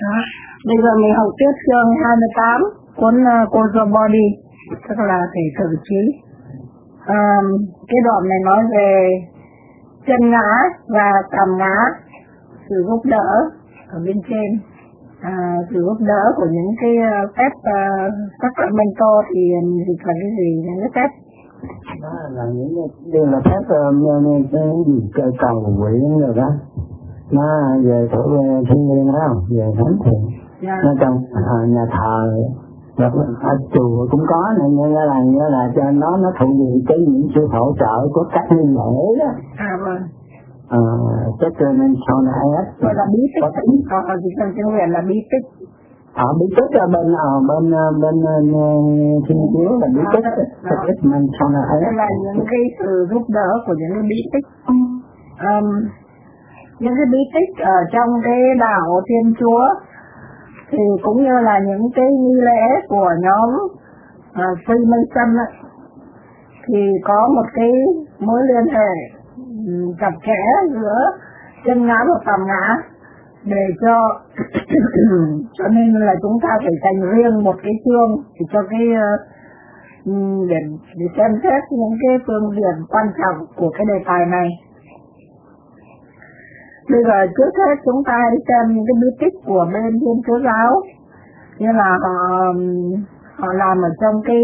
Đó. Bây giờ mình học tiếp chương 28 cuốn Causal Body, tức là thể thử trí. Cái đoạn này nói về chân ngã và tầm ngã, sự giúp đỡ ở bên trên, sự giúp đỡ của những cái phép sacramento thì dịch là cái gì, những cái phép đó là những điều là phép cái gì cầu nguyện rồi đó, nó về chỗ thiên liêng đó không, về thánh thiện, nó trong nhà thờ ở chùa cũng có này, như là cho nó thụ gì cái những sự hỗ trợ của các nghi lễ đó. Vâng. Chắc nên sau này gọi là bí tích, thì trong tiếng Việt là bí tích. Bí tích ở bên Thiên Chúa là bí tích, mình sau này đây là những cái sự giúp đỡ của những cái bí tích. Những cái bí tích ở trong cái đạo Thiên Chúa thì cũng như là những cái nghi lễ của nhóm Freemason ấy, thì có một cái mối liên hệ chặt chẽ giữa chân ngã và tầm ngã, để cho nên là chúng ta phải dành riêng một cái chương để cho cái để xem xét những cái phương diện quan trọng của cái đề tài này. Bây giờ trước hết chúng ta hãy xem những cái bí tích của bên Thiên Chúa giáo, như là họ làm ở trong cái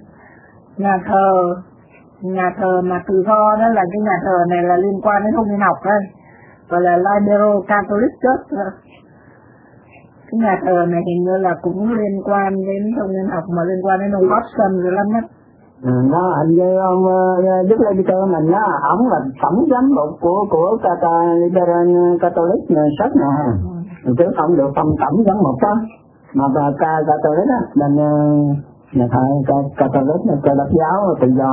nhà thờ mà tự do, đó là cái nhà thờ này là liên quan đến thông tin học đây, gọi là Liberal Catholic Church. Cái nhà thờ này hình như là cũng liên quan đến thông tin học, mà liên quan đến ông Watson rồi lắm á. Nó hình như ông Đức Lê Peter mình đó, ổng là tổng giám mục của Liberal Catholic Church nè. Chứ ông được phong tổng giám mục đó, mà Catholic á, nên nhà thờ Catholic là Cơ đốc giáo tự do.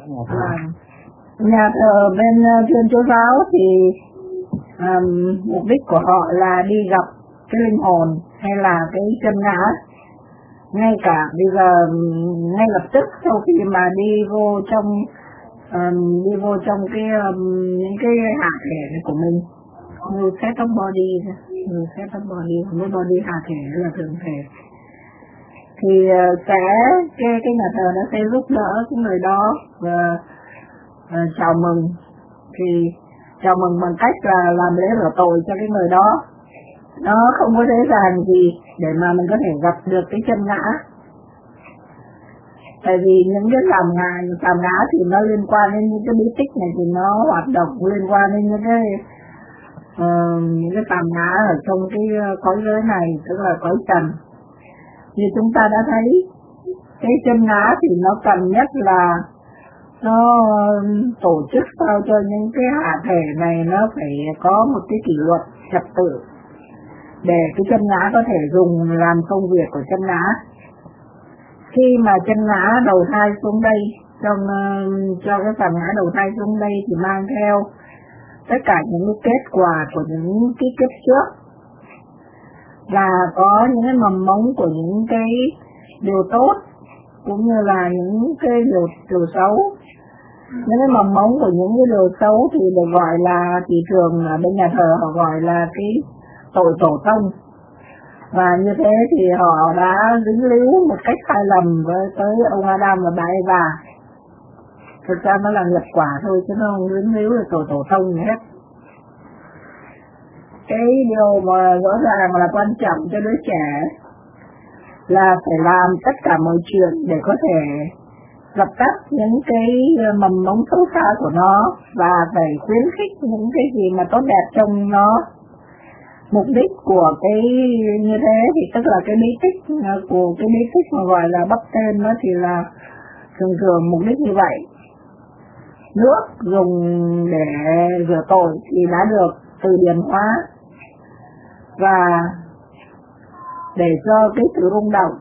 Nhà thờ bên Thiên Chúa giáo thì mục đích của họ là đi gặp cái linh hồn hay là cái chân ngã. Ngay cả bây giờ ngay lập tức sau khi mà đi vô trong cái những cái hạ thể của mình, như set up body, không có body hạ thể là thượng thể, thì cái nhà thờ nó sẽ giúp đỡ cái người đó và chào mừng, thì chào mừng bằng cách là làm lễ rửa tội cho cái người đó. Nó không có dễ dàng gì để mà mình có thể gặp được cái chân ngã, tại vì những cái tàm ngã thì nó liên quan đến những cái bí tích này, thì nó hoạt động liên quan đến những cái tàm ngã ở trong cái cõi giới này, tức là cõi trần. Như chúng ta đã thấy, cái chân ngã thì nó cần nhất là nó tổ chức sao cho những cái hạ thể này nó phải có một cái kỷ luật trật tự, để cái chân ngã có thể dùng làm công việc của chân ngã. Khi mà chân ngã đầu thai xuống đây, cho cái phần ngã đầu thai xuống đây thì mang theo tất cả những cái kết quả của những cái kiếp trước, và có những cái mầm mống của những cái điều tốt, cũng như là những cái điều xấu. Những cái mầm mống của những cái điều xấu thì được gọi là, thì thường ở bên nhà thờ họ gọi là cái tội tổ tông, và như thế thì họ đã dính líu một cách sai lầm với tới ông Adam và bà Eva. Thực ra nó là nghiệp quả thôi, chứ nó không dính líu là tội tổ tông gì hết. Cái điều mà rõ ràng là quan trọng cho đứa trẻ là phải làm tất cả mọi chuyện để có thể dập tắt những cái mầm mống xấu xa của nó, và phải khuyến khích những cái gì mà tốt đẹp trong nó. Mục đích của cái như thế thì tức là cái bí tích của cái bí tích mà gọi là bắp tên, nó thì là thường mục đích như vậy. Nước dùng để rửa tội thì đã được từ điển hóa, và để cho cái sự rung động,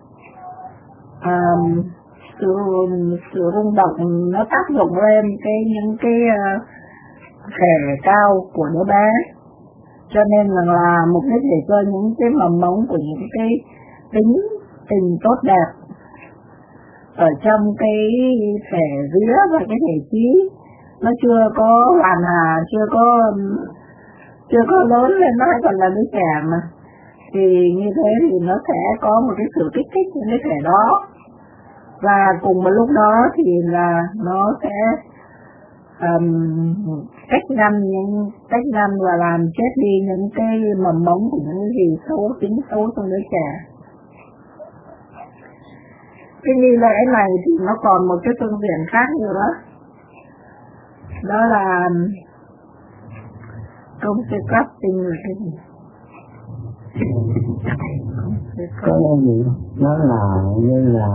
sự rung động nó tác dụng lên những cái thể cao của đứa bé, cho nên là mục đích để cho những cái mầm mống của những cái tình tốt đẹp ở trong cái thể vía và cái thể trí nó chưa có hoàn hà, chưa có lớn lên, nó còn là đứa trẻ mà, thì như thế thì nó sẽ có một cái sự kích thích những cái thể đó, và cùng một lúc đó thì là nó sẽ cách ngăn và làm chết đi những cái mầm mống của những cái gì xấu, tính xấu trong đứa trẻ. Cái nghi lễ này thì nó còn một cái phương diện khác nữa, đó là công sự cấp tình là cái gì? Có cái gì? Nó là như là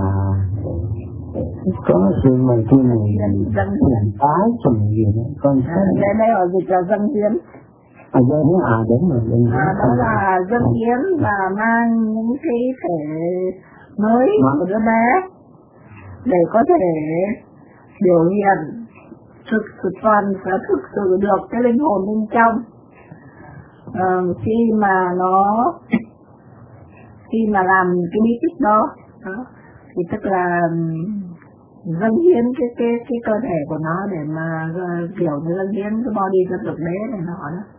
có sự mà khi mình tái trùng gì đó, con thấy đây ở dịch là dâng hiến. Đúng rồi. Đó là dâng hiến và mang những cái thể mới của đứa bé để có thể biểu hiện thực sự được cái linh hồn bên trong. Khi mà làm cái bí tích đó thì tức là dâng hiến cái cơ thể của nó để mà kiểu như dâng hiến cái body cho thực đế này nó hỏi đó.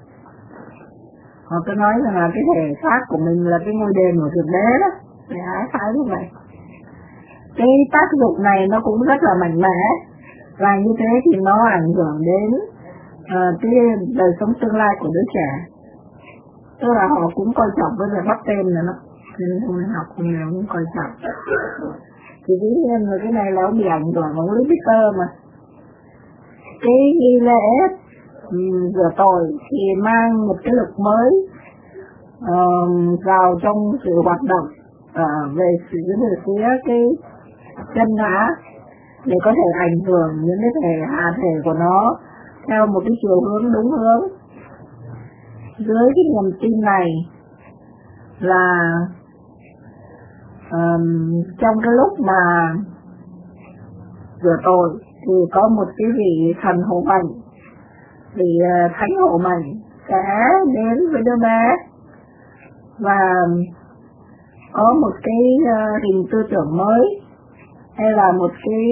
Họ cứ nói rằng là cái thể xác của mình là cái ngôi đền của thực đế đó, để ái phải như vậy. Cái tác dụng này nó cũng rất là mạnh mẽ, và như thế thì nó ảnh hưởng đến cái đời sống tương lai của đứa trẻ. Tức là họ cũng coi trọng với việc bắt tên này nó, nên không học nhiều cũng coi trọng. Thì dĩ nhiên là cái này là ông bị ảnh hưởng của Lý Peter mà. Cái nghi lễ rửa tội thì mang một cái lực mới vào trong sự hoạt động về phía cái chân ngã, để có thể ảnh hưởng những cái thể hạ thể của nó theo một cái chiều hướng đúng hướng. Dưới cái niềm tin này là trong cái lúc mà rửa tội thì có một cái vị thần hộ mệnh, vị thánh hộ mệnh sẽ đến với đứa bé và có một cái hình tư tưởng mới, hay là một cái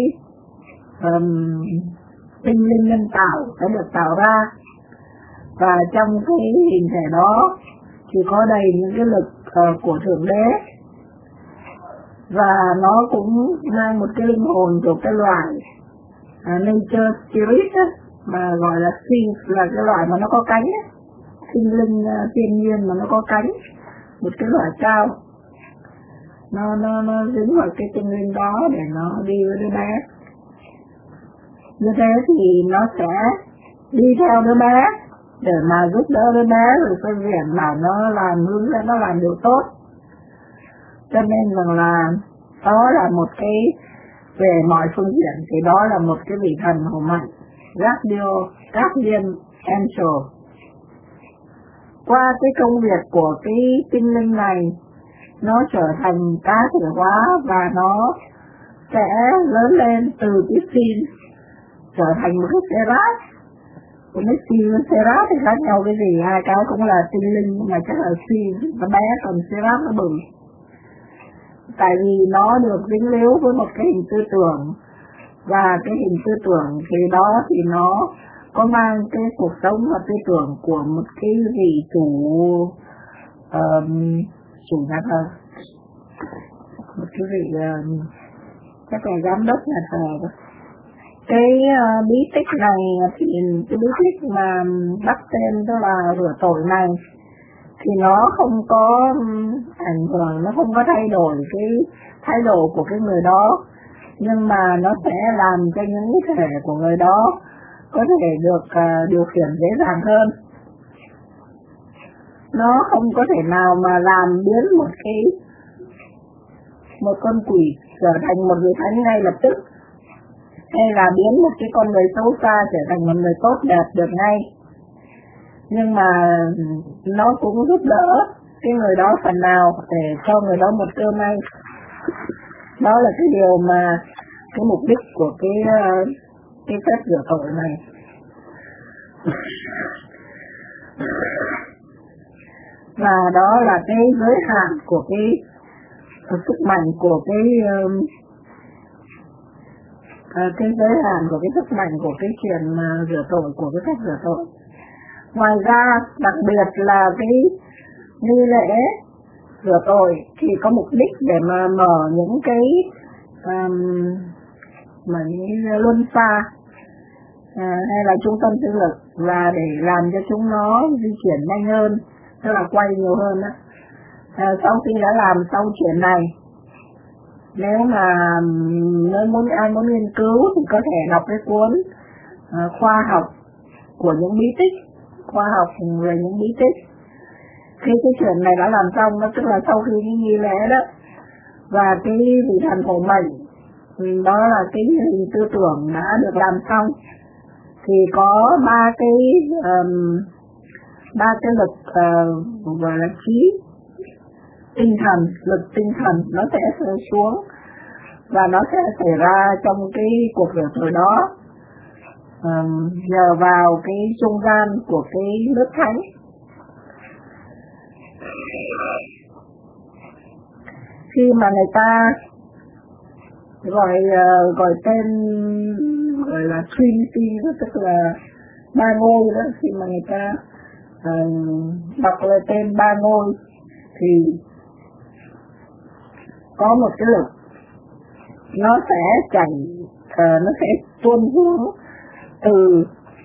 tinh linh nhân tạo sẽ được tạo ra, và trong cái hình thể đó thì có đầy những cái lực của Thượng Đế, và nó cũng mang một cái linh hồn của cái loại nature spirit á, mà gọi là sphinx, là cái loại mà nó có cánh á, sinh linh thiên nhiên mà nó có cánh, một cái loại cao. Nó dính vào cái tinh linh đó để nó đi với đứa bé. Như thế thì nó sẽ đi theo đứa bé để mà giúp đỡ đứa bé, rồi phương diện bảo nó làm hướng dẫn nó làm điều tốt. Cho nên rằng là đó là một cái về mọi phương diện thì đó là một cái vị thần hộ mệnh, Guardian Angel. Qua cái công việc của cái tinh linh này, nó trở thành cá thể hóa và nó sẽ lớn lên từ cái sin trở thành một cái Seraph. Một cái sin với Seraph thì khác nhau cái gì? Hai cái cũng là tinh linh nhưng mà chắc là sin nó bé, còn Seraph nó bự. Tại vì nó được dính líu với một cái hình tư tưởng, và cái hình tư tưởng thì đó thì nó có mang cái cuộc sống và tư tưởng của một cái vị chủ nhà thờ, một cái vị chắc là giám đốc nhà thờ đó. Cái bí tích này thì cái bí tích mà bắt tên đó là rửa tội này thì nó không có ảnh hưởng, nó không có thay đổi cái thái độ của cái người đó, nhưng mà nó sẽ làm cho những thể của người đó có thể được điều khiển dễ dàng hơn. Nó không có thể nào mà làm biến một con quỷ trở thành một người thánh ngay lập tức, hay là biến một cái con người xấu xa trở thành một người tốt đẹp được ngay. Nhưng mà nó cũng giúp đỡ cái người đó phần nào để cho người đó một cơ may. Đó là cái điều mà cái mục đích của cái phép rửa tội này. Và đó là cái giới hạn của cái sức mạnh của cái giới hạn của cái sức mạnh của cái chuyện rửa tội, của cái phép rửa tội. Ngoài ra đặc biệt là cái nghi lễ rửa tội thì có mục đích để mà mở những cái luân xa hay là trung tâm sinh lực, và để làm cho chúng nó di chuyển nhanh hơn, tức là quay nhiều hơn đó. Sau khi đã làm xong chuyện này, nếu mà ai muốn nghiên cứu thì có thể đọc cái cuốn khoa học của những bí tích, khoa học về những bí tích. Khi cái chuyện này đã làm xong, đó tức là sau khi cái nghi lễ đó và cái vị thần hộ mệnh, đó là cái hình tư tưởng đã được làm xong, thì có ba cái lực gọi là trí tinh thần, lực tinh thần nó sẽ rơi xuống và nó sẽ xảy ra trong cái cuộc rửa tội đó, nhờ vào cái trung gian của cái nước thánh. Khi mà người ta gọi tên gọi là Trinity, tức là ba ngôi đó, khi mà người ta đọc lời tên ba ngôi thì có một cái lực nó sẽ chảy, nó sẽ tuôn hướng từ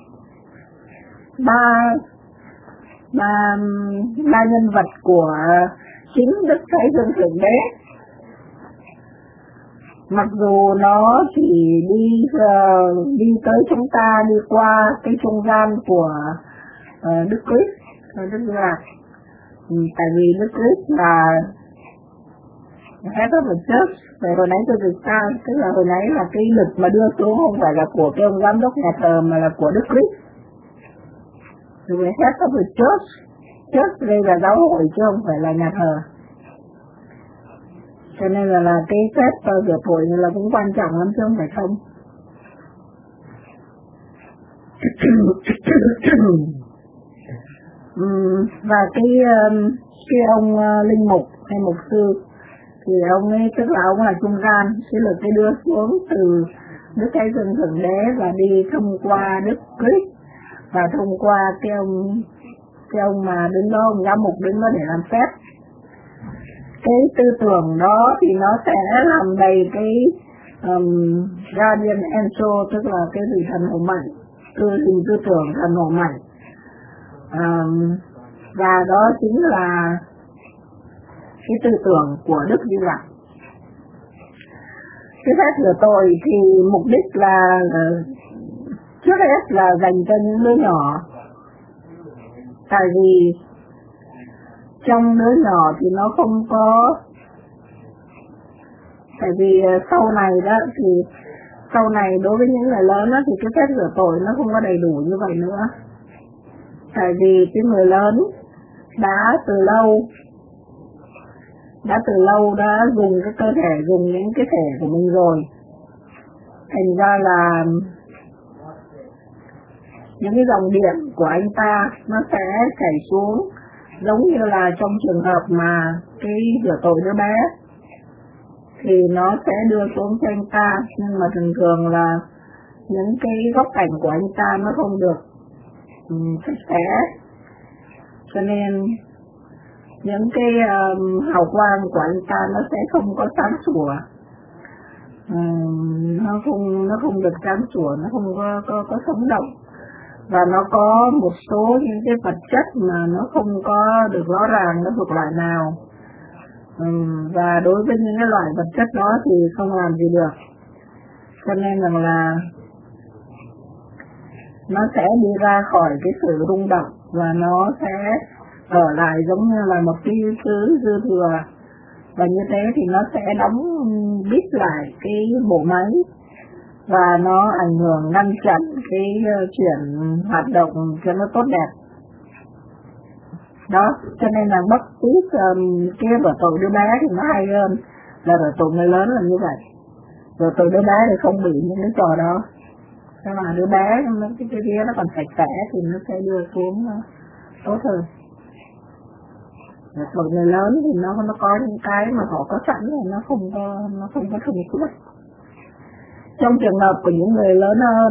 ba nhân vật của chính Đức Thái Dương Thượng Đế. Mặc dù nó chỉ đi tới chúng ta, đi qua cái trung gian của Đức Christ, Đức Lạc, tại vì Đức Christ là head of the church. Vậy hồi nãy tôi dịch sai, tức là hồi nãy là cái lực mà đưa xuống không phải là của cái ông giám đốc nhà thờ mà là của Đức Christ. Vì head of the church, church đây là giáo hội chứ không phải là nhà thờ. Cho nên là cái phép rửa tội này là cũng quan trọng lắm chứ không phải không. Và cái ông linh mục hay mục sư thì ông ấy, tức là ông là trung gian, cái lực cái đưa xuống từ Đức Thái Dương Thượng Đế và đi thông qua Đức Christ và thông qua cái ông mà đứng đó, ông giám mục đứng đó để làm phép. Cái tư tưởng đó thì nó sẽ làm đầy cái guardian angel, tức là cái vị thần hộ mệnh, hình tư tưởng thần hộ mệnh, và đó chính là cái tư tưởng của Đức Di Lặc. Cái phép rửa tội thì mục đích là trước hết là dành cho những đứa nhỏ, tại vì trong đứa nhỏ thì nó không có, tại vì sau này đó thì sau này đối với những người lớn đó thì cái phép rửa tội nó không có đầy đủ như vậy nữa, tại vì cái người lớn đã từ lâu đã dùng cái cơ thể, dùng những cái thể của mình rồi, thành ra là những cái dòng điện của anh ta nó sẽ chảy xuống, giống như là trong trường hợp mà cái rửa tội đứa bé thì nó sẽ đưa xuống cho anh ta, nhưng mà thường thường là những cái góc cạnh của anh ta nó không được sạch sẽ, cho nên những cái hào quang của anh ta nó sẽ không có sáng sủa, nó không được sáng sủa, nó không có sống động, và nó có một số những cái vật chất mà nó không có được rõ ràng nó thuộc loại nào, và đối với những cái loại vật chất đó thì không làm gì được, cho nên rằng là nó sẽ đi ra khỏi cái sự rung động và nó sẽ ở lại giống như là một cái thứ dư thừa, và như thế thì nó sẽ đóng bít lại cái bộ máy và nó ảnh hưởng ngăn chặn cái chuyển hoạt động cho nó tốt đẹp đó. Cho nên là bất cứ cái rửa tội đứa bé thì nó hay hơn là rửa tội người lớn là như vậy. Rửa tội đứa bé thì không bị những cái trò đó, nhưng mà đứa bé cái kia nó còn sạch sẽ thì nó sẽ đưa xuống tốt hơn. Rửa tội người lớn thì nó có những cái mà họ có sẵn rồi, nó không có thường xuyên. Trong trường hợp của những người lớn hơn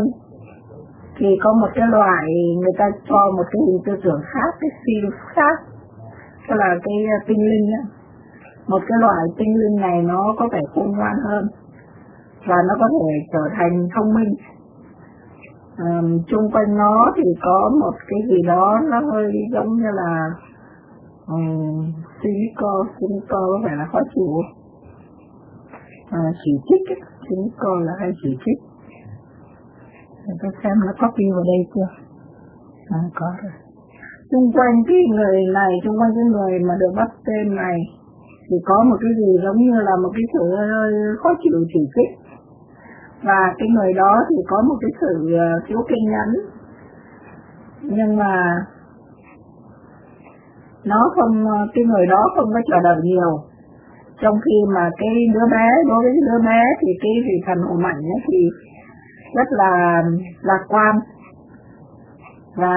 thì có một cái loại người ta cho một cái hình tư tưởng khác, cái feel khác, tức là cái tinh linh á, một cái loại tinh linh này nó có vẻ khôn ngoan hơn và nó có thể trở thành thông minh. Chung quanh nó thì có một cái gì đó nó hơi giống như là cynical có vẻ là khó chịu, chỉ trích, cynical là hay chỉ trích. Tôi xem nó copy vào đây chưa? Có rồi. Xung quanh cái người này, xung quanh cái người mà được bắt tên này thì có một cái gì giống như là một cái sự khó chịu chỉ trích. Và cái người đó thì có một cái sự thiếu kiên nhẫn. Nhưng mà cái người đó không có chờ đợi nhiều. Trong khi mà cái đứa bé, đối với đứa bé thì cái vị thần hồn mạnh ấy thì rất là lạc quan và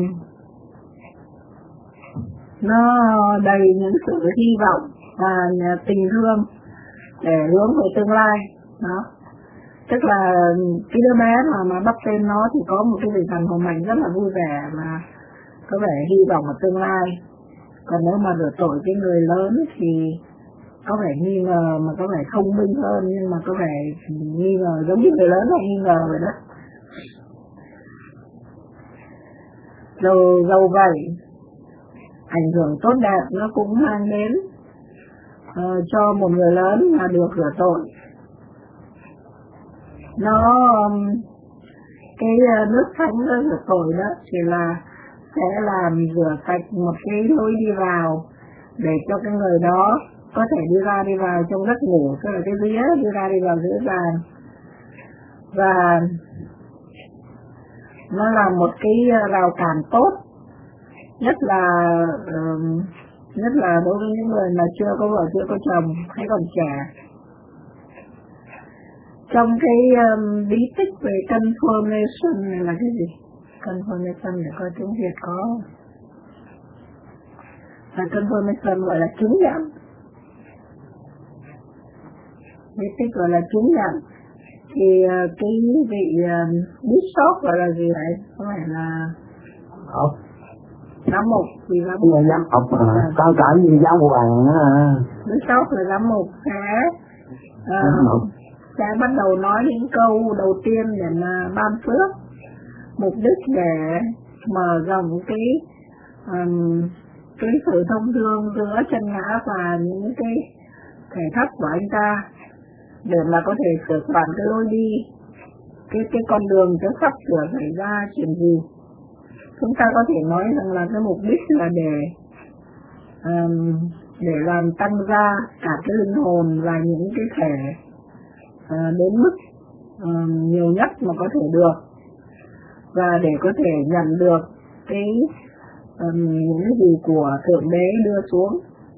nó đầy những sự hy vọng và tình thương để hướng về tương lai. Đó, tức là cái đứa bé mà bắt tên nó thì có một cái vị thần hồn mạnh rất là vui vẻ và có vẻ hy vọng ở tương lai. Còn nếu mà rửa tội cái người lớn thì có vẻ nghi ngờ mà có vẻ thông minh hơn, nhưng mà có vẻ nghi ngờ giống như người lớn là nghi ngờ vậy đó. Rồi dầu vậy, ảnh hưởng tốt đẹp nó cũng mang đến cho một người lớn mà được rửa tội. Cái nước thánh đó rửa tội đó thì là sẽ làm rửa sạch một cái lối đi vào để cho cái người đó có thể đi vào trong giấc ngủ, tức là cái vía đi vào giữa vàng. Và nó là một cái rào cản tốt, nhất là đối với những người mà chưa có vợ chưa có chồng hay còn trẻ. Trong cái bí tích về confirmation này là cái gì? Confirmation để coi tiếng Việt có. Và confirmation gọi là chứng nhận. Bí tích gọi là chứng nhận. Thì cái vị bishop gọi là gì vậy? Có phải là giám mục, vì giám mục. Giám mục có cả như giáo hoàng á. Bishop là giám mục sẽ bắt đầu nói những câu đầu tiên để mà ban phước, mục đích để mở rộng cái sự thông thương giữa chân ngã và những cái thể thấp của anh ta, để mà có thể sửa soạn cái lối đi, cái con đường cho sắp sửa xảy ra chuyện gì. Chúng ta có thể nói rằng là cái mục đích là để làm tăng ra cả cái linh hồn và những cái thể đến mức nhiều nhất mà có thể được, và để có thể nhận được những cái gì của Thượng Đế đưa xuống.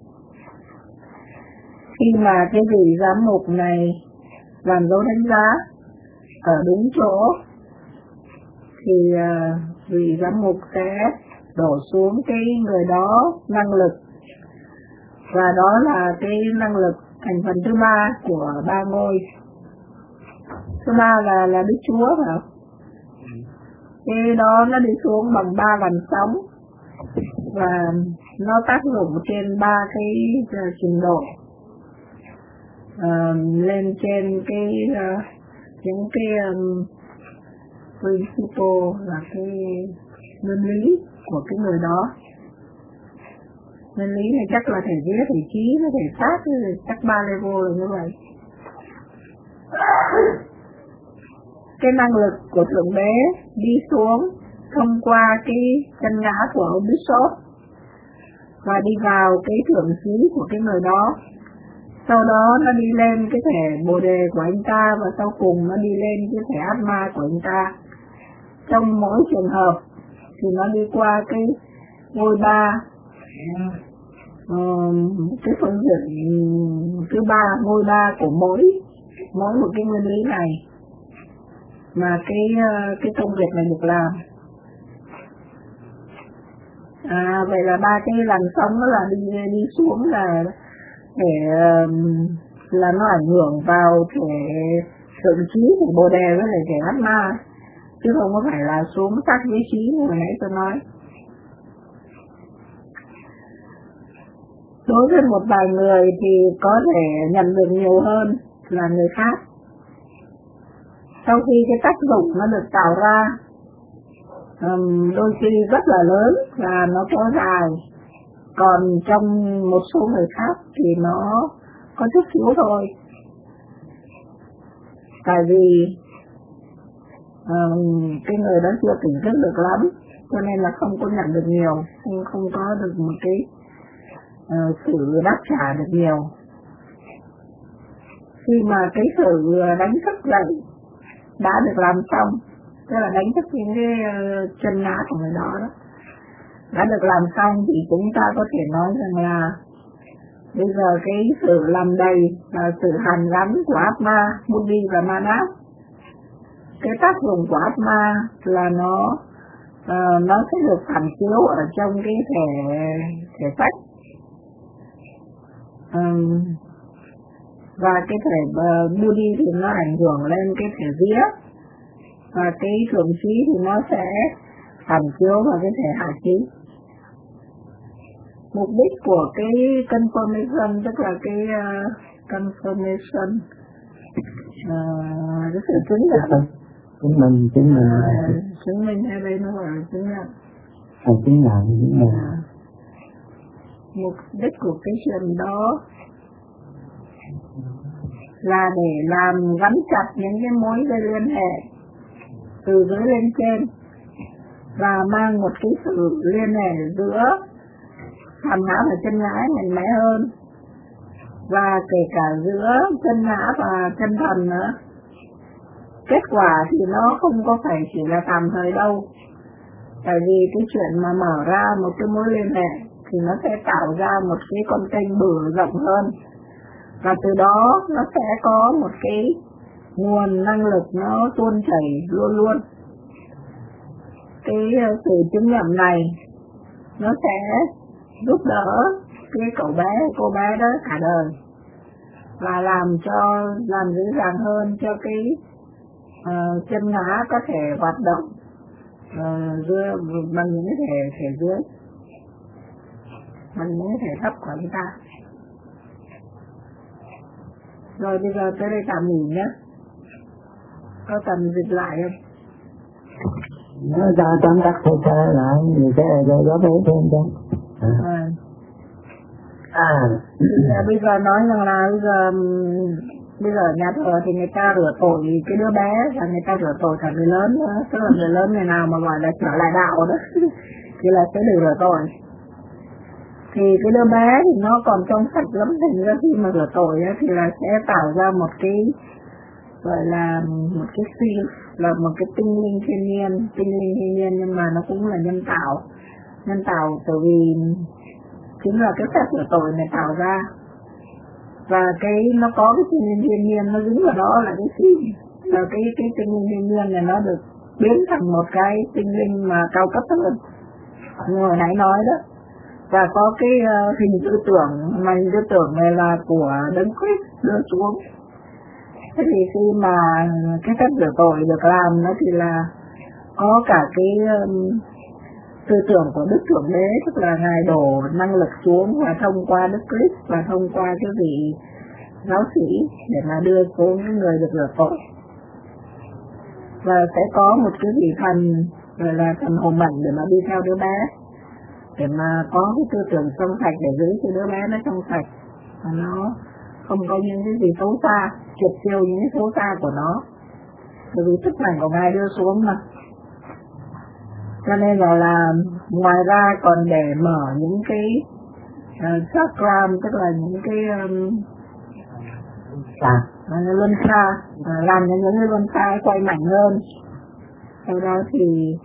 Khi mà cái vị giám mục này làm dấu đánh giá ở đúng chỗ thì vị giám mục sẽ đổ xuống cái người đó năng lực, và đó là cái năng lực thành phần thứ ba của ba ngôi. Thứ ba là Đức Chúa, phải không? Cái đó nó đi xuống bằng 3 làn sóng và nó tác dụng trên 3 cái trình độ, lên trên những cái principle là cái nguyên lý của cái người đó. Nguyên lý này chắc là thể vía, thể trí, thể xác, chắc 3 level là như vậy. Cái năng lực của Thượng Đế đi xuống thông qua cái chân ngã của ông Bishop và đi vào cái thượng khí của cái người đó. Sau đó nó đi lên cái thể Bồ Đề của anh ta, và sau cùng nó đi lên cái thể Atma của anh ta. Trong mỗi trường hợp thì nó đi qua cái ngôi ba, cái phương diện thứ ba, ngôi ba của mỗi một cái nguyên lý này mà cái công việc này được làm. Vậy là 3 cái làn sóng đó là đi xuống là để là nó ảnh hưởng vào thể thượng trí của Bồ Đề với lại thể Atma, chứ không có phải là xuống sắc với trí như hồi nãy tôi nói. đối với một vài người thì có thể nhận được nhiều hơn là người khác. Sau khi cái tác dụng nó được tạo ra, đôi khi rất là lớn và nó kéo dài, còn trong một số người khác thì nó có chút xíu thôi. Tại vì cái người đó chưa tỉnh thức được lắm, cho nên là không có nhận được nhiều, không có được một cái sự đáp trả được nhiều. Khi mà cái sự đánh thức dậy đã được làm xong, tức là đánh thức những cái chân ngã của người đó đã được làm xong, thì chúng ta có thể nói rằng là bây giờ cái sự làm đầy và sự hàn gắn của Atma, Buddhi và Manas, cái tác dụng của Atma là nó sẽ được phản chiếu ở trong cái thể phách, và cái thể Buddhi thì nó ảnh hưởng lên cái thể vía, và cái thượng trí thì nó sẽ phản chiếu vào cái thể hạ trí. Mục đích của cái confirmation, tức là cái confirmation, cái sự chứng nhận, chứng minh hay đây nó gọi là chứng nhận. Chứng nhận. Mục đích của cái chuyện đó là để làm gắn chặt những cái mối dây liên hệ từ dưới lên trên, và mang một cái sự liên hệ giữa hàm ngã và chân ngã mạnh mẽ hơn, và kể cả giữa chân ngã và chân thần nữa. Kết quả thì nó không có phải chỉ là tạm thời đâu, tại vì cái chuyện mà mở ra một cái mối liên hệ thì nó sẽ tạo ra một cái con kênh bự rộng hơn, và từ đó nó sẽ có một cái nguồn năng lực nó tuôn chảy luôn luôn. Cái sự chứng nghiệm này nó sẽ giúp đỡ cái cô bé đó cả đời, và làm dễ dàng hơn cho cái chân ngã có thể hoạt động bằng những cái thể dưới, bằng những cái thể thấp của chúng ta. Rồi bây giờ tới đây tạm nghỉ nhé. Có tầm dịch lại không? Nó cho tóm tắt thôi lại, vì cái này góp ý thêm cho. Bây giờ nói rằng là bây giờ nhà thờ thì người ta rửa tội cái đứa bé, và người ta rửa tội cả người lớn nữa. Tức là người lớn người nào mà gọi là trở lại đạo đó thì là sẽ được rửa tội. Thì cái đứa bé thì nó còn trong sạch lắm, thành ra khi mà rửa tội thì là sẽ tạo ra một cái gọi là một cái siêu, là một cái tinh linh thiên nhiên, nhưng mà nó cũng là nhân tạo tại vì chính là cái phép rửa tội này tạo ra, và cái nó có cái tinh linh thiên nhiên nó dính vào đó là cái siêu, và cái tinh linh thiên nhiên này nó được biến thành một cái tinh linh mà cao cấp hơn như hồi nãy nói đó. Và có cái hình tư tưởng này là của Đấng Christ đưa xuống. Thế thì khi mà cái phép rửa tội được làm nó thì là có cả cái tư tưởng của Đức Thượng Đế, tức là Ngài đổ năng lực xuống và thông qua Đức Christ và thông qua cái vị giáo sĩ để mà đưa xuống những người được rửa tội. Và sẽ có một cái vị thần gọi là thần hồn mệnh để mà đi theo đứa bé, để mà có cái tư tưởng trong sạch để giữ cho đứa bé nó trong sạch, và nó không có những cái gì xấu xa, triệt tiêu những cái xấu xa của nó, bởi vì sức mạnh của Ngài đưa xuống mà. Cho nên là ngoài ra còn để mở những cái chakra, tức là những cái luân xa, làm cho những cái luân xa quay mạnh hơn. Sau đó thì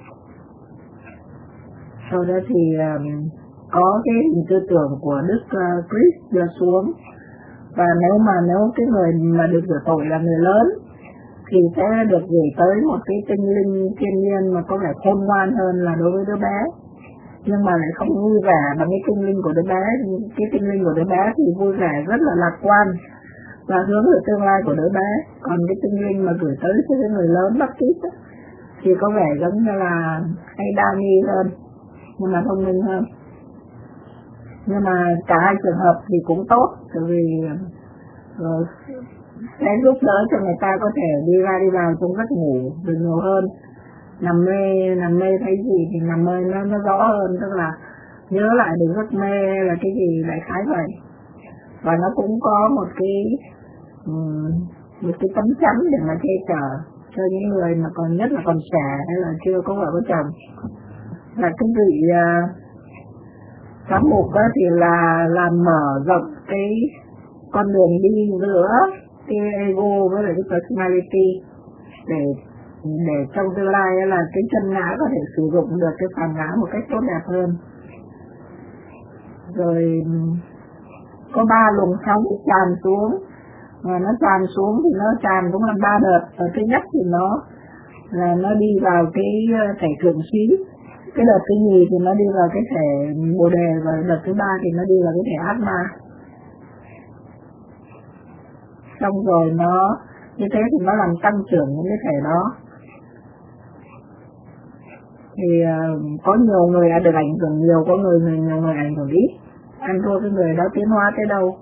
có cái hình tư tưởng của Đức Christ đưa xuống. Và nếu cái người mà được rửa tội là người lớn thì sẽ được gửi tới một cái tinh linh thiên nhiên mà có vẻ khôn ngoan hơn là đối với đứa bé, nhưng mà lại không vui vẻ bằng cái tinh linh của đứa bé. Cái tinh linh của đứa bé thì vui vẻ, rất là lạc quan và hướng về tương lai của đứa bé, còn cái tinh linh mà gửi tới cho cái người lớn Baptist thì có vẻ giống như là hay đa nghi hơn, nhưng mà thông minh hơn. Nhưng mà cả hai trường hợp thì cũng tốt, tại vì sẽ giúp đỡ cho người ta có thể đi ra đi vào trong giấc ngủ được nhiều hơn. Nằm mê thấy gì thì nằm mê nó rõ hơn, tức là nhớ lại được giấc mê là cái gì đại khái vậy. Và nó cũng có một cái tấm chắn để mà che chở cho những người mà còn nhất là còn trẻ hay là chưa có vợ có chồng. Là cái vị giám mục đó thì là làm mở rộng cái con đường đi giữa cái ego với lại cái personality để trong tương lai là cái chân ngã có thể sử dụng được cái phàm ngã một cách tốt đẹp hơn. Rồi có 3 luồng sóng tràn xuống, và nó tràn xuống thì nó tràn cũng là 3 đợt. Ở thứ nhất thì nó đi vào cái thể cường khí, cái đợt thứ nhì thì nó đi vào cái thể bồ đề, và đợt thứ 3 thì nó đi vào cái thể atma. Xong rồi nó như thế thì nó làm tăng trưởng những cái thể đó. Thì có nhiều người được ảnh hưởng nhiều, có nhiều người ảnh hưởng ít, ăn thua cái người đó tiến hóa tới đâu.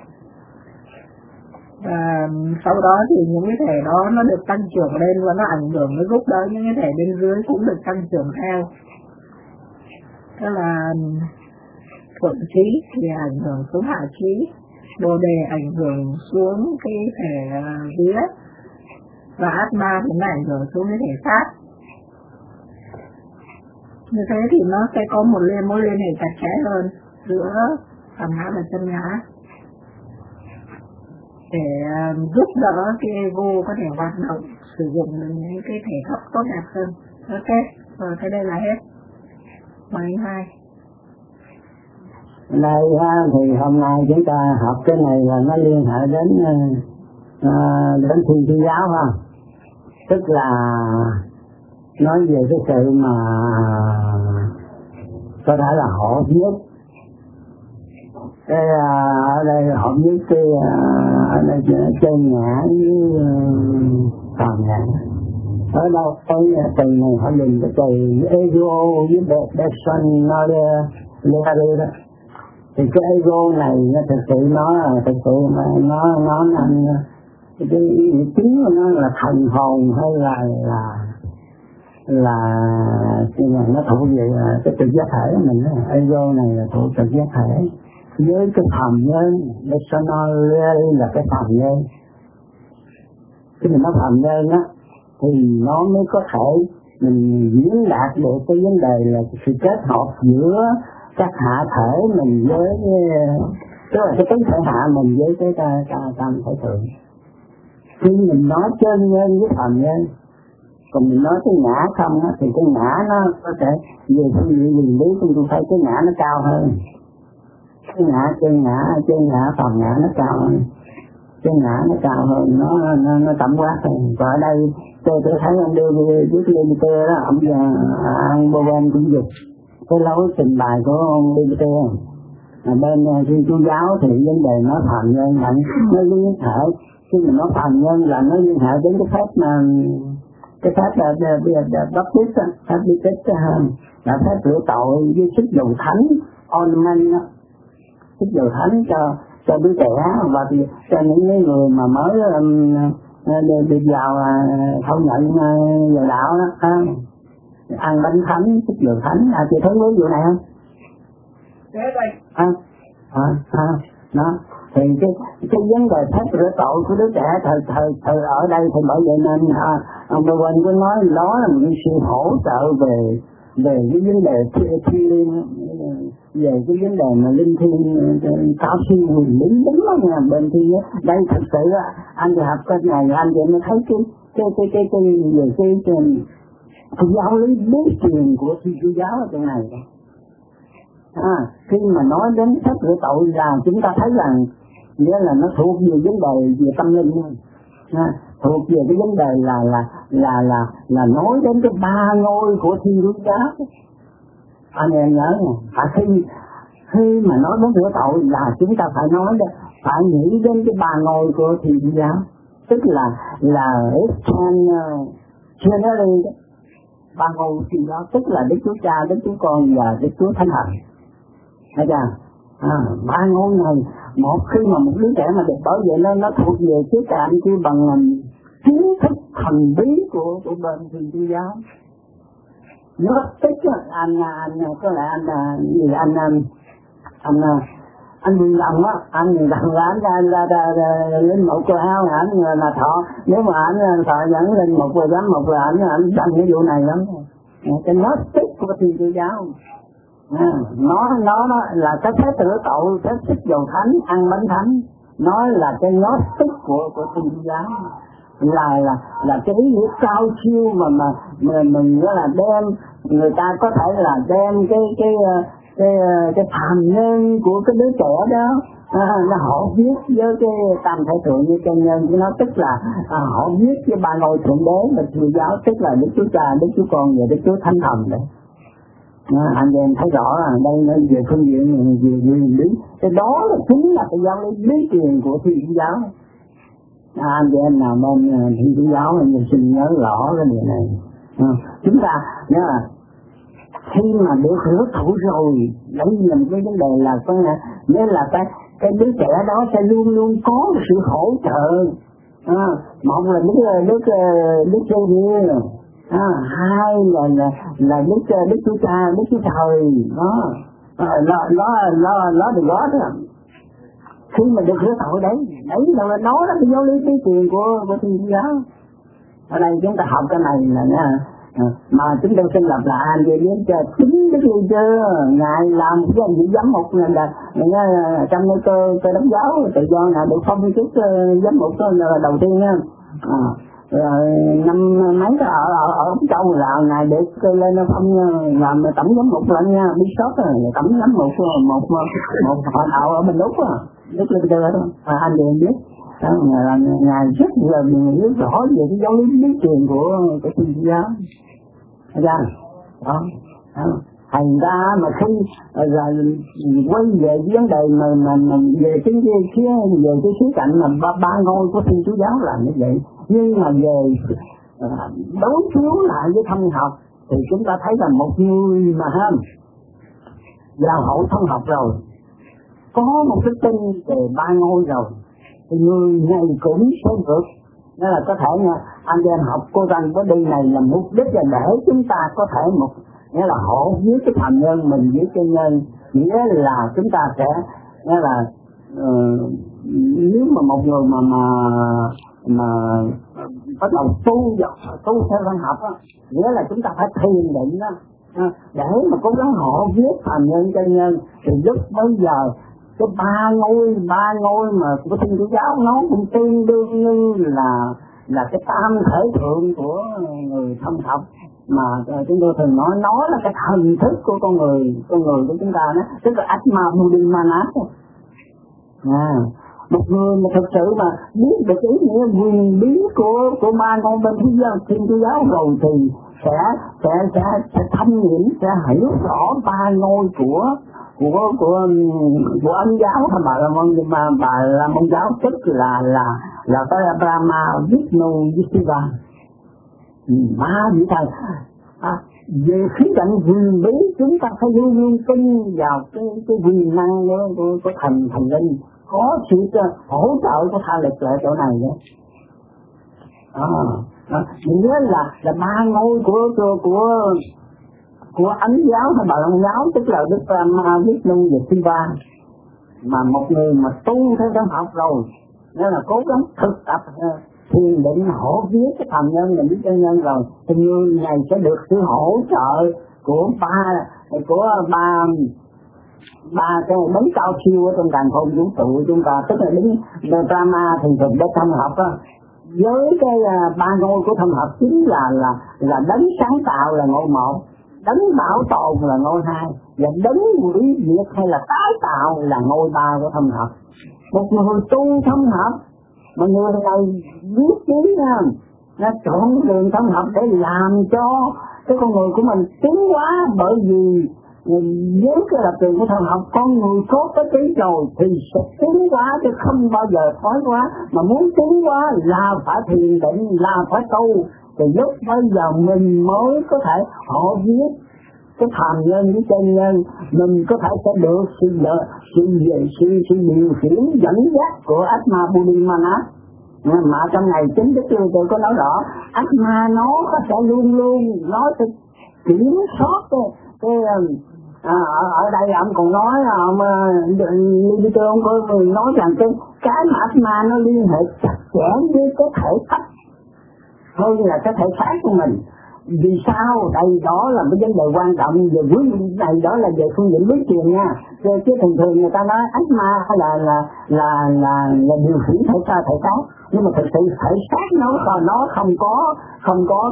Và sau đó thì những cái thể đó nó được tăng trưởng lên và nó ảnh hưởng, nó giúp đỡ những cái thể bên dưới cũng được tăng trưởng theo. Tức là thượng trí thì ảnh hưởng xuống hạ trí, bồ đề ảnh hưởng xuống cái thể dưới, và atma thì nó ảnh hưởng xuống cái thể khác. Như thế thì nó sẽ có một mối liên hệ chặt chẽ hơn giữa phàm ngã và chân ngã, để giúp đỡ cái ego có thể hoạt động, sử dụng những cái thể thức tốt đẹp hơn. Ok, rồi tới đây là hết. Mời anh Hai. Đây thì hôm nay chúng ta học cái này là nó liên hệ đến Thiên Chúa giáo ha, tức là nói về cái sự mà có thể là họ nhất cái ở đây họ nhất cái ở đây chân ngã với phàm ngã. Ở đâu tới từ này họ dùng cái từ ego với personality đó. Thì cái ego này nó thực sự nó cái ý chính của nó là thần hồn hay là khi mà nó thuộc về cái trực giác thể của mình đó. Ego này là thuộc trực giác thể với cái phàm nhân, personality là cái phàm nhân. Khi mình nói phàm nhân á thì nó mới có thể mình diễn đạt được cái vấn đề là sự kết hợp giữa các hạ thể mình với tức là cái tứ thể hạ mình với cái tam thể thượng. Khi mình nói chân nhân với phàm nhân, còn mình nói cái ngã không á thì cái ngã nó có thể về phương diện nguyên lý chúng thấy cái ngã nó cao hơn. Cái ngã chân ngã phàm ngã nó cao hơn. Cái ngã nó cao hơn, nó tổng quát hơn. Và ở đây tôi thấy ông đưa viết lên tê đó, ông Bowen cũng dịch cái lối trình bày của ông DBT. Bên Thiên Chúa giáo thì vấn đề nói phàm nhân là nó liên hệ, khi mình nói phàm nhân là nó liên hệ đến cái phép mà cái phép là baptist là phép rửa tội với sức dầu thánh ornament, sức dầu thánh cho đứa trẻ và cho những người mà mới được vào thâu nhận vào đạo đó, ăn bánh thánh, sức dầu thánh. Chị thấy mấy vụ này không? Thế đây. Đó. Thì cái vấn đề phép rửa tội của đứa trẻ thời ở đây thì bởi vậy nên ông Bê Quên có nói đó là một sự hỗ trợ về cái vấn đề thiên liêng, về cái vấn đề mà linh thiêng cao siêu huyền lý đúng lắm nha. Bên kia đây thật sự anh thì học cái này anh thì mới thấy cái giáo lý bố truyền của Thiên Chúa giáo ở trong này. Khi mà nói đến phép rửa tội là chúng ta thấy rằng nghĩa là nó thuộc về vấn đề về tâm linh, thuộc về cái vấn đề là nói đến cái 3 ngôi của Thiên Chúa giáo. Anh em nhớ nè, khi mà nói đến rửa tội là chúng ta phải nghĩ đến cái 3 ngôi của Thiên Chúa giáo, tức là Trinity, 3 ngôi Thiên Chúa giáo, tức là Đức Chúa Cha, Đức Chúa Con và Đức Chúa Thánh Thần. Thấy chưa? Ba ngôi này, một khi mà một đứa trẻ mà được bảo vệ nó thuộc về cái cạnh kia bằng kiến thức thần bí của bên Thiên Chúa giáo. Nó tích anh có lẽ anh Nguyên Long á, anh Nguyên Long là anh ra linh mục của ao ảnh là thọ, nếu mà anh thọ dẫn linh mục rồi giám mục là anh tranh cái vụ này lắm. Cái nó tích của Thiên Chúa giáo. Nó là cái phép rửa tội, phép xích dầu thánh, ăn bánh thánh, nó là cái nó tích của Thiên Chúa giáo. Là cái ý nghĩa cao siêu mà mình nói là đem, người ta có thể là đem cái phàm nhân của cái đứa trẻ đó nó họ viết với cái tam thể thượng như chân nhân của nó, tức là họ viết với ba ngôi thượng đế là Thiên giáo, tức là Đức Chúa Cha, Đức Chúa Con và Đức Chúa Thánh Thần đấy. Anh em thấy rõ là đây nó về phương diện về lý, cái đó là chính là cái giáo lý bí truyền của Thiên giáo. Anh em nào bên Thiên Chúa giáo mình xin nhớ rõ cái điều này. Chúng ta nhớ là khi mà được rửa tội rồi, đấy là một cái vấn đề là có nghĩa là cái đứa trẻ đó sẽ luôn luôn có một sự hỗ trợ. Một là Đức Giê-hô, hai là Đức Chúa Cha, Đức Chúa Trời, nó được đó đó. Khi mà được rửa tội đấy là nó là cái giáo lý bí truyền của Thiên Chúa giáo. Ở đây chúng ta học cái này là nha. Mà chúng tôi xin lặp lại anh về đến cho chính Đức Giê-xu ngài làm cái gì giám mục là trong cái cơ đốc giáo tự do ngài được phong chức giám mục là đầu tiên nha. Năm mấy ở Úc Châu là ngài được lên phong làm tổng giám mục lên nha, bishop tổng giám mục một hội đạo ở bên Úc Đức Giê-xu đó. Anh về biết ngài rất là biết rõ về cái giáo lý bí truyền của Thiên Chúa giáo. Đó. Thành ra mà khi là quay về cái vấn đề mà về cái khía cạnh là ba ngôi của Thiên Chúa giáo là như vậy, nhưng mà về đối chiếu lại với thông học thì chúng ta thấy là một người mà vào hội thông học rồi có một cái tin về ba ngôi rồi thì người này cũng sẽ vượt. Đó là có thể nha, anh em học cô Văn có đi này là mục đích là để chúng ta có thể nghĩa là họ viết cái thành nhân mình viết cái nhân, nghĩa là chúng ta sẽ nghĩa là nếu mà một người mà bắt đầu tu theo văn học á, nghĩa là chúng ta phải thiền định đó để mà cố gắng họ viết thành nhân chân nhân thì lúc bây giờ cái ba ngôi mà của Thiên Chúa giáo nó cũng tương đương như là cái tam thể thượng của người thông học mà chúng tôi thường nói nó là cái thần thức của con người của chúng ta đó, tức là Atma Buddhi Manat. Một người mà thực sự mà biết được ý nghĩa quyền bí của ba ngôi bên Thiên Chúa giáo rồi thì sẽ thâm nghiệm, sẽ hiểu rõ ba ngôi của Ấn giáo hay bà là môn giáo, tức là cái Brahma, Vishnu, Shiva. Ba vị thầy về khía cạnh quyền bí chúng ta phải luôn luôn tin vào cái quyền năng của thần linh, có sự hỗ trợ của tha lực lại chỗ này nữa. Nghĩa là ba ngôi của Ấn giáo hay bà Long giáo, tức là Đức Brahma, Vishnu và Shiva. Mà một người mà tu theo giáo học rồi nên là cố gắng thực tập thiền định hỗ viết cái thành nhân mình biết chân nhân rồi thì người này sẽ được sự hỗ trợ của ba cái đấng cao siêu ở trong càn khôn vũ trụ chúng ta, tức là đứng Brahma thì thực để thông học á, với cái ba ngôi của thông học chính là đấng sáng tạo là ngôi một, đấng bảo tồn là ngôi hai, và đấng hủy diệt hay là tái tạo là ngôi ba của thông học. Một người tu thông học mà người này biết chí nó chọn đường thông học để làm cho cái con người của mình tiến hóa, bởi vì với cái lập trường của thông học con người có cái trí rồi thì sẽ tiến hóa chứ không bao giờ thoái hóa, mà muốn tiến hóa là phải thiền định, là phải tu thì lúc bây giờ mình mới có thể họ viết cái phàm nhân với chân nhân, mình có thể sẽ được sự điều khiển dẫn dắt của Atma Buddhimana. Mà trong này chính cái tôi có nói rõ, Atma nó có sẽ luôn luôn nó sẽ kiểm soát ở đây ông còn nói ông nói rằng cái mà Atma nó liên hệ chặt chẽ với cái thể phách hơn là cái thể xác của mình. Vì sao? Đây đó là cái vấn đề quan trọng về vấn này, đó là về phương diện lý truyền nha. Chứ thường người ta nói Atma hay là điều khiển thể xác, nhưng mà thực sự thể xác nó không có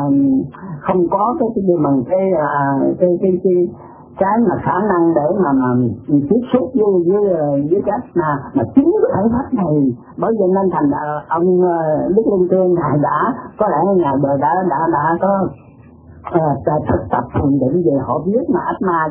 cái mà khả năng để mà tiếp xúc với cái mà chính cái thể xác này. Bởi vậy nên thành ông Đức Linh Tương ngài đã có lẽ ngài đã có thực tập thiền định về họ biết mà Atma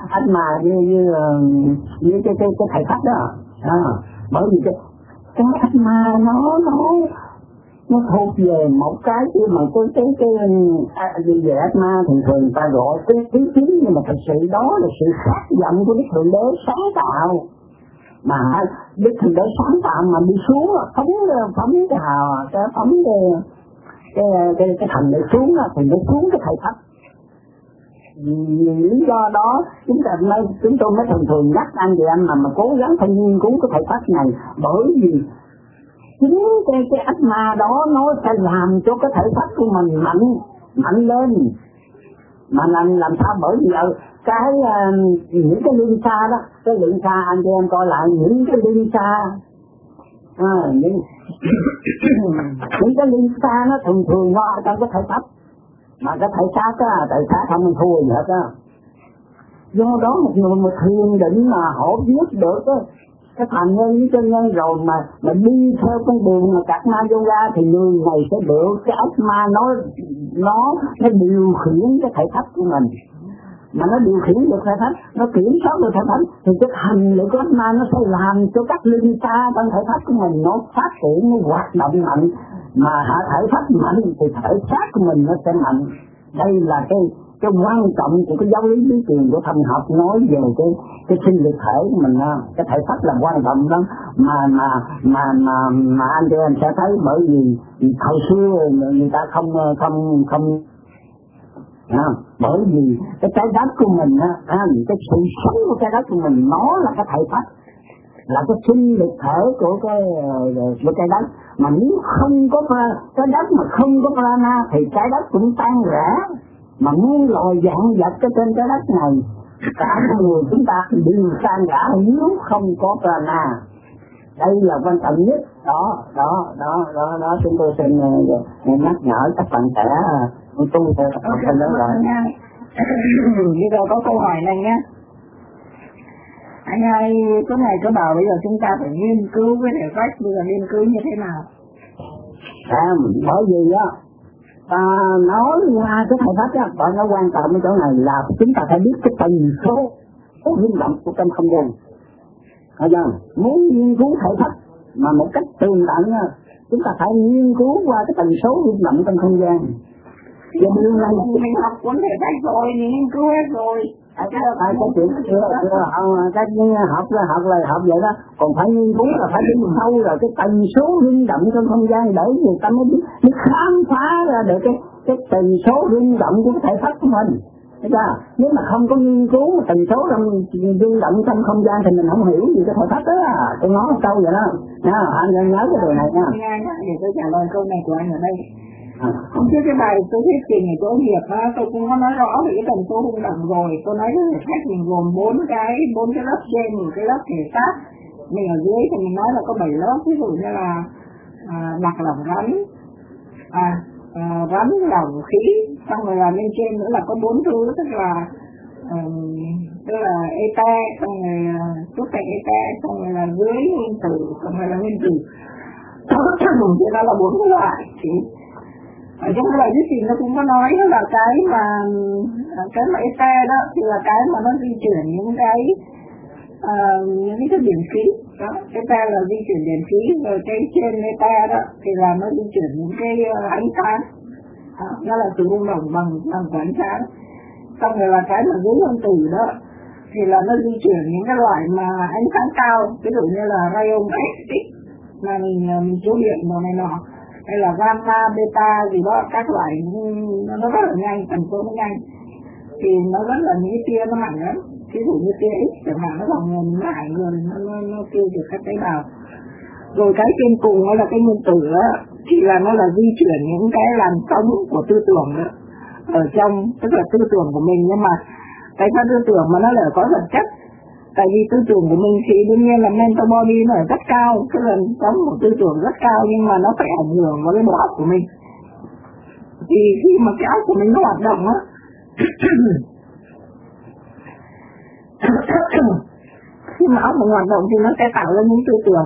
với cái thể xác đó. Bởi vì cái Atma nó thuộc về một cái mà cái về Atma thường ta gọi cái ý chí, nhưng mà thật sự đó là sự khát vọng của Đức Thượng Đế sáng tạo. Mà Đức Thượng Đế sáng tạo mà đi xuống phóng cái thành để xuống thì nó xuống cái thể thấp. Lý do đó chúng tôi mới thường nhắc anh chị em mà cố gắng phải nghiên cứu cái thể thấp này, bởi vì chính cái Atma đó nó sẽ làm cho cái thể xác của mình mạnh lên. Mà làm sao? Bởi vì những cái liên xa đó, cái liên xa anh chị em coi lại những cái liên xa những cái liên xa nó thường nó ở trong cái thể xác, mà cái thể xác không thua gì hết á. Do đó một người mà thiền định mà họ biết được cái phàm nhân với chân nhân rồi mà đi theo con đường mà Karma Yoga thì người này sẽ được cái Atma nó điều khiển cái thể xác của mình. Mà nó điều khiển được thể xác, nó kiểm soát được thể xác thì cái hành lực của Atma nó sẽ làm cho các linh xa trong thể xác của mình nó phát triển, nó hoạt động mạnh. Mà thể xác mạnh thì thể xác của mình nó sẽ mạnh. Đây là cái quan trọng của cái giáo lý lý truyền của thần học, nói về cái sinh lực thể của mình. Cái thể xác là quan trọng lắm mà anh chị em sẽ thấy, bởi vì hồi xưa người ta không bởi vì cái trái đất của mình cái sự sống của trái đất của mình nó là cái thể xác, là cái sinh lực thể của cái trái đất. Mà nếu không có trái đất mà không có prana thì trái đất cũng tan rã. Mà muôn loài vạn vật cái trên trái đất này, cả người chúng ta đều tan rã nếu không có prana. Đây là quan trọng nhất. Đó chúng tôi xin nhắc nhở các bạn trẻ tu theo phần lớn rồi. Bây giờ có câu hỏi này nhé. Anh ơi, cái này có bảo bây giờ chúng ta phải nghiên cứu với thể phách, bây giờ nghiên cứu như thế nào? Bởi vì ta nói qua cái thể phách bởi nó quan trọng ở chỗ này là chúng ta phải biết cái tần số rung động của trong không gian. Thấy chưa? Muốn nghiên cứu thể phách mà một cách tường tận chúng ta phải nghiên cứu qua cái tần số rung động trong không gian. Và điều này mình học cuốn thể phách rồi, mình nghiên cứu hết rồi. Cái chuyện học vậy đó, còn phải nghiên cứu là phải đi sâu rồi cái tần số rung động trong không gian để người ta mới khám phá ra được cái tần số rung động của cái thể phách của mình. Thấy chưa? Nếu mà không có nghiên cứu tần số rung động trong không gian thì mình không hiểu gì cái thể phách đó. Tôi nói câu vậy đó. Anh nhớ cái điều này nha. Để tôi trả lời câu này của anh ở đây. Hôm trước cái bài tôi thuyết trình này của nghiệp tôi cũng có nói rõ về cái tần số rung động rồi. Tôi nói cái thể phách mình gồm bốn cái lớp trên, cái lớp thể xác mình ở dưới thì mình nói là có 7 lớp, ví dụ như là đặc lỏng rắn lỏng khí, xong rồi là bên trên nữa là có 4 thứ, tức là ete, xong rồi chút thành ete, xong rồi là dưới nguyên tử, xong rồi là nguyên tử. Thế đó là 4 cái loại. Ở trong cái bài thuyết trình nó cũng có nói là cái mà ete đó thì là cái mà nó di chuyển những cái điểm khí đó. Ete là di chuyển điểm khí, rồi cái trên ete đó thì là nó di chuyển những cái ánh sáng. Nó là sự rung động bằng ánh sáng. xong rồi là cái mà dưới nguyên tử đó thì là nó di chuyển những cái loại mà ánh sáng cao, ví dụ như là rayon X mà mình chiếu điện đồ này nọ, hay là gamma, beta gì đó, các loại nó rất là nhanh, tần số nó nhanh, thì nó rất là những cái tia nó mạnh lắm. Ví dụ như tia X chẳng hạn, nó còn nó hại người, nó tiêu diệt các tế bào. Rồi cái trên cùng nó là cái nguyên tử đó, thì là nó là di chuyển những cái làn sóng của tư tưởng đó ở trong, tức là tư tưởng của mình, nhưng mà cái tư tưởng mà nó lại có vật chất. Tại vì tư tưởng của mình thì đương nhiên là mental body nó rất cao, cái lần sống của tư tưởng rất cao, nhưng mà nó phải ảnh hưởng vào cái bộ óc của mình. Thì khi mà cái óc của mình nó hoạt động á, khi mà óc mình hoạt động thì nó sẽ tạo ra những tư tưởng.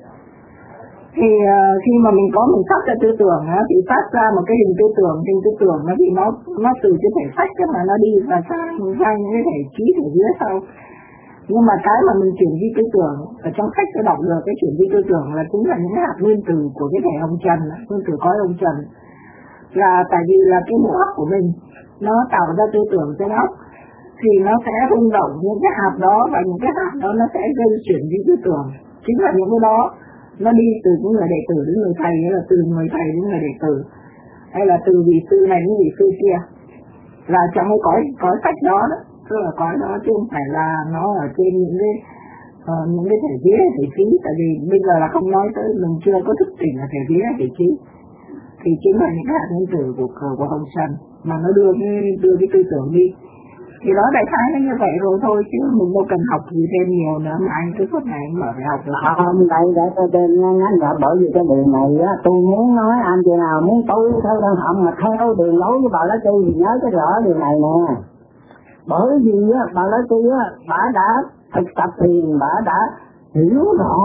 Thì khi mà mình phát ra tư tưởng á, thì phát ra một cái hình tư tưởng nó thì nó từ cái thể phách cái mà nó đi và sang những cái thể trí ở dưới sau. Nhưng mà cái mà mình chuyển di tư tưởng ở trong sách tôi đọc được, cái chuyển di tư tưởng là cũng là những cái hạt nguyên tử của cái thể hồng trần, nguyên tử cõi hồng trần. Là tại vì là cái bộ óc của mình nó tạo ra tư tưởng trên óc, thì nó sẽ rung động những cái hạt đó, và những cái hạt đó nó sẽ gây chuyển di tư tưởng. Chính là những cái đó nó đi từ những người đệ tử đến người thầy, hay là từ người thầy đến người đệ tử, hay là từ vị sư này đến vị sư kia, là trong cái cõi sách đó đó, tức là cõi đó, chứ không phải là nó ở trên những cái thể vía thể trí. Tại vì bây giờ là không nói tới, mình chưa có thức tỉnh là thể vía thể trí, thì chính là những cái hạt nguyên tử của hồng trần mà nó đưa cái tư tưởng đi. Thì đó đại khái nó như vậy rồi thôi, chứ mình đâu cần học gì thêm nhiều nữa, mà anh cứ suốt ngày mở phải học là không. Đây để ngắn gọn, bởi vì cái điều này á, tôi muốn nói anh chị nào muốn tu theo thân họng mà theo đường lối của bà Lá Chi thì nhớ cái rõ điều này nè. Bởi vì á, bà Lá Chi á, bà đã thực tập thiền, bà đã hiểu rõ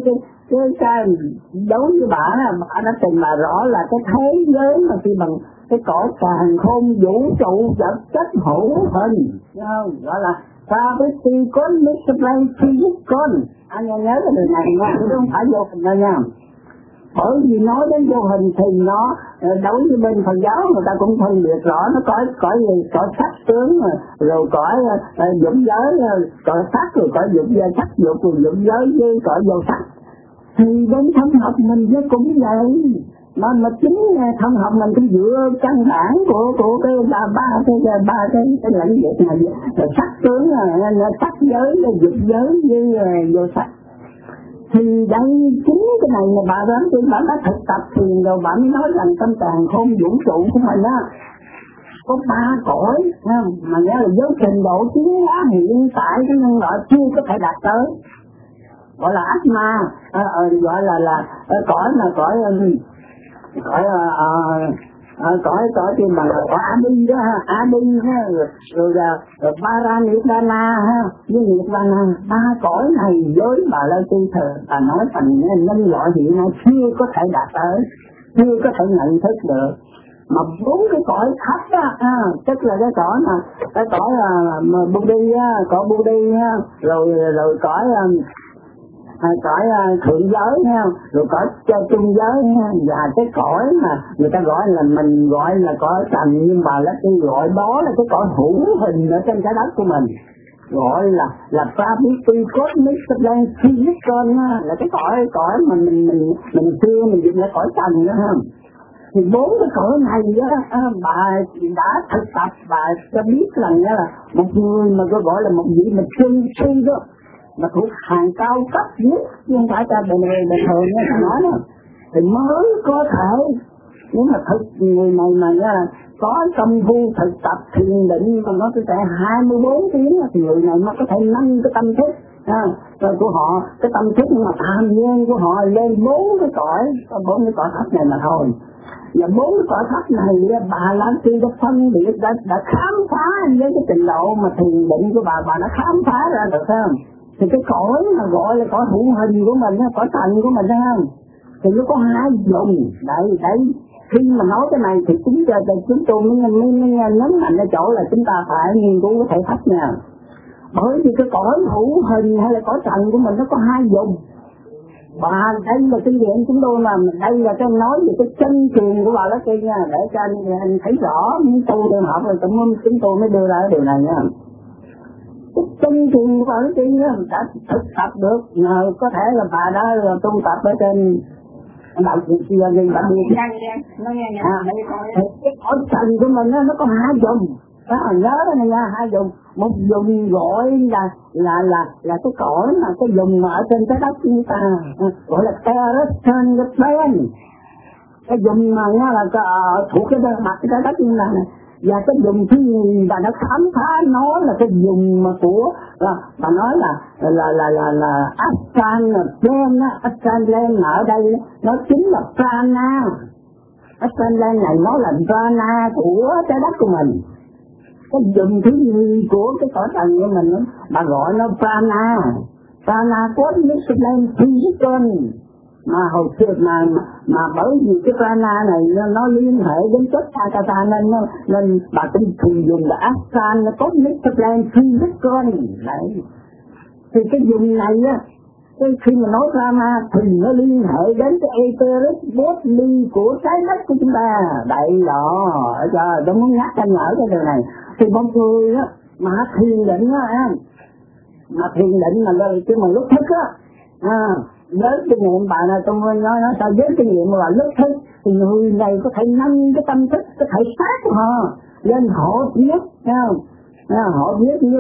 cái đối với bà đã trình bày rõ là cái thế giới mà khi bằng cái cõi càn khôn vũ trụ vật chất hữu hình, gọi là Gravity Cosmic Physics Con. Anh nhớ cái điều này nha, chứ không phải vô hình đâu nha. Bởi vì nói đến vô hình thì nó đối với bên Phật giáo người ta cũng phân biệt rõ, nó cõi sắc tướng, rồi cõi dụng giới, cõi sắc, rồi cõi dụng giới, sắc dục, rồi dụng giới với cõi vô sắc. Thì đến thân học mình nó cũng vậy, mà chính thân học mình cũng dựa căn bản của cái ba cái lãnh vực này, sắc tướng, sắc giới, dục giới với vô sắc. Thì đây chính cái này mà bà đoán chứ bà đã thực tập thiền rồi, bà mới nói rằng tâm tàng khôn vũ trụ của mình á có 3 cõi, mà nghĩa là với trình độ tiến hóa hiện tại cái nhân loại chưa có thể đạt tới, gọi là Atma, gọi là cõi mà cõi trên bằng cõi Adi đó, Adi ha, rồi Paranidana ha, với Nirvana. 3 cõi này với bà Lá Chi thờ bà nói thành nhân loại hiện nay chưa có thể đạt tới, chưa có thể nhận thức được. Mà 4 cái cõi thấp á, tức là cái cõi mà Buddhi á, cõi Buddhi ha, rồi cõi thượng giới ha, rồi cõi trung giới ha, và cái cõi mà người ta gọi là mình gọi là cõi trần, nhưng mà Lá Chi gọi đó là cái cõi hữu hình ở trên trái đất của mình, gọi là Gravity Cosmic Physics Con, là cái cõi mà mình xưa mình dịch là cõi trần đó ha. Thì 4 cái cõi này á, bà đã thực tập, bà cho biết là một người mà tôi gọi là một vị mà chuyên đó, mà thuộc hàng cao cấp nhất, chứ không phải ta bình thường như ta nói đó, thì mới có thể. Nếu mà người này mà có công phu thực tập thiền định mà nó có thể 24 tiếng thì người này nó có thể nâng cái tâm thức rồi của họ, cái tâm thức mà tham nhiên của họ lên 4 cái cõi thấp này mà thôi. Và 4 cái cõi thấp này bà Lá Chi đã phân biệt, đã khám phá với cái trình độ mà thiền định của bà đã khám phá ra được không? Thì cái cõi mà gọi là cõi hữu hình của mình, cõi trần của mình thấy không? Thì nó có 2 vùng. Đấy, khi mà nói cái này thì chúng tôi mới nhấn mạnh ở chỗ là chúng ta phải nghiên cứu cái thể phách nha. Bởi vì cái cõi hữu hình hay là cõi trần của mình nó có 2 vùng. Bà đây là kinh nghiệm chúng tôi mà, đây là cái nói về cái chân truyền của bà đó kia nha, để cho anh thấy rõ những tu tôi học rồi chúng tôi mới đưa ra cái điều này nha. Cái chân truyền của bà đó kia nha, đã thực tập được, có thể là bà đã là tu tập ở trên đạo cụ kia nhưng bà đi. Cái cõi trần của mình nó có hai vùng. Đó, nhớ đó này nha, hai vùng. Một vùng gọi là cái cõi mà cái vùng mà ở trên trái đất chúng ta gọi là terrestrial plane. Cái vùng mà nó là thuộc cái mặt cái trái đất như này này. Và cái vùng thứ bà nó khám phá nó là cái vùng mà của bà nói là astral plane á, astral plane ở đây nó chính là prana. Astral plane này nó là prana của trái đất của mình. Cái vùng thứ nhì của cái cõi trần của mình đó, bà gọi nó prana. Prana có những sự lên physical mà hồi xưa mà bởi vì cái prana này nó liên hệ đến chất Akata nên bà cũng thường dùng là astral, nó có những sự lên physical đấy. Thì cái vùng này á, khi mà nói prana thì nó liên hệ đến cái etheric body của trái đất của chúng ta. Đây đó, trời, tôi muốn nhắc anh nhở cái điều này. Thì mọi người á, mà thiền định á, mà thiền định mà cái mà lúc thức á, với kinh nghiệm bà này tôi nói sao với kinh nghiệm mà lúc thức thì người này có thể nâng cái tâm thức, cái thể xác của họ lên họ biết, thấy không? Họ biết như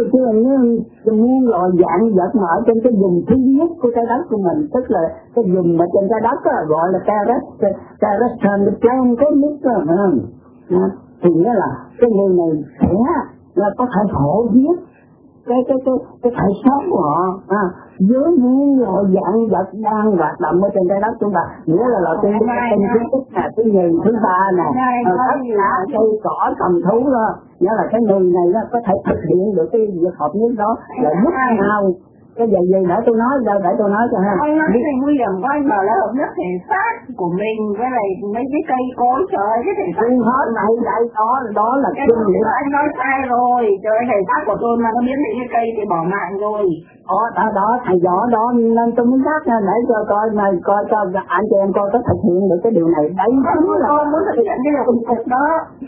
muôn loài dạng vật mà ở trên cái vùng thứ nhất của trái đất của mình, tức là cái vùng mà trên trái đất đó, gọi là terrestrial plane có mức đó, thì nghĩa là cái người này sẽ là có thể họ biết cái thể xác của họ với những loài dạng vật đang hoạt động ở trên trái đất chúng ta, nghĩa là cái thứ nhất là cái nhì thứ ba này, tất cả cây cỏ cầm thú đó, nghĩa là cái người này nó có thể thực hiện được cái việc hợp nhất đó là lúc nào cái gì để tôi nói cho ha. Anh nói thì nguy hiểm quá, giờ là hợp nhất thể xác của mình với lại mấy cái cây cối, trời ơi, cái thể xác hết này đây đó là cái anh nói sai rồi, trời ơi, thể xác của tôi mà nó biến thành cái cây thì bỏ mạng rồi. Đó thầy rõ đó nên tôi muốn nhắc nha, để cho coi này, coi cho anh chị em coi có thực hiện được cái điều này. Đấy chính là tôi muốn thực hiện cái điều thực đó.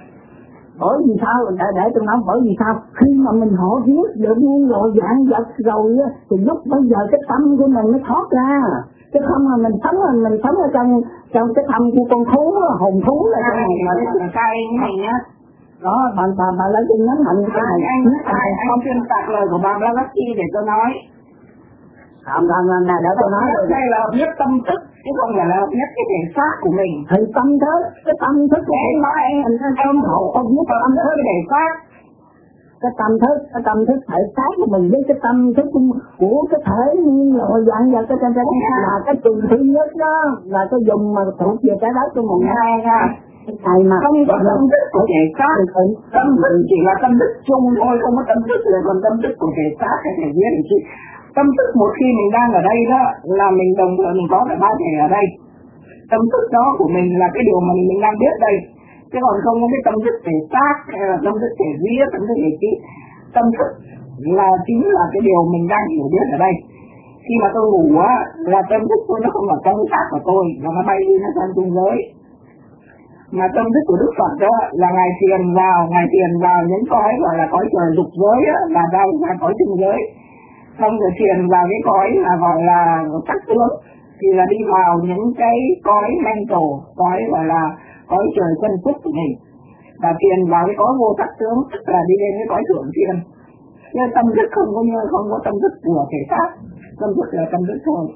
Bởi vì sao? Để tôi nói bởi vì sao? Khi mà mình họ viết được những loại dạng vật rồi á, thì lúc bây giờ cái tâm của mình nó thoát ra. Chứ không mà mình sống ở trong cái tâm của con thú, hồn thú là cái này mà cay như này nhá. Đó, bà lấy cái nhấn mạnh cái này. Anh xuyên tạc lời của bà Blavatsky để tôi nói. Để tôi nói rồi. Đây là hợp nhất tâm thức, chứ không phải là hợp nhất cái thể xác của mình. Thì tâm thức, cái tâm thức của anh nói em hậu không biết tâm thức cái thể xác. Cái tâm thức thể xác của mình với cái tâm thức của cái thể loại dạng vật cái trên trái đất là cái trường thứ nhất đó, là cái vùng mà thuộc về trái đất của mình. Này mà không có tâm thức của thể xác, tâm thức chỉ là tâm thức chung thôi, không có tâm thức là còn tâm thức của thể xác hay thể viên thì chị. Tâm thức một khi mình đang ở đây đó là mình đồng thời mình có cả ba thể ở đây. Tâm thức đó của mình là cái điều mà mình đang biết đây, chứ còn không có cái tâm thức thể xác hay là tâm thức thể vía, tâm thức thể trí. Tâm thức là chính là cái điều mình đang hiểu biết ở đây. Khi mà tôi ngủ á là tâm thức tôi nó không phải tâm xác của tôi, và nó bay đi nó sang trung giới. Mà tâm thức của Đức Phật đó là ngài thiền vào những cõi gọi là cõi trời dục giới á, là ra cõi trung giới. Xong rồi thiền vào cái cõi là gọi là sắc tướng, thì là đi vào những cái cõi mental, cõi gọi là cõi trời chân thức của mình. Và thiền vào cái cõi vô sắc tướng, tức là đi lên cái cõi thượng thiên. Nhưng tâm thức không có tâm thức của thể xác, tâm thức là tâm thức thôi.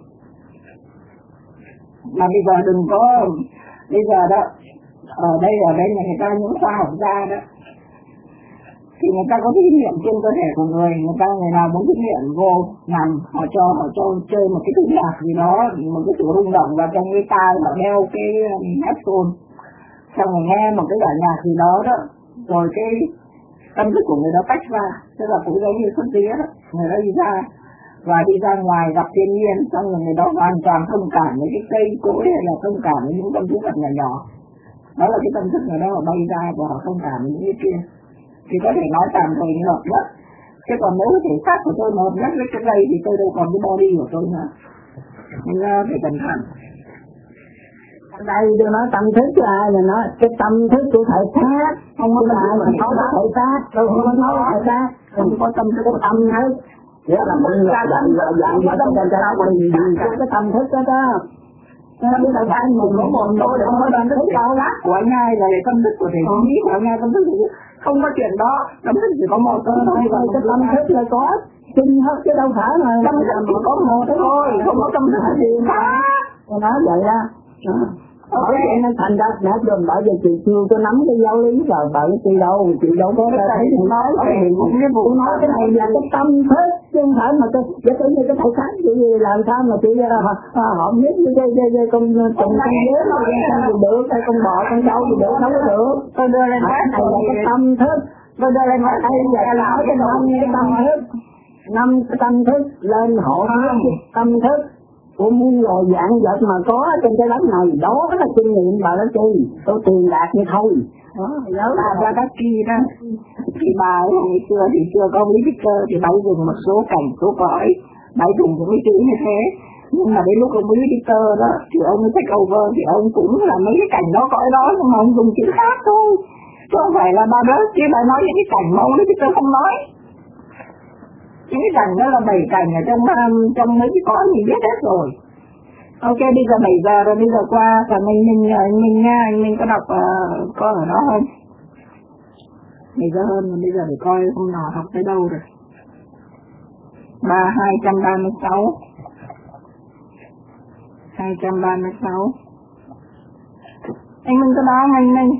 Mà bây giờ đừng có, bây giờ đó, ở đây là người ta những khoa học gia đó, thì người ta có thí nghiệm trên cơ thể của người nào muốn thí nghiệm vô nằm, họ cho chơi một cái thứ nhạc gì đó, một cái sự rung động vào trong cái tai, họ đeo cái headphone, xong rồi nghe một cái bản nhạc gì đó đó, rồi cái tâm thức của người đó tách ra, tức là cũng giống như xuất vía đó, người đó đi ra và đi ra ngoài gặp thiên nhiên, xong rồi người đó hoàn toàn thông cảm với cái cây cối hay là thông cảm với những con thú vật nhỏ nhỏ. Đó là cái tâm thức người đó họ bay ra và họ thông cảm với những cái kia. Thì có thể nói tạm thời như hợp nhất. Chứ còn nếu thể xác của tôi mà hợp nhất với cái đây thì tôi đâu còn cái body của tôi nữa. Nên phải cẩn thận. Đây tôi nói tâm thức là ai là nói cái tâm thức của thầy khác, không có ai mà nói thầy khác, tôi không có nói thầy khác, không có tâm thức của tâm thức. Nghĩa là mình dặn mà tâm thức cái tâm thức đó đó. Nên là anh mình có một tôi để không có tâm thức đâu lắm. Của anh ai là tâm thức của thầy không biết, của anh ai tâm thức thì không có chuyện đó, tâm thức chỉ có một thôi. Cái tâm thức là có kinh hết chứ đâu phải là tâm thức chỉ có một thôi, không có tâm thức gì cả. Tôi nói vậy đó. Bởi vậy nên thành ra đã dùm bởi vì chị chưa có nắm cái giáo lý rồi bởi chị đâu có thấy chị nói cái này là cái tâm thức chứ không phải mà cái như cái thầy khác chị làm sao mà chị họ biết như cái con trùng con dế nó gì được hay con bò con trâu gì được không có được. Tôi đưa lên cái này là cái tâm thức, tôi đưa lên đây là nói cái năm cái tâm thức lên hộ tâm thức của muôn loài dạng vật mà có trên cái đất này, đó là kinh nghiệm bà đó chi, tôi truyền đạt như thôi. Đó là các chi đó. Thì bà ngày xưa thì chưa có lý thích cơ thì bà dùng một số cảnh số cõi, bà dùng những cái chữ như thế. Nhưng mà đến lúc ông lý thích cơ đó thì ông take over thì ông cũng là mấy cái cảnh đó cõi đó, nhưng mà ông dùng chữ khác thôi. Chứ không phải là bà đó chứ bà nói những cái cảnh mà ông lý thích cơ không nói. Những cái cảnh đó là 7 cảnh ở trong mấy cái cõi mình biết hết rồi. Ok, bây giờ 7 giờ rồi, bây giờ qua và mình có đọc có ở đó không? 7 giờ hơn rồi, bây giờ để coi hôm nào học tới đâu rồi. 236 anh Minh có đó không anh Minh?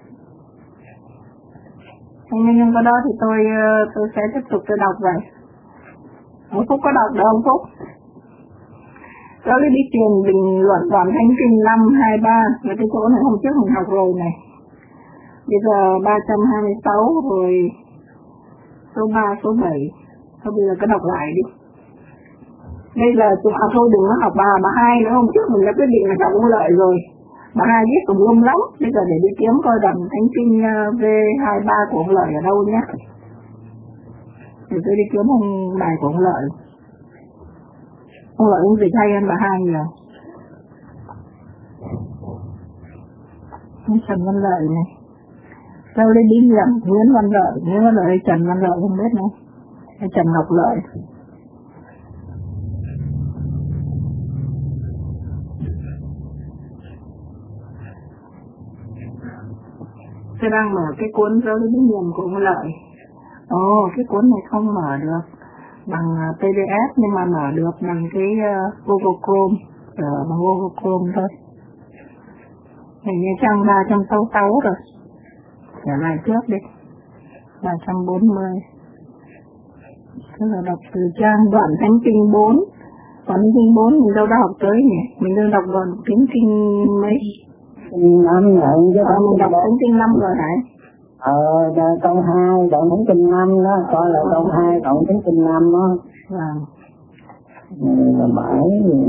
Anh Minh không có đó thì tôi sẽ tiếp tục tôi đọc vậy. Ông Phúc có đọc được không Phúc? Đó là đi truyền bình luận toàn thánh kinh 523 là cái chỗ này hôm trước mình học rồi này. Bây giờ 326 rồi số 3, số 7. Thôi bây giờ cứ đọc lại đi. Bây giờ thôi đừng có học bà 2 nữa, hôm trước mình đã quyết định là học ông Lợi rồi. Bà 2 viết tùm lum lắm. Bây giờ để đi kiếm coi đầm thánh kinh V23 của ông Lợi ở đâu nhé. Để tôi đi kiếm ông bài của ông Lợi. Ông Lợi ông dịch hay hơn bà 2 nhiều. Trần Văn Lợi này. Đâu đây đi nhầm Nguyễn Văn Lợi hay Trần Văn Lợi không biết nữa. Hay Trần Ngọc Lợi. Tôi đang mở cái cuốn dấu đi nhầm của ông Lợi. Cái cuốn này không mở được bằng PDF nhưng mà mở được bằng cái Google Chrome, bằng Google Chrome thôi. Hình như trang 366 rồi. Trở lại trước đi. 340. Thế là đọc từ trang đoạn thánh kinh 4. Còn kinh 4 mình đâu đã học tới nhỉ? Mình đang đọc đoạn kinh mấy? 5 nhận chứ mình đọc kinh 5 rồi hả? Câu 2, đoạn thánh kinh 5 đó, coi là câu 2, đoạn thánh kinh 5 đó. Vâng. Là bảy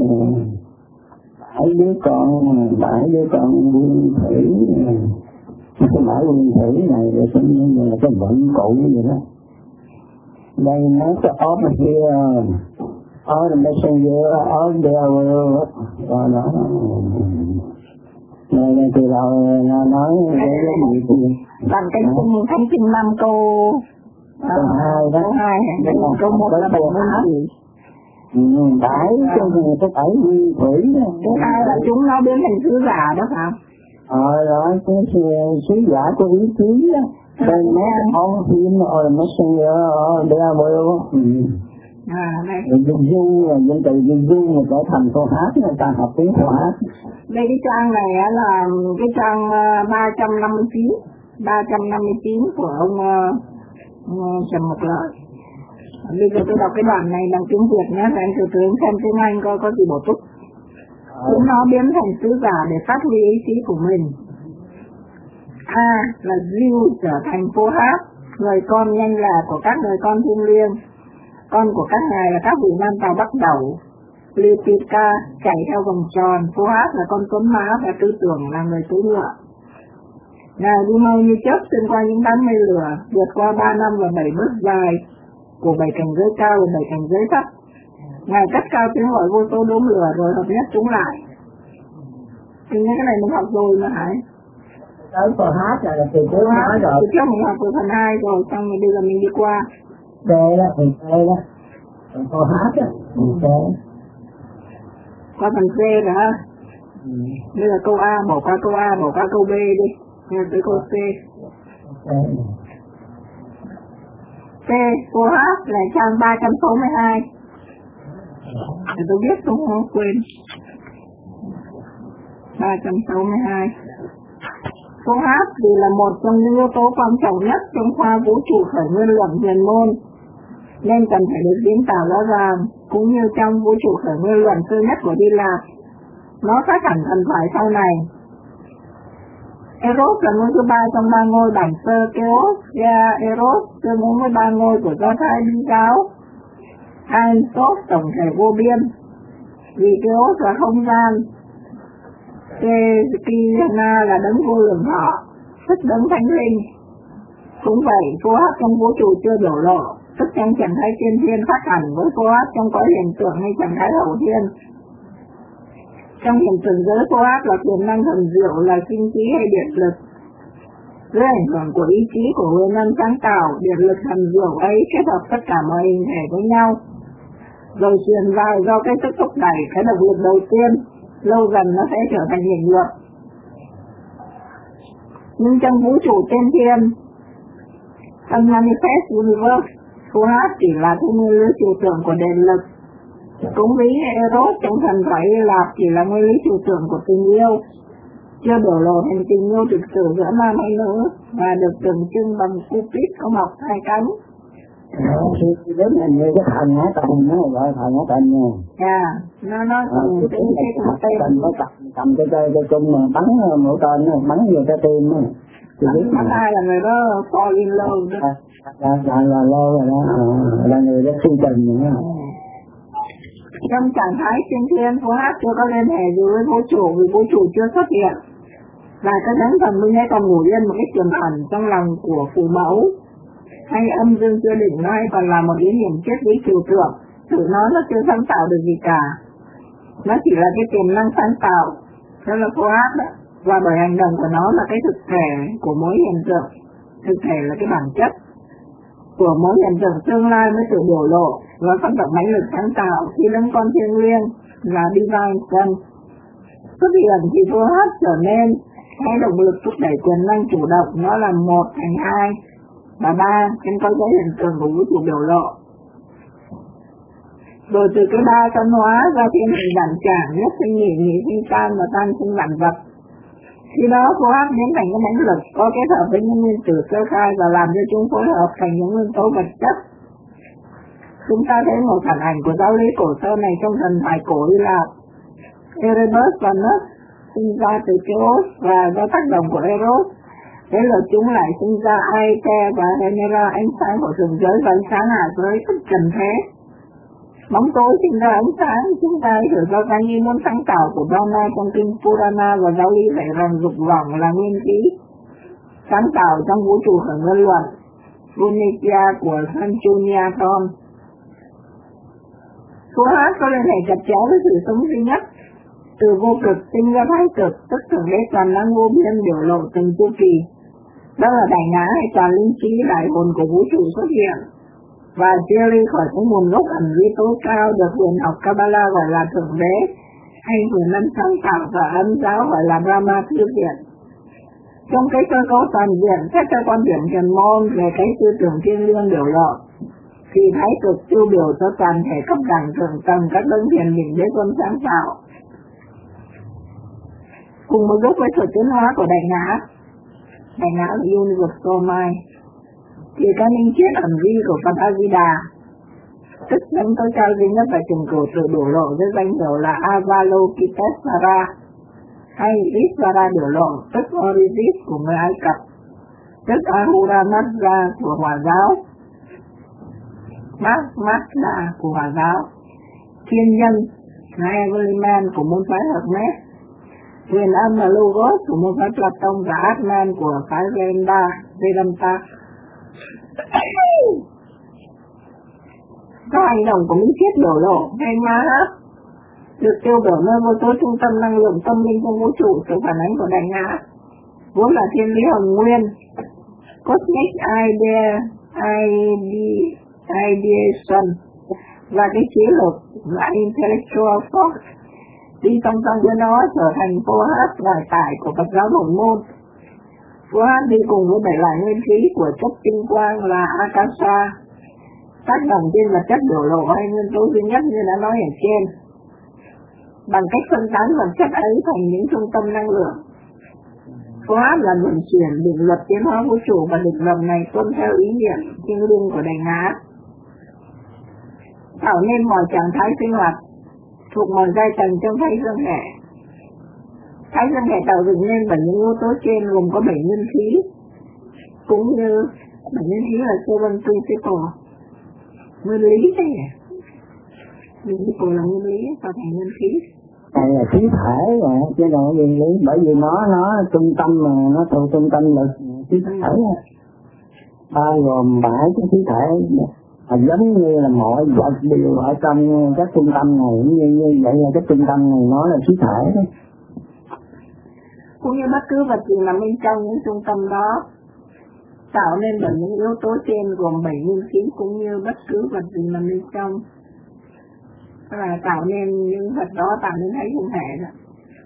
đứa con nguyên thủy, cái bảy nguyên thủy này là tự nhiên là cái vận cụ vậy đó. Đây nó cái overseer, all the messenger, all the world, rồi đó. Này từ đầu nó nói cái gì chứ? Bằng cái thánh kinh 5 câu 2 đó. Câu 1 là 70 gì? Bảy cho người ta bảy nguyên thủy. Cái 2 là chúng nó biến thành sứ giả đó phải không? Rồi cái sứ giả của ý chí á. Đây nó on him or messenger or their will. Đây. Dân từ du mà trở thành câu hát, người ta học tiếng câu hát. Đây cái trang này là cái trang 359 của ông Trần Ngọc Lợi. Bây giờ tôi đọc cái đoạn này bằng tiếng Việt nhé, rồi anh từ từ xem tiếng Anh coi có gì bổ túc. Chúng nó biến thành sứ giả để phát huy ý chí của mình. A là Diêu trở thành phô hát, người con nhanh là của các người con thiêng liêng. Con của các ngài là các vị nam tàu bắt đầu. Lipika chạy theo vòng tròn, phô hát là con tuấn mã và tư tưởng là người cưỡi ngựa. Ngài đi mau như chớp xuyên qua những đám mây lửa, vượt qua 3 năm và 7 bước dài của 7 cảnh giới cao và 7 cảnh giới thấp. Ngài cất cao tiếng gọi vô số đốm lửa rồi hợp nhất chúng lại. Thì những cái này mình học rồi mà Hải. Tới câu hát là từ trước nói rồi. Từ trước mình học từ phần 2 rồi, xong rồi bây giờ mình đi qua. Đây đó, phần C đó. Còn câu hát đó, phần C. Qua phần C rồi ha. Bây giờ câu A, bỏ qua câu A, bỏ qua câu B đi. Nghe tới câu C. C, câu hát là trang 362. Để tôi viết xuống không quên. 362. Câu hát thì là một trong những yếu tố quan trọng nhất trong khoa vũ trụ khởi nguyên luận huyền môn, nên cần phải được diễn tả rõ ràng, cũng như trong vũ trụ khởi nguyên luận sơ nhất của Hy Lạp. Nó khác hẳn thần thoại sau này. Eros là ngôi thứ 3 trong 3 ngôi bản sơ Keos, Eros tương ứng với 3 ngôi của Do Thái Bí giáo. Aisos tổng thể vô biên, vì Keos là không gian, Kekina là đấng vô lượng thọ, tức đấng thánh linh. Cũng vậy, phô hát trong vũ trụ chưa biểu lộ, tức trong trạng thái tiên thiên khác hẳn với phô hát trong cõi hiện tượng hay trạng thái hậu thiên. Trong hiện tượng giới phô hát là tiềm năng thần diệu, là sinh khí hay điện lực. Dưới ảnh hưởng của ý chí của nguyên năng sáng tạo, điện lực thần diệu ấy kết hợp tất cả mọi hình thể với nhau, rồi truyền vào do cái sức thúc đẩy, cái động lực đầu tiên, lâu dần nó sẽ trở thành hình luật. Nhưng trong vũ trụ tiên thiên, Unmanifest Universe, phô hát chỉ là thu nguyên lý trừu tượng của điện lực. Cũng ví Eros trong thần thoại Hy Lạp chỉ là nguyên lý trừu tượng của tình yêu, chưa biểu lộ thành tình yêu thực sự giữa nam hay nữ, và được tượng trưng bằng Cupid có mọc 2 cánh. Đến là như cái thần ngã tình nó gọi thần ngã tình nha. Dạ, nó cùng cái tên nó cầm cái cung mà bắn mũi tên nó bắn vô cái tim á. Bắn ai là người đó fall in love đó. Là love rồi đó, là người đó si tình nữa. Trong trạng thái tiên thiên, phô hát chưa có liên hệ gì với vũ trụ vì vũ trụ chưa xuất hiện. Và cái thánh thần mới còn ngủ yên một cách tiềm ẩn trong lòng của phụ mẫu. Hay âm dương chưa định, nó hay còn là một ý niệm triết lý trừu tượng, tự nó chưa sáng tạo được gì cả. Nó chỉ là cái tiềm năng sáng tạo, đó là phô hát đó. Và bởi hành động của nó là cái thực thể của mỗi hiện tượng. Thực thể là cái bản chất của mỗi hiện tượng tương lai mới tự biểu lộ và phát động mãnh lực sáng tạo khi đấng con thiêng liêng là Divine Son xuất hiện thì phô hát trở nên cái động lực thúc đẩy quyền năng chủ động, nó là 1 thành 2 và 3 trên có cái hiện tượng của vũ trụ biểu lộ. Rồi từ cái 3 phân hóa ra thiên hình đẳng tràng, nhất sinh nhị, nhị sinh tan và tan sinh vạn vật. Khi đó phô hát biến thành cái mãnh lực có kết hợp với những nguyên tử sơ khai và làm cho chúng phối hợp thành những nguyên tố vật chất. Chúng ta thấy một phản ảnh của giáo lý cổ sơ này trong thần thoại cổ Hy Lạp. Erebus và Nus sinh ra từ Keos và do tác động của Eros, thế là chúng lại sinh ra Aite và Hemera, ánh sáng của thượng giới và ánh sáng hạ giới, tức trần thế. Bóng tối sinh ra ánh sáng, chúng ta hiểu do cái nghi muốn sáng tạo của Brahma trong kinh Purana và giáo lý dạy rằng dục vọng là nguyên khí sáng tạo trong vũ trụ khởi nguyên luận, Vunikya của Sanchuniathon. Phô hát có liên hệ chặt chẽ với sự sống duy nhất, từ vô cực sinh ra thái cực, tức thượng đế toàn năng vô biên biểu lộ từng chu kỳ. Đó là đại ngã hay toàn linh trí đại hồn của vũ trụ xuất hiện và chia ly khỏi cái nguồn gốc ẩn vi tối cao được huyền học Kabbalah gọi là thượng đế, hay huyền năng sáng tạo và ấn giáo gọi là Brahma thư viện. Trong cái cơ cấu toàn diện, xét theo quan điểm truyền môn về cái tư tưởng thiêng liêng biểu lộ, thì thái cực tiêu biểu cho toàn thể cấp đẳng thượng tầng các đấng thiền định đế quân sáng tạo, cùng một gốc với sự tiến hóa của đại ngã là Universal Mind, thì cái minh triết ẩn vi của Phật A Di Đà, tức đấng tối cao duy nhất và trường cửu tự biểu lộ với danh hiệu là Avalokitesvara hay Isvara biểu lộ, tức Orisis của người Ai Cập, tức Ahura Mazda của Hòa giáo, Mazda của Hòa giáo, Thiên nhân Heavenly Man của môn phái Hermes, huyền âm là Logos của môn phái Platon và Atman của phái Vedanta. Có hành động của minh triết biểu lộ hay nhá được tiêu biểu nơi vô số trung tâm năng lượng tâm linh trong vũ trụ. Sự phản ánh của đại ngã vốn là thiên lý hồng nguyên, cosmic ideation, và cái chiến lược là intellectual force đi song song với nó trở thành phô hát ngoại tại của Phật giáo Bổn môn. Phô hát đi cùng với 7 loại nguyên khí của chất tinh quang là Akasha, tác động trên vật chất biểu lộ hay nguyên tố duy nhất như đã nói ở trên, bằng cách phân tán vật chất ấy thành những trung tâm năng lượng. Phô hát là vận chuyển định luật tiến hóa vũ trụ, và định luật này tuân theo ý niệm thiêng liêng của đại ngã, tạo nên mọi trạng thái sinh hoạt thuộc mọi giai tầng trong thái dương hệ. Thái dương hệ tạo dựng nên bởi những yếu tố trên gồm có 7 nguyên khí, cũng như 7 nguyên khí là seven principle, nguyên lý đấy nhỉ? Principle là nguyên lý tạo thành nguyên khí. Này là khí thể rồi, chứ đâu có nguyên lý, bởi vì nó trung tâm mà nó thuộc trung tâm lực khí thể, bao gồm 7 cái khí thể. Giống như là mọi vật đều ở trong các trung tâm này, như vậy là cái trung tâm này nó là khí thể đó. Cũng như bất cứ vật gì nằm bên trong những trung tâm đó tạo nên bởi những yếu tố trên gồm 7 nguyên khí, cũng như bất cứ vật gì nằm bên trong là tạo nên những vật đó, tạo nên thấy không hệ đó.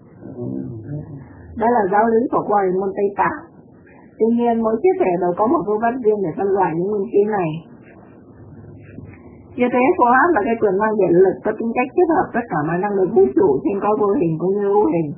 Đó là giáo lý của qua môn Tây Tạng. Tuy nhiên mỗi chiếc thể đều có một phương pháp riêng để phân loại những nguyên khí này. Như thế, phô hát là cái quyền năng điện lực có tính cách kết hợp tất cả mọi năng lượng vũ trụ trên có vô hình cũng như hữu hình.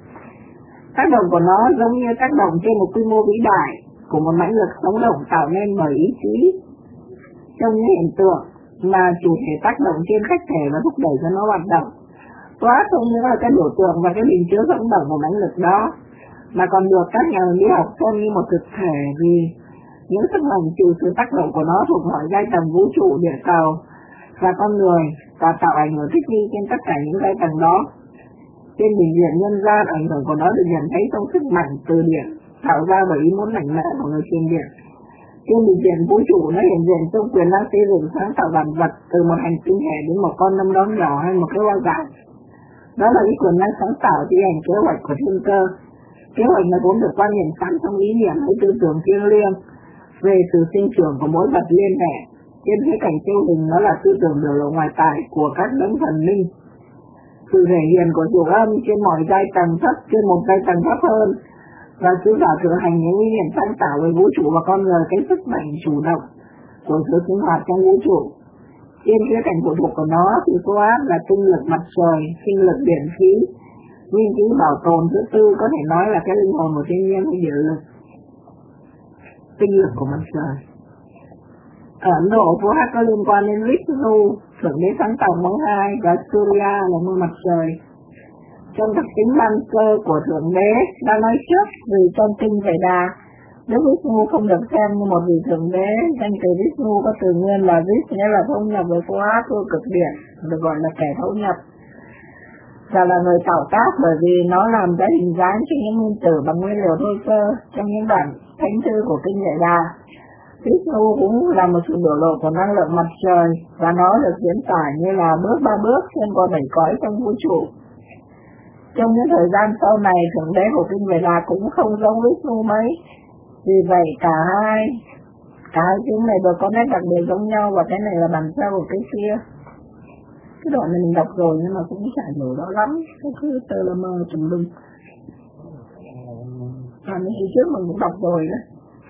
Tác động của nó giống như tác động trên một quy mô vĩ đại của một mãnh lực sống động tạo nên bởi ý chí trong những hiện tượng mà chủ thể tác động trên khách thể và thúc đẩy cho nó hoạt động. Phô hát không những là cái biểu tượng và cái bình chứa sống động của mãnh lực đó, mà còn được các nhà lý học xem như một thực thể, vì những sức mạnh chịu sự tác động của nó thuộc mọi giai tầng vũ trụ, địa cầu và con người, và tạo ảnh hưởng thích nghi trên tất cả những giai tầng đó. Trên bình diện nhân gian, ảnh hưởng của nó được nhận thấy trong sức mạnh từ điện tạo ra bởi ý muốn mạnh mẽ của người truyền điện. Trên bình diện vũ trụ, nó hiện diện trong quyền năng xây dựng sáng tạo vạn vật, từ một hành tinh hệ đến một con nấm đóm nhỏ hay một cái hoa dại. Đó là cái quyền năng sáng tạo thi hành kế hoạch của thiên cơ. Kế hoạch này vốn được quan niệm sẵn trong ý niệm với tư tưởng thiêng liêng về sự sinh trưởng của mỗi vật liên hệ. Trên khía cạnh tiêu hình, nó là tư tưởng biểu lộ ngoài tại của các đấng thần linh. Sự thể hiện của chủ âm trên mọi giai tầng thấp, trên một giai tầng thấp hơn, và sứ giả thực hành những ý niệm sáng tạo về vũ trụ và con người, cái sức mạnh chủ động của sự sinh hoạt trong vũ trụ. Trên khía cạnh phụ thuộc của nó thì phô hát là tinh lực mặt trời, sinh lực điện khí, nguyên khí bảo tồn thứ tư, có thể nói là cái linh hồn của thiên nhiên hay địa lực, tinh lực của mặt trời. Ở Ấn Độ, phô hát có liên quan đến Vishnu, thượng đế sáng tạo mẫu hai, và Surya là ngôi mặt trời. Trong đặc tính ban cơ của thượng đế đã nói trước, vì trong kinh Veda, Đức Vishnu không được xem như một vị thượng đế. Danh từ Vishnu có từ nguyên là Vish, nghĩa là thông nhập với phô hát vô cực điện, được gọi là kẻ thấu nhập, và là người tạo tác, bởi vì nó làm ra hình dáng cho những nguyên tử bằng nguyên liệu thô sơ. Trong những bản thánh thư của kinh Veda, Vishnu cũng là một sự biểu lộ của năng lượng mặt trời, và nó được diễn tả như là bước 3 bước xuyên qua 7 cõi trong vũ trụ. Trong những thời gian sau này, thượng đế của kinh Veda cũng không giống Vishnu mấy. Vì vậy cả hai tiếng này đều có nét đặc biệt giống nhau, và cái này là bản sao của cái kia. Cái đoạn này mình đọc rồi nhưng mà cũng chả hiểu đó lắm, cái cứ tờ là mờ trùm lưng. Và mấy ngày trước mình cũng đọc rồi đó.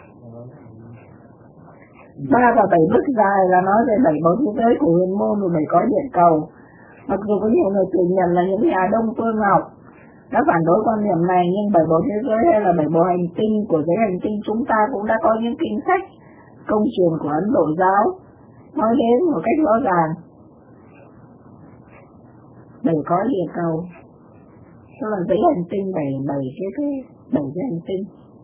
3 và 7 bước dài là nói về 7 bầu thế giới của huyền môn và 7 cõi địa cầu. Mặc dù có nhiều người tự nhận là những nhà Đông phương học đã phản đối quan niệm này, nhưng 7 bộ thế giới hay là 7 bộ hành tinh của giới hành tinh chúng ta cũng đã có những kinh sách công truyền của Ấn Độ giáo nói đến một cách rõ ràng. 7 cõi địa cầu, tức là giới hành tinh 7 cái hành tinh.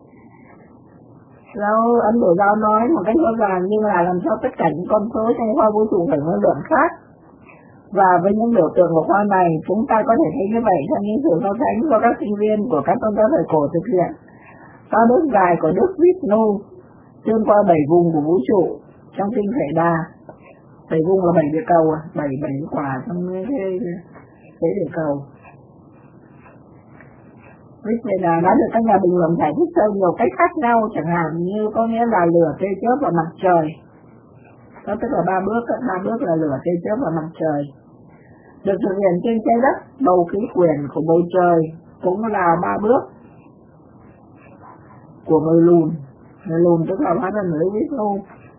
Giáo Ấn Độ giáo nói một cách rõ ràng, nhưng là làm sao tất cả những con số trong khoa vũ trụ phải ngôn luận khác. Và với những biểu tượng của khoa này, chúng ta có thể thấy như vậy trong những sự so sánh do các sinh viên của các tôn giáo thời cổ thực hiện. Có bước dài của Đức Vishnu xuyên qua 7 vùng của vũ trụ trong kinh Veda, 7 cung là 7 địa cầu à, 7 quả trong cái địa cầu. Biết vậy là đã được các nhà bình luận giải thích theo nhiều cách khác nhau, chẳng hạn như có nghĩa là lửa, tia chớp và mặt trời. Đó tức là 3 bước là lửa, tia chớp và mặt trời. Được thực hiện trên trái đất, bầu khí quyển của bầu trời cũng là 3 bước của người lùn. Người lùn tức là hóa thân Lewis Howes.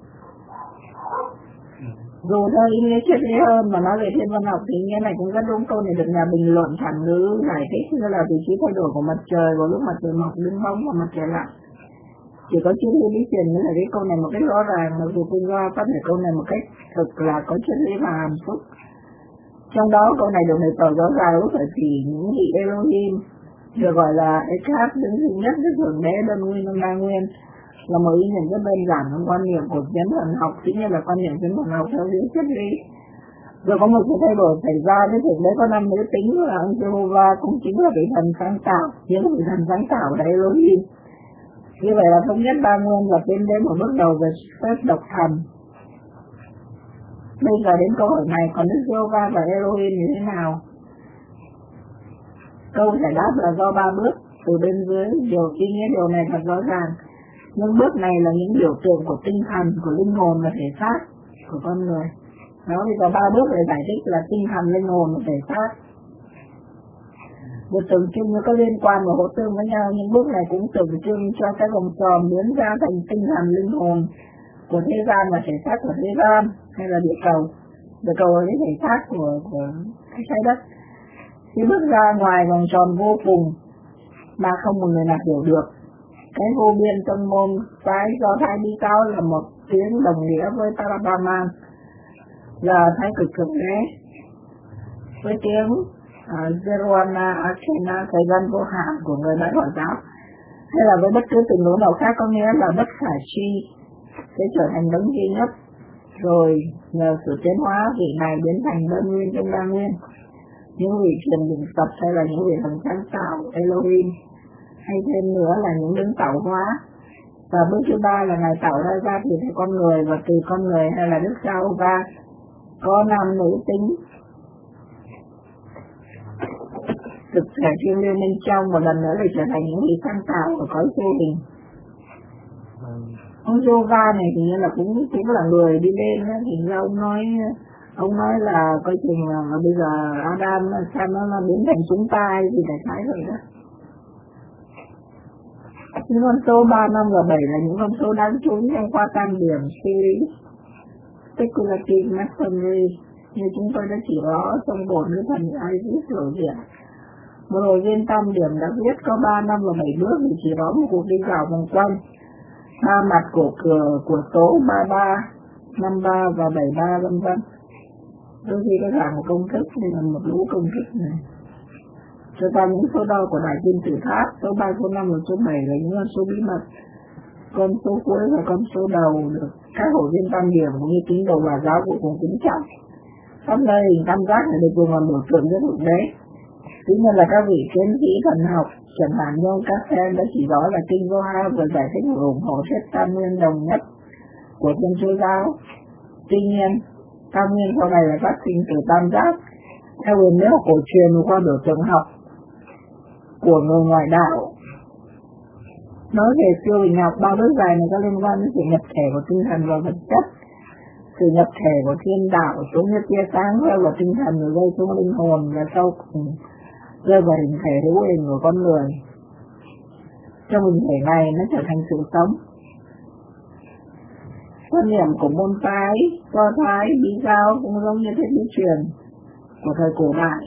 Dù theo ý nghĩa triết lý hơn mà nói về thiên văn học thì ý nghĩa này cũng rất đúng. Câu này được nhà bình luận phản ngữ giải thích như là vị trí thay đổi của mặt trời vào lúc mặt trời mọc đứng bóng và mặt trời lặn. Chỉ có triết lý bí truyền mới là cái câu này một cách rõ ràng, mặc dù tôi do phát biểu câu này một cách thực là có triết lý và hàm xúc. Trong đó câu này được bày tỏ rõ ràng lúc phải chỉ những vị Elohim được gọi là Echad đứng thứ nhất với thượng đế đơn nguyên đa nguyên là một ý nhận rất đơn giản trong quan niệm của tiến thần học, tuy nhiên là quan niệm tiến thần học theo hướng triết lý. Rồi có một sự thay đổi xảy ra với thượng đế có 5 nữ tính là ông Jehovah cũng chính là vị thần sáng tạo, những vị thần sáng tạo là Elohim. Như vậy là thống nhất ba nguyên và tiến đến một bước đầu về phép độc thần. Bây giờ đến câu hỏi này, còn Đức Jehovah và Elohim như thế nào? Câu giải đáp là do 3 bước từ bên dưới, ý nghĩa điều này thật rõ ràng. Những bước này là những biểu tượng của tinh thần, của linh hồn và thể xác của con người. Đó, bây giờ 3 bước để giải thích là tinh thần, linh hồn và thể xác. Được tượng trưng nó có liên quan và hỗ tương với nhau, những bước này cũng tượng trưng cho cái vòng tròn biến ra thành tinh thần, linh hồn của thế gian và thể xác của thế gian, hay là địa cầu. Địa cầu là cái thể xác của cái trái đất. Khi bước ra ngoài vòng tròn vô cùng mà không một người nào hiểu được, cái vô biên trong môn phái Do Thái Bí Cáo là một tiếng đồng nghĩa với Parabrahman là thái cực thượng đế, với tiếng Zeruana Akena thời gian vô hạn của người Đại Hồi giáo, hay là với bất cứ tình huống nào khác có nghĩa là bất khả tri sẽ trở thành đấng duy nhất. Rồi nhờ sự tiến hóa vị này biến thành đơn nguyên trong đa nguyên, những vị truyền định tập hay là những vị thần sáng tạo Elohim, hay thêm nữa là những đấng tạo hóa. Và bước thứ 3 là Ngài tạo ra từ con người, và từ con người hay là Đức Jehovah có 5 nữ tính thực thể thiêng liêng bên trong, một lần nữa để trở thành những vị sáng tạo và có vô hình. Ông Jehovah này thì như là cũng là người đi lên đó, thì ra ông nói là coi chừng là bây giờ Adam sao nó biến thành chúng ta thì đại khái rồi đó. Những con số 3, 5 và 7 là những con số đáng chú ý trong khoa tam điểm suy lý speculative masonry như chúng tôi đã chỉ rõ trong bộ nữ thần Isis lộ diện. Một hội viên tam điểm đã viết có 3, 5 và 7 bước để chỉ rõ một cuộc đi dạo vòng quanh 3 mặt của số 33, 53 và 73 vân vân. Đôi khi có cả một công thức nên là một lũ công thức này. Cho ta những số đo của đại kim tự tháp, số 3, số 5 và số 7 là những con số bí mật. Con số cuối và con số đầu được các hội viên tam điểm cũng như tín đồ và giáo vụ cùng kính trọng. Khắp nơi hình tam giác này được dùng làm biểu tượng rất thực tế. Tuy nhiên là các vị tiến sĩ thần học, chẳng hạn như ông Cassel đã chỉ rõ là kinh Zohar vừa giải thích và ủng hộ thuyết tam nguyên đồng nhất của Thiên Chúa giáo. Tuy nhiên, tam nguyên sau này là phát sinh từ tam giác theo huyền lý học cổ truyền qua biểu tượng học của người ngoại đạo. Nói về siêu hình học, 3 bước dài này có liên quan đến sự nhập thể của tinh thần và vật chất, sự nhập thể của thiên đạo xuống như tia sáng rơi vào tinh thần rồi rơi xuống linh hồn, và sau cùng rơi vào hình thể hữu hình của con người. Trong hình thể này nó trở thành sự sống. Quan niệm của môn phái Do Thái Bí Giáo cũng giống như thuyết bí truyền của thời cổ đại.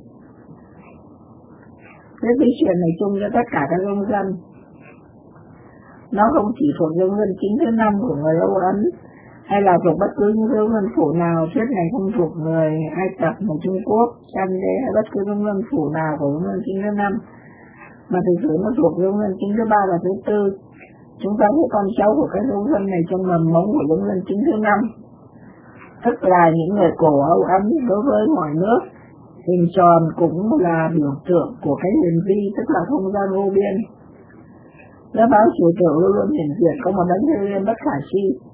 Thuyết bí truyền này chung cho tất cả các宗dân. Nó không chỉ thuộc宗dân chính thứ 5 của người Âu Ấn, hay là thuộc bất cứ những宗dân phủ nào. Thuyết này không thuộc người Ai Cập, người Trung Quốc, Cham Đế hay bất cứ宗dân phủ nào của宗dân chính thứ 5, mà thực sự nó thuộc宗dân chính thứ 3 và thứ 4. Chúng ta thấy con cháu của các宗dân này trong mầm mống của宗dân chính thứ 5, tức là những người cổ Âu Ấn đối với mọi nước. Hình tròn cũng là biểu tượng của cái huyền vi, tức là không gian vô biên. Giáo báo chủ tượng luôn luôn hiện diện có một đấng thiêng liêng bất khả tri,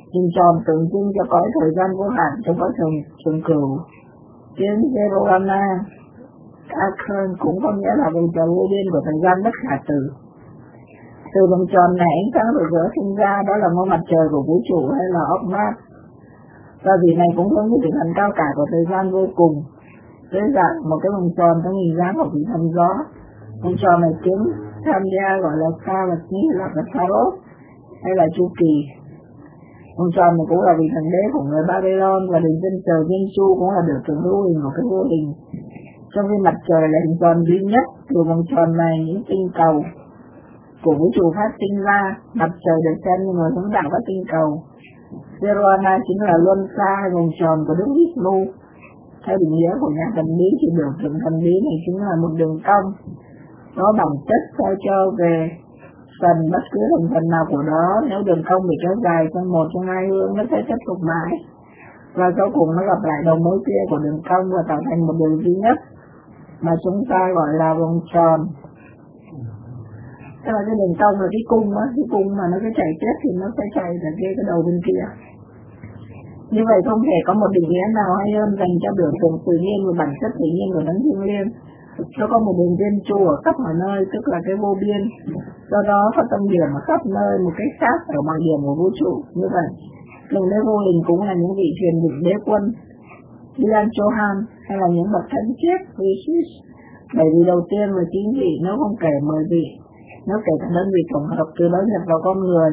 Hình tròn tượng trưng cho cõi thời gian vô hạn trong cõi trường cửu. Tiếng Zerorana Akron cũng có nghĩa là vòng tròn vô biên của thời gian bất khả tử. Từ vòng tròn này ánh sáng rực rỡ sinh ra, đó là ngôi mặt trời của vũ trụ hay là ốc mát. Và vị này cũng giống như vị thần cao cả của thời gian vô cùng, dưới dạng một cái vòng tròn trong hình dáng của vị thần gió. Vòng tròn này tiếng tham gia gọi là Sa và Ní là Saros hay là chu kỳ. Vòng tròn này cũng là vị thần đế của người Babylon, và đỉnh chân trời Viên Chu cũng là biểu tượng hữu hình của cái vô hình. Trong khi mặt trời là hình tròn duy nhất, từ vòng tròn này những tinh cầu của vũ trụ phát sinh ra. Mặt trời được xem như người hướng đạo các tinh cầu. Zerorana chính là luân xa hay vòng tròn của Đức Vishnu. Theo định nghĩa của nhà thần bí thì biểu tượng thần bí này chính là một đường cong, nó bản chất sao cho về phần bất cứ thành phần nào của đó. Nếu đường cong bị kéo dài trong một trong hai hướng, nó sẽ tiếp tục mãi, và cuối cùng nó gặp lại đầu mối kia của đường cong và tạo thành một đường duy nhất mà chúng ta gọi là vòng tròn. Tức là cái đường cong là cái cung á, cái cung mà nó cứ chạy tiếp thì nó sẽ chạy về cái đầu bên kia. Như vậy không thể có một định nghĩa nào hay hơn dành cho biểu tượng tự nhiên và bản chất tự nhiên của đấng thiêng liêng. Nó có một đường viên chu ở khắp mọi nơi, tức là cái vô biên. Do đó có tâm điểm ở khắp nơi một cách khác ở mọi điểm của vũ trụ. Như vậy, đường đế vô hình cũng là những vị truyền định đế quân, Dian Chohan hay là những bậc thánh triết, Rishis. Bởi vì đầu tiên là 9 vị, nếu không kể 10 vị, nếu kể cả đơn vị tổng hợp từ đó nhập vào con người.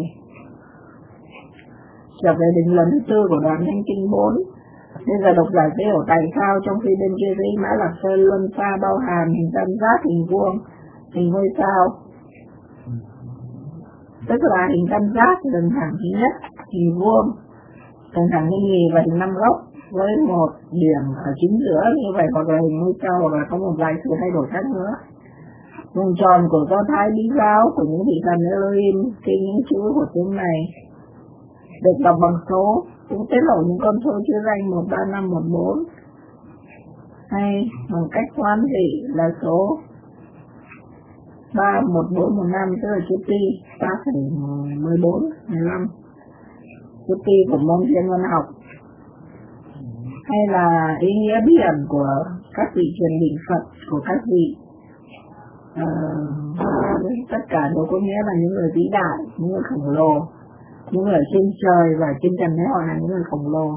Trở về định lần thứ tư của đoạn Thánh Kinh 4. Bây giờ độc giả sẽ hiểu tại sao trong khi bên kia dưới Mã Lạc Sơn luân xa bao hàm hình tam giác, hình vuông, hình ngôi sao. Tức là hình tam giác đường thẳng thứ nhất, hình vuông đường thẳng như nhì và hình 5 góc với một điểm ở chính giữa như vậy, hoặc là hình ngôi sao, hoặc là có một vài sự thay đổi khác nữa. Vòng tròn của Do Thái Bí giáo của những vị thần Elohim, trên những chữ của tiếng này được đọc bằng số, cũng tiết lộ những con số chứa danh 1, 3, 5, 1, 4, hay bằng cách hoán thị là số 3, 1, 4, 1, 5, tức là chữ pi 3,14, 15, chữ pi của môn thiên văn học, hay là ý nghĩa bí ẩn của các vị truyền định Phật, của các vị tất cả đều có nghĩa là những người vĩ đại, những người khổng lồ, những người trên trời và trên trần thế họ là những người khổng lồ.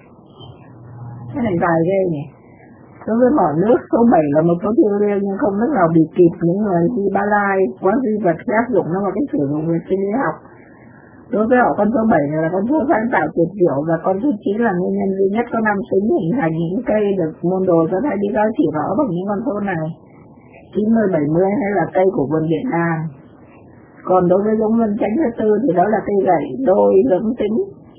Cái này dài ghê nhỉ. Đối với mỏ nước, số 7 là một số thiêng liêng nhưng không nước nào bị kịp những người đi Ba Lai, quán duy vật áp dụng nó vào cách sử dụng về sinh lý học. Đối với họ, con số 7 này là con số sáng tạo tuyệt diệu, và con số 9 là nguyên nhân duy nhất có năm tính hình thành những cây được môn đồ Do Thái Bí giáo chỉ rõ bằng những con số này. 90, 70 hay là cây của vườn Điện Đàng. Còn đối với giống luân chánh thứ tư thì đó là cây gậy đôi lưỡng tính.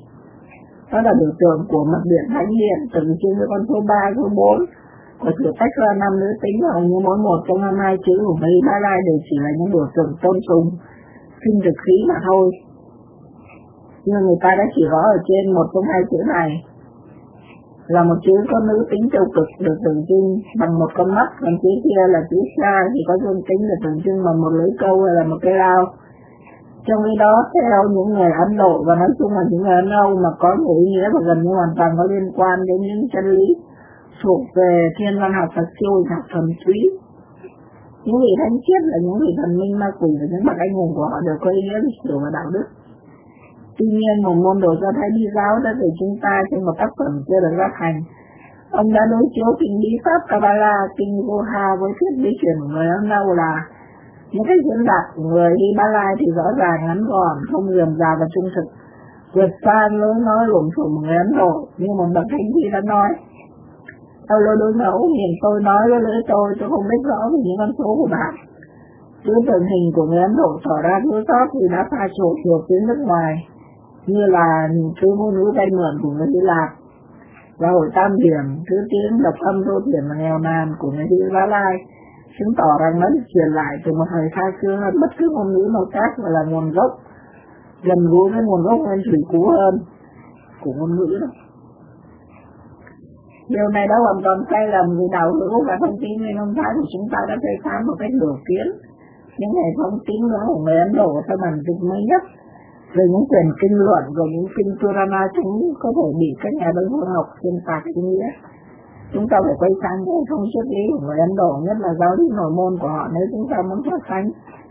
Đó là biểu tượng của mật điện thánh điện, tượng trưng với con số 3, số 4, và sự tách ra 5 nữ tính, hầu như mỗi một trong 22 chữ của mấy Ba Lai đều chỉ là những biểu tượng tôn sùng, sinh thực khí mà thôi. Nhưng người ta đã chỉ rõ ở trên một trong hai chữ này là một chữ có nữ tính tiêu cực được tượng trưng bằng một con mắt, còn chữ kia là chữ Sa thì có dương tính được tượng trưng bằng một lưỡi câu hay là một cái lao. Trong khi đó, theo những người Ấn Độ và nói chung là những người Ấn Âu mà có nhiều ý nghĩa và gần như hoàn toàn có liên quan đến những chân lý thuộc về thiên văn học và siêu học thuần túy. Những vị thánh triết là những vị thần minh ma quỷ và những bậc anh hùng của họ đều có ý nghĩa lịch sử và đạo đức. Tuy nhiên, một môn đồ Do Thái Bí giáo đã gửi chúng ta trên một tác phẩm chưa được phát hành. Ông đã đối chiếu kinh bí pháp Kabbalah, kinh Zoha với thuyết bí truyền của người Ấn Âu là những cái diễn đạt của người đi Ba Lai thì rõ ràng, ngắn gọn, không rườm rà và trung thực, vượt xa lối nói lộn xộn của người Ấn Độ. Như một bậc thánh thi đã nói, theo lối đối ngẫu, miệng tôi nói với lưỡi tôi không biết rõ về những con số của bạn. Chữ tượng hình của người Ấn Độ tỏ ra thiếu sót vì đã pha trộn nhiều tiếng nước ngoài, như là thứ ngôn ngữ vay mượn của người Hy Lạp, và hội tam điểm, thứ tiếng độc âm thô thiển và nghèo nàn của người Hy Ba Lai, chứng tỏ rằng nó được truyền lại từ một thời xa xưa hơn bất cứ ngôn ngữ nào khác, và là nguồn gốc gần gũi với nguồn gốc nguyên thủy cũ hơn của ngôn ngữ đó. Điều này đã hoàn toàn sai lầm vì đạo hữu và thông tin nguyên ông Thái của chúng ta đã phê phán một cách đổ kiến những hệ thống tín ngưỡng của người Ấn Độ theo bản dịch mới nhất Về những quyển kinh luận, rồi những kinh Purana chúng có thể bị các nhà đối phương học xuyên tạc ý nghĩa. Chúng ta phải quay sang cái thông triết lý của người Ấn Độ, nhất là giáo lý nội môn của họ nếu chúng ta muốn so sánh.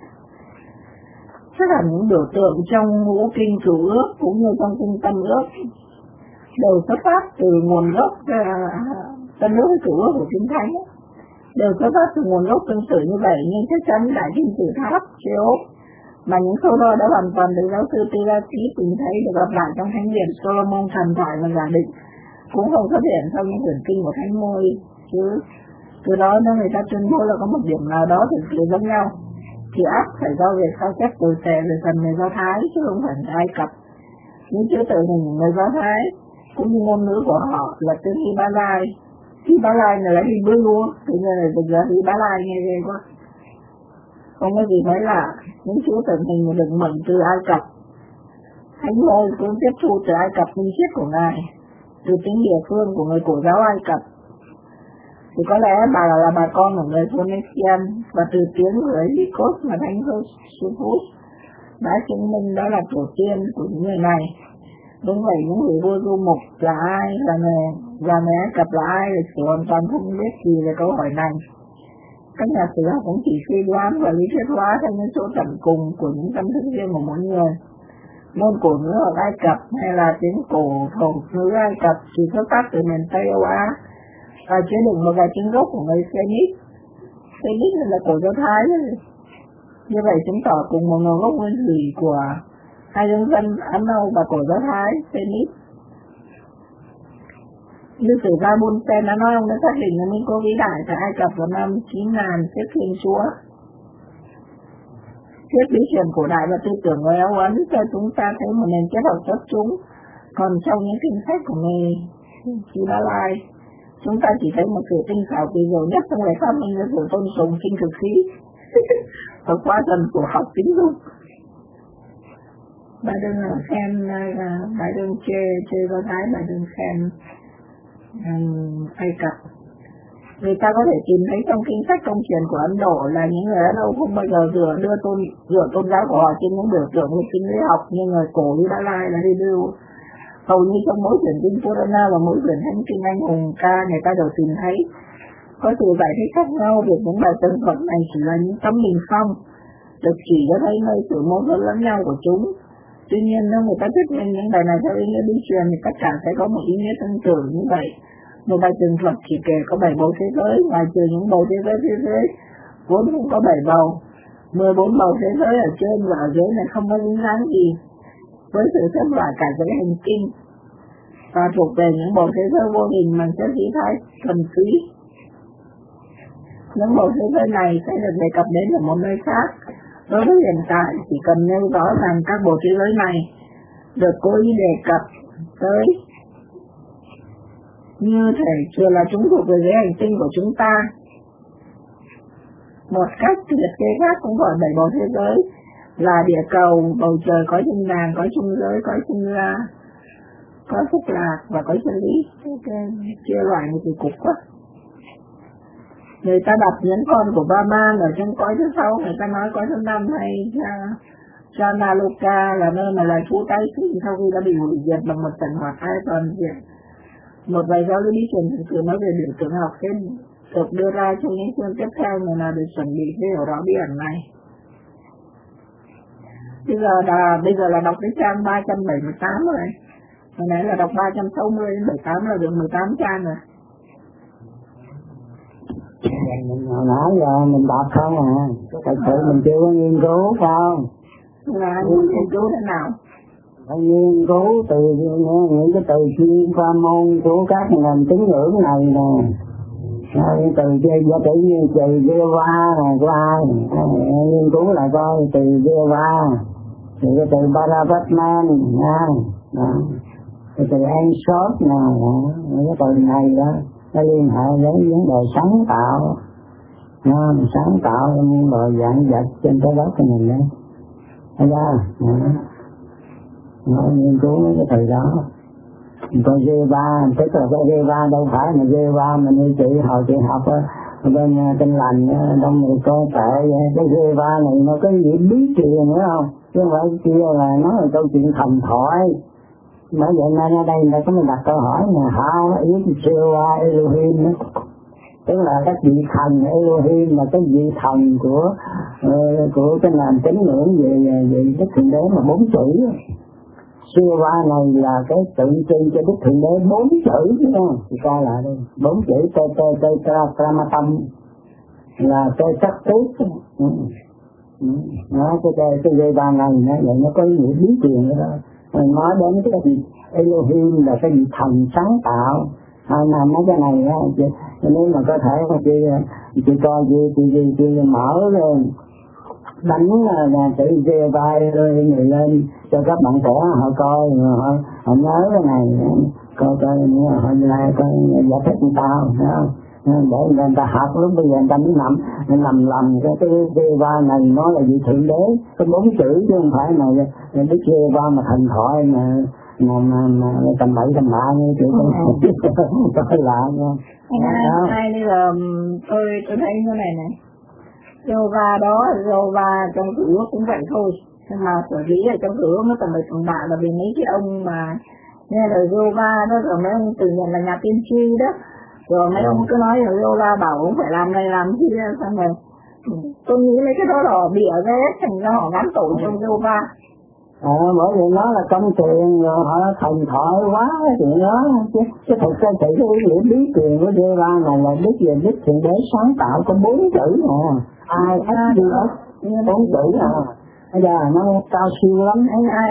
Tất cả những biểu tượng trong ngũ kinh cửu ước cũng như trong kinh tâm ước đều xuất phát từ nguồn gốc tâm ước với cửu ước của Kinh Thánh, đều xuất phát từ nguồn gốc tương tự như vậy. Nhưng chắc chắn đại kinh Tử Tháp Cheops mà những số đo đã hoàn toàn được giáo sư Pirati tìm thấy được lặp lại trong Thánh điển Solomon thần thoại và giả định cũng không xuất hiện trong những quyển kinh của Thánh Môi, chứ từ đó nếu người ta tuyên bố là có một điểm nào đó thực sự giống nhau thì ác phải do việc sao chép tồi tệ về phần người Do Thái chứ không phải người Ai Cập. Những chữ tự hình người Do Thái cũng như ngôn ngữ của họ là từ Hy Ba Lai. Hy Ba Lai này là Hy Bư luôn, thì người này dịch ra Hy Ba Lai nghe ghê quá. Không có gì mới lạ, những chữ tự hình được mượn từ Ai Cập. Thánh Môi cũng tiếp thu từ Ai Cập minh triết của Ngài, từ tiếng địa phương của người Cổ giáo Ai Cập. Thì có lẽ bà là bà con của người Phoenician, và từ tiếng người Lycos mà Thánh Josephus đã chứng minh đó là tổ tiên của những người này. Đúng vậy, những vị vua du mục là ai, là người Ai Cập là ai, lịch sử hoàn toàn không biết gì về câu hỏi này. Các nhà sử học cũng chỉ suy đoán và lý thuyết hóa theo những số tận cùng của những tâm thức riêng của mỗi người. Môn cổ ngữ ở Ai Cập hay là tiếng cổ thổ ngữ Ai Cập chỉ xuất phát từ miền Tây Âu Á và chứa đựng một vài tiếng gốc của người Phoenix. Phoenix là cổ Do Thái đấy. Như vậy chứng tỏ cùng một nguồn gốc nguyên thủy của hai dân dân Ấn Âu và cổ Do Thái, Phoenix. Như sử gia Bunsen đã nói, ông đã xác định là Minh Cô vĩ đại tại Ai Cập vào năm 9000 trước Thiên Chúa. Thuyết lý truyền cổ đại và tư tưởng người Âu Ấn cho chúng ta thấy một nền kết hợp xuất chúng. Còn trong những kinh sách của người Hy Ba Lai, chúng ta chỉ thấy một sự tinh xảo kỳ diệu nhất trong lời phát minh với sự tôn sùng kinh thực khí và quá gần của học tính dung. Bà đừng khen, bà đừng chê Do Thái, bà đừng khen Ai Cập. Người ta có thể tìm thấy trong kinh sách công truyền của Ấn Độ là những người Ấn Độ không bao giờ dựa tôn giáo của họ trên những biểu tượng như kinh lý học như người cổ như Ba Lai là Hindu. Hầu như trong mỗi quyển kinh Purana và mỗi quyển thánh kinh Anh hùng ca người ta đều tìm thấy có sự giải thích khác nhau việc những bài tường thuật này chỉ là những tấm bình phong được chỉ cho thấy nơi sự mâu thuẫn lẫn nhau của chúng. Tuy nhiên nếu người ta thuyết minh những bài này theo ý nghĩa bí truyền thì tất cả sẽ có một ý nghĩa tương tự như vậy. Một bài tường thuật chỉ kể có 7 bầu thế giới, ngoài trừ những bầu thế giới vốn cũng có 7 bầu. 14 bầu thế giới ở trên và ở dưới này không có dính dáng gì với sự xếp loại cả giới hành tinh và thuộc về những bầu thế giới vô hình mà chất khí thái thuần túy. Những bầu thế giới này sẽ được đề cập đến ở một nơi khác. Đối với hiện tại chỉ cần nêu rõ rằng các bầu thế giới này được cố ý đề cập tới như thể chưa là chúng thuộc về giới hành tinh của chúng ta. Một cách liệt kê khác cũng gọi 7 bầu thế giới là địa cầu, bầu trời, cõi thiên đàng, cõi trung giới, cõi sinh ra, cõi phúc lạc và cõi chân lý. Chia loại một kỳ cục quá. Người ta đặt những con của Brahman ở trên cõi thứ 6, người ta nói cõi thứ 5 hay Chanaloka là nơi mà loài thú tái sinh sau khi đã bị hủy diệt bằng một trận hỏa tai toàn diện. Một vài giáo lý bí truyền thực sự nói về biểu tượng học sẽ được đưa ra trong những chương tiếp theo, người nào được chuẩn bị để hiểu rõ bí ẩn này. Bây giờ là đọc cái trang 378 rồi. Hồi nãy là đọc 360 đến 78 là được 18 trang rồi. Hồi nãy giờ mình đọc không à, thật sự mình chưa có nghiên cứu không? Là nghiên cứu thế nào? Phải nghiên cứu từ những cái từ chuyên khoa môn của các ngành tín ngưỡng này nè. Từ tự nhiên từ Deva này của ai? Nghiên cứu lại coi từ Deva, từ cái từ Bharatman nha, từ Ansot nè, những cái từ này đó nó liên hệ đến vấn đề sáng tạo, sáng tạo những loại dạng vật trên trái đất của mình đấy, thấy chưa? Nó nghiên cứu cái từ đó. Còn Deva, tức là cái Deva đâu phải là Deva mà như chị hồi chị học á, bên lành đông người coi tệ cái Jeva này nó có gì bí truyền nữa không, chứ không phải kia là nói là câu chuyện thần thoại. Bởi vậy nên ở đây người ta có đặt câu hỏi là how is Jeva Elohim đó. Tức là các vị thần Elohim là cái vị thần của cái nền tín ngưỡng về Đức Thượng Đế mà 4 chữ. Jeva này là cái tượng trưng cho Đức Thượng Đế 4 chữ chứ không? Thì coi lại đi, 4 chữ Kramatam là cái sắc tốt. Nó cái Jeva này nó có ý nghĩa bí truyền đó. Nói đến cái gì Elohim là cái vị thần sáng tạo. Mà mấy cái này á, nếu mà có thể mà chị coi chị mở lên đánh là chữ Jeva người lên cho các bạn trẻ họ coi, họ nhớ cái này, coi họ lại coi giải thích người tao, để người ta học. Lúc bây giờ người ta mới lầm cái Jeva này nó là vị Thượng Đế, có 4 chữ chứ không phải là Đức Jeva mà thần thoại mà tầm bậy tầm bạ như kiểu có lạ nha. Hai bây giờ tôi thấy cái này Jeva đó, Jeva trong cửu cũng vậy thôi, nhưng mà sở dĩ ở trong cửu nó tầm bậy tầm bạ là vì mấy cái ông mà nghe lời Jeva đó, rồi mấy ông tự nhận là nhà tiên tri đó, rồi mấy ông cứ nói là Jeva bảo cũng phải làm này làm kia, xong rồi tôi nghĩ mấy cái đó là bịa ra thành ra họ gắn tội trong Jeva. Bởi vì nó là công tiền rồi họ thần thoại quá cái chuyện đó, chứ thực ra chỉ cái ý nghĩa bí truyền của Jeva này là Đức Thượng Đế sáng tạo có 4 chữ nè, ai đi hết 4 chữ nè, bây giờ nó cao siêu lắm. Ai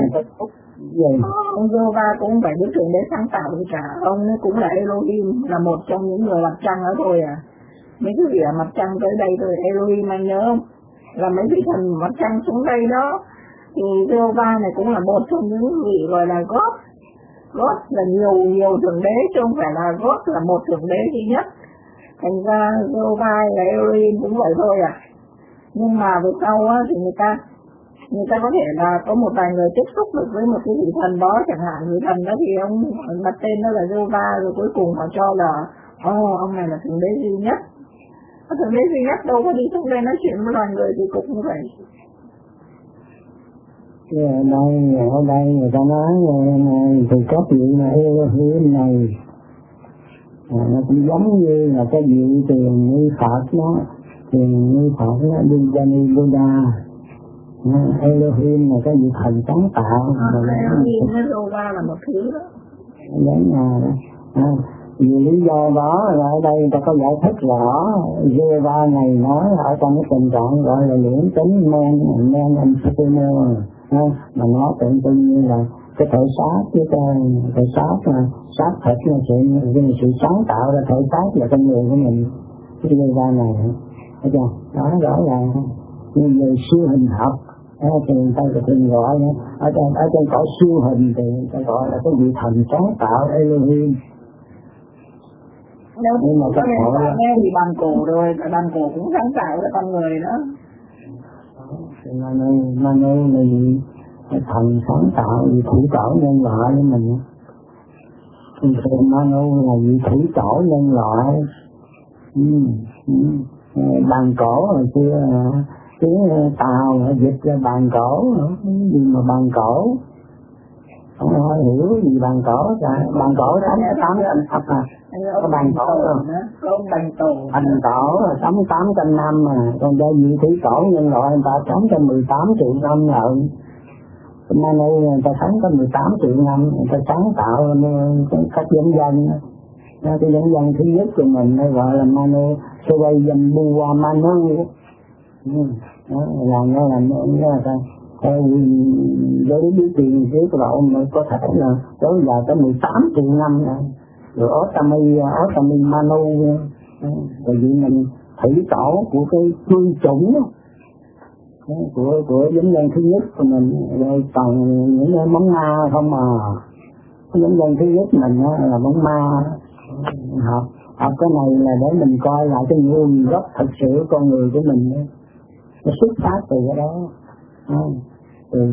ông Jeva cũng phải Đức Thượng Đế sáng tạo gì cả, ông ấy cũng là Elohim, là một trong những người mặt trăng ở thôi à. Mấy cái vị mặt trăng tới đây rồi Elohim anh nhớ không, là mấy vị thần mặt trăng xuống đây đó. Thì Jeva này cũng là một trong những vị gọi là God là nhiều thượng đế chứ không phải là God là một thượng đế duy nhất. Thành ra Jeva là Elohim cũng vậy thôi à. Nhưng mà về sau á thì người ta có thể là có một vài người tiếp xúc được với một cái vị thần đó, chẳng hạn vị thần đó thì ông đặt tên đó là Jeva, rồi cuối cùng họ cho là ông này là thượng đế duy nhất. Thượng đế duy nhất đâu có đi xuống đây nói chuyện với loài người thì cũng như vậy. Ở đây người ta nói thì các vị mà Elohim này nó cũng giống như là cái vị tiền như Phật nó đi ra đi Buddha. Elohim là cái vị thần sáng tạo. Elohim với Jeva là một thứ đó. Đến vì lý do đó là ở đây người ta có giải thích rõ Jeva này nói ở trong cái tình trạng gọi là luyện tính men amphetamine, mà nó tượng trưng như là cái thể xác với cái xác thịt là sự sáng tạo ra thể xác là con người của mình. Cái Jeva này thấy chưa, đó rõ ràng như về siêu hình học thì người ta thường gọi ở trên cõi siêu hình thì người ta gọi là cái vị thần sáng tạo Elohim. Nhưng mà các bạn nghe thì bằng cổ rồi, bằng cổ cũng sáng tạo ra con người đó. Manu này thần sáng tạo vì thủ tổ nhân loại với mình. Thì Manu là vị thủ tổ nhân loại. Bàn cổ hồi xưa tiếng Tàu dịch ra bàn cổ, gì mà bàn cổ không ai hiểu gì bàn cổ cả. Bàn cổ 88 năm có bàn cổ không? Có bàn cổ là 88 năm mà, còn đây vị thủy tổ nhân loại người ta sống cho 18 triệu năm lận. Manu người ta sống có 18 triệu năm, người ta sáng tạo cách dẫn dân. Cái dẫn dân thứ nhất của mình nó gọi là Manu, sau đây dần bùa Manu. Làm nó ta với biết tiền phía của ông mới có thể là tới giờ tới 18 triệu năm rồi Otami Manu rồi vì mình thủy tổ của cái chương chủng của dẫn dân thứ nhất của mình, rồi còn những cái món ma không mà cái dẫn dân thứ nhất mình là món ma. Học cái này là để mình coi lại cái nguồn gốc thật sự của con người của mình, nó xuất phát từ cái đó, từ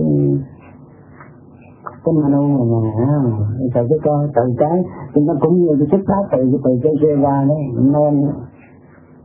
cái Manu này từ cái coi từ cái chúng ta cũng như cái xuất phát từ cái Jeva đó, nên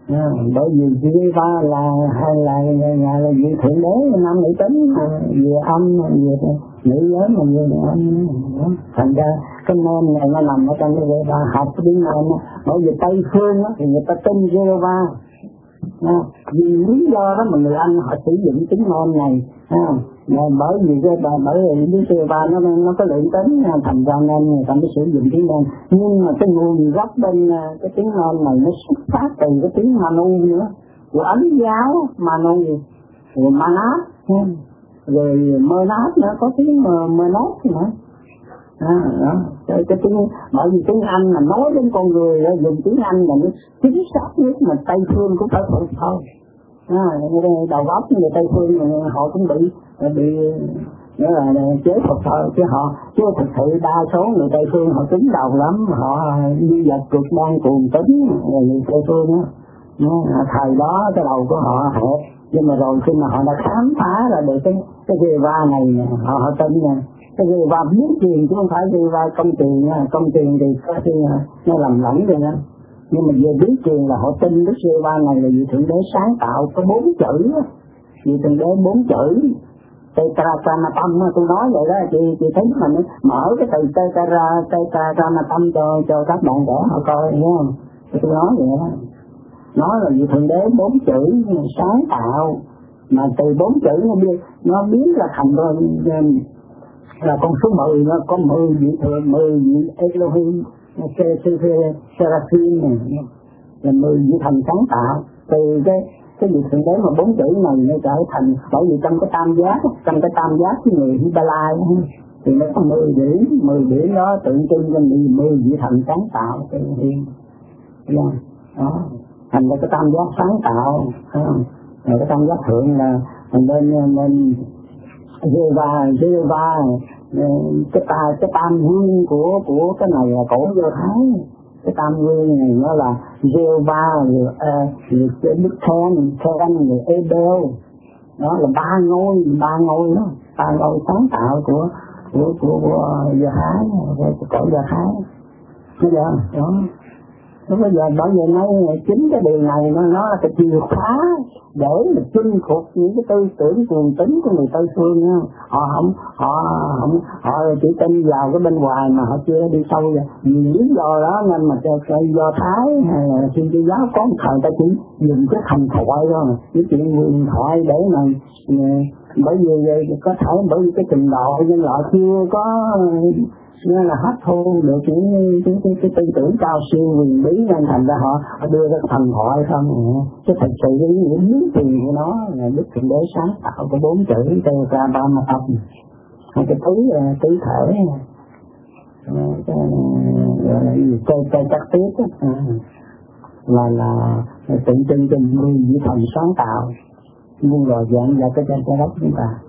Bởi vì Jiva là hay là vị thượng đế năm nữ tính, về âm về nữ giới mà về âm. Thành ra cái nôm này nó nằm ở trong cái Jiva, học cái tiếng nôm. Bởi vì Tây phương thì người ta tin Jiva. Vì lý do đó mà người Anh họ sử dụng tiếng nôm này. Bởi vì cái Jiva nó có lượng tính, thành ra nên người ta mới sử dụng tiếng nôm. Nhưng mà cái nguồn gốc bên cái tiếng nôm này nó xuất phát từ cái tiếng Manu nữa, của Ấn giáo Manu, rồi Manat, rồi Menat nữa, có tiếng Menat nữa. Đó. Cái tiếng, bởi vì tiếng Anh mà nói đến con người đó, dùng tiếng Anh là nó chính xác nhất mà Tây phương cũng phải thuộc thôi. Đầu óc người Tây phương họ cũng bị nghĩa là chế phục thôi, chứ thực sự đa số người Tây phương họ cứng đầu lắm, họ như vật cực đoan cuồng tính người Tây phương á. Thời đó cái đầu của họ hẹp, nhưng mà rồi khi mà họ đã khám phá ra được cái Jiva này, họ tin nha. Cái Jiva biết truyền chứ không phải Jiva công truyền thì có khi nó lầm lẫn rồi nha. Nhưng mà về biết truyền là họ tin cái Jiva này là vị thượng đế sáng tạo có 4 chữ, vị thượng đế 4 chữ. Tetragrammaton, tôi nói vậy đó, chị thấy mình mở cái từ Tetragrammaton cho các bạn trẻ họ coi, hiểu không? Tôi nói vậy đó. Nó là vị thượng đế 4 chữ sáng tạo, mà từ 4 chữ nó biến ra thành là con số 10, nó có 10 vị thượng, 10 vị Elohim, Seraphim này, là 10 vị thần sáng tạo. Từ cái vị thượng đế mà 4 chữ này nó trở thành, bởi vì trong cái tam giác của người Himalaya thì nó có 10 điểm đó tượng trưng cho 10 vị thần sáng tạo. Đó, thành ra cái tam giác sáng tạo, rồi cái tam giác thượng là nên Jiva, cái tam nguyên của cái này là cổ Do Thái. Cái tam nguyên này nó là Jiva, rồi Đức Khen, rồi Ebel, đó là ba ngôi đó, ba ngôi sáng tạo của Do Thái, của cổ Do Thái. Bây giờ đó. Bây giờ bởi vì nói chính cái điều này nó là cái chìa khóa để mà chinh phục những cái tư tưởng cuồng tín của người Tây phương nha. Họ chỉ tin vào cái bên ngoài mà họ chưa đi sâu vào. Vì lý do đó nên mà Do Thái hay là Thiên Chúa giáo có một thời ta chỉ dùng cái thần thoại thôi, cái chuyện huyền thoại để mà bởi vì có thể bởi vì cái trình độ nhân loại chưa có nên là hấp thu được những cái tư tưởng cao siêu huyền bí, nên thành ra họ đưa ra thần thoại không. Chứ thật sự cái ý nghĩa biến tiền của nó là Đức Thượng Đế sáng tạo có 4 chữ Tetragrammaton, cái tứ thể, cái chắc tiết là tượng trưng cho 10 vị thần sáng tạo muôn loài dạng ra cái trên trái đất chúng ta.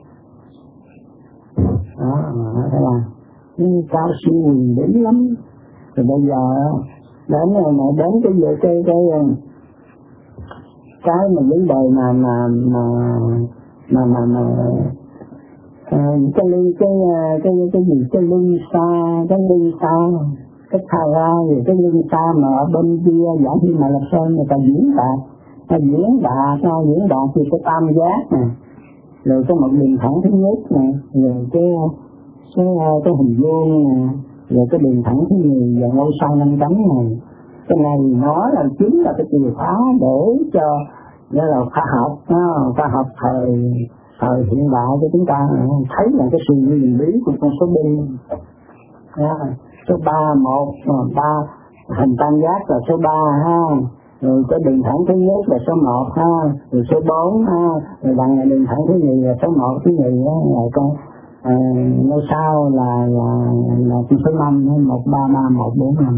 Đó, thế là cao siêu huyền bí lắm. Rồi bây giờ đến cái mà vấn đề cái lưng xa, cái Thara rồi cái lưng xa mà ở bên kia giả như mà là sơn người ta diễn đạt thì cái tam giác nè, rồi cái một đường thẳng thứ nhất nè, rồi cái hình vuông nè, rồi cái đường thẳng thứ nhì và ngôi sao 5 chấm này. Cái này nó là chính là cái chìa khóa để cho nghĩa là khoa học thời hiện đại cho chúng ta thấy là cái sự huyền bí của con số bi. Số 3 hình tam giác là số 3 ha, rồi cái đường thẳng thứ nhất là số 1 ha, rồi số 4 ha, rồi bằng đường thẳng thứ nhì là số 1 thứ nhì á, rồi con ngôi sao là số 5, 133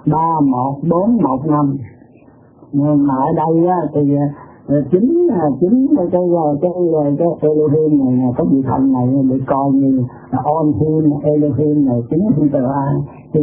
145 nhưng mà ở đây á thì chính cái Elohim này, cái vị thần này bị coi như là On-Him Elohim này, chính Himalaya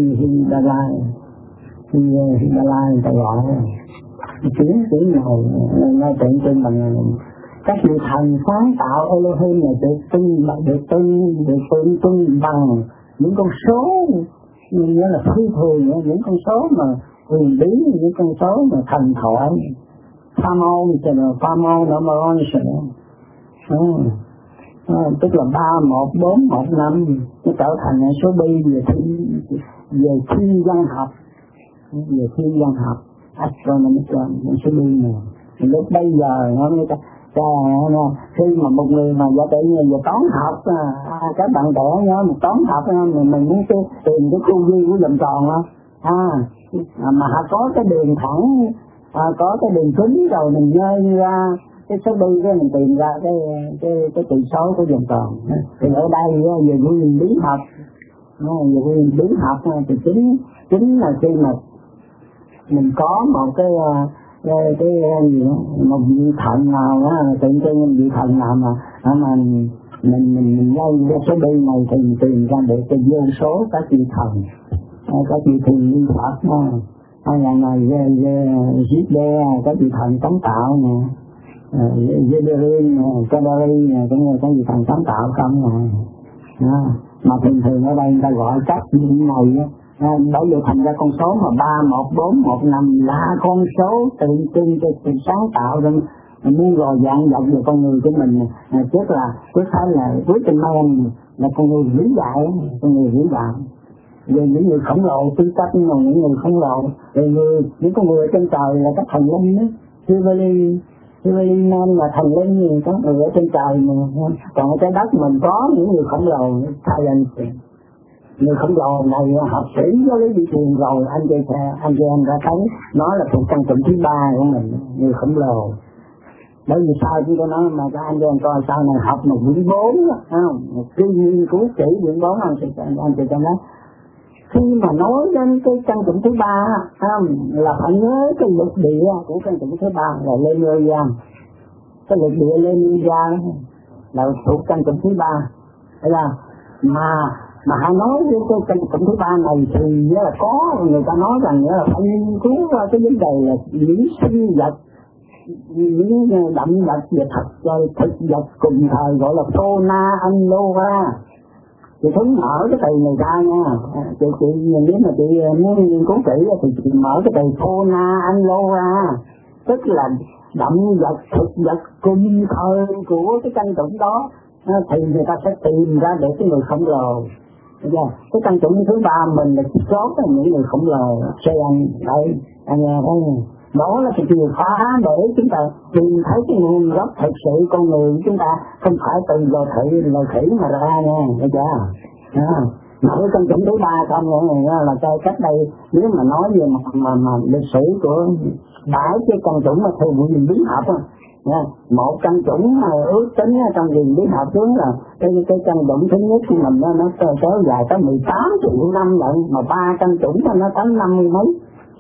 người ta gọi chính này nó tượng trưng bằng các vị thần sáng tạo Elohim này được tượng trưng bằng những con số nghĩa là phi thường, những con số mà huyền bí, những con số mà thần thoại. tức là 3, 1, 4, 1, 5 nó trở thành số bi về thiên văn học, astronomical số bi này. Lúc bây giờ nó mới khi mà một người mà giả tự nhiên về toán học, các bạn trẻ nhớ một toán học mình muốn tìm cái khu vi của vòng tròn mà có cái đường thẳng, có cái đường kính rồi mình nhơi ra cái số bi cái mình tìm ra cái trị số của vòng tròn. Thì ở đây về nguyên lý học, thì chính là khi mà mình có một cái một vị thần nào tự nhiên vị thần nào mà mình gây cái số bi này thì mình tìm ra được cái vô số các vị thần, các vị thiền liên Phật hay là Zidde, các vị thần sáng tạo nè, Zederin, Kadari cũng như các vị thần sáng tạo không mà thường ở đây người ta gọi các vị này bởi vì thành ra con số mà 3, 1, 4, 1, 5 là con số tượng trưng cho sự sáng tạo rồi muôn loài dạng vật về con người của mình. Trước phải là cuối tình men là con người vĩ đại, về những người khổng lồ tư cách, những người khổng lồ, về những con người trên trời là các thần linh đó, Heavenly Man là thần linh, gì có người ở trên trời mà. Còn ở trái đất mình có những người khổng lồ, Thailand. Người khổng lồ này học sĩ với lý vị truyền rồi anh chị em đã thấy nó là thuộc căn chủng thứ 3 của mình, người khổng lồ. Bởi vì sao chúng tôi nói mà các anh chị em coi sau này học một quyển 4 không, một cái nghiên cứu kỹ quyển 4 anh chị em nói khi mà nói đến cái căn chủng thứ 3 là phải nhớ cái lục địa của căn chủng thứ 3 là Lemuria. Cái lục địa Lemuria là thuộc căn chủng thứ 3. Thế là mà hãy nói với cái căn chủng thứ 3 này thì là có người ta nói rằng là phải nghiên cứu cái vấn đề là những sinh vật, những động vật và thực vật cùng thời gọi là fauna flora. Chị Thuấn mở cái từ này ra nha, chị nếu mà chị muốn nghiên cứu kỹ thì chị mở cái từ fauna flora, tức là động vật thực vật cùng thời của cái căn chủng đó, thì người ta sẽ tìm ra được cái người khổng lồ. Cái căn chủng thứ 3 mình là chốt là những người khổng lồ. Anh nghe thấy không? Đó là cái chìa khóa để chúng ta tìm thấy cái nguồn gốc thực sự con người của chúng ta, không phải từ loài khỉ mà ra nha, thấy chưa? Mà cái căn chủng thứ 3 không là cái cách đây nếu mà nói về mà lịch sử của bãi cái căn chủng mà theo quyền bí học một căn chủng ước tính trong quyền bí học xuống là cái căn chủng thứ nhất của mình nó kéo dài tới 18 triệu năm lận, mà 3 căn chủng nó tới 50 mấy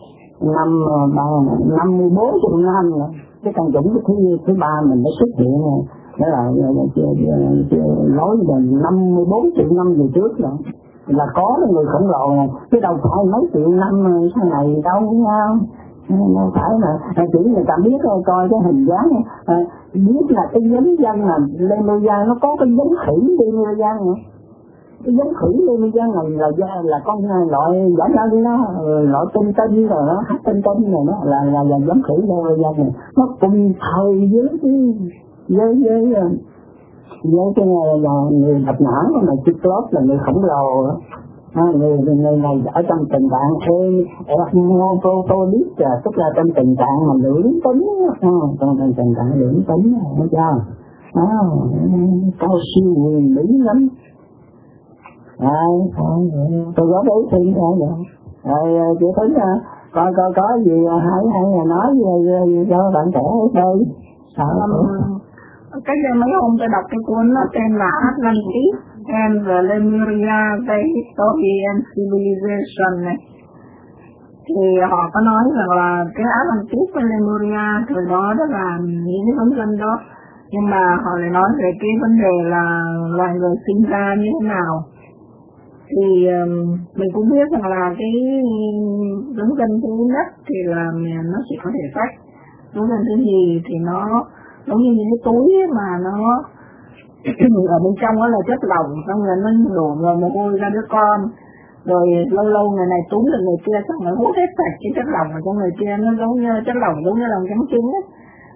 54 triệu năm nữa. Cái căn chủng thứ 3 mình nó xuất hiện đó là nói về 54 triệu năm về trước rồi là có người khổng lồ này, chứ đâu phải mấy triệu năm sau này đâu nhau. Không phải là chỉ người ta biết coi cái hình dáng biết là cái giống dân là Lemuria nó có cái giống khỉ Lemuria nữa. Cái giống khỉ Lemuria này là con loại giả nhân đó, loại tinh rồi nó hát tinh rồi đó là giống khỉ Lemuria này, nó cùng thời với cái người đập não mà Cyclops là người khổng lồ đó. Người này ở trong tình trạng hermaphroditic, tức là trong tình trạng mà lưỡng tính, trong tình trạng lưỡng tính, thấy chưa? Cao siêu huyền bí lắm. Tôi có đối thiên thôi vậy. Rồi chị Tính có gì hay nói gì cho bạn trẻ chơi. Cách đây mấy hôm tôi đọc cái cuốn nó tên là Atlantis and the Lemuria, the History and Civilization này. Thì họ có nói rằng là cái Atlantis và Lemuria thời đó đó là những cái vấn dân đó, nhưng mà họ lại nói về cái vấn đề là loài người sinh ra như thế nào. Thì mình cũng biết rằng là cái vấn dân thứ nhất thì là nó chỉ có thể sách, vấn dân thứ nhì thì nó giống như những cái túi mà nó ở bên trong đó là chất lỏng, xong rồi nó đổ mồ hôi ra đứa con, rồi lâu lâu người này túm được người kia, xong rồi hút hết sạch cái chất lỏng ở trong người kia, nó giống như chất lỏng giống như lòng trắng trứng ấy.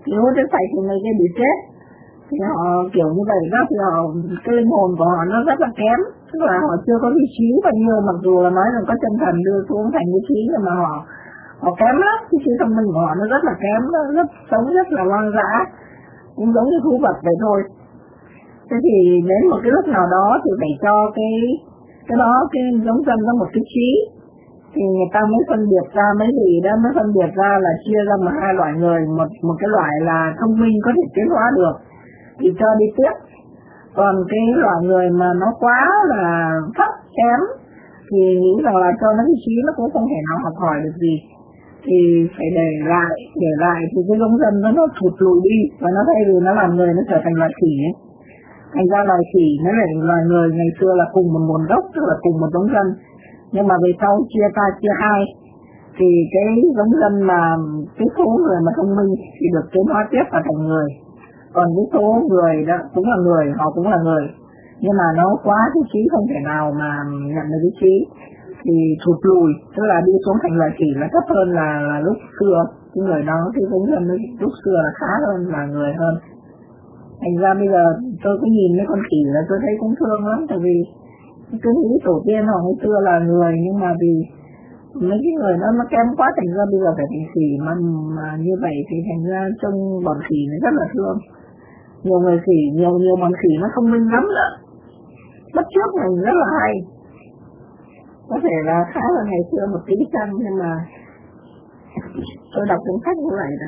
thì hút chất sạch thì người kia bị chết. Thì họ kiểu như vậy đó, thì họ, cái linh hồn của họ nó rất là kém, tức là họ chưa có lý trí bao nhiêu, mặc dù là nói rằng có chân thần đưa xuống thành lý trí, nhưng mà họ kém lắm, cái trí thông minh của họ nó rất là kém, nó sống rất là hoang dã, cũng giống như thú vật vậy thôi. Thế thì đến một cái lúc nào đó thì phải cho cái đó, cái giống dân có một cái trí, thì người ta mới phân biệt ra mấy gì đó, mới phân biệt ra là chia ra một hai loại người, một cái loại là thông minh có thể tiến hóa được thì cho đi tiếp, còn cái loại người mà nó quá là thấp kém thì nghĩ rằng là cho nó cái trí nó cũng không thể nào học hỏi được gì, thì phải để lại thì cái giống dân nó thụt lùi đi, và nó thay vì nó làm người nó trở thành loài khỉ ấy. Thành ra loài khỉ nó lại loài người ngày xưa là cùng một nguồn gốc, tức là cùng một giống dân, nhưng mà về sau chia hai thì cái giống dân mà cái số người mà thông minh thì được tiến hóa tiếp và thành người, còn cái số người đó cũng là người, họ cũng là người, nhưng mà nó quá cái trí không thể nào mà nhận được cái trí thì thụt lùi, tức là đi xuống thành loài khỉ là thấp hơn là lúc xưa. Cái người đó, cái giống dân lúc xưa là khá hơn là người hơn. Thành ra bây giờ tôi cứ nhìn mấy con khỉ là tôi thấy cũng thương lắm, tại vì cứ nghĩ tổ tiên họ ngày xưa là người, nhưng mà vì mấy cái người đó nó kém quá, thành ra bây giờ phải thành khỉ, mà như vậy thì thành ra trông bọn khỉ nó rất là thương. Nhiều người khỉ, nhiều bọn khỉ nó thông minh lắm nữa, bắt chước mình rất là hay, có thể là khá là ngày xưa một tí chăng, nhưng mà tôi đọc cuốn sách như vậy đó.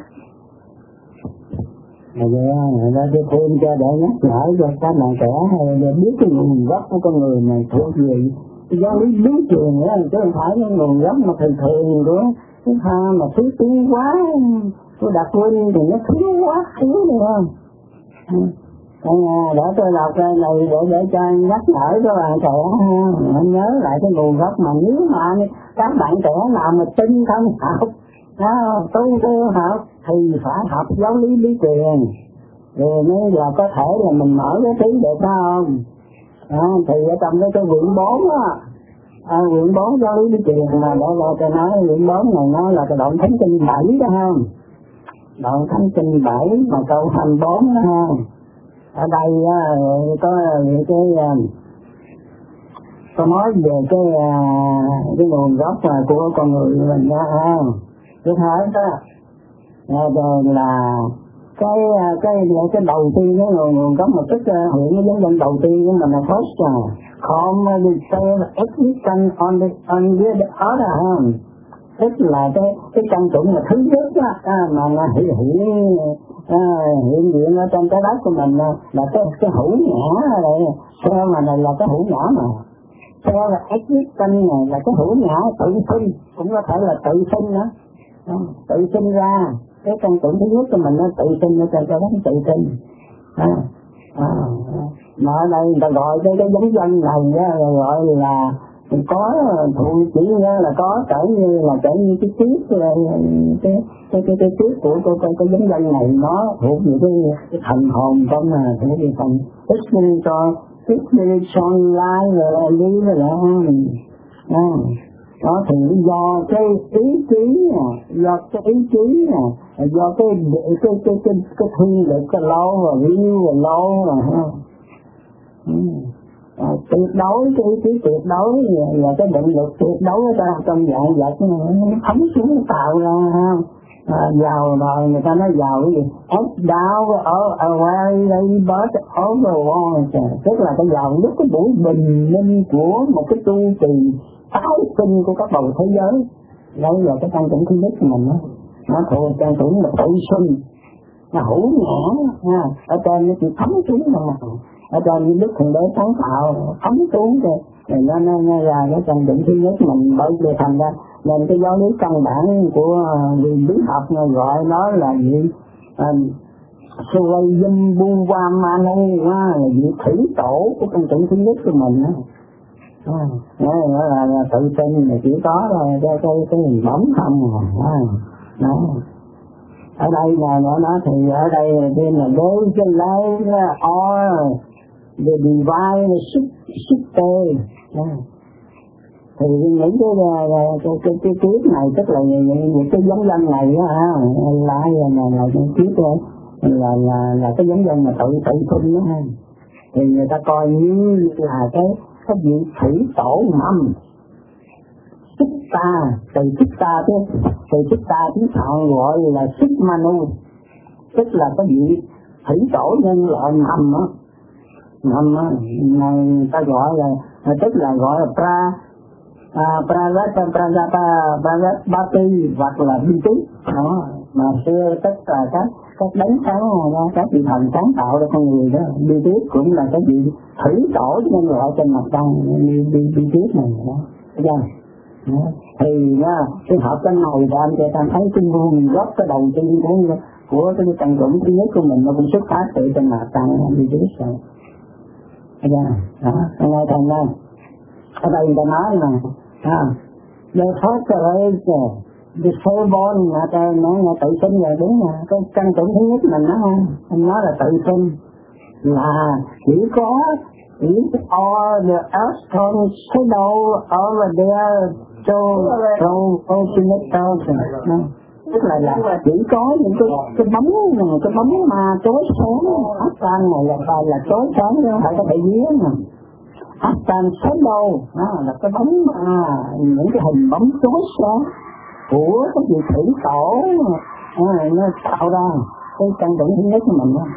Người ta cho thêm cho để nhắc nhở cho các bạn trẻ để biết cái nguồn gốc của con người này thuộc về giáo lý lý truyền nữa, chứ không phải cái nguồn gốc mà thường của cái tha mà thiếu tiếng quá tôi đặt quên thì nó thiếu quá thiếu được không? Để tôi đọc cái này để cho nhắc nhở cho bạn trẻ nhớ lại cái nguồn gốc, mà nếu mà các bạn trẻ nào mà tinh thông học tu học thì phải học giáo lý lý truyền rồi mới là có thể là mình mở cái trí được, phải không? Thì ở trong cái quyển 4 á, quyển 4 giáo lý lý truyền mà để tôi nói quyển 4 này nó là cái đoạn thánh kinh 7 đó không? Đoạn thánh kinh 7 mà câu 24 đó không? Ở đây có tôi nói về cái nguồn gốc của con người mình đó không? Thứ hai đó là cái đầu tiên, cái nguồn gốc, một tức hiện cái giống dân đầu tiên của mình là first come existence on the other hand, tức là cái căn chủng là thứ nhất mà hiện diện ở trong cái đất của mình là cái hữu nhã này, theo mà này là cái hữu nhã mà theo là existence này là cái hữu nhã tự sinh, cũng có thể là tự sinh nữa, tự sinh ra cái căn chủng thứ nhất của mình nó tự sinh ở trong cái đất tự sinh. Mà ở đây người ta gọi cái giống dân này gọi là có thụ chỉ là có trở như cái tiết cái tiết của cái giống dân này nó thuộc về cái thần hồn trong cái phần spiritual life rồi đi rồi đó thì do cái ý chí do cái thiên lực cái lâu và view và lâu tuyệt đối, cái ý chí tuyệt đối và cái định lực tuyệt đối ở trong dạng vật nó thấm xuống tạo ra giàu rồi người ta nói giàu cái gì up down away but overall, tức là cái giàu lúc cái buổi bình minh của một cái chu kỳ tái sinh của các bầu thế giới. Đây là cái căn chủng thứ nhất của mình đó, nó thuộc căn chủng là tự sinh, nó hữu nhã ở trên nó chỉ thấm xuống mà ở trên những đức thượng đế sáng tạo thấm xuống rồi nó ra cái căn chủng thứ nhất mình. Bởi vì thành ra nên cái giáo lý căn bản của lý học gọi nó là gì Surayam Bhuvamanhu là vị thủy tổ của căn chủng thứ nhất của mình đó. Nó là tự tin là chỉ có là cái bóng không đó. Ở đây là nó thì ở đây tên là đối với lấy or the divine system Thì những cái kiếp này tức là những cái giống dân này á, là cái kiếp là cái giống dân mà tự sinh đó ha. Thì người ta coi như là cái vị thủy tổ ngầm Xích Ta, từ Xích Ta chứ, từ Xích Ta tiếng Phạn gọi là Xích Manu, tức là cái vị thủy tổ nhân loại ngầm á, người ta gọi là tức là gọi là Prajapati hoặc là Bi Tý đó. Mà xưa tất cả các đấng sáng các vị thần sáng tạo ra con người đó, Bi Tý cũng là cái vị thủy tổ nhân loại trên mặt trăng, Bi Tý này đó, thấy chưa? Thì cái hợp cái này là anh chị ta thấy cái nguồn gốc cái đầu tiên của cái tăng trưởng thứ nhất của mình nó cũng xuất phát từ trên mặt trăng Bi Tý rồi. Thấy chưa? Đó, nghe thành ra ở đây người ta nói là the first the firstborn nó tự sinh rồi, đúng là cái căn tưởng thứ nhất mình nó là tự sinh, là chỉ có all the earth shadow over there so ultimate person, tức là chỉ có những cái bóng mà tối sáng Astan này là tối sáng chứ không phải có thể vía mà. Astan shadow là cái bóng những cái hình bóng tối sáng của cái vị thủy tổ nó tạo ra cái căn bệnh thứ nhất của mình đó.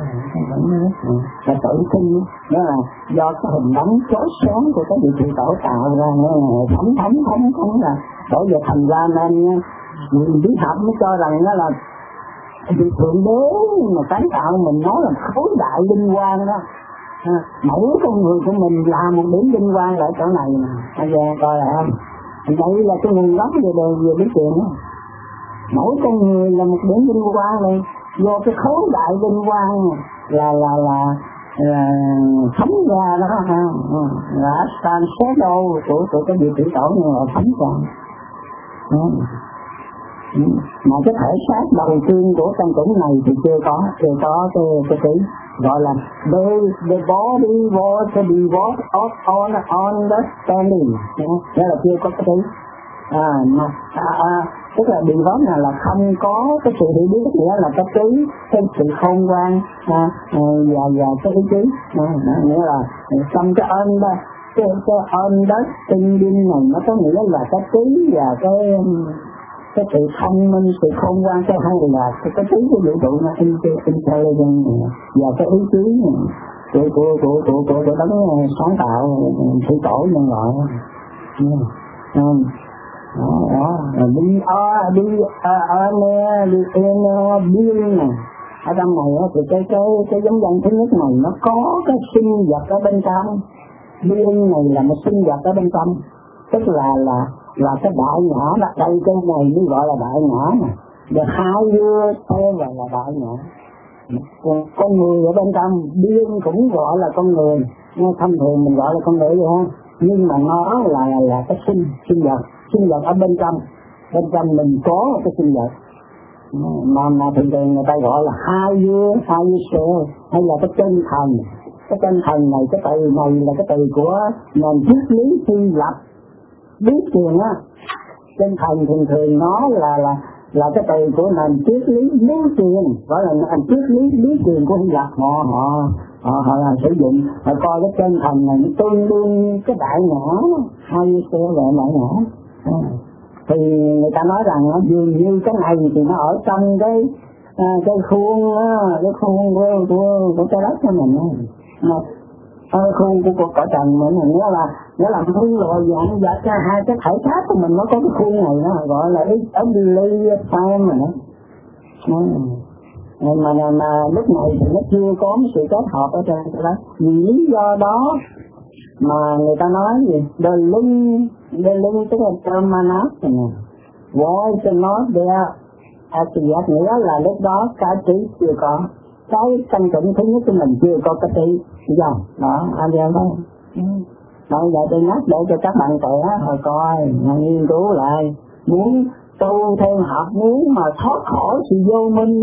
Là tự sinh, đó là do cái hình bóng chói sáng của cái vị thủy tổ tạo ra, thấm là đổi về thành ra nên người bí học mới cho rằng đó là vị thượng đế mà sáng tạo mình nói là khối đại linh quang đó. Mỗi con người của mình là một điểm linh quang ở chỗ này nè, bây giờ coi lại không? Đây là cái nguồn gốc về biết chuyện đó. Mỗi con người là một điểm linh quang này, do cái khối đại linh quang là thấm ra đó ha, là Astan shadow của cái vị thủy tổ này là thấm ra. Mà cái thể xác đầu tiên của căn chủng này thì chưa có cái gọi là the body was the divorce of understanding, đó là chưa có cái thứ tức là divorce này là không có cái sự hiểu biết, nghĩa là cái sự khôn ngoan và cái ý chí, nghĩa là trong cái understanding này nó có nghĩa là cái trí và cái sự thông minh, sự khôn ngoan, cái hay là cái trí của vũ trụ nó intelligent và cái ý chí của đấng sáng tạo thủy tổ nhân loại. Being này ở trong này thì cái giống dân thứ nhất này nó có cái sinh vật ở bên trong. Being này là một sinh vật ở bên trong, tức là cái đại ngã là đây, cái này mới gọi là đại ngã nè. Và hai dưa theo là đại ngã. Con người ở bên trong, điên cũng gọi là con người, nhưng thông thường mình gọi là con người vậy ha. Nhưng mà nó là cái sinh vật ở bên trong mình có cái sinh vật. Mà thường thường người ta gọi là hai dưa sơ, hay là cái chân thần. Cái chân thần này, cái từ này là cái từ của nền triết lý Hy Lạp. Biết tiền á, chân thần thường nó là cái từ của nền triết lý lý tiền, gọi là nền triết lý lý tiền của Hy Lạp. Họ sử dụng, họ coi cái chân thần này tương đương cái đại ngã, hay sẽ gọi đại ngã. Thì người ta nói rằng nó dường như cái này thì nó ở trong cái khuôn của cái đất của mình, khuôn của cõi trần mình, nghĩa là không loại dạng vật ra hai cái thể xác của mình nó có cái khuôn này đó, gọi là ugly time mà lúc này thì nó chưa có một sự kết hợp ở trên cái đó. Vì lý do đó mà người ta nói gì the link tức là terminus này was not there as yet, nghĩa là lúc đó cái trí chưa có, cái căn chủng thứ nhất của mình chưa có cái trí, hiểu đó anh em thấy. Bây giờ tôi nhắc để cho các bạn trẻ hồi coi, nghiên cứu lại, muốn tu theo học muốn mà thoát khỏi sự vô minh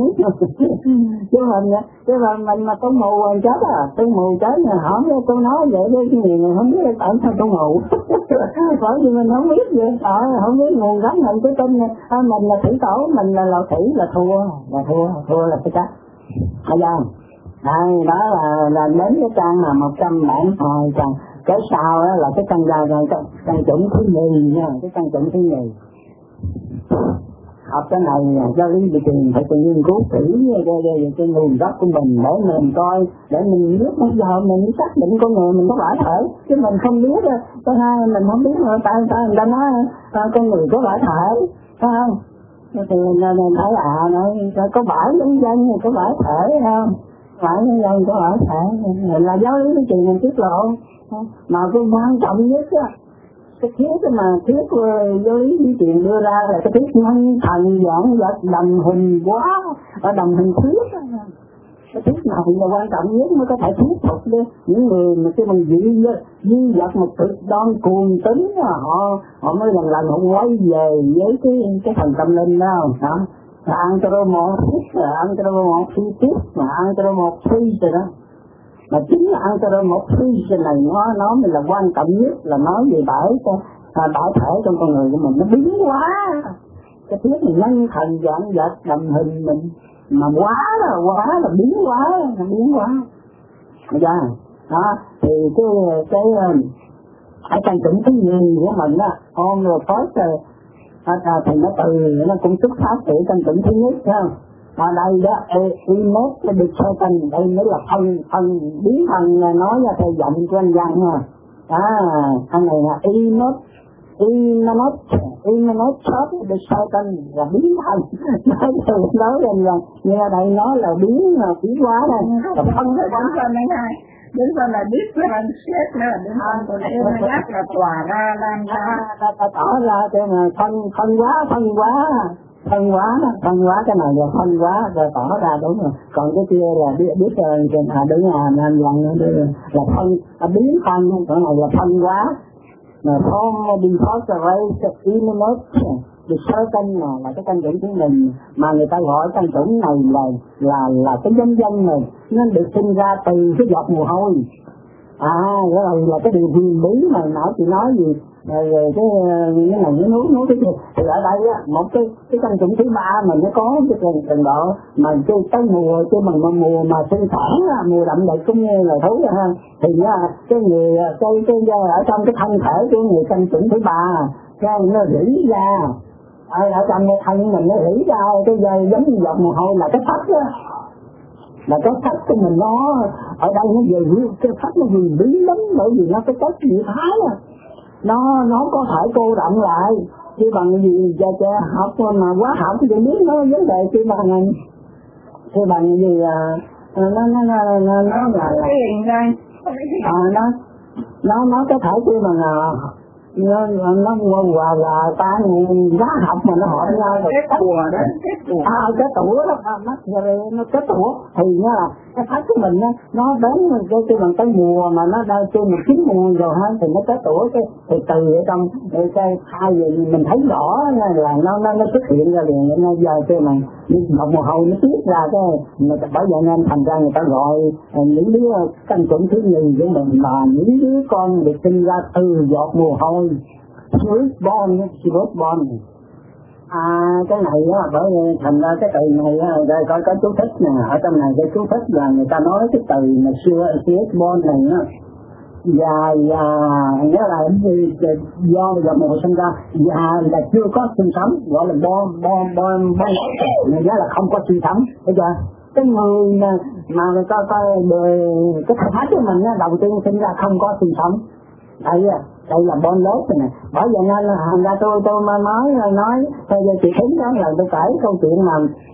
chứ mình mà tôi mù rồi chết tôi mù chết là hỏi tôi nói vậy với nhiều người không biết tại sao tôi mù bởi vì mình không biết vậy không biết nguồn gốc mình cái tin mình là thủy tổ, mình là lò thủy là thua là cái chết thấy không? Đây đó là đến cái trang mà 100 bản hồi còn cái sau đó là cái căn chủng thứ nhì nha, cái căn chủng thứ nhì. Học cái này do lý bị truyền phải tự nghiên cứu kỹ cái nguồn gốc của mình để mình coi, để mình biết bây giờ mình xác định con người mình có phải thể, chứ mình không biết. Thứ hai mình không biết tại sao người ta nói con người có phải thể, phải không? Thì mình thấy nói có phải nhân dân thì có phải thể không? Phải nhân dân có phải thể là giáo lý bị truyền mình tiết lộ, mà cái quan trọng nhất á, cái thuyết mà thuyết giáo lý di truyền đưa ra là cái thuyết nhân thần giảng vật đồng hình quá ở đồng hình thuyết. Cái thuyết nào là quan trọng nhất mới có thể thuyết phục đi những người mà cái bằng duy vật một cực đoan cuồng tín, họ mới lần họ quay về với cái thần tâm linh đó. Là anthropomorphism mà anthropomorphism rồi đó. Mà chính là anthropomorphism này nó mới là quan trọng nhất, là nói về bản thể trong con người của mình nó biến hóa. Cái thuyết này nhân thần dạng vật đồng hình mình mà quá là biến hóa. Thấy chưa? Đó thì cái căn chủng thứ nhì của mình á, on rồi first thì nó từ nó cũng xuất phát từ căn chủng thứ nhất ha. Ở đây đó image cái được sơ tinh, đây mới là thân biến thân nói ra theo giọng của anh Văn ha. Anh này là image shot được sơ tinh là biến thân. Nói rằng nghe đây nói là biến hóa đây. Không phải đứng phần này này. Đứng phần là differentiate nữa, đứng phần còn yêu nó nhắc là tỏa ra lan ra. Ta tỏ ra cái mà phân hóa cái này là phân hóa rồi tỏ ra đúng rồi. Còn cái kia là biết đúng làm là biến phân, cái này là phân hóa. Mà form incorporate image the certain là cái căn chủng của mình, mà người ta gọi căn chủng này là cái dân này nó được sinh ra từ cái giọt mồ hôi. Đó là cái điều huyền bí mà nãy chị nói gì về cái này nó cái gì. Thì ở đây á, một cái căn chủng thứ ba mà nó có cái trình độ mà cái mùa mà sinh sản mùa đậm đầy cũng như là thú ha, thì cái người cái ở trong cái thân thể của người căn chủng thứ ba nó rỉ ra ở trong cái thân mình, nó rỉ ra cái dây giống như giọt mồ hôi là cái phách á. Là cái cách của mình nó ở đây nó về cái cách nó huyền bí lắm, bởi vì nó cái cách gì thái nó có thể cô động lại chứ bằng gì học mà quá học thì biết nó vấn đề chứ bằng gì nó là nó có thể chứ bằng nó hòa ta giá học mà nó hỏi nhau rồi cái tủa đó cái tủa đó nó cái tủa thì nó là cái pháp của mình nó đến cái bằng cái mùa mà nó đang trên một chín mùa rồi ha, thì nó cái tủa cái thì từ ở trong cái hai gì mình thấy rõ là nó xuất hiện ra liền. Nó giờ cái mà một mồ hôi nó tiết ra cái bởi vậy nên thành ra người ta gọi những đứa căn chủng thứ nhì của mình là những đứa con được sinh ra từ giọt mồ hôi. Firstborn. Cái này á, bởi vì thành ra cái từ này đây có chú thích nè, ở trong này cái chú thích là người ta nói cái từ mà firstborn này á, và nghĩa là do giọt mồ hôi sinh ra, và là chưa có sinh sống, gọi là born, nghĩa là không có sinh sống, thấy chưa? Cái người mà người ta cái thể xác của mình đầu tiên sinh ra không có sinh sống. Đây là bon lết này. Bởi vậy nên là thành ra tôi mà nói theo chị Thính đó là tôi kể câu chuyện mà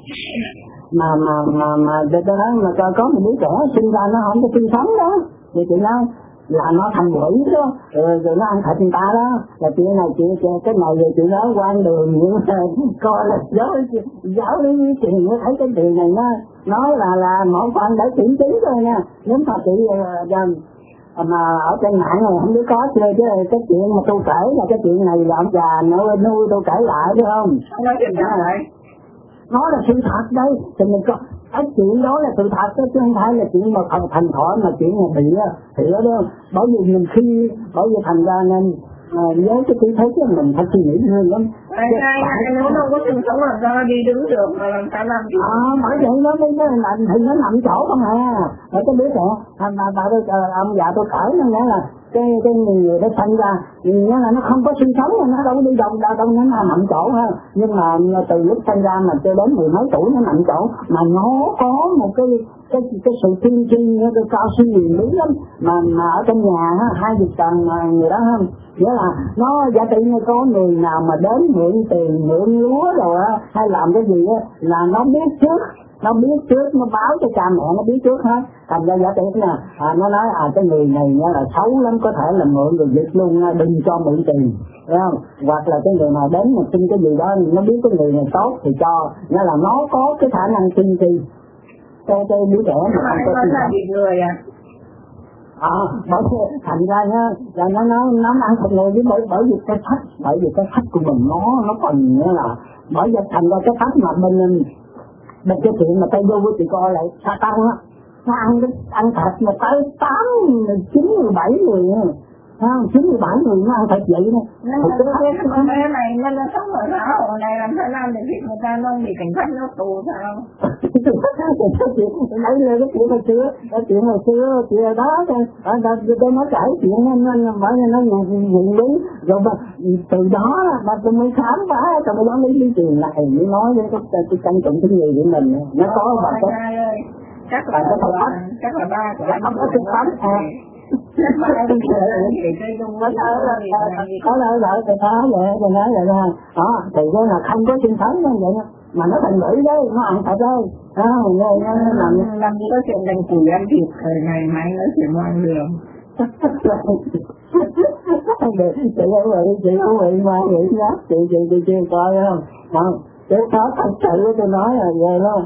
tôi nói mà có một đứa trẻ sinh ra nó không có sinh sống đó, thì chị nói là nó thành quỷ đó, rồi nó ăn thịt người ta đó, là chuyện này cái này rồi chị nói quan đường những coi là giáo lý chuyện nó thấy cái điều này nó nói là một phần để kiểm chứng thôi nha. Nếu mà chị mà ở trên mạng này không biết có chưa, chứ cái chuyện mà tôi kể là cái chuyện này là ông già nuôi tôi kể lại chứ không? Nói chuyện gì vậy? Nó là sự thật đấy, thì mình có cái chuyện đó là sự thật chứ không phải là chuyện mà thành thoại mà chuyện mà bị hiểu đó. Bởi vì mình khi bởi vì thành ra nên nhớ cái tư thế của mình phải suy nghĩ hơn lắm. Nó không có sinh sống làm sao đi đứng được mà làm sao làm gì? Bởi vậy nó mới thì nó nằm chỗ không à. Để tôi biết rồi, ông già tôi kể nó nghĩa là cái người đó sanh ra, nghĩa là nó không có sinh sống, nó đâu có đi đâu nó nằm chỗ ha. Nhưng mà từ lúc sanh ra mà cho đến 10 mấy tuổi nó nằm chỗ, mà nó có một cái sự tiên tri, cái cao siêu huyền bí lắm, mà ở trong nhà ha, 2 vợ chồng người đó không, nghĩa là nó giả tỷ như có người nào mà đến mượn tiền mượn lúa rồi á, hay làm cái gì á là nó biết trước, nó báo cho cha mẹ nó biết trước hết. Thành ra giả tỷ nè, nó nói cái người này là xấu lắm, có thể là mượn rồi giật luôn, đừng cho mượn tiền, thấy không? Hoặc là cái người nào đến mà xin cái gì đó, nó biết cái người này tốt thì cho, nghĩa là nó có cái khả năng tin tri. Cái đứa trẻ mà không có tin là bị người à? Bởi thành ra nhá, là nó ăn thịt người bởi vì cái sách của mình nó còn nghĩa là bởi vì thành ra cái sách mà bên cái chuyện mà Tây Du với chị coi lại sa tăng á, nó ăn thịt mà tới 8, 9, 17 người nữa. 97 người nó ăn thịt vậy đó. Con bé này nó sống ở xã hội này làm sao làm được việc người ta, nó bị cảnh sát nó tù sao? Đấy là cái chuyện hồi xưa, chuyện đó tôi nói kể chuyện nó bởi vì nó nguyện lý rồi mà từ đó mà tôi mới khám phá, tôi mới dám đi tiền lại mới nói với cái căn trọng cái người của mình nó có và chắc là ba của anh không có sự khám có lợi thì phá vậy tôi nói vậy ra đó, thì cái là không có sinh sống như vậy mà nó thành bưởi đấy, nó ăn thật đấy làm gì có chuyện đành củi ăn thịt thời này máy nói chuyện ngoan đường. Chị không bị mà nghĩ nhát chị coi không chứ đó thật sự tôi nói là vậy đó.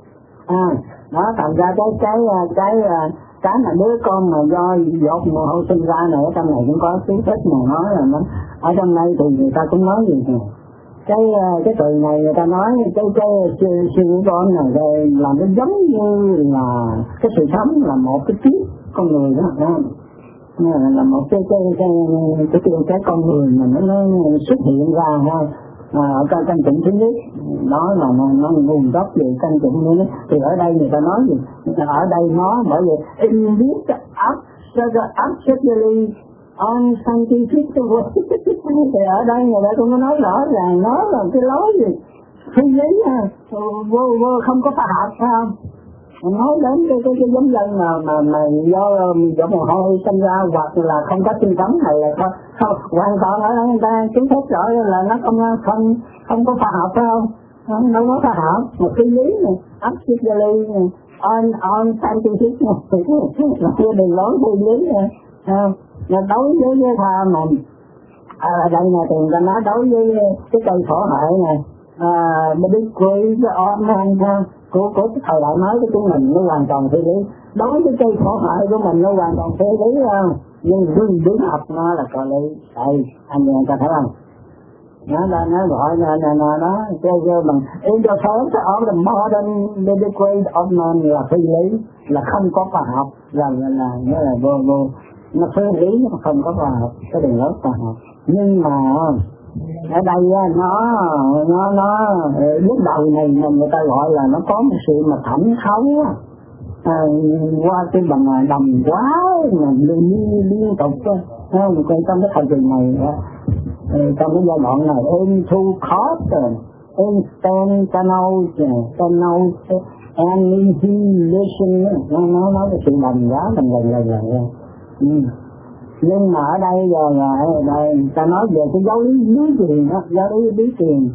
Nó thành ra cái mà đứa con mà do dột mồ hôi sinh ra này ở trong này cũng có kiến thức mà nói là nó ở trong đây thì người ta cũng nói gì nè, cái từ này người ta nói cái siêu con này làm cái giống như là cái sự sống là một cái kiếp con người đó là một cái con người mà nó xuất hiện ra thôi. Ở căn chủng thứ nhất đó là nó nguồn gốc về căn chủng nữa. Thì ở đây người ta nói gì, ở đây nó bởi vì in this absolutely unscientific thì ở đây người ta cũng có nói rõ ràng nó là cái lối gì phi lý vô không có khoa học sao. Nói đến cái giống dân mà do mồ hôi sinh ra hoặc là không có sinh sống này là không hoàn toàn ở người ta kiến thức rõ là nó không có khoa học phải không? Đâu có khoa học, một cái lý này, absolutely on scientific là cái đường lối phi lý này, không? Là đối với tha mình ở đây nè thì người ta nói đối với cái cây phổ hệ này, big queen cái on của cái thời đại mới của chúng mình nó hoàn toàn phi lý. Đối với cây phổ hệ của mình nó hoàn toàn phi lý không? Nhưng đứng học nó là có lý. Đây anh em ta thấy không? Nó gọi là nó chơi bằng in the first of the modern medical of man là phi lý, là không có khoa học, là nghĩa là vô nó phi lý, nó không có khoa học, cái đường lối khoa học. Nhưng mà ở đây nó lúc đầu này người ta gọi là nó có một sự mà thẩm thấu qua cái bằng đầm quá mà liên tục không, trong cái thời kỳ này trong cái giai đoạn này into cost internal annihilation, nó nói cái sự đầm quá lần. Nhưng mà ở đây rồi đây ta nói về cái giáo lý tiền đó, giáo lý tiền.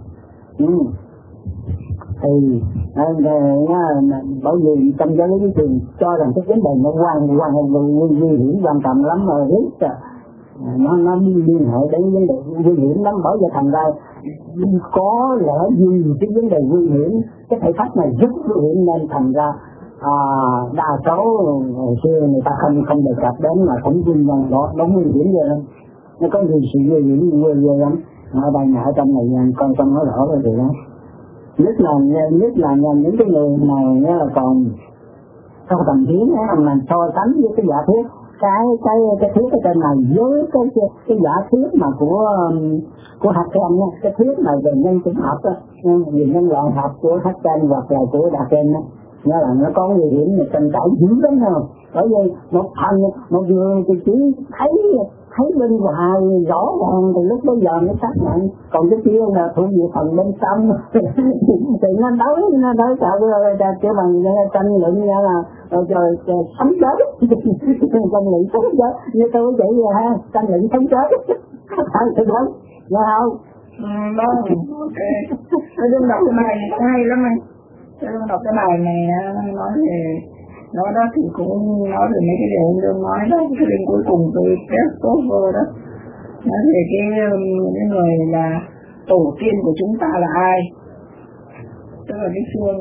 Thì bởi vì trong giáo lý tiền cho rằng cái vấn đề nó nguy hiểm quan trọng lắm rồi risk nó liên hệ đến vấn đề nguy hiểm lắm, bởi vì thành ra có lẽ vì cái vấn đề nguy hiểm cái thể pháp này rất nguy hiểm nên thành ra đa số hồi xưa người ta không đề cập đến mà cũng nguyên nhân đó đóng nguy hiểm ghê lắm, nó có gì sự nguy hiểm ghê lắm. Ở đây ở trong này con nói rõ rồi đó. Nhất là những cái người này là còn trong tầm kiến mà so sánh với cái giả thuyết cái thuyết ở trên này với cái giả thuyết mà của Haken, cái thuyết mà về nhân chủng học á, về nhân loại học của Haken hoặc là của Haken á, nghĩa là nó có nguy hiểm mà tranh cãi dữ lắm không? Bởi vì một người thì chỉ thấy bên ngoài rõ ràng từ lúc bây giờ mới xác nhận, còn cái kia là thuộc về phần bên trong thì nó đối kêu bằng tranh luận như là rồi sống chết tranh luận sống chết như tôi vậy rồi ha, tranh luận sống chết thì đúng nghe không? Đó, ok. Nói chung đọc cái bài này cũng hay lắm anh. Tôi đọc cái bài này nói về nó đó thì cũng nói về mấy cái điều ông Dương nói đó, cái điều cuối cùng tôi test tốt vô đó, nói về cái người là tổ tiên của chúng ta là ai, tức là cái xương.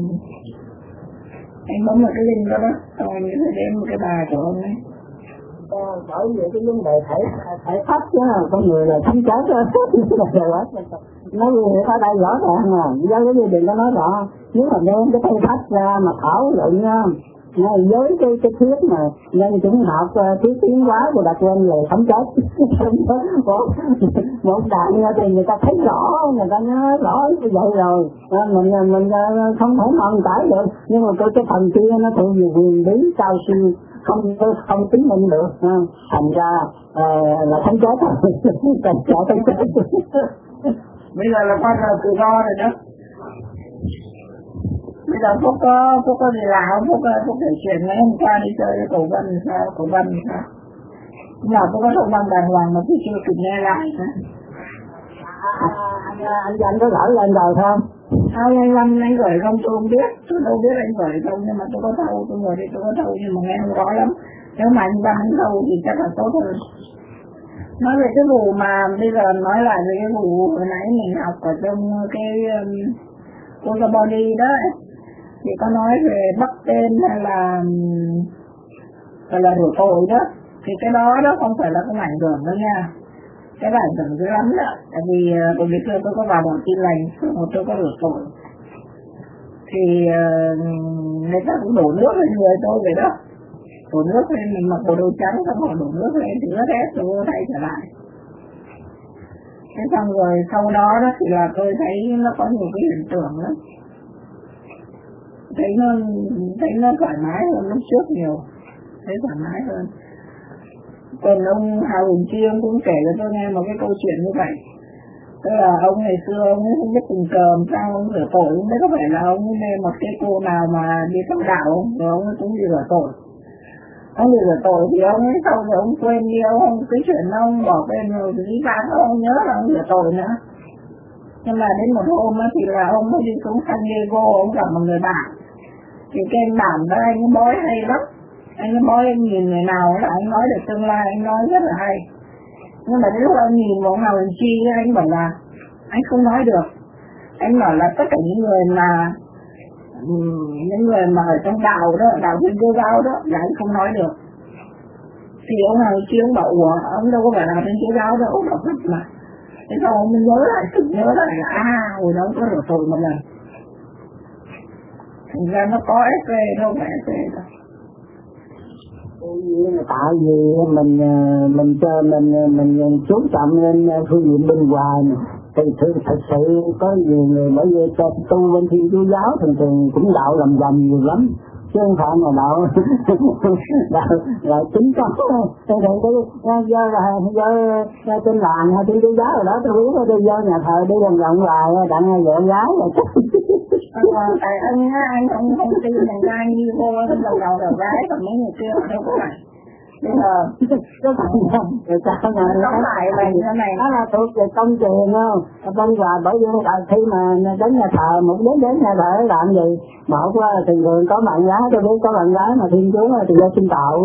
Anh bấm vào cái link đó đó, xong anh sẽ đến một cái bài của ông ấy. Bởi vì cái vấn đề thể pháp chứ con người là sống chết đó nói về ở đây rõ ràng mà do cái gì đừng có nói rõ, nếu mà đem cái thể pháp ra mà thảo luận với cái thuyết mà nhân chủng học thuyết tiến hóa của Đạt Quên là sống chết một đạn thì người ta thấy rõ, người ta nhớ rõ như vậy rồi, mình không thể non tải được, nhưng mà cái phần kia nó thuộc về quyền bí cao siêu, không chứng minh được, thành ra là sống chết bây giờ là con là tự do rồi đó. Bây giờ Phúc có gì làm không? Phúc thể chuyện mấy hôm qua đi chơi với Cổ Vân thì sao? Nhưng mà Phúc có thông văn đàng hoàng mà Phúc chưa kịp nghe lại nữa. Anh Danh có gửi lên rồi không? Anh gửi không tôi không biết. Tôi đâu biết anh gửi không, nhưng mà tôi có thâu, tôi ngồi đây tôi có thâu nhưng mà nghe không rõ lắm. Nếu mà anh Văn thâu thì chắc là tốt hơn. Nói về cái vụ mà bây giờ nói lại về cái vụ hồi nãy mình học ở trong cái Coca Body đó, thì có nói về bắt tên hay là rửa tội đó, thì cái đó không phải là không ảnh hưởng đâu nha, cái đó ảnh hưởng dữ lắm đó. Tại vì tôi có vào đoàn Tin Lành, tôi có rửa tội thì người ta cũng đổ nước lên người tôi vậy đó, đổ nước lên, mình mặc bộ đồ trắng xong rồi đổ nước lên thì ướt hết rồi thay trở lại. Thế xong rồi sau đó thì là tôi thấy nó có nhiều cái hiện tượng lắm, thấy nó thoải mái hơn lúc trước nhiều, thấy thoải mái hơn. Còn ông Hà Hùng Chiêm cũng kể cho tôi nghe một cái câu chuyện như vậy, tức là ông ngày xưa ông ấy không biết tình cờ sao ông rửa tội, không biết có phải là ông mê một cái cô nào mà đi trong đạo không, rồi ông ấy cũng đi rửa tội. Ông đi rửa tội thì ông ấy sau rồi ông quên đi, ông cái chuyện ông bỏ quên rồi thì đi bán ông nhớ là ông rửa tội nữa. Nhưng mà đến một hôm thì là ông mới đi xuống San Diego, ông gặp một người bạn, thì cái anh bạn đó anh ấy bói hay lắm, anh ấy bói anh nhìn người nào là anh nói được tương lai, anh nói rất là hay. Nhưng mà đến lúc anh nhìn vào Ngào Huyền Chi, anh bảo là anh không nói được, anh bảo là tất cả những người mà ở trong đạo đó, đạo Thiên Chúa giáo đó là anh không nói được. Thì ông Ngào Huyền Chi ông bảo ủa, ông đâu có phải là Thiên Chúa giáo đâu, ông bảo thật mà. Thế sau ông mới nhớ lại là hồi đó có rửa tội một lần. Thành ra nó có SP đâu phải SP đâu. Tại vì mình chú trọng lên phương diện bên ngoài, thì thật sự có nhiều người bởi vì tu bên Thiên Chúa giáo thường cũng đạo lầm vòng nhiều lắm, chứ không phải là đạo là chính có do trên làng hay Thiên Chúa giáo rồi đó, tôi biết tôi vô nhà thờ đi vòng vòng hoài đặng vợ gái rồi tại anh không tin rằng ai như vô trong đầu gái, còn mấy người kia đâu có phải. Bây giờ người ta nó lại là như thế này, nó là thuộc về công truyền không, bên ngoài bởi vì khi mà đến nhà thờ một đến nhà thờ làm gì, một là thường có bạn gái, tôi biết có bạn gái mà Thiên Chúa thì do sinh tạo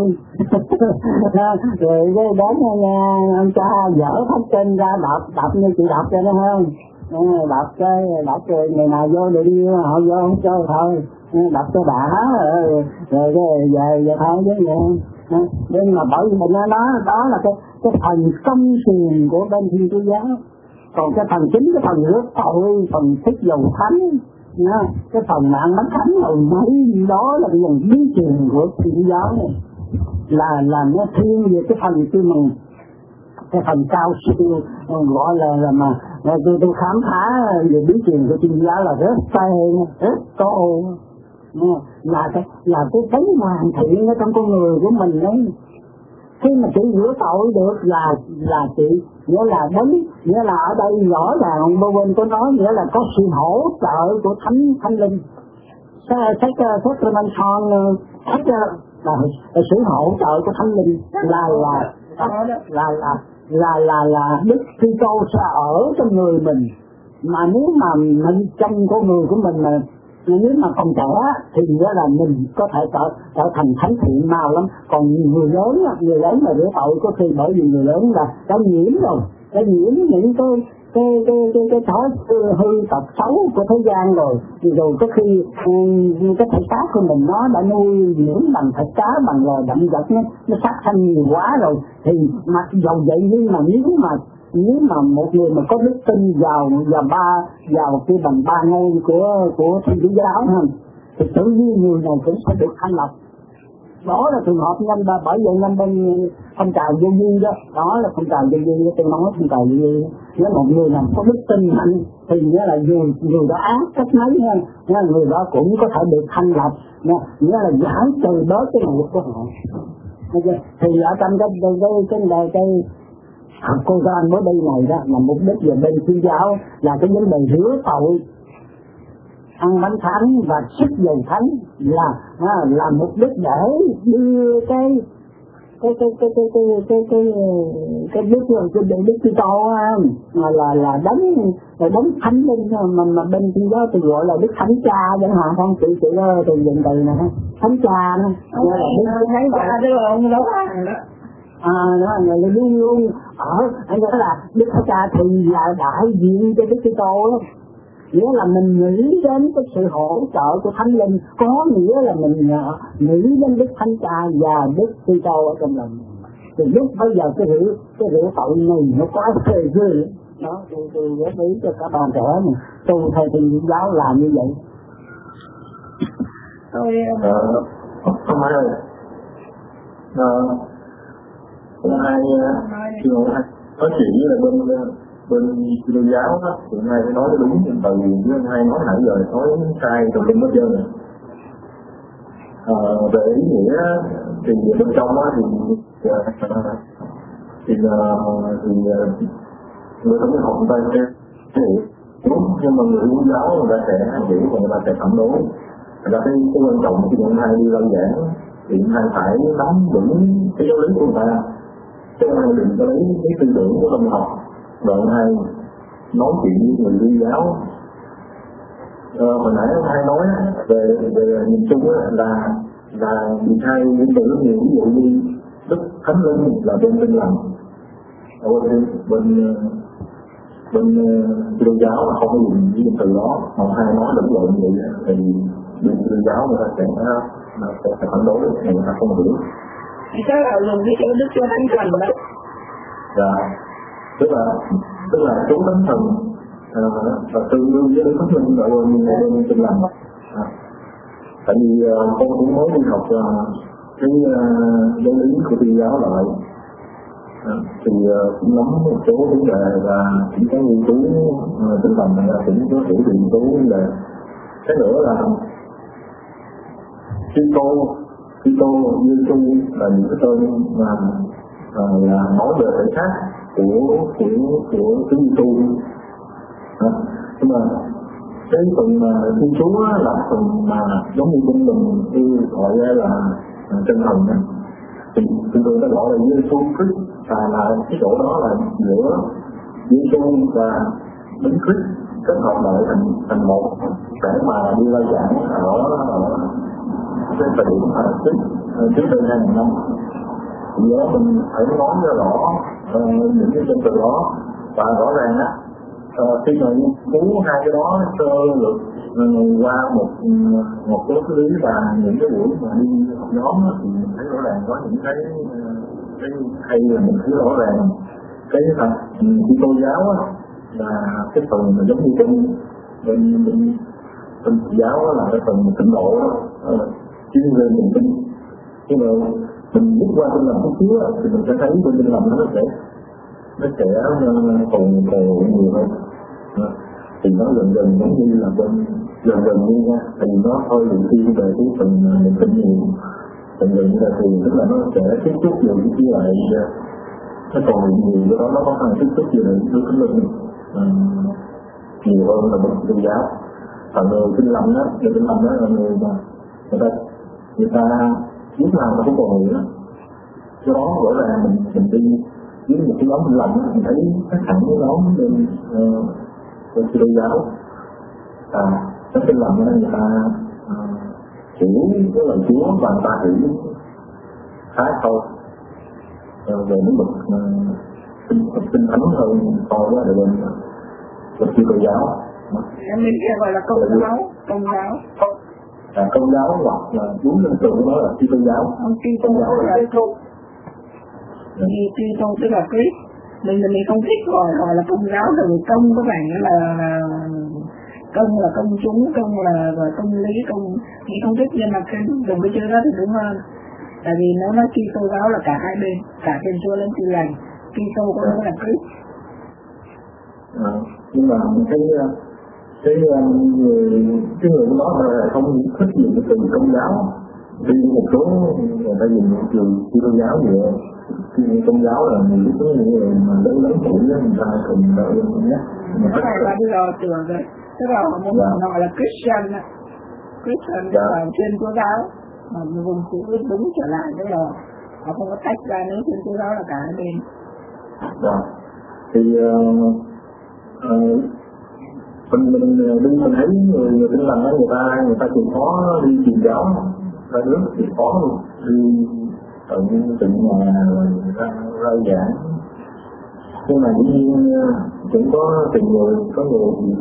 rồi đến nhà ông cha dở thánh kinh ra đọc như chị đọc cho nó không, đọc rồi người nào vô được như họ vô không chơi thôi, đập cho đã rồi về thôi chứ vậy. Nhưng mà bởi vì mình nói đó là cái phần công xiềng của bên Thiên Chúa giáo. Còn cái phần chính, cái phần rước tội, phần thích dầu thánh, cái phần mạng bánh thánh rồi mấy đó là cái phần bí truyền của Thiên Chúa giáo này. Là nó thiên về cái phần của mình, cái phần cao siêu gọi là mà tôi khám phá về bí truyền của Thiên Chúa giáo là rất phê, rất có ồn. Là cái tánh hoàn thiện ở trong con người của mình đấy. Khi mà chị rửa tội được là chị nghĩa là đến, nghĩa là ở đây rõ ràng Bô Bên có nói nghĩa là có sự hỗ trợ của thánh linh. Sách là sự hỗ trợ của thánh linh là Đức Kitô sẽ ở trong người mình. Mà nếu mà mình trong con người của mình mà nếu mà còn trẻ thì nghĩa là mình có thể trở thành thánh thiện mau lắm. Còn người lớn mà rửa tội có khi bởi vì người lớn là đã nhiễm rồi, đã nhiễm những cái thói hư tật xấu của thế gian rồi có khi cái thể xác của mình nó đã nuôi dưỡng bằng thịt cá, bằng loài động vật, nó sát sanh nhiều quá rồi. Thì mặc dầu vậy nhưng mà nếu mà một người mà có đức tin vào cái bằng ba ngôi của Thiên Chúa giáo thì tự nhiên người này cũng sẽ được thanh lập. Đó là trường hợp nhân ba, bởi vậy nhân bên phong trào vô vi đó là phong trào vô vi. Tôi nói phong trào vô vi, nếu một người nào có đức tin mạnh thì nghĩa là người đó ác cách mấy nha, người đó cũng có thể được thanh lập nha, nghĩa là giải trừ bớt cái nghiệp của họ. Thì ở trong cái cô Doan mới đây này đó là mục đích về bên Thiên giáo là cái vấn đề rửa tội, ăn bánh thánh và sức dầu thánh là mục đích để đưa cái Đức Kitô là đấng thánh linh mà bên Thiên giáo tôi gọi là Đức Thánh Cha chẳng hạn không, chị đó tôi dùng từ này Thánh Cha đó. Thánh Cha đó ông nấu ăn đó. Đó là người luôn luôn anh nói là Đức Thánh Cha thì là đại diện cho Đức Kitô đó. Nghĩa là mình nghĩ đến cái sự hỗ trợ của Thánh Linh, có nghĩa là mình nghĩ đến Đức Thánh Cha và Đức Kitô ở trong lòng. Thì lúc bây giờ cái rửa tội này nó quá phê ghê đó. Tôi góp ý cho các bạn trẻ mình tu theo Thiên Chúa giáo làm như vậy. Thôi không ai ơi, hôm nay nói chuyện với là bên Thiên Chúa giáo đó, hiện nay phải nói đúng từ với anh hai nói nãy giờ nói sai trong kinh Mất Dân. Về ý nghĩa thì bên trong đó thì người thống học người ta sẽ hiểu, nhưng mà người Thiên giáo người ta sẽ hiểu và người ta sẽ phản đối. Người ta thấy cái quan trọng khi anh hai đi lên giảng thì anh hai phải nắm vững cái giáo lý của người ta, chứ anh hai đừng có lấy cái tư tưởng của tâm học rồi anh hai nói chuyện với người Thiên giáo. Hồi nãy anh hai nói về nhìn chung là người hai những từ nhiều, ví dụ như Đức Thánh Linh là bên Tin Lành, bên Thiên giáo là không có dùng những từ đó, mà hai nói lẫn lộn như vậy thì bên Thiên giáo người ta sẽ phản đối, người ta không hiểu. Cái là dùng cái chữ Đức Chúa Thánh Thần đó. Dạ, tức là chú Thánh Thần và tương đương với Đức Thánh Linh ở bên Tin Lành. Tại vì con cũng mới đi học cái giáo lý của Thiên giáo lại, thì cũng nắm một số vấn đề và cũng có nghiên cứu Tin Lành này, cũng có hiểu được một số vấn đề. Cái nữa là Kitô, Giêsu là những cái tên mà là nói về thể xác của Chúa Giêsu. Nhưng mà cái phần mà Thiên Chúa là phần mà giống như bên mình gọi là chân thần này, thì chúng tôi đã gọi là Giêsu Christ, là cái chỗ đó là giữa Giêsu và Đấng Christ kết hợp lại thành một để mà đi lai giảng ở cái thời điểm trước đây 2000 năm. Thì đó mình phải nói cho rõ những cái chân từ đó, và rõ ràng á khi mà nghiên cứu hai cái đó sơ lược qua một số cái lý và những cái buổi mà đi học nhóm thì mình thấy rõ ràng có những cái hay là mình thấy rõ ràng cái khi cô giáo là cái phần mà giống như bên giáo là cái phần tịnh độ chứ về mình tin, nhưng mà mình bước qua tinh lành chút xíu thì mình sẽ thấy bên tinh lành nó sẽ còn nhiều hơn. Thì nó dần giống như là bên dần như nha, thì nó hơi bị thiên về cái phần mình tin nhiều, dần như là thì tức là nó sẽ tiếp xúc nhiều với lại nó còn nhiều cái đó nó có phần tiếp xúc về lại với cái linh nhiều hơn là bên tôn giáo. Còn người tin lành đó, người tin lành đó là người mà người ta biết làm nó cũng còn nhiều đó. Do đó rõ ràng mình đi với một cái nhóm tin lành mình thấy khác hẳn với nhóm bên tôn giáo. Cái tin lành đó người ta hiểu cái lời Chúa và người ta hiểu khá sâu về những bậc tinh thánh hơn so với lại bên tôn giáo. Mình gọi là công giáo. Công giáo hoặc là đúng lịch sử của nó là Kitô giáo. Kitô giáo là Kitô tức là Christ. Mình không thích gọi là công giáo, bởi vì công có phải là công là công chúng, công là công lý, công mình không thích, nhưng mà cái dùng cái chữ đó thì đúng hơn. Tại vì nó nói Kitô giáo là cả hai bên, cả Thiên Chúa lẫn Tin lành. Kitô có nghĩa là Christ. Nhưng mà cái người đó là không thích dùng cái từ công giáo, vì một số người ta dùng từ Kitô giáo nhiều. Công giáo là những người mà lớn tuổi đó, người ta thường đợi nhé. Cái này là bây giờ tưởng rồi, tức là họ muốn gọi là Christian là Thiên Chúa giáo, mà vùng chữ đúng trở lại, tức là họ không có tách ra nếu Thiên Chúa giáo là cả hai bên. Thì mình thấy người tin lành đó, người ta chịu khó đi truyền giáo ra nước, chịu khó luôn đi ở những tỉnh nhà rồi người ta rao giảng. Nhưng mà dĩ nhiên cũng có từng người thì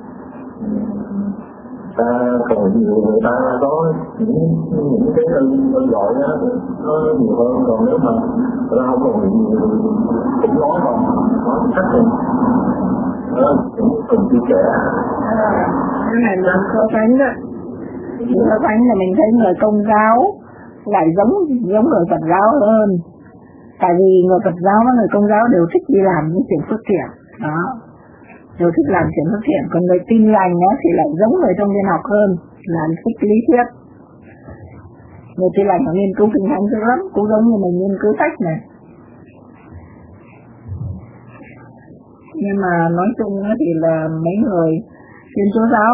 ta còn nhiều người ta có những cái ơn gọi đó nó nhiều hơn, còn nếu mà người ta không còn nhiều cũng nói cách rồi cũng từng chia sẻ. Cái này là so sánh đó, so sánh là mình thấy người công giáo lại giống người Phật giáo hơn. Tại vì người Phật giáo và người công giáo đều thích đi làm những chuyện phước thiện đó, đều thích làm chuyện phước thiện. Còn người Tin lành đó thì lại giống người trong viên học hơn, là thích lý thuyết. Người Tin lành họ nghiên cứu kinh thánh dữ lắm, cũng giống như mình nghiên cứu sách này. Nhưng mà nói chung thì là mấy người Thiên Chúa giáo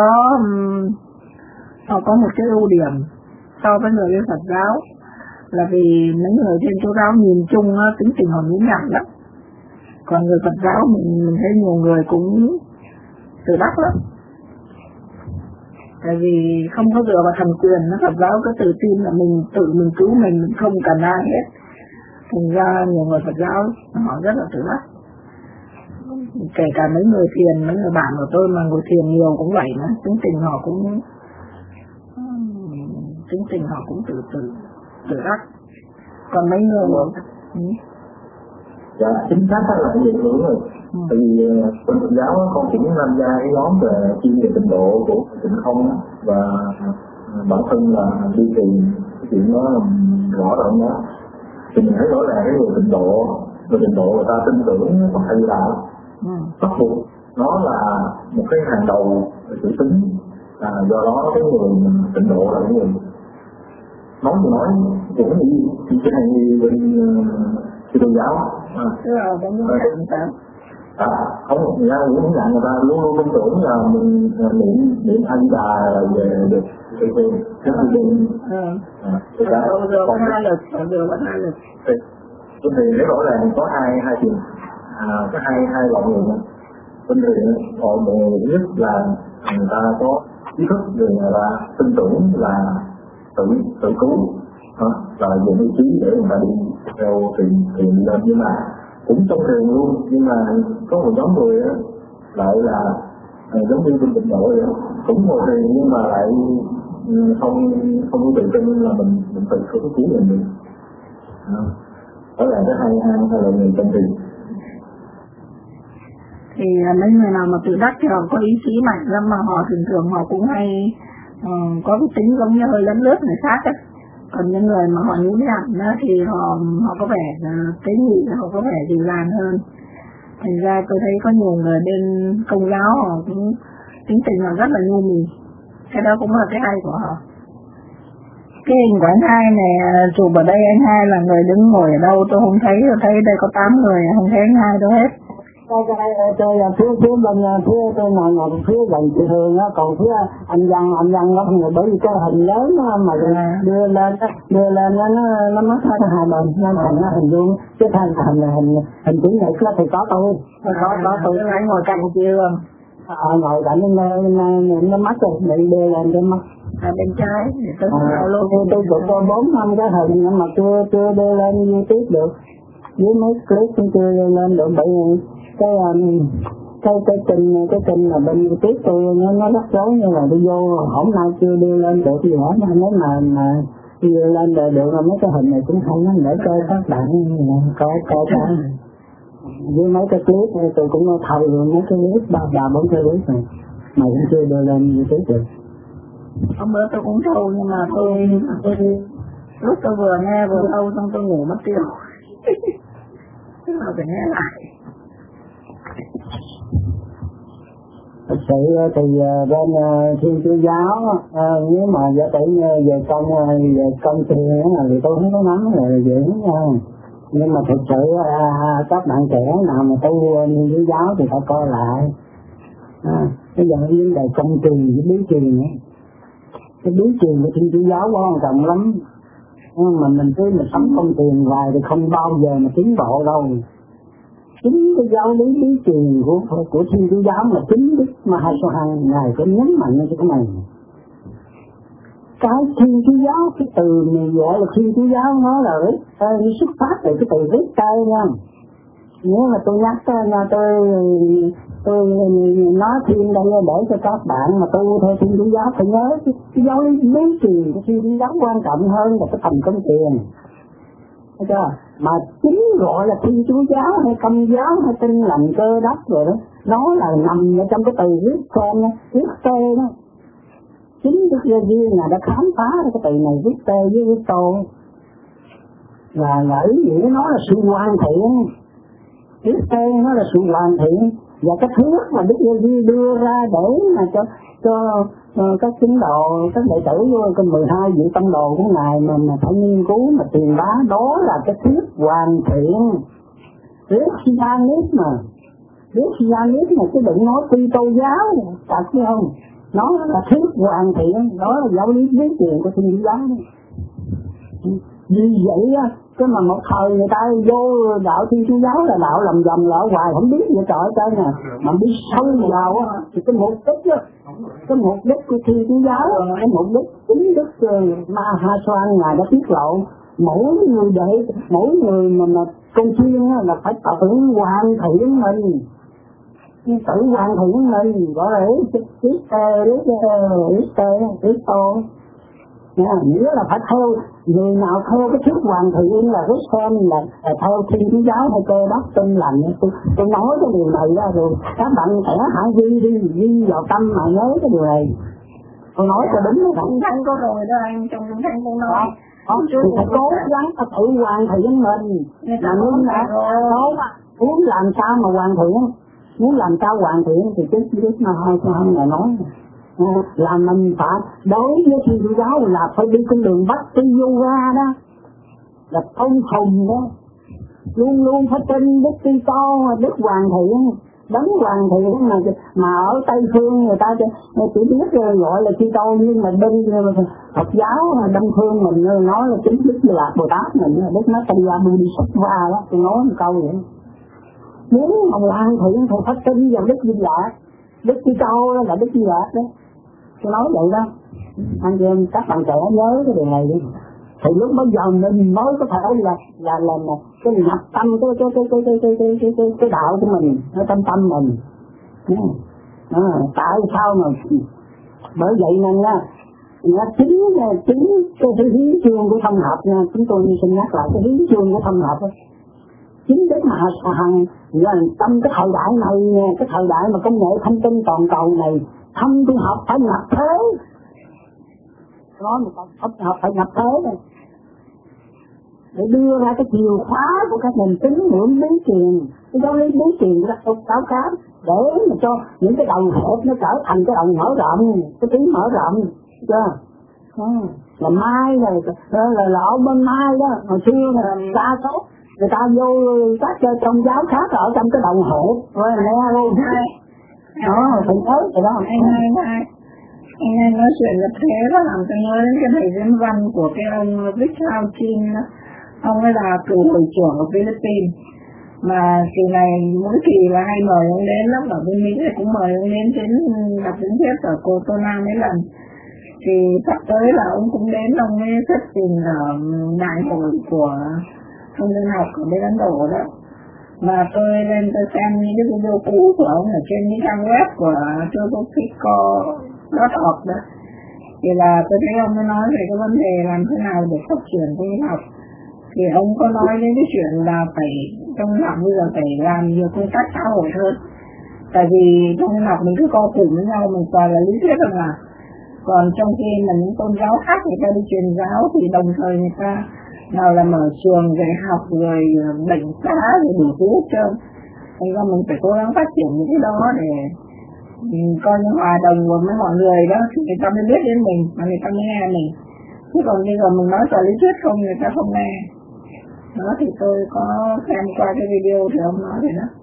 họ có một cái ưu điểm so với người bên Phật giáo, là vì mấy người Thiên Chúa giáo nhìn chung tính tình họ nhún nhặn lắm. Còn người Phật giáo mình thấy nhiều người cũng tự đắc lắm, tại vì không có dựa vào thần quyền. Phật giáo cứ tự tin là mình tự mình cứu mình không cần ai hết. Thành ra nhiều người Phật giáo họ rất là tự đắc. Kể cả mấy người thiền, mấy người bạn của tôi mà ngồi thiền nhiều cũng vậy nữa, tính tình họ cũng tự đắc. Còn mấy người dạ chính xác là vậy đúng rồi. Tại vì bên Phật giáo con cũng tham gia cái nhóm về chuyên về tịnh độ của Tịnh Không, và bản thân là đi tìm cái chuyện đó rõ ràng đó. Thì mình thấy rõ ràng cái người tịnh độ người ta tin tưởng Phật Hay Đạo, bắt buộc nó là một cái hàng đầu về chữ tính. Do đó cái người tịnh độ là cái người nói cũng như bên Kitô giáo. Không một người cũng nhận người ta luôn luôn tin tưởng là mình niệm A Di Đà là về được cái tiền. Còn hai lực. Bên thiền rõ ràng có hai chuyện, có hai loại người. Bên thiền họ người nhất là người ta có ý thức về người ta tin tưởng là tự cứu, là dùng ý chí để người ta đi theo thiền lên. Nhưng mà cũng trong thiền luôn, nhưng mà có một nhóm người lại là giống như bên Tịnh Độ vậy, cũng ngồi thiền nhưng mà lại không có tự tin là mình tự có cái cứu mình. Đó là cái hay là người tâm thiền. Thì mấy người nào mà tự đắc thì họ có ý chí mạnh lắm, mà họ thường họ cũng hay có cái tính giống như hơi lấn lướt người khác ấy. Còn những người mà họ nhún nhặn thì họ có vẻ tế nhị, họ có vẻ dịu dàng hơn. Thành ra tôi thấy có nhiều người bên Công giáo họ cũng tính tình họ rất là nhu mì, cái đó cũng là cái hay của họ. Cái hình của anh Hai này chụp ở đây, anh Hai là người đứng ngồi ở đâu tôi không thấy, tôi thấy đây có 8 người không thấy anh Hai đâu hết. Tôi là phía bên phía tôi ngồi phía gần chị Hương á, còn phía anh Văn nó không, bởi vì cái hình lớn mà đưa lên nó mất hết hai bên, nó thành nó hình vuông, cái thành là hình chữ nhật đó thì có tôi, anh ngồi cạnh chị Hương. Ngồi cạnh nó mất rồi, bị đưa lên cái mất. Bên trái tôi chụp qua 4 năm cái hình nhưng mà chưa đưa lên YouTube được, với mấy clip cũng chưa đưa lên được, bởi vì cái kênh là bên tiếp tôi nó rắc rối, như là tôi vô hôm nay chưa đưa lên được gì hết, nếu mà đưa lên được là mấy cái hình này cũng không, để cho các bạn coi với mấy cái clip này tôi cũng thầu mấy cái clip 3-4 cái clip này mà cũng chưa đưa lên YouTube được. Hôm bữa tôi cũng thâu nhưng mà tôi lúc tôi vừa nghe vừa thâu xong tôi ngủ mất tiêu. Tức là phải nghe lại. Thực sự thì bên Thiên Chúa giáo nếu mà giả tỷ về công tiền thì tôi không có nắm về diễn nha. Nhưng mà thực sự các bạn trẻ nào mà tu Thiên Chúa giáo thì phải coi lại. Bây giờ vấn đề công tiền với bí truyền ấy. Cái bí truyền của Thiên Chúa giáo quan trọng lắm. Mà mình cứ sống công tiền hoài thì không bao giờ mà tiến bộ đâu. Chính cái giáo lý bí truyền của Thiên Chúa giáo mà chính Đức Ma-ha-sô Hằng Ngài có nhấn mạnh như thế này. Cái Thiên Chúa giáo, cái từ này gọi là Thiên Chúa giáo nó là xuất phát từ cái từ viết tay nha. Nếu mà tôi nhắc tôi nói thêm đây để cho các bạn mà tu theo Thiên Chúa giáo phải nhớ cái giáo lý bí truyền của Thiên Chúa giáo quan trọng hơn là cái thành công tiền. Thấy chưa? Mà chính gọi là Thiên Chúa giáo hay Công giáo hay Tin Lành Cơ Đốc rồi đó, nó là nằm ở trong cái từ viết tê đó. Chính Đức Giê-xu là đã khám phá cái từ này viết tê với viết tô là ý nghĩa nó là sự hoàn thiện. Viết tê nó là sự hoàn thiện, và cái thuyết mà Đức Giê-xu đưa ra để mà cho các tín đồ, các đệ tử vô cái 12 vị tông đồ của Ngài mà phải nghiên cứu mà truyền bá, đó là cái thuyết hoàn thiện. Christianism chứ đừng nói Kitô giáo, thật chứ không? Nó là thuyết hoàn thiện, đó là giáo lý bí truyền của Thiên Chúa giáo. Vì vậy á, cái mà một thời người ta vô đạo Thiên Chúa giáo là đạo làm vòng lỡ hoài không biết vậy trời ơi nè, mà đi sâu vào á thì cái mục đích của Thiên Chúa giáo, cái mục đích chính Đức Ma-ha-sô Hằng Ngài đã tiết lộ mỗi người mà công chiên là phải tự hoàn thiện mình, gọi là nghĩa là phải theo người nào theo cái thuyết hoàn thiện là Christian là theo Thiên Chúa giáo hay Cơ Đốc Tin Lành. Tôi nói cái điều này ra rồi các bạn trẻ hãy ghi vào tâm mà nhớ cái điều này. Tôi nói cho đúng đó. Chúng thanh có rồi đó anh, trong chúng thanh cũng nói. Thì phải cố gắng tự hoàn thiện mình. Là muốn làm sao mà hoàn thiện? Muốn làm sao hoàn thiện thì cái Đức Ma-ha-sô Hằng là nói là mình phải đối với Thiên Chúa giáo là phải đi con đường Bhakti Yoga đó, là tôn sùng đó, luôn luôn phải tin Đức Kitô, Đức Hoàn Thiện, Đấng Hoàn Thiện mà ở Tây phương người ta chỉ biết gọi là Kitô, nhưng mà bên Phật giáo Đông phương mình nói là chính Đức Di Lặc Bồ Tát mình, Đức Nataya Bodhisattva đó, tôi nói một câu vậy. Muốn mà hoàn thiện thì phải tin vào Đức Di Lặc, Đức Kitô là Đức Di Lặc đó. Tôi nói vậy đó, anh em các bạn trẻ nhớ cái điều này đi. Thì lúc bây giờ mình mới có thể là cái nhập tâm cái đạo của mình, cái tâm mình. Tại sao mà bởi vậy nên nha, chính cái hiến chương của thông hợp nha, chúng tôi xin nhắc lại cái hiến chương của thông hợp đó. Chính Đức mà Hằng trong cái thời đại này, cái thời đại mà công nghệ thông tin toàn cầu này, thông tin học phải nhập thế. Nói một câu, thông tin học phải nhập thế này, để đưa ra cái chìa khóa của các nền tín ngưỡng bí truyền, cái giáo lý bí truyền của các tôn giáo khác, để mà cho những cái đầu hẹp nó trở thành cái đầu mở rộng, cái trí mở rộng, chưa? Là mai là ông bên mai đó, hồi xưa là đa số người ta vô các tôn giáo khác ở trong cái đầu hẹp, rồi nghe luôn. Phải nhớ vậy đó. Anh hay nói chuyện lập thế đó, làm tôi nhớ đến cái thầy diễn văn của cái ông Victor Chin đó. Ông ấy là cựu hội trưởng ở Philippines, mà kỳ này mỗi kỳ là hay mời ông đến lắm, ở bên Mỹ cũng mời ông đến đọc tiếng thuyết ở Cortona mấy lần. Thì sắp tới là ông cũng đến, ông ấy thuyết trình ở đại hội của thông dân học ở bên Ấn Độ đó. Mà tôi lên tôi xem những cái video cũ của ông ở trên những trang web của Tropico.org đó. Thì là tôi thấy ông ấy nói về cái vấn đề làm thế nào để phát triển thông dân học. Thì ông có nói đến cái chuyện là phải trong học bây giờ phải làm nhiều công tác xã hội hơn. Tại vì trong học mình cứ co cụm với nhau, mình toàn là lý thuyết thôi mà. Còn trong khi mà những tôn giáo khác người ta đi truyền giáo thì đồng thời người ta nào là mở trường dạy học rồi bệnh xá rồi đủ thứ hết trơn. Thành ra mình phải cố gắng phát triển những cái đó để coi như hòa đồng với mọi người đó, thì người ta mới biết đến mình và người ta mới nghe mình. Chứ còn bây giờ mình nói toàn lý thuyết không, người ta không nghe. Đó thì tôi có xem qua cái video thì ông nói vậy đó.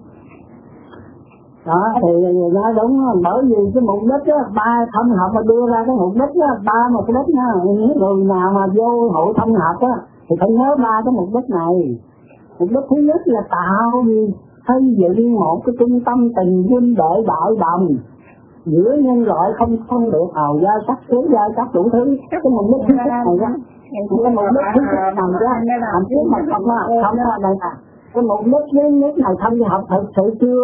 Đó thì nói đúng, bởi vì cái mục đích á, ba thông học mà đưa ra cái mục đích á, ba mục đích nha, những người nào mà vô hội thông học á thì phải nhớ ba cái mục đích này. Mục đích thứ nhất là tạo xây dựng một cái trung tâm tình huynh đệ đại đồng giữa nhân loại, không được hào gia sắc thiếu gia sắc đủ thứ. Cái mục đích thứ nhất này đó, cái mục đích thứ nhất nằm ra làm trước mà không là đây nè. Cái mục đích thứ nhất này thông học thực sự chưa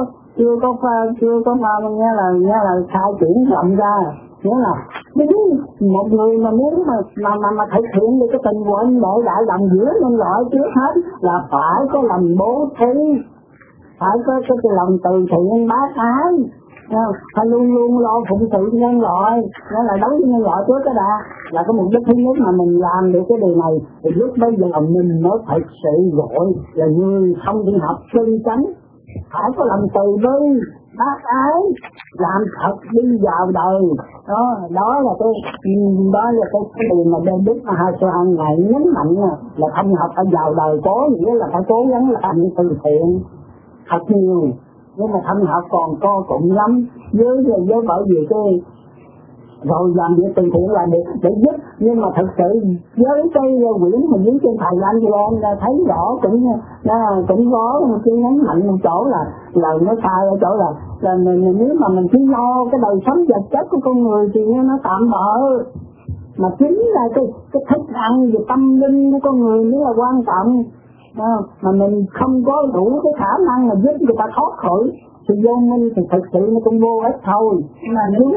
có nghe là khai triển rộng ra. Nghĩa là một người mà muốn mà thực hiện được cái tình huynh đệ đại đồng giữa nhân loại, trước hết là phải có lòng bố thí, phải có cái lòng từ thiện bác ái, phải luôn luôn lo phụng sự nhân loại, đó là đối với nhân loại trước cái đã là cái mục đích thứ nhất mà mình làm được cái điều này. Thì lúc bây giờ mình mới thật sự gọi là người thông tin học chân chánh, phải có lòng từ bi bác ái, làm thật đi vào đời. Đó là cái điều mà David Mahachohan ngài nhấn mạnh là thông học phải vào đời, có nghĩa là phải cố gắng làm từ thiện thật nhiều. Nhưng mà thông học còn co cụm lắm với bởi vì cái rồi làm việc từ thiện là để giúp, nhưng mà thực sự với cái quyển mà dưới trên thầy anh chị em thấy rõ cũng có cái nhấn mạnh một chỗ là nó sai ở chỗ là nếu mà mình chỉ lo cái đời sống vật chất của con người thì nó tạm bợ, mà chính là cái thức ăn về tâm linh của con người mới là quan trọng. Mà mình không có đủ cái khả năng mà giúp người ta thoát khỏi sự vô minh thì thực sự nó cũng vô ích thôi. Mà nếu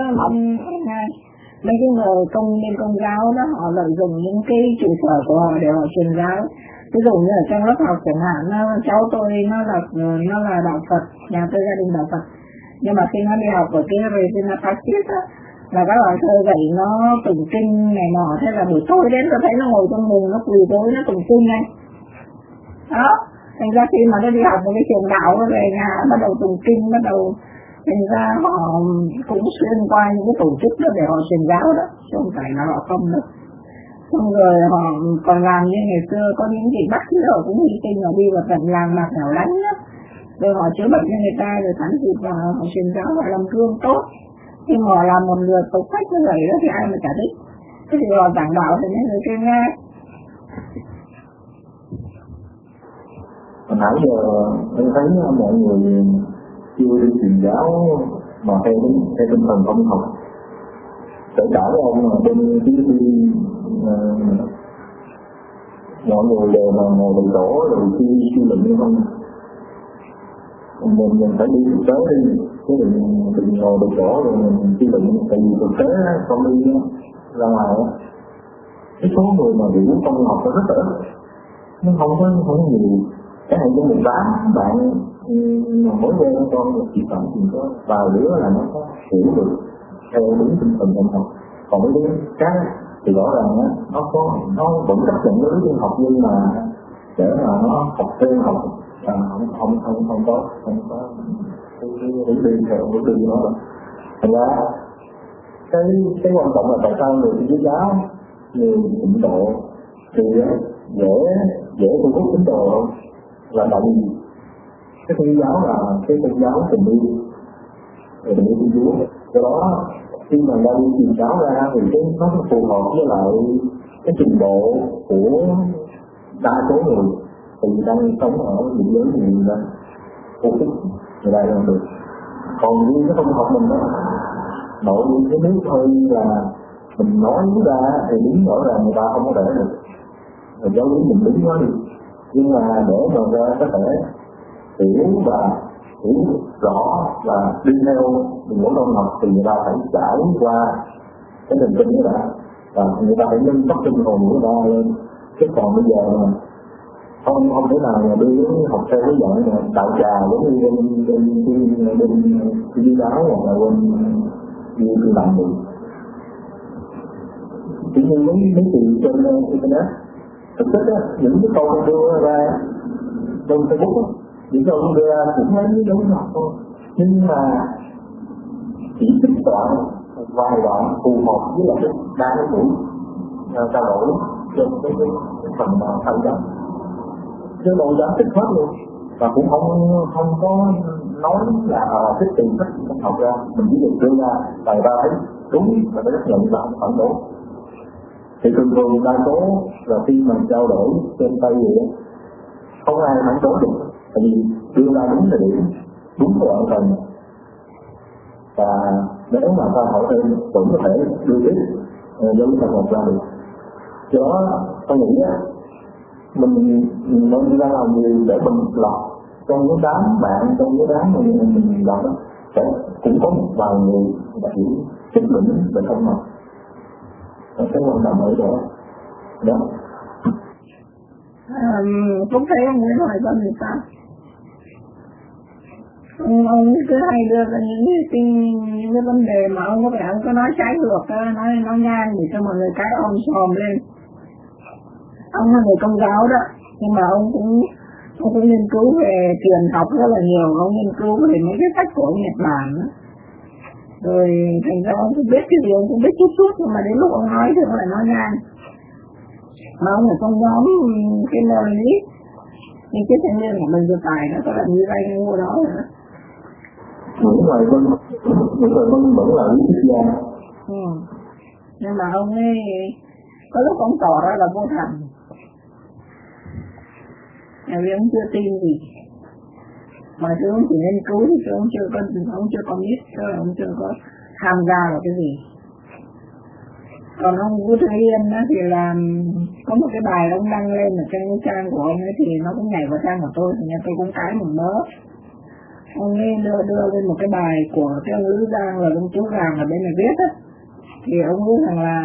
mấy cái người công giáo đó, họ lợi dụng những cái trụ sở của họ để họ truyền giáo. Ví dụ như ở trong lớp học chẳng hạn, cháu tôi nó là đạo Phật, nhà tôi gia đình đạo Phật, nhưng mà khi nó đi học ở cái Regina Pacis á, là các bạn thơ dạy nó tụng kinh này nọ, thế là buổi tối đến tôi thấy nó ngồi trong mùng, nó quỳ tối nó tụng kinh này. Đó, thành ra khi mà nó đi học một cái trường đạo, nó về nhà bắt đầu tụng kinh, bắt đầu thành ra họ cũng xuyên qua những cái tổ chức đó để họ truyền giáo đó, chứ không phải là họ không được. Xong rồi họ còn làm như ngày xưa, có những vị bác sĩ họ cũng hy sinh, họ đi vào tận làng mạc hẻo lánh đó, rồi họ chữa bệnh cho người ta, rồi thắng thịt và họ truyền giáo, họ làm gương tốt. Nhưng mà họ làm một người tục khách như vậy đó thì ai mà chả thích. Thế thì họ giảng đạo thì những người kia nghe. Hồi nãy giờ em thấy mọi người chưa đi truyền giáo mà theo tinh thần thông học, kể cả ông bên Philippines, mọi người đều là ngồi đầy đổ rồi suy luận như không, mình phải đi thực tế đi. chứ đừng ngồi được chỗ rồi mình suy luận. Tại vì thực tế con đi ra ngoài á, cái số người mà bị công học nó rất là ít, nó không có nhiều. Cái này trong 18 bạn mỗi bên con chỉ cần chỉ có vài đứa là nó có hiểu được theo đúng tinh thần trong học. Còn mấy đứa khác thì rõ ràng nó vẫn chấp nhận cái lý học, nhưng mà để mà nó học thêm học không có cái hướng đi theo hướng đi nó rồi. Thành ra cái quan trọng là tại sao người Thiên Chúa giáo, người tịnh độ thì dễ thu hút tín đồ là tại vì cái Thiên Chúa giáo là cái tôn giáo tình yêu về tình yêu Thiên Chúa. Do đó khi mà ra đi truyền giáo ra thì nó phù hợp với lại cái trình độ của đa số người thì đang sống ở địa giới người ta vô thích người ta làm được. Còn như cái phong học mình đó, nội như cái nước thôi là mình nói ra thì đúng rõ ràng người ta không có để được, rồi giáo lý mình đúng nói được. Nhưng mà để mà ra có thể hiểu rõ và đi theo đường lối tôn học thì người ta phải trải qua cái tình kinh đó đã, và người ta phải nâng cấp tinh hồn của người ta lên. Chứ còn bây giờ mà không thể nào mà đưa học theo cái dạng đạo trà giống như bên Thiên giáo hoặc là bên như làm được. Chỉ như mấy chuyện trên internet, thực chất á, những cái câu đưa ra trên Facebook á, những câu đưa ra cũng lấy những dấu học thôi, nhưng mà chỉ trích đoạn vài đoạn phù hợp với lại đa cái buổi trao đổi trên cái phần tham gia, chứ đâu dám thích hết luôn, và cũng không có nói là thích tìm thích học ra. Mình chỉ được đưa ra bài ba thấy đúng và nó rất nhận bạn phản đối. Thì thường đa số là khi mà trao đổi trên tay gì đó không ai phản đối được, tại vì đưa ra đúng thời điểm, đúng cái đoạn cần, và nếu mà ta hỏi thêm cũng có thể đưa tiếp giống ta học ra được. Do đó tôi nghĩ mình nên ra làm gì để mình lọc trong cái đám bạn, trong cái đám mình lọc đó, sẽ cũng có một vài người đã hiểu chất lượng về không học. Cái quan trọng ở chỗ đó. Cũng thấy ông Nguyễn hỏi con người ta, ông cứ hay đưa ra những cái vấn đề mà ông có vẻ ông có nói trái ngược, nói ngang để cho mọi người cái ông xòm lên. Ông là người Công giáo đó, nhưng mà ông cũng nghiên cứu về truyền học rất là nhiều, ông nghiên cứu về mấy cái sách của Nhật Bản đó. Rồi thành ra ông cũng biết cái gì, ông cũng biết chút, nhưng mà đến lúc ông nói thì ông lại nói ngang. Mà ông ở trong nhóm cái nơi lý như cái thanh niên của mình vừa tài nó có làm như vay mua đó rồi đó. Những người vân vẫn là lý thuyết gia. Nhưng mà ông ấy có lúc ông tỏ ra là vô thần, vì ông chưa tin gì, mà chứ ông chỉ nghiên cứu thì ông chưa có biết, ông chưa có tham gia vào cái gì. Còn ông Vũ Thế Yên thì là có một cái bài ông đăng lên ở trên cái trang của ông ấy thì nó cũng nhảy vào trang của tôi, thì tôi cũng cái một mớ. Ông ấy đưa lên một cái bài của cái ông Lữ Giang là ông chú Vàng ở bên này viết á, thì ông biết rằng là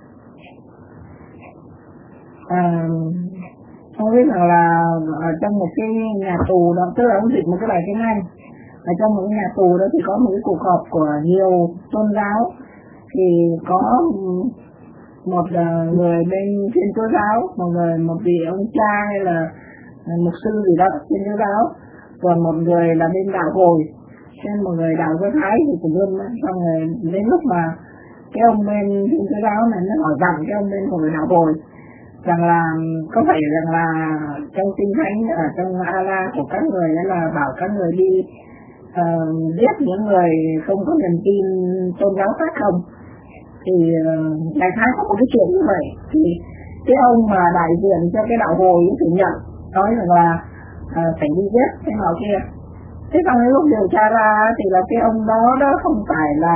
ở trong một cái nhà tù đó, tức là ông dịch một cái bài tiếng Anh, ở trong một cái nhà tù đó thì có một cái cuộc họp của nhiều tôn giáo, thì có một người bên Thiên Chúa giáo, một vị ông cha hay là mục sư gì đó Thiên Chúa giáo, còn một người là bên đạo Hồi, nên một người đạo Do Thái thì cũng luôn. Xong rồi đến lúc mà cái ông bên Thiên Chúa giáo này nó hỏi rằng cái ông bên của người đạo Hồi rằng là có phải rằng là trong Kinh Thánh ở trong A-la của các người đó là bảo các người đi giết những người không có niềm tin tôn giáo khác không? Thì đại khái có một cái chuyện như vậy. Thì cái ông mà đại diện cho cái đạo Hồi thừa nhận nói rằng là phải đi giết cái nào kia. Thế xong lúc điều tra ra thì là cái ông đó không phải là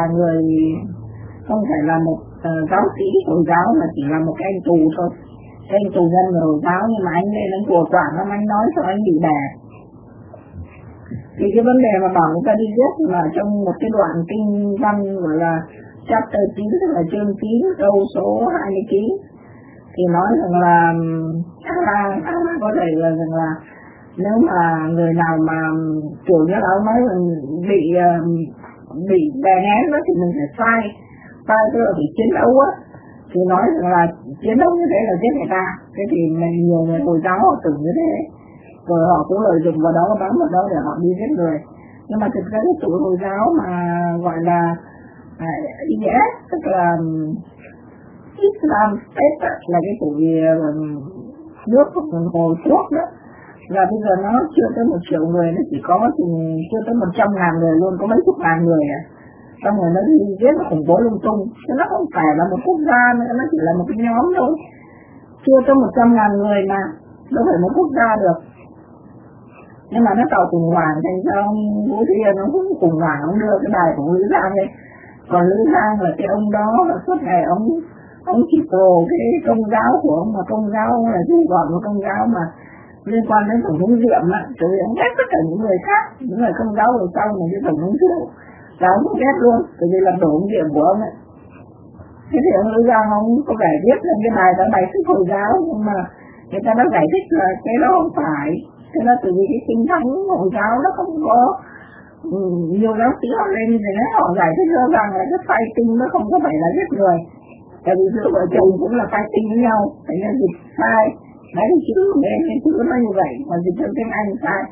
một giáo sĩ Hồi giáo, mà chỉ là một cái anh tù thôi, cái anh tù nhân người Hồi giáo, nhưng mà anh lên anh của quản lắm, anh nói sao anh bị đè. Thì cái vấn đề mà bảo người ta đi giết là trong một cái đoạn kinh văn gọi là chapter 9, tức là chương 9 câu số 29, thì nói rằng là có thể là rằng là nếu mà người nào mà kiểu như là ông nói là bị đè nén đó thì mình phải fight tức là phải chiến đấu á, thì nói rằng là chiến đấu như thế là giết người ta. Thế thì nhiều người Hồi giáo họ tưởng như thế, rồi họ cũng lợi dụng vào đó, bám vào đó để họ đi giết người. Nhưng mà thực ra cái tụi Hồi giáo mà gọi là IS, tức là Islam State, là cái tụi nước Hồi trước đó, là bây giờ nó chưa tới 1 triệu người, nó chỉ có chưa tới 100.000 người luôn, có mấy chục ngàn người à. Xong rồi nó đi giết, nó khủng bố lung tung, chứ nó không phải là một quốc gia nữa, nó chỉ là một cái nhóm thôi, chưa tới 100.000 người mà đâu phải một quốc gia được. Nhưng mà nó tạo khủng hoảng, thành ra ông Vũ Thiên nó cũng khủng hoảng, ông đưa cái bài của Lữ Giang ấy. Còn Lữ Giang là cái ông đó là suốt ngày ông chỉ pro cái công giáo của ông, mà công giáo là chỉ gọi một công giáo mà liên quan đến Tổng thống Diệm á, thì ông ghét tất cả những người khác, những người công giáo ở sau này như Tổng thống Diệm là ông cũng ghét luôn, bởi vì là đổ ông Diệm của ông ấy. Thế thì ông Lữ Giang ông có vẻ viết lên cái bài đó, bài thích Hồi giáo, nhưng mà người ta đã giải thích là cái đó không phải. Thế đó, từ vì cái kinh thánh Hồi giáo nó không có nhiều giáo sĩ họ lên thì họ giải thích cho rằng là cái fighting nó không có phải là giết người, tại vì giữa vợ chồng cũng là fighting với nhau, thành ra dịch sai. Đấy thì chữ nghe cái chữ nó như vậy, mà dịch trong tiếng Anh sai.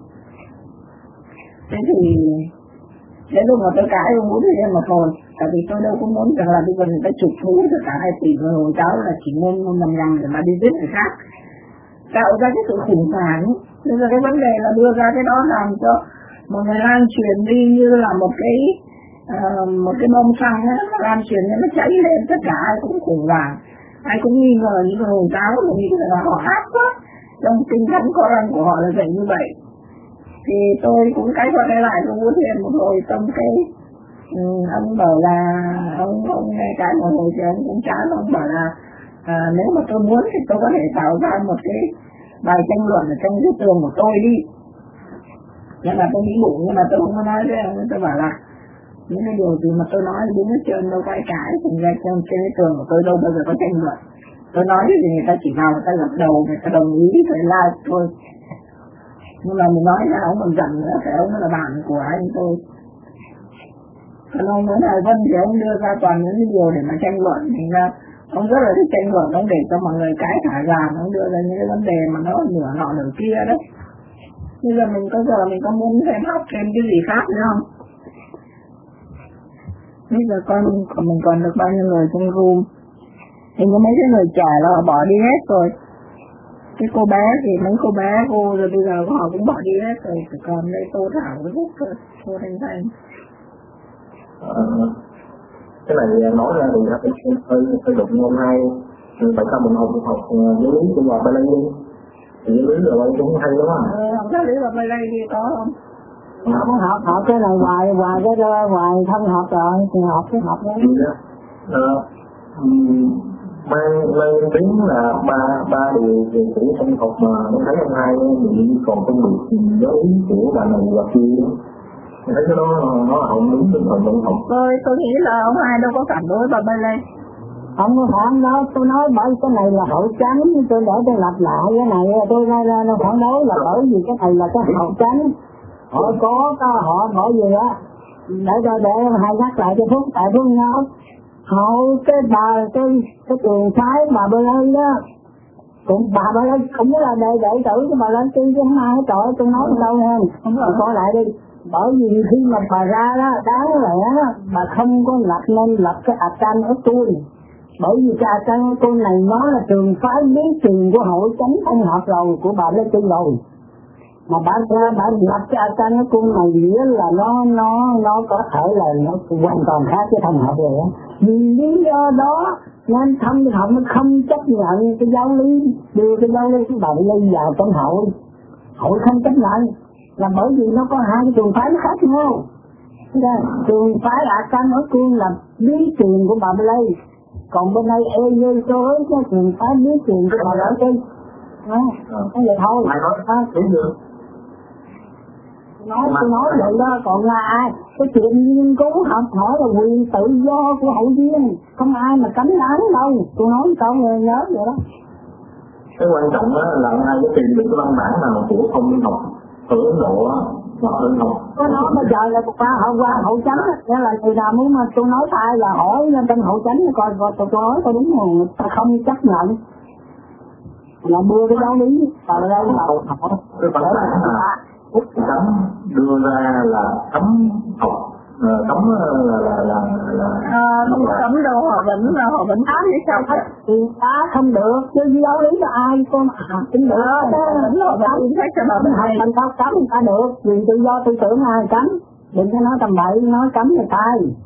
Thế thì đến lúc mà tôi cãi ông Vũ Thiên mà thôi, tại vì tôi đâu có muốn rằng là bây giờ người ta chụp thú cho cả 2 tỷ người Hồi giáo là chỉ nên nằm nhằng để mà đi giết người khác, tạo ra cái sự khủng hoảng. Nên là cái vấn đề là đưa ra cái đó làm cho mọi người lan truyền đi như là một cái bom xăng á, lan truyền nó cháy lên, tất cả ai cũng khủng hoảng, ai cũng nghi ngờ những người Hồi giáo, nghĩ là họ ác quá, trong kinh thánh Coran của họ là dạy như vậy. Thì tôi cũng cãi qua đây lại với Vũ Thiên một hồi, xong cái ông bảo là ông nghe cái một hồi thì ông cũng chán, ông bảo là nếu mà tôi muốn thì tôi có thể tạo ra một cái bài tranh luận ở trong cái tường của tôi đi. Nhưng mà tôi nghĩ bụng, nhưng mà tôi không có nói với ông, tôi bảo là những cái điều gì mà tôi nói đúng hết trơn, đâu có ai cãi, thành ra trên cái tường của tôi đâu bao giờ có tranh luận. Tôi nói thì người ta chỉ vào, người ta gật đầu, người ta đồng ý phải like thôi. Nhưng mà mình nói ra ông còn giận nữa, phải ông là bạn của anh tôi. Còn ông nói là Vân thì ông đưa ra toàn những cái điều để mà tranh luận, thành ra ông rất là thích tranh luận, ông để cho mọi người cãi thả gà, ông đưa ra những cái vấn đề mà nó nửa nọ nửa kia đấy. Bây giờ mình có muốn thêm học thêm cái gì khác nữa không? Bây giờ mình còn được bao nhiêu người trong room? Thì có mấy cái người trẻ là họ bỏ đi hết rồi. Cái cô bé thì mấy cô bé cô rồi bây giờ họ cũng bỏ đi hết rồi, chỉ còn đây Tô Thảo với Phúc thôi, Tô Thanh Thanh. Cái này nói ra thì hơi đụng hôm nay, tại sao mình học giáo lý của bà Lê đi? Thì giáo lý là bạn cũng hay lắm á. Học giáo lý bà Lê đi có không? Không học cái này hoài không học rồi thì học cái học đó. Mang tiếng là ba điều về sự sinh học mà em thấy hôm nay bị còn phân biệt giáo lý của bà này và kia. Em thấy cái đó nó không đúng với phần văn học. Tôi nghĩ là ông ai đâu có phản đối bà Lê. Không có phản đó, tôi nói bởi cái này là hậu chánh, tôi để tôi lặp lại cái này, tôi nói là nó phản đối là bởi vì cái này là cái hậu chánh. Họ có họ bởi vì á, để hai nhắc lại cho Phúc, tại Phúc nhớ hậu cái trường phái bà Bê Lê đó, cũng bà Bê Lê cũng là đệ tử của bà Lê chứ không ai hết. Trời ơi, tôi nói đâu nha, không có coi lại đi. Bởi vì khi mà bà ra đó, đáng lẽ bà không có lập cái Akan ở tôi. Bởi vì cái Akan ở tôi này nó là trường phái bí truyền của hội chánh không hợp rồi, của bà Lê Tư rồi. Mà bà lập cái Akan ở tôi này nghĩa là nó có thể là nó hoàn toàn khác với thông học rồi á. Vì lý do đó nên thông học nó không chấp nhận cái giáo lý, đưa cái giáo lý của bà Lê vào trong hội không chấp nhận, là bởi vì nó có hai cái trường phái khác nhau. Trường phái Akan ở Cương là bí truyền của bà Lê, còn bên đây như tôi cái trường phái bí truyền của bà Lê. Cái vậy thôi. Ai nói đúng được. Tôi nói vậy đó, còn là ai? Cái chuyện nghiên cứu học hỏi là quyền tự do của hội viên, không ai mà cấm đoán đâu. Tôi nói câu người nhớ vậy đó. Cái quan trọng đó là ai có tìm được cái văn bản nào của không học ở Ấn Độ hoặc Ấn Độ. Tôi nói bây giờ là qua hậu chánh, nghĩa là người nào muốn mà tôi nói sai là hỏi bên hậu chánh coi tôi nói tôi đúng rồi, ta không chấp nhận. Là đưa cái giáo lý ở đây là cái văn bản là cấm đưa ra là cấm học, cấm không cấm đâu, họ vẫn áp hay sao thì ta không được, chứ giáo lý là ai con tính được họ vẫn im hết cho bà hay mình có cấm người ta được, vì tự do tư tưởng ai cấm, đừng có nói tầm bậy, nói cấm người ta.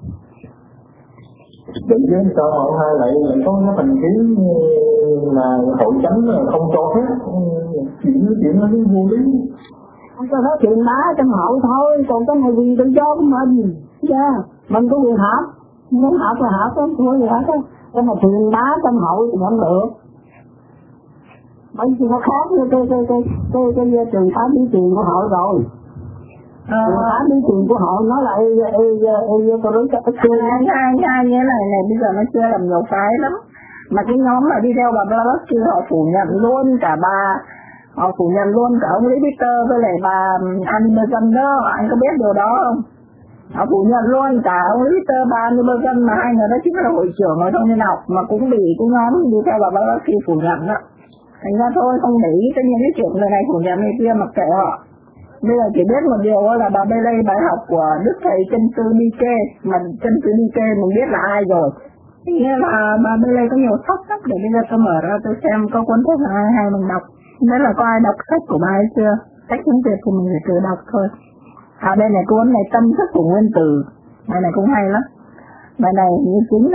Tự nhiên sao họ hai lại có cái thành kiến là hội chánh không cho phép chuyện nó vô lý. Không cho nói chuyện đá trong hội thôi, còn cái này quyền tự do của mình, mình có quyền học, muốn học là học, không có gì hết á. Cái này chuyện đá trong hội thì không được. Bởi vì nó khác với cái trường phái biến truyền của hội rồi. Trường phái biến truyền của hội nó lại tôi đối cho cái chương hai như này bây giờ nó chưa làm nhiều phái lắm. Mà cái nhóm mà đi theo bà Blavatsky họ phủ nhận luôn cả bà, họ phủ nhận luôn cả ông Lý Peter với lại bà Annie đó, anh có biết điều đó không? Họ phủ nhận luôn cả ông Lý Peter, bà Annie mà hai người đó chính là hội trưởng ở trong nhân học mà cũng bị cái nhóm đi theo bà Blavatsky phủ nhận đó. Thành ra thôi không để ý tới những cái chuyện người này phủ nhận người kia mặc kệ họ. Bây giờ chỉ biết một điều là bà Bailey bài học của Đức Thầy Chân Sư Nike, mà Chân Sư Nike mình biết là ai rồi. Nghĩa là bà Bailey có nhiều sách lắm, để bây giờ tôi mở ra tôi xem có cuốn sách hay mình đọc. Đấy là có ai đọc sách của bà ấy chưa? Sách tiếng Việt thì mình phải tự đọc thôi. Đây này cuốn này Tâm Thức của Nguyên Tử, bài này cũng hay lắm. Bài này như chính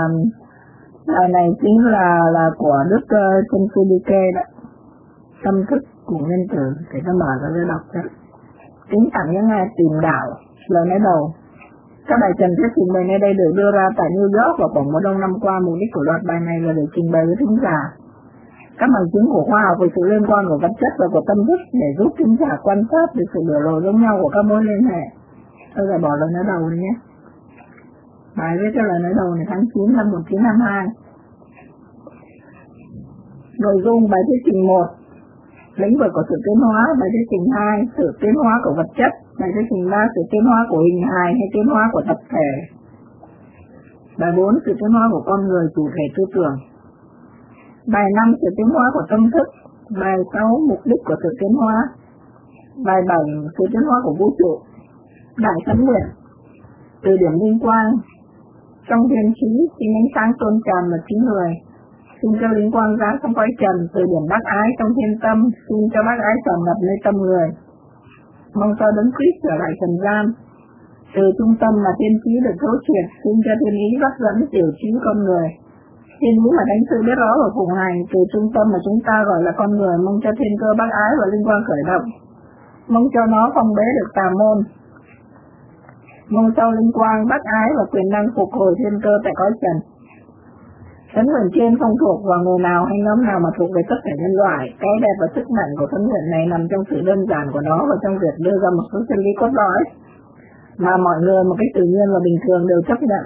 là của Đức Chân Sư Nike đó. Tâm Thức của Nguyên Tử, để tôi mở ra để đọc cho. Kính tặng những ai tìm đạo, lời nói đầu. Các bài trần thuyết trình bày nơi đây được đưa ra tại New York vào khoảng một đông năm qua. Mục đích của loạt bài này là để trình bày với thính giả các bằng chứng của khoa học về sự liên quan của vật chất và của tâm thức để giúp thính giả quan sát được sự biểu lộ giống nhau của các mối liên hệ. Tôi sẽ bỏ lời nói đầu đi nhé. Bài viết cái lời nói đầu này tháng 9 năm 1952. Nội dung bài thuyết trình 1. Lĩnh vực của sự tiến hóa. Bài thuyết trình 2. Sự tiến hóa của vật chất. Bài thuyết trình 3. Sự tiến hóa của hình hài hay tiến hóa của tập thể. Bài 4. Sự tiến hóa của con người chủ thể tư tưởng. Bài 5. Sự tiến hóa của tâm thức. Bài 6. Mục đích của sự tiến hóa. Bài 7. Sự tiến hóa của vũ trụ. Đại khấn nguyện. Từ điểm liên quan. Trong thiên trí, chính ánh sáng tôn tràn là chính người. Xin cho linh quang giá trong cõi trần, từ điểm bác ái trong thiên tâm, xin cho bác ái tràn ngập nơi tâm người. Mong cho đấng Christ trở lại trần gian. Từ trung tâm mà thiên trí được thấu triệt, xin cho thiên ý bắt dẫn tiểu trí con người. Thiên ý mà đánh sự biết rõ và phụng hành, từ trung tâm mà chúng ta gọi là con người, mong cho thiên cơ bác ái và linh quang khởi động. Mong cho nó phong bế được tà môn. Mong cho linh quang, bác ái và quyền năng phục hồi thiên cơ tại cõi trần. Khấn nguyện trên không thuộc vào người nào hay nhóm nào mà thuộc về tất cả nhân loại. Cái đẹp và sức mạnh của khấn nguyện này nằm trong sự đơn giản của nó và trong việc đưa ra một số chân lý cốt lõi mà mọi người một cách tự nhiên và bình thường đều chấp nhận.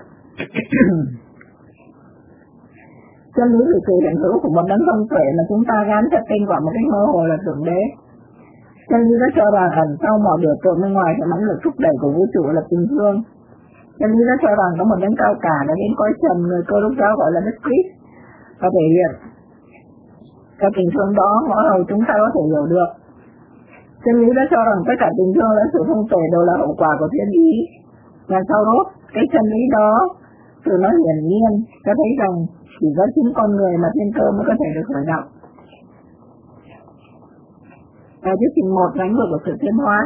Chân lý về sự hiện hữu của một đấng thông tuệ mà chúng ta gán cho tên gọi một cách mơ hồ là Thượng Đế. Chân lý đã cho rằng ẩn sau mọi biểu tượng bên ngoài sự mãnh lực thúc đẩy của vũ trụ là tình thương. Chân lý đã cho rằng có một đấng cao cả đã đến cõi trần, người Cơ Đốc giáo gọi là Đức Christ, và thể hiện cái tình thương đó ngõ hầu chúng ta có thể hiểu được. Chân lý đã cho rằng tất cả tình thương lẫn sự thông tuệ đều là hậu quả của thiên ý. Và sau đó, cái chân lý đó từ nó hiển nhiên cho thấy rằng chỉ có chính con người mà thiên cơ mới có thể được khởi động. Và thuyết trình 1, lĩnh vực của sự tiến hóa.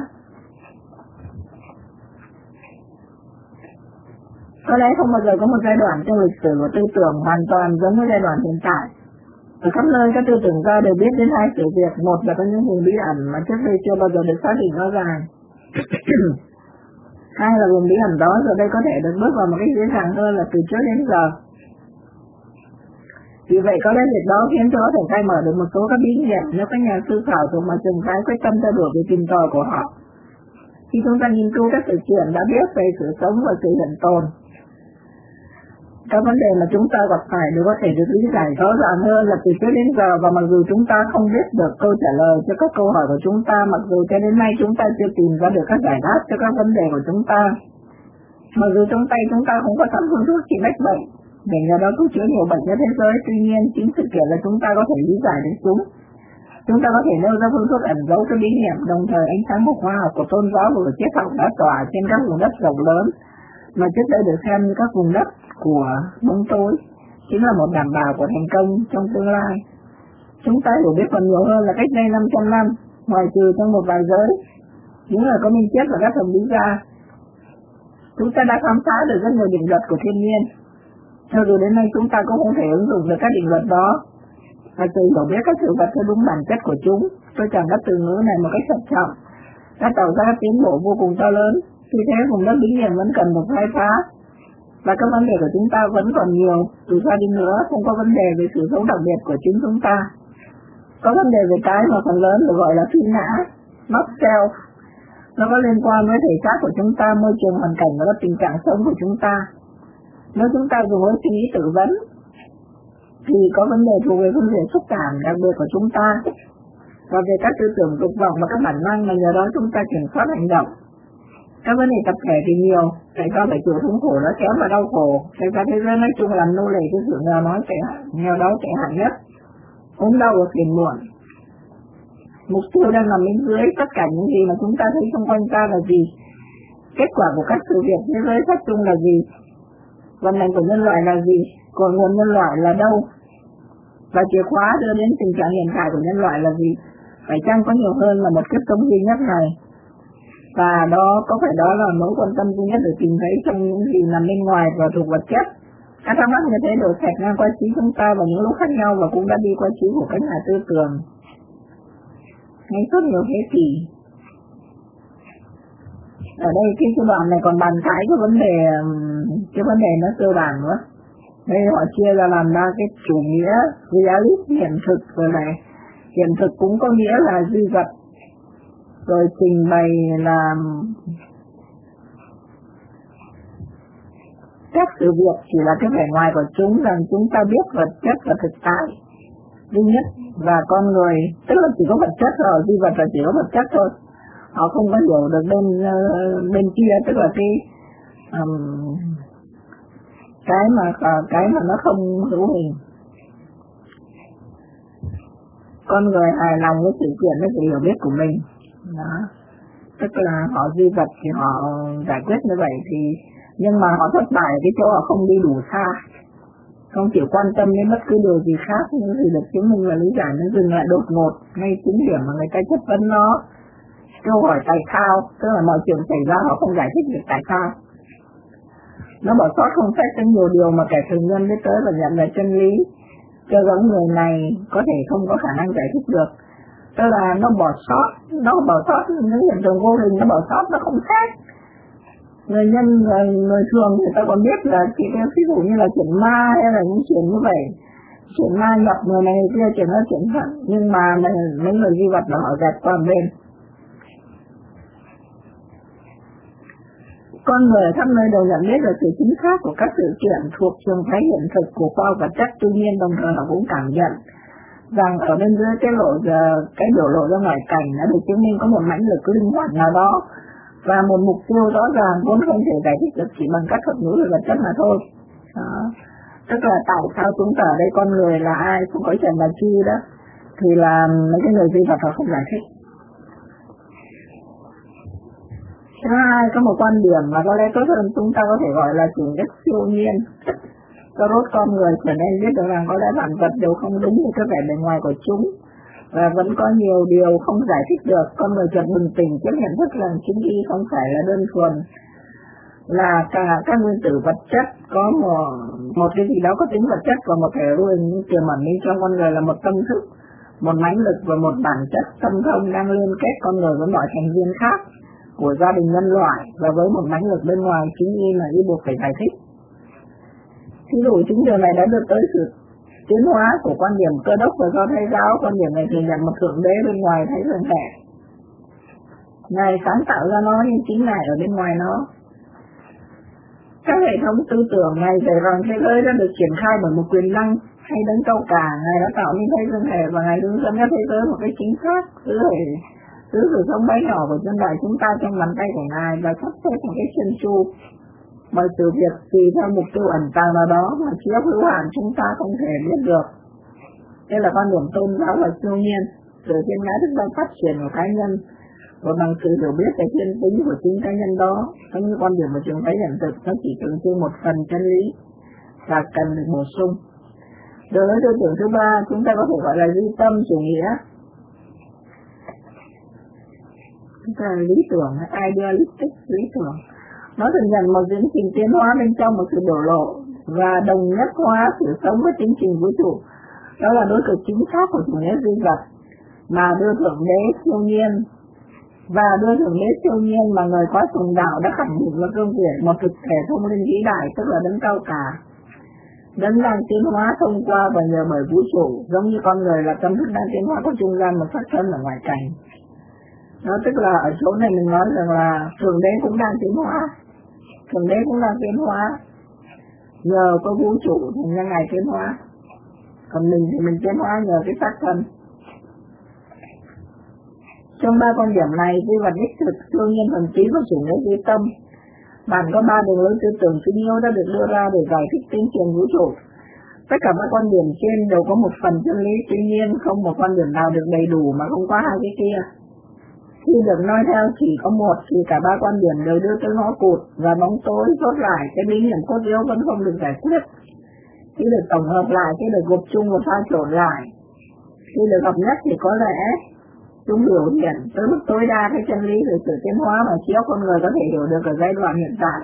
Có lẽ không bao giờ có một giai đoạn trong lịch sử của tư tưởng hoàn toàn giống với giai đoạn hiện tại. Ở khắp nơi các tư tưởng gia đều biết đến hai sự việc. Một là có những vùng bí ẩn mà trước đây chưa bao giờ được xác định rõ ràng. Hai là vùng bí ẩn đó giờ đây có thể được bước vào một cách dễ dàng hơn là từ trước đến giờ. Vì vậy có lẽ việc đó khiến cho có thể khai mở được một số các bí nghiệm nếu các nhà sư khảo thuộc mà trường phái quyết tâm theo đuổi về tìm tòi của họ. Khi chúng ta nghiên cứu các sự kiện đã biết về sự sống và sự hiện tồn, các vấn đề mà chúng ta gặp phải đều có thể được lý giải rõ ràng hơn là từ trước đến giờ. Và mặc dù chúng ta không biết được câu trả lời cho các câu hỏi của chúng ta, mặc dù cho đến nay chúng ta chưa tìm ra được các giải đáp cho các vấn đề của chúng ta, mặc dù trong tay chúng ta không có sẵn phương thuốc trị bách bệnh để nhờ đó cứu chữa nhiều bệnh trên thế giới, tuy nhiên chính sự kiện là chúng ta có thể lý giải được chúng. Chúng ta có thể nêu ra phương thuốc ẩn giấu cho bí hiểm, đồng thời ánh sáng của khoa học, của tôn giáo và của triết học đã tỏa trên các vùng đất rộng lớn mà trước đây được xem như các vùng đất của bóng tối, chính là một đảm bảo của thành công trong tương lai. Chúng ta hiểu biết còn nhiều hơn là cách đây 500 năm, ngoài trừ trong một vài giới, những người có minh triết và các thần lý gia, chúng ta đã khám phá được rất nhiều định luật của thiên nhiên. Cho dù đến nay chúng ta cũng không thể ứng dụng được các định luật đó, và từ hiểu biết các sự vật theo đúng bản chất của chúng, tôi chọn các từ ngữ này một cách thận trọng, đã tạo ra tiến bộ vô cùng to lớn. Vì thế vùng đất bí hiểm vẫn cần được khai phá, và các vấn đề của chúng ta vẫn còn nhiều. Dù sao đi nữa, không có vấn đề về sự sống đặc biệt của chính chúng ta. Có vấn đề về cái mà phần lớn được gọi là phi ngã, not self. Nó có liên quan với thể xác của chúng ta, môi trường hoàn cảnh và các tình trạng sống của chúng ta. Nếu chúng ta dùng với suy nghĩ tự vấn, thì có vấn đề thuộc về phương diện xúc cảm đặc biệt của chúng ta, và về các tư tưởng dục vọng và các bản năng mà nhờ đó chúng ta kiểm soát hành động. Các vấn đề tập thể thì nhiều, tại sao phải chịu thống khổ nó kéo và đau khổ, tại sao thế giới nói chung làm nô lệ cho sự nghèo đói tệ hại nhất, ốm đau và phiền muộn. Mục tiêu đang nằm bên dưới tất cả những gì mà chúng ta thấy xung quanh ta là gì, kết quả của các sự việc thế giới phát chung là gì, vận mệnh của nhân loại là gì, cội nguồn nhân loại là đâu, và chìa khóa đưa đến tình trạng hiện tại của nhân loại là gì. Phải chăng có nhiều hơn là một kiếp sống duy nhất này? Và có phải đó là mối quan tâm duy nhất được tìm thấy trong những gì nằm bên ngoài và thuộc vật chất? Các thắc mắc như thế đổ xẹt ngang qua trí chúng ta vào những lúc khác nhau và cũng đã đi qua trí của các nhà tư tưởng ngay suốt nhiều thế kỷ. Ở đây cái đoạn này còn bàn cãi cái vấn đề nó cơ bản nữa. Đây họ chia ra làm ba cái chủ nghĩa realist, hiện thực, rồi này hiện thực cũng có nghĩa là duy vật, rồi trình bày là các sự việc chỉ là cái vẻ ngoài của chúng, rằng chúng ta biết vật chất và thực tại duy nhất, và con người tức là chỉ có vật chất rồi, duy vật là chỉ có vật chất thôi. Họ không có hiểu được bên kia, tức là cái mà nó không hữu hình. Con người hài lòng với sự kiện với sự hiểu biết của mình đó, tức là họ duy vật thì họ giải quyết như vậy, thì nhưng mà họ thất bại ở cái chỗ họ không đi đủ xa, không chịu quan tâm đến bất cứ điều gì khác, nhưng thì được chứng minh và lý giải nó dừng lại đột ngột ngay chính điểm mà người ta chất vấn nó, câu hỏi tại sao, tức là mọi chuyện xảy ra họ không giải thích được tại sao. Nó bỏ sót không xét đến nhiều điều mà kẻ thường nhân biết tới và nhận là chân lý, cho giống người này có thể không có khả năng giải thích được. Tức là nó bỏ sót những hiện tượng vô hình, nó bỏ sót, nó không xét. Người thường người ta còn biết là ví dụ như là chuyện ma hay là những chuyện như vậy, chuyện ma nhập người này người kia, chuyện đó chuyện thật, nhưng mà mấy người duy vật là họ gạt qua bên. Con người khắp nơi đều nhận biết được sự chính xác của các sự kiện thuộc trường phái hiện thực của khoa học vật chất, tuy nhiên đồng thời họ cũng cảm nhận rằng ở bên dưới cái biểu lộ ra ngoài cảnh đã được chứng minh có một mãnh lực linh hoạt nào đó và một mục tiêu rõ ràng vốn không thể giải thích được chỉ bằng các thuật ngữ về vật chất mà thôi. Đó. Tức là tại sao chúng ta ở đây con người là ai, không có chuyện là chi đó, thì là mấy cái người duy vật họ không giải thích. Thứ hai, có một quan điểm mà có lẽ tốt hơn chúng ta có thể gọi là chủ nghĩa siêu nhiên. Có rốt con người trở nên biết được rằng có lẽ bản vật đều không đúng như cái vẻ bề ngoài của chúng, và vẫn có nhiều điều không giải thích được. Con người chợt bừng tỉnh trước nhận thức rằng chính y không phải là đơn thuần là cả các nguyên tử vật chất, có một cái gì đó có tính vật chất và một thể luôn tiềm ẩn bên trong con người là một tâm thức, một mãnh lực và một bản chất tâm thông đang liên kết con người với mọi thành viên khác của gia đình nhân loại, và với một mãnh lực bên ngoài chính y là y buộc phải giải thích. Thí dụ chính điều này đã được tới sự tiến hóa của quan điểm Cơ đốc và Do Thái giáo. Quan điểm này thừa nhận một thượng đế bên ngoài thấy đơn lẻ, Ngài sáng tạo ra nó nhưng chính Ngài ở bên ngoài nó. Các hệ thống tư tưởng Ngài dạy rằng thế giới đã được triển khai bởi một quyền năng hay đấng cao cả. Ngài đã tạo nên thế dương hệ và Ngài hướng dẫn các thế giới một cách chính xác, giữ sự sống bé nhỏ của nhân loại chúng ta trong bàn tay của Ngài và sắp xếp một cách chân chu mọi sự việc tùy theo mục tiêu ẩn tàng nào đó mà trí óc hữu hạn chúng ta không thể biết được. Đây là quan điểm tôn giáo và siêu nhiên, sự thiên ngã thức đang phát triển của cá nhân và bằng sự hiểu biết về thiên tính của chính cá nhân đó, giống như quan điểm của trường phái hiện thực, nó chỉ tượng trưng một phần chân lý và cần được bổ sung. Đối với tư tưởng thứ ba, chúng ta có thể gọi là duy tâm chủ nghĩa. Chúng ta là lý tưởng, idealistic lý tưởng. Nó thừa nhận một diễn trình tiến hóa bên trong một sự đổ lộ và đồng nhất hóa sự sống với tiến trình vũ trụ. Đó là đối tượng chính xác của chủ nghĩa duy vật mà đưa thượng đế siêu nhiên mà người có sùng đạo đã khẳng định là cương vị một thực thể thông linh vĩ đại, tức là đấng cao cả. Đấng đang tiến hóa thông qua và nhờ bởi vũ trụ, giống như con người là tâm thức đang tiến hóa của trung gian một xác thân ở ngoài cảnh. Đó tức là ở chỗ này mình nói rằng là thượng đế cũng đang tiến hóa, nhờ có vũ trụ thì nhân Ngài tiến hóa, còn mình thì mình tiến hóa nhờ cái xác thân. Trong ba quan điểm này, duy vật đích thực, siêu nhiên thuần túy và chủ nghĩa duy tâm, bạn có ba đường lối tư tưởng chính yếu đã được đưa ra để giải thích tiến trình vũ trụ. Tất cả các quan điểm trên đều có một phần chân lý, tuy nhiên không một quan điểm nào được đầy đủ mà không có hai cái kia. Khi được nói theo chỉ có một thì cả ba quan điểm đều đưa tới ngõ cụt và bóng tối rốt lại, cái bí hiểm cốt yếu vẫn không được giải quyết. Khi được tổng hợp lại, khi được gộp chung và pha trộn lại, khi được hợp nhất thì có lẽ chúng biểu hiện tới mức tối đa cái chân lý về sự tiến hóa mà trí óc con người có thể hiểu được ở giai đoạn hiện tại.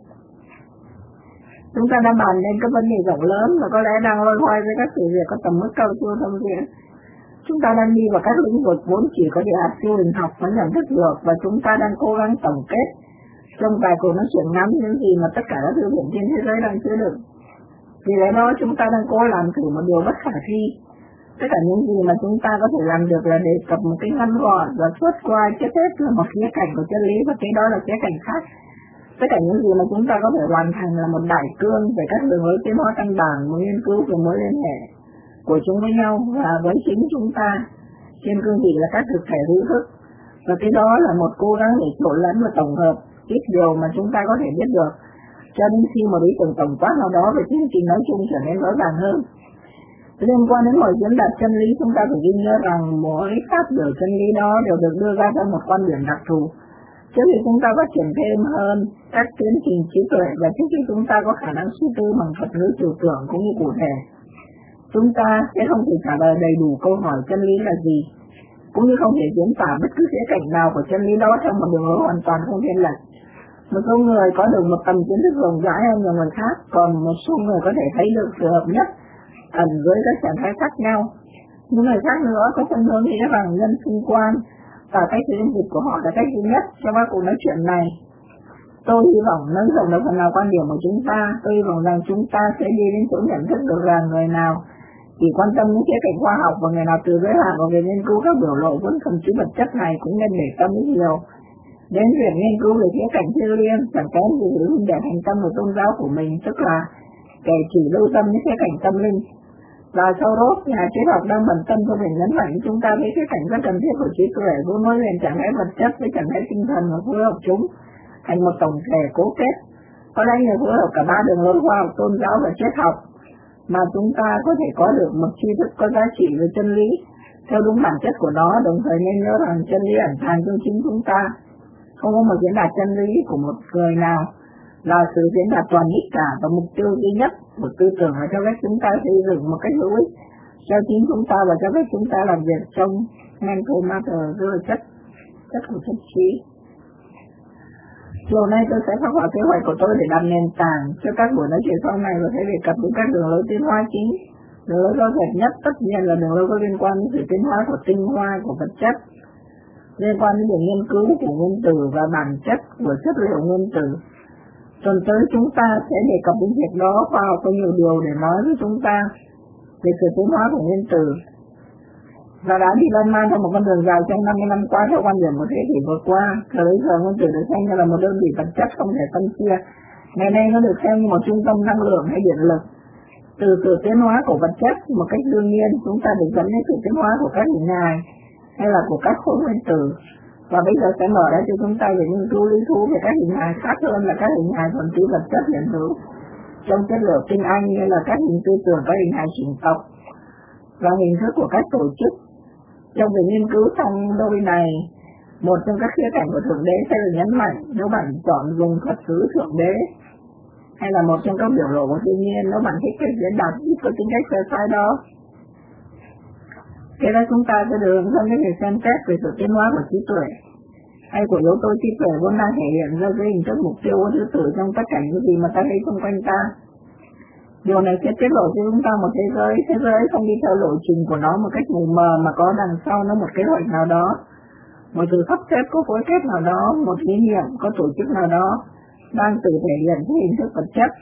Chúng ta đã bàn đến các vấn đề rộng lớn và có lẽ đang loay hoay với các sự việc có tầm mức cao siêu thâm viện. Chúng ta đang đi vào các lĩnh vực vốn chỉ có địa hạt siêu hình học mới nhận thức được, và chúng ta đang cố gắng tổng kết trong vài cuộc nói chuyện ngắn những gì mà tất cả các thư viện trên thế giới đang chứa đựng. Vì lẽ đó chúng ta đang cố làm thử một điều bất khả thi. Tất cả những gì mà chúng ta có thể làm được là đề cập một cái ngắn gọn và suốt qua trước hết là một khía cạnh của chân lý, và cái đó là khía cạnh khác. Tất cả những gì mà chúng ta có thể hoàn thành là một đại cương về các đường lối tiến hóa căn bản, một nghiên cứu về mối liên hệ của chúng với nhau và với chính chúng ta trên cương vị là các thực thể hữu thức, và cái đó là một cố gắng để trộn lẫn và tổng hợp ít điều mà chúng ta có thể biết được, cho đến khi một ý tưởng tổng quát nào đó về chương trình nói chung trở nên rõ ràng hơn. Liên quan đến mọi diễn đạt chân lý, chúng ta phải ghi nhớ rằng mỗi phát biểu chân lý đó đều được đưa ra theo một quan điểm đặc thù. Trước khi chúng ta phát triển thêm hơn các tiến trình trí tuệ và trước khi chúng ta có khả năng suy tư bằng thuật ngữ trừu tượng cũng như cụ thể, chúng ta sẽ không thể trả lời đầy đủ câu hỏi chân lý là gì, cũng như không thể diễn tả bất cứ khía cạnh nào của chân lý đó theo một đường lối hoàn toàn không thiên lệch. Một số người có được một tầm kiến thức rộng rãi hơn nhiều người khác, còn một số người có thể thấy được sự hợp nhất ẩn với các trạng thái khác nhau. Những người khác nữa có khuynh hướng nghĩ rằng nhân sinh quan và cách diễn dịch của họ là cách duy nhất trong các cuộc nói chuyện này. Tôi hy vọng nâng rộng được phần nào quan điểm của chúng ta. Tôi hy vọng rằng chúng ta sẽ đi đến chỗ nhận thức được rằng người nào chỉ quan tâm đến khía cạnh khoa học và người nào từ giới hạn của việc nghiên cứu các biểu lộ vốn thuần túy vật chất này cũng nên để tâm ít nhiều đến việc nghiên cứu về khía cạnh thiêng liêng, chẳng kém gì để thành tâm của tôn giáo của mình, tức là kẻ chỉ lưu tâm đến khía cạnh tâm linh. Và sau đó, nhà triết học đang bận tâm cho việc nhấn mạnh chúng ta với khía cạnh rất cần thiết của trí tuệ vốn nối liền trạng thái vật chất với trạng thái tinh thần và phối hợp chúng thành một tổng thể cố kết. Có lẽ nhờ phối hợp cả ba đường lối khoa học, tôn giáo và triết học mà chúng ta có thể có được một tri thức có giá trị về chân lý theo đúng bản chất của nó, đồng thời nên nhớ rằng chân lý ẩn tàng trong chính chúng ta. Không có một diễn đạt chân lý của một người nào là sự diễn đạt toàn ích cả, và mục tiêu duy nhất của tư tưởng là cho phép chúng ta xây dựng một cách hữu ích cho chính chúng ta và cho phép chúng ta làm việc trong mental matter, tức là chất của chất trí. Chiều nay tôi sẽ phát họa kế hoạch của tôi để đặt nền tảng cho các buổi nói chuyện sau này và sẽ đề cập đến các đường lối tiến hóa chính. Đường lối rõ rệt nhất tất nhiên là đường lối có liên quan đến sự tiến hóa của tinh hoa của vật chất, liên quan đến việc nghiên cứu của nguyên tử và bản chất của chất liệu nguyên tử. Tuần tới chúng ta sẽ đề cập đến việc đó. Khoa học có nhiều điều để nói với chúng ta về sự tiến hóa của nguyên tử, và đã đi lan man theo một con đường dài trong 50 năm qua theo quan điểm của thế kỷ vừa qua. Thời bấy giờ nguyên tử được xem như là một đơn vị vật chất không thể phân chia. Ngày nay nó được xem như một trung tâm năng lượng hay điện lực. Từ sự tiến hóa của vật chất một cách đương nhiên, chúng ta được dẫn đến sự tiến hóa của các hình hài hay là của các khối nguyên tử. Và bây giờ sẽ mở ra cho chúng ta về nghiên cứu lý thú về các hình hài khác hơn là các hình hài thuần túy vật chất hiện hữu trong chất liệu tinh anh, như là các hình tư tưởng, các hình hài chủng tộc và hình thức của các tổ chức. Trong việc nghiên cứu trong đôi này, một trong các khía cạnh của Thượng Đế sẽ được nhấn mạnh nếu bạn chọn dùng thuật ngữ Thượng Đế, hay là một trong các biểu lộ của thiên nhiên nếu bạn thích cách diễn đạt ít có tính cách sơ sai đó. Thế đó chúng ta sẽ được hướng dẫn đến việc xem xét về sự tiến hóa của trí tuệ hay của yếu tố trí tuệ vốn đang thể hiện ra dưới hình thức mục tiêu của thứ tự trong tất cả những gì mà ta thấy xung quanh ta. Điều này sẽ tiết lộ cho chúng ta một thế giới không đi theo lộ trình của nó một cách mù mờ mà có đằng sau nó một kế hoạch nào đó, một sự sắp xếp có phối kết nào đó, một ý niệm có tổ chức nào đó đang tự thể hiện dưới hình thức vật chất.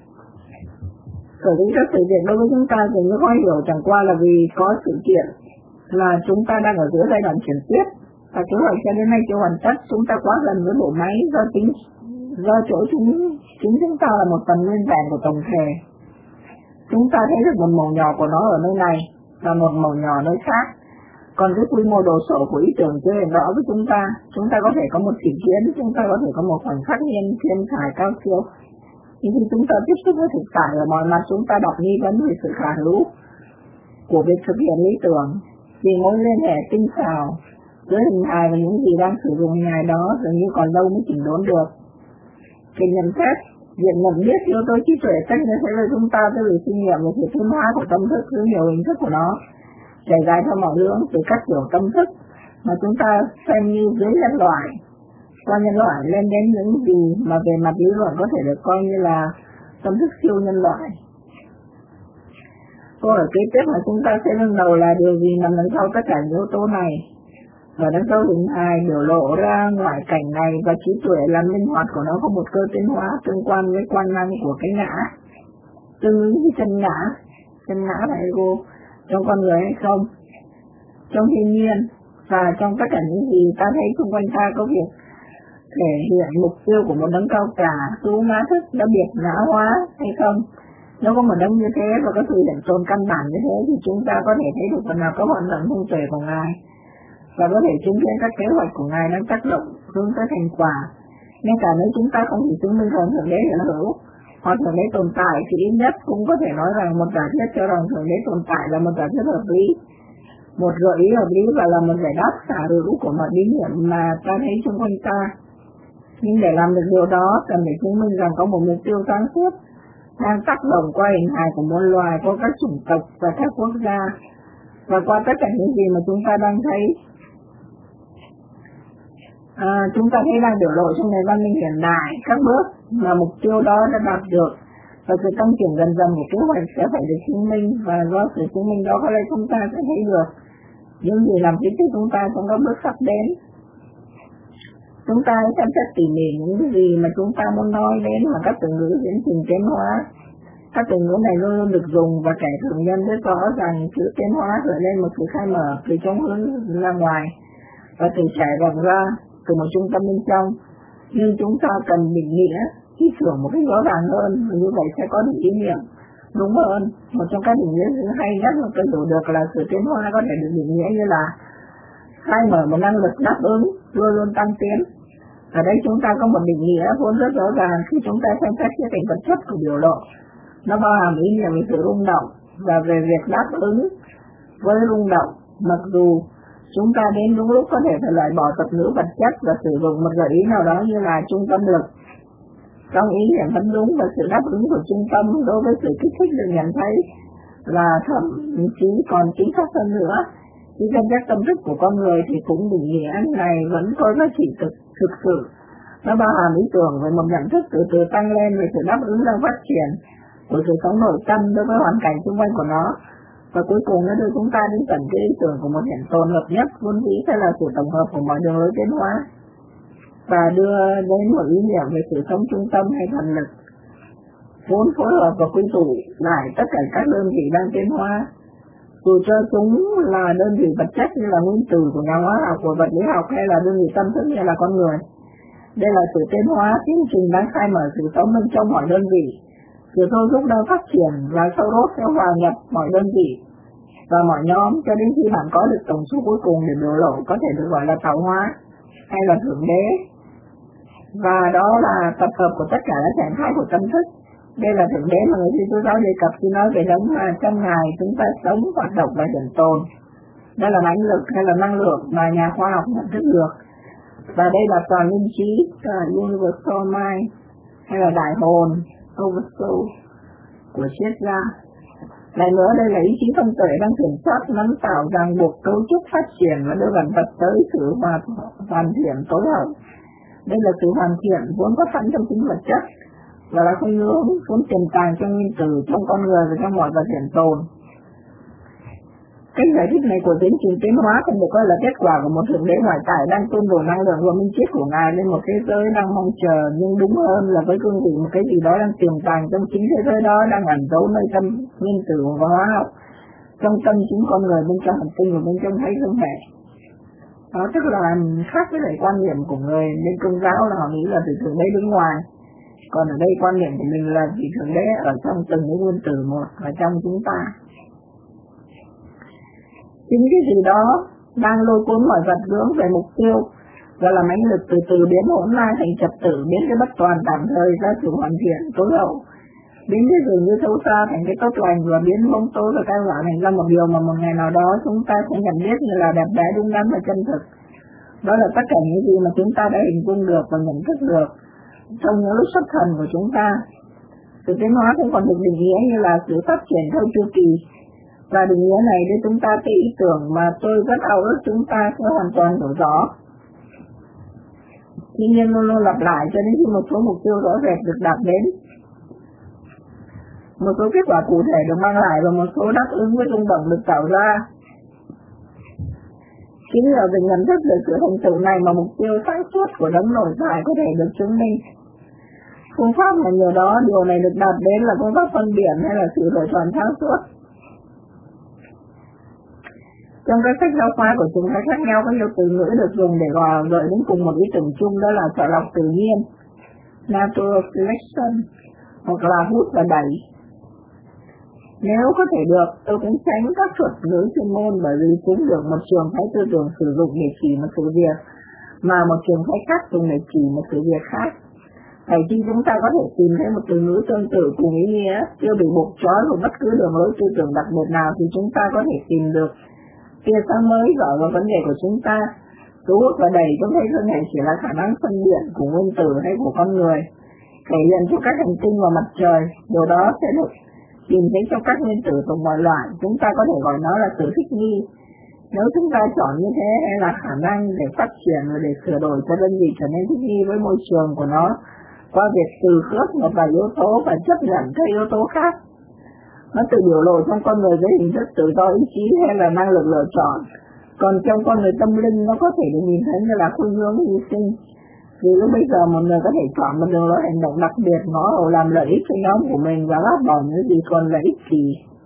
Sở dĩ các sự việc đối với chúng ta dường như khó hiểu chẳng qua là vì có sự kiện là chúng ta đang ở giữa giai đoạn chuyển tiếp và kế hoạch cho đến nay chưa hoàn tất. Chúng ta quá gần với bộ máy do chỗ chúng ta là một phần nguyên vẹn của tổng thể. Chúng ta thấy được một màu nhỏ của nó ở nơi này và một màu nhỏ nơi khác. Còn cái quy mô đồ sộ của ý tưởng chưa hiện rõ với chúng ta có thể có một chỉ kiến, chúng ta có thể có một khoảnh khắc thiên thải cao siêu. Nhưng khi chúng ta tiếp xúc với thực tại ở mọi mặt, chúng ta đặt nghi vấn về sự khả hữu của việc thực hiện lý tưởng, vì mối liên hệ tinh xảo giữa hình hài và những gì đang sử dụng hình hài đó dường như còn lâu mới chỉnh đốn được. Thì nhận xét, việc nhận biết yếu tố trí tuệ tất nhiên sẽ đưa chúng ta tới việc kinh nghiệm về sự tiến hóa của tâm thức dưới nhiều hình thức của nó, trải dài theo mọi hướng từ các kiểu tâm thức mà chúng ta xem như dưới nhân loại, qua nhân loại lên đến những gì mà về mặt lý luận có thể được coi như là tâm thức siêu nhân loại. Câu hỏi kế tiếp mà chúng ta sẽ nâng đầu là điều gì nằm đằng sau tất cả yếu tố này, và đằng sau hình hài biểu lộ ra ngoại cảnh này, và trí tuệ làm linh hoạt của nó có một cơ tiến hóa tương quan với quan năng của cái ngã, tương ứng với chân ngã là ego trong con người hay không, trong thiên nhiên và trong tất cả những gì ta thấy xung quanh ta có việc thể hiện mục tiêu của một đấng cao cả, tu ngã thức đã biệt ngã hóa hay không. Nếu có một đấng như thế và có sự hiện tồn căn bản như thế thì chúng ta có thể thấy được phần nào có hoạt động thông tuệ của Ngài và có thể chứng kiến các kế hoạch của Ngài đang tác động hướng tới thành quả. Nên cả nếu chúng ta không thể chứng minh rằng Thượng Đế hiện hữu hoặc Thượng Đế tồn tại thì ít nhất cũng có thể nói rằng một giả thiết cho rằng Thượng Đế tồn tại là một giả thiết hợp lý, một gợi ý hợp lý và là một giải đáp xả hữu của mọi lý niệm mà ta thấy xung quanh ta. Nhưng để làm được điều đó cần phải chứng minh rằng có một mục tiêu sáng suốt đang tác động qua hình hài của muôn loài, qua các chủng tộc và các quốc gia, và qua tất cả những gì mà chúng ta đang thấy. Chúng ta thấy đang biểu lộ trong nền văn minh hiện đại các bước mà mục tiêu đó đã đạt được, và sự tăng trưởng dần dần của kế hoạch sẽ phải được chứng minh, và do sự chứng minh đó có lẽ chúng ta sẽ thấy được những gì làm kích thích chúng ta trong các bước sắp đến. Chúng ta xem xét tỉ mỉ những gì mà chúng ta muốn nói đến và các từ ngữ diễn trình tiến hóa. Các từ ngữ này luôn luôn được dùng và kẻ thường nhân biết rõ rằng chữ tiến hóa gợi lên một sự khai mở từ trong hướng ra ngoài và từ trải rộng ra từ một trung tâm bên trong. Nhưng chúng ta cần định nghĩa, ý tưởng một cách rõ ràng hơn, và như vậy sẽ có được ý niệm đúng hơn. Một trong các định nghĩa hay nhất mà tôi hiểu được là sự tiến hóa có thể được định nghĩa như là khai mở một năng lực đáp ứng luôn luôn tăng tiến. Ở đây chúng ta có một định nghĩa vốn rất rõ ràng khi chúng ta xem xét khía cạnh vật chất của biểu lộ. Nó bao hàm ý niệm về sự rung động và về việc đáp ứng với rung động, mặc dù chúng ta đến đúng lúc có thể phải loại bỏ thuật ngữ vật chất và sử dụng một gợi ý nào đó như là trung tâm lực. Trong ý niệm vẫn đúng và sự đáp ứng của trung tâm đối với sự kích thích được nhận thấy là thậm chí còn chính xác hơn nữa. Khi xem xét tâm thức của con người thì cũng định nghĩa này vẫn có giá trị thực sự. Nó bao hàm ý tưởng về một nhận thức từ từ tăng lên về sự đáp ứng đang phát triển của sự sống nội tâm đối với hoàn cảnh xung quanh của nó, và cuối cùng nó đưa chúng ta đến tận cái ý tưởng của một hiện tồn hợp nhất vốn dĩ sẽ là sự tổng hợp của mọi đường lối tiến hóa, và đưa đến một ý niệm về sự sống trung tâm hay thần lực vốn phối hợp và quy tụ lại tất cả các đơn vị đang tiến hóa, dù cho chúng là đơn vị vật chất như là nguyên tử của nhà hóa học, của vật lý học, hay là đơn vị tâm thức như là con người. Đây là sự tiến hóa tiến trình đang khai mở sự sống bên trong mọi đơn vị. Sự thôi thúc đang phát triển và sau đó sẽ hòa nhập mọi đơn vị và mọi nhóm cho đến khi bạn có được tổng số cuối cùng để biểu lộ có thể được gọi là tạo hóa hay là thượng đế. Và đó là tập hợp của tất cả các trạng thái của tâm thức. Đây là thượng đế mà người Thiên Chúa giáo đề cập khi nói về đấng mà trong Ngài chúng ta sống, hoạt động và hiện tồn. Đây là mãnh lực hay là năng lượng mà nhà khoa học nhận thức được. Và đây là toàn linh trí, universal mind, hay là đại hồn, oversoul của triết gia. Lại nữa, đây là ý chí thông tuệ đang kiểm soát, nắm tạo, ràng buộc, cấu trúc, phát triển và đưa vạn vật tới sự hoàn thiện tối hậu. Đây là sự hoàn thiện vốn có sẵn trong chính vật chất và là khuynh hướng vốn tiềm tàng trong nguyên tử, trong con người và trong mọi vật hiện tồn. Cách giải thích này của tiến trình tiến hóa không được coi là kết quả của một thượng đế ngoại tại đang tuôn đổ năng lượng và minh triết của Ngài lên một thế giới đang mong chờ, nhưng đúng hơn là với cương vị một cái gì đó đang tiềm tàng trong chính thế giới đó, đang ẩn giấu nơi tâm nguyên tử và hóa học, trong tâm chính con người, bên trong hành tinh và bên trong thấy thương hệ. Đó tức là khác với lại quan niệm của người bên Công giáo là họ nghĩ là vị thượng đế đứng ngoài. Còn ở đây quan niệm của mình là vị thượng đế ở trong từng cái nguyên tử một và trong chúng ta. Chính cái gì đó đang lôi cuốn mọi vật hướng về mục tiêu và làm ánh lực từ từ biến hỗn loạn thành trật tự, biến cái bất toàn tạm thời ra sự hoàn thiện tối hậu, biến cái dường như xấu xa thành cái tốt lành và biến bóng tối và tai họa thành ra một điều mà một ngày nào đó chúng ta sẽ nhận biết như là đẹp đẽ, đúng đắn và chân thực. Đó là tất cả những gì mà chúng ta đã hình dung được và nhận thức được trong những lúc xuất thần của chúng ta. Sự tiến hóa cũng còn được định nghĩa như là sự phát triển theo chu kỳ. Và định nghĩa này để chúng ta cái ý tưởng mà tôi rất ao ước chúng ta sẽ hoàn toàn hiểu rõ. Tuy nhiên luôn luôn lặp lại cho đến khi một số mục tiêu rõ rệt được đạt đến, một số kết quả cụ thể được mang lại và một số đáp ứng với rung động được tạo ra. Chính nhờ việc nhận thức được sự thành tựu này mà mục tiêu sáng suốt của đấng nội tại có thể được chứng minh. Phương pháp mà nhờ đó điều này được đạt đến là phương pháp phân biệt hay là sự lựa chọn sáng suốt. Trong các sách giáo khoa của chúng ta khác nhau có nhiều từ ngữ được dùng để gợi đến cùng một ý tưởng chung, đó là chọn lọc tự nhiên, natural selection, hoặc là hút và đẩy. Nếu có thể được, tôi cũng tránh các thuật ngữ chuyên môn bởi vì chúng được một trường phái tư tưởng sử dụng để chỉ một sự việc, mà một trường phái khác dùng để chỉ một sự việc khác. Vậy khi chúng ta có thể tìm thấy một từ ngữ tương tự cùng ý nghĩa, chưa bị buộc trói vào bất cứ đường lối tư tưởng đặc biệt nào, thì chúng ta có thể tìm được tia sáng mới rõ vào vấn đề của chúng ta. Thu hút và đẩy chúng thấy thân hệ chỉ là khả năng phân biệt của nguyên tử hay của con người, thể hiện cho các hành tinh và mặt trời. Điều đó sẽ được tìm thấy trong các nguyên tử thuộc mọi loại. Chúng ta có thể gọi nó là sự thích nghi. Nếu chúng ta chọn như thế, hay là khả năng để phát triển và để sửa đổi cho đơn vị trở nên thích nghi với môi trường của nó qua việc từ khớp một vài yếu tố và chấp nhận các yếu tố khác. Nó tự biểu lộ trong con người với hình thức tự do ý chí hay là năng lực lựa chọn. Còn trong con người tâm linh nó có thể được nhìn thấy như là khuynh hướng hy sinh. Vì lúc bây giờ một người có thể chọn một đường lối hành động đặc biệt ngõ hầu làm lợi ích cho nhóm của mình và gác bỏ những gì còn lợi ích kỳ.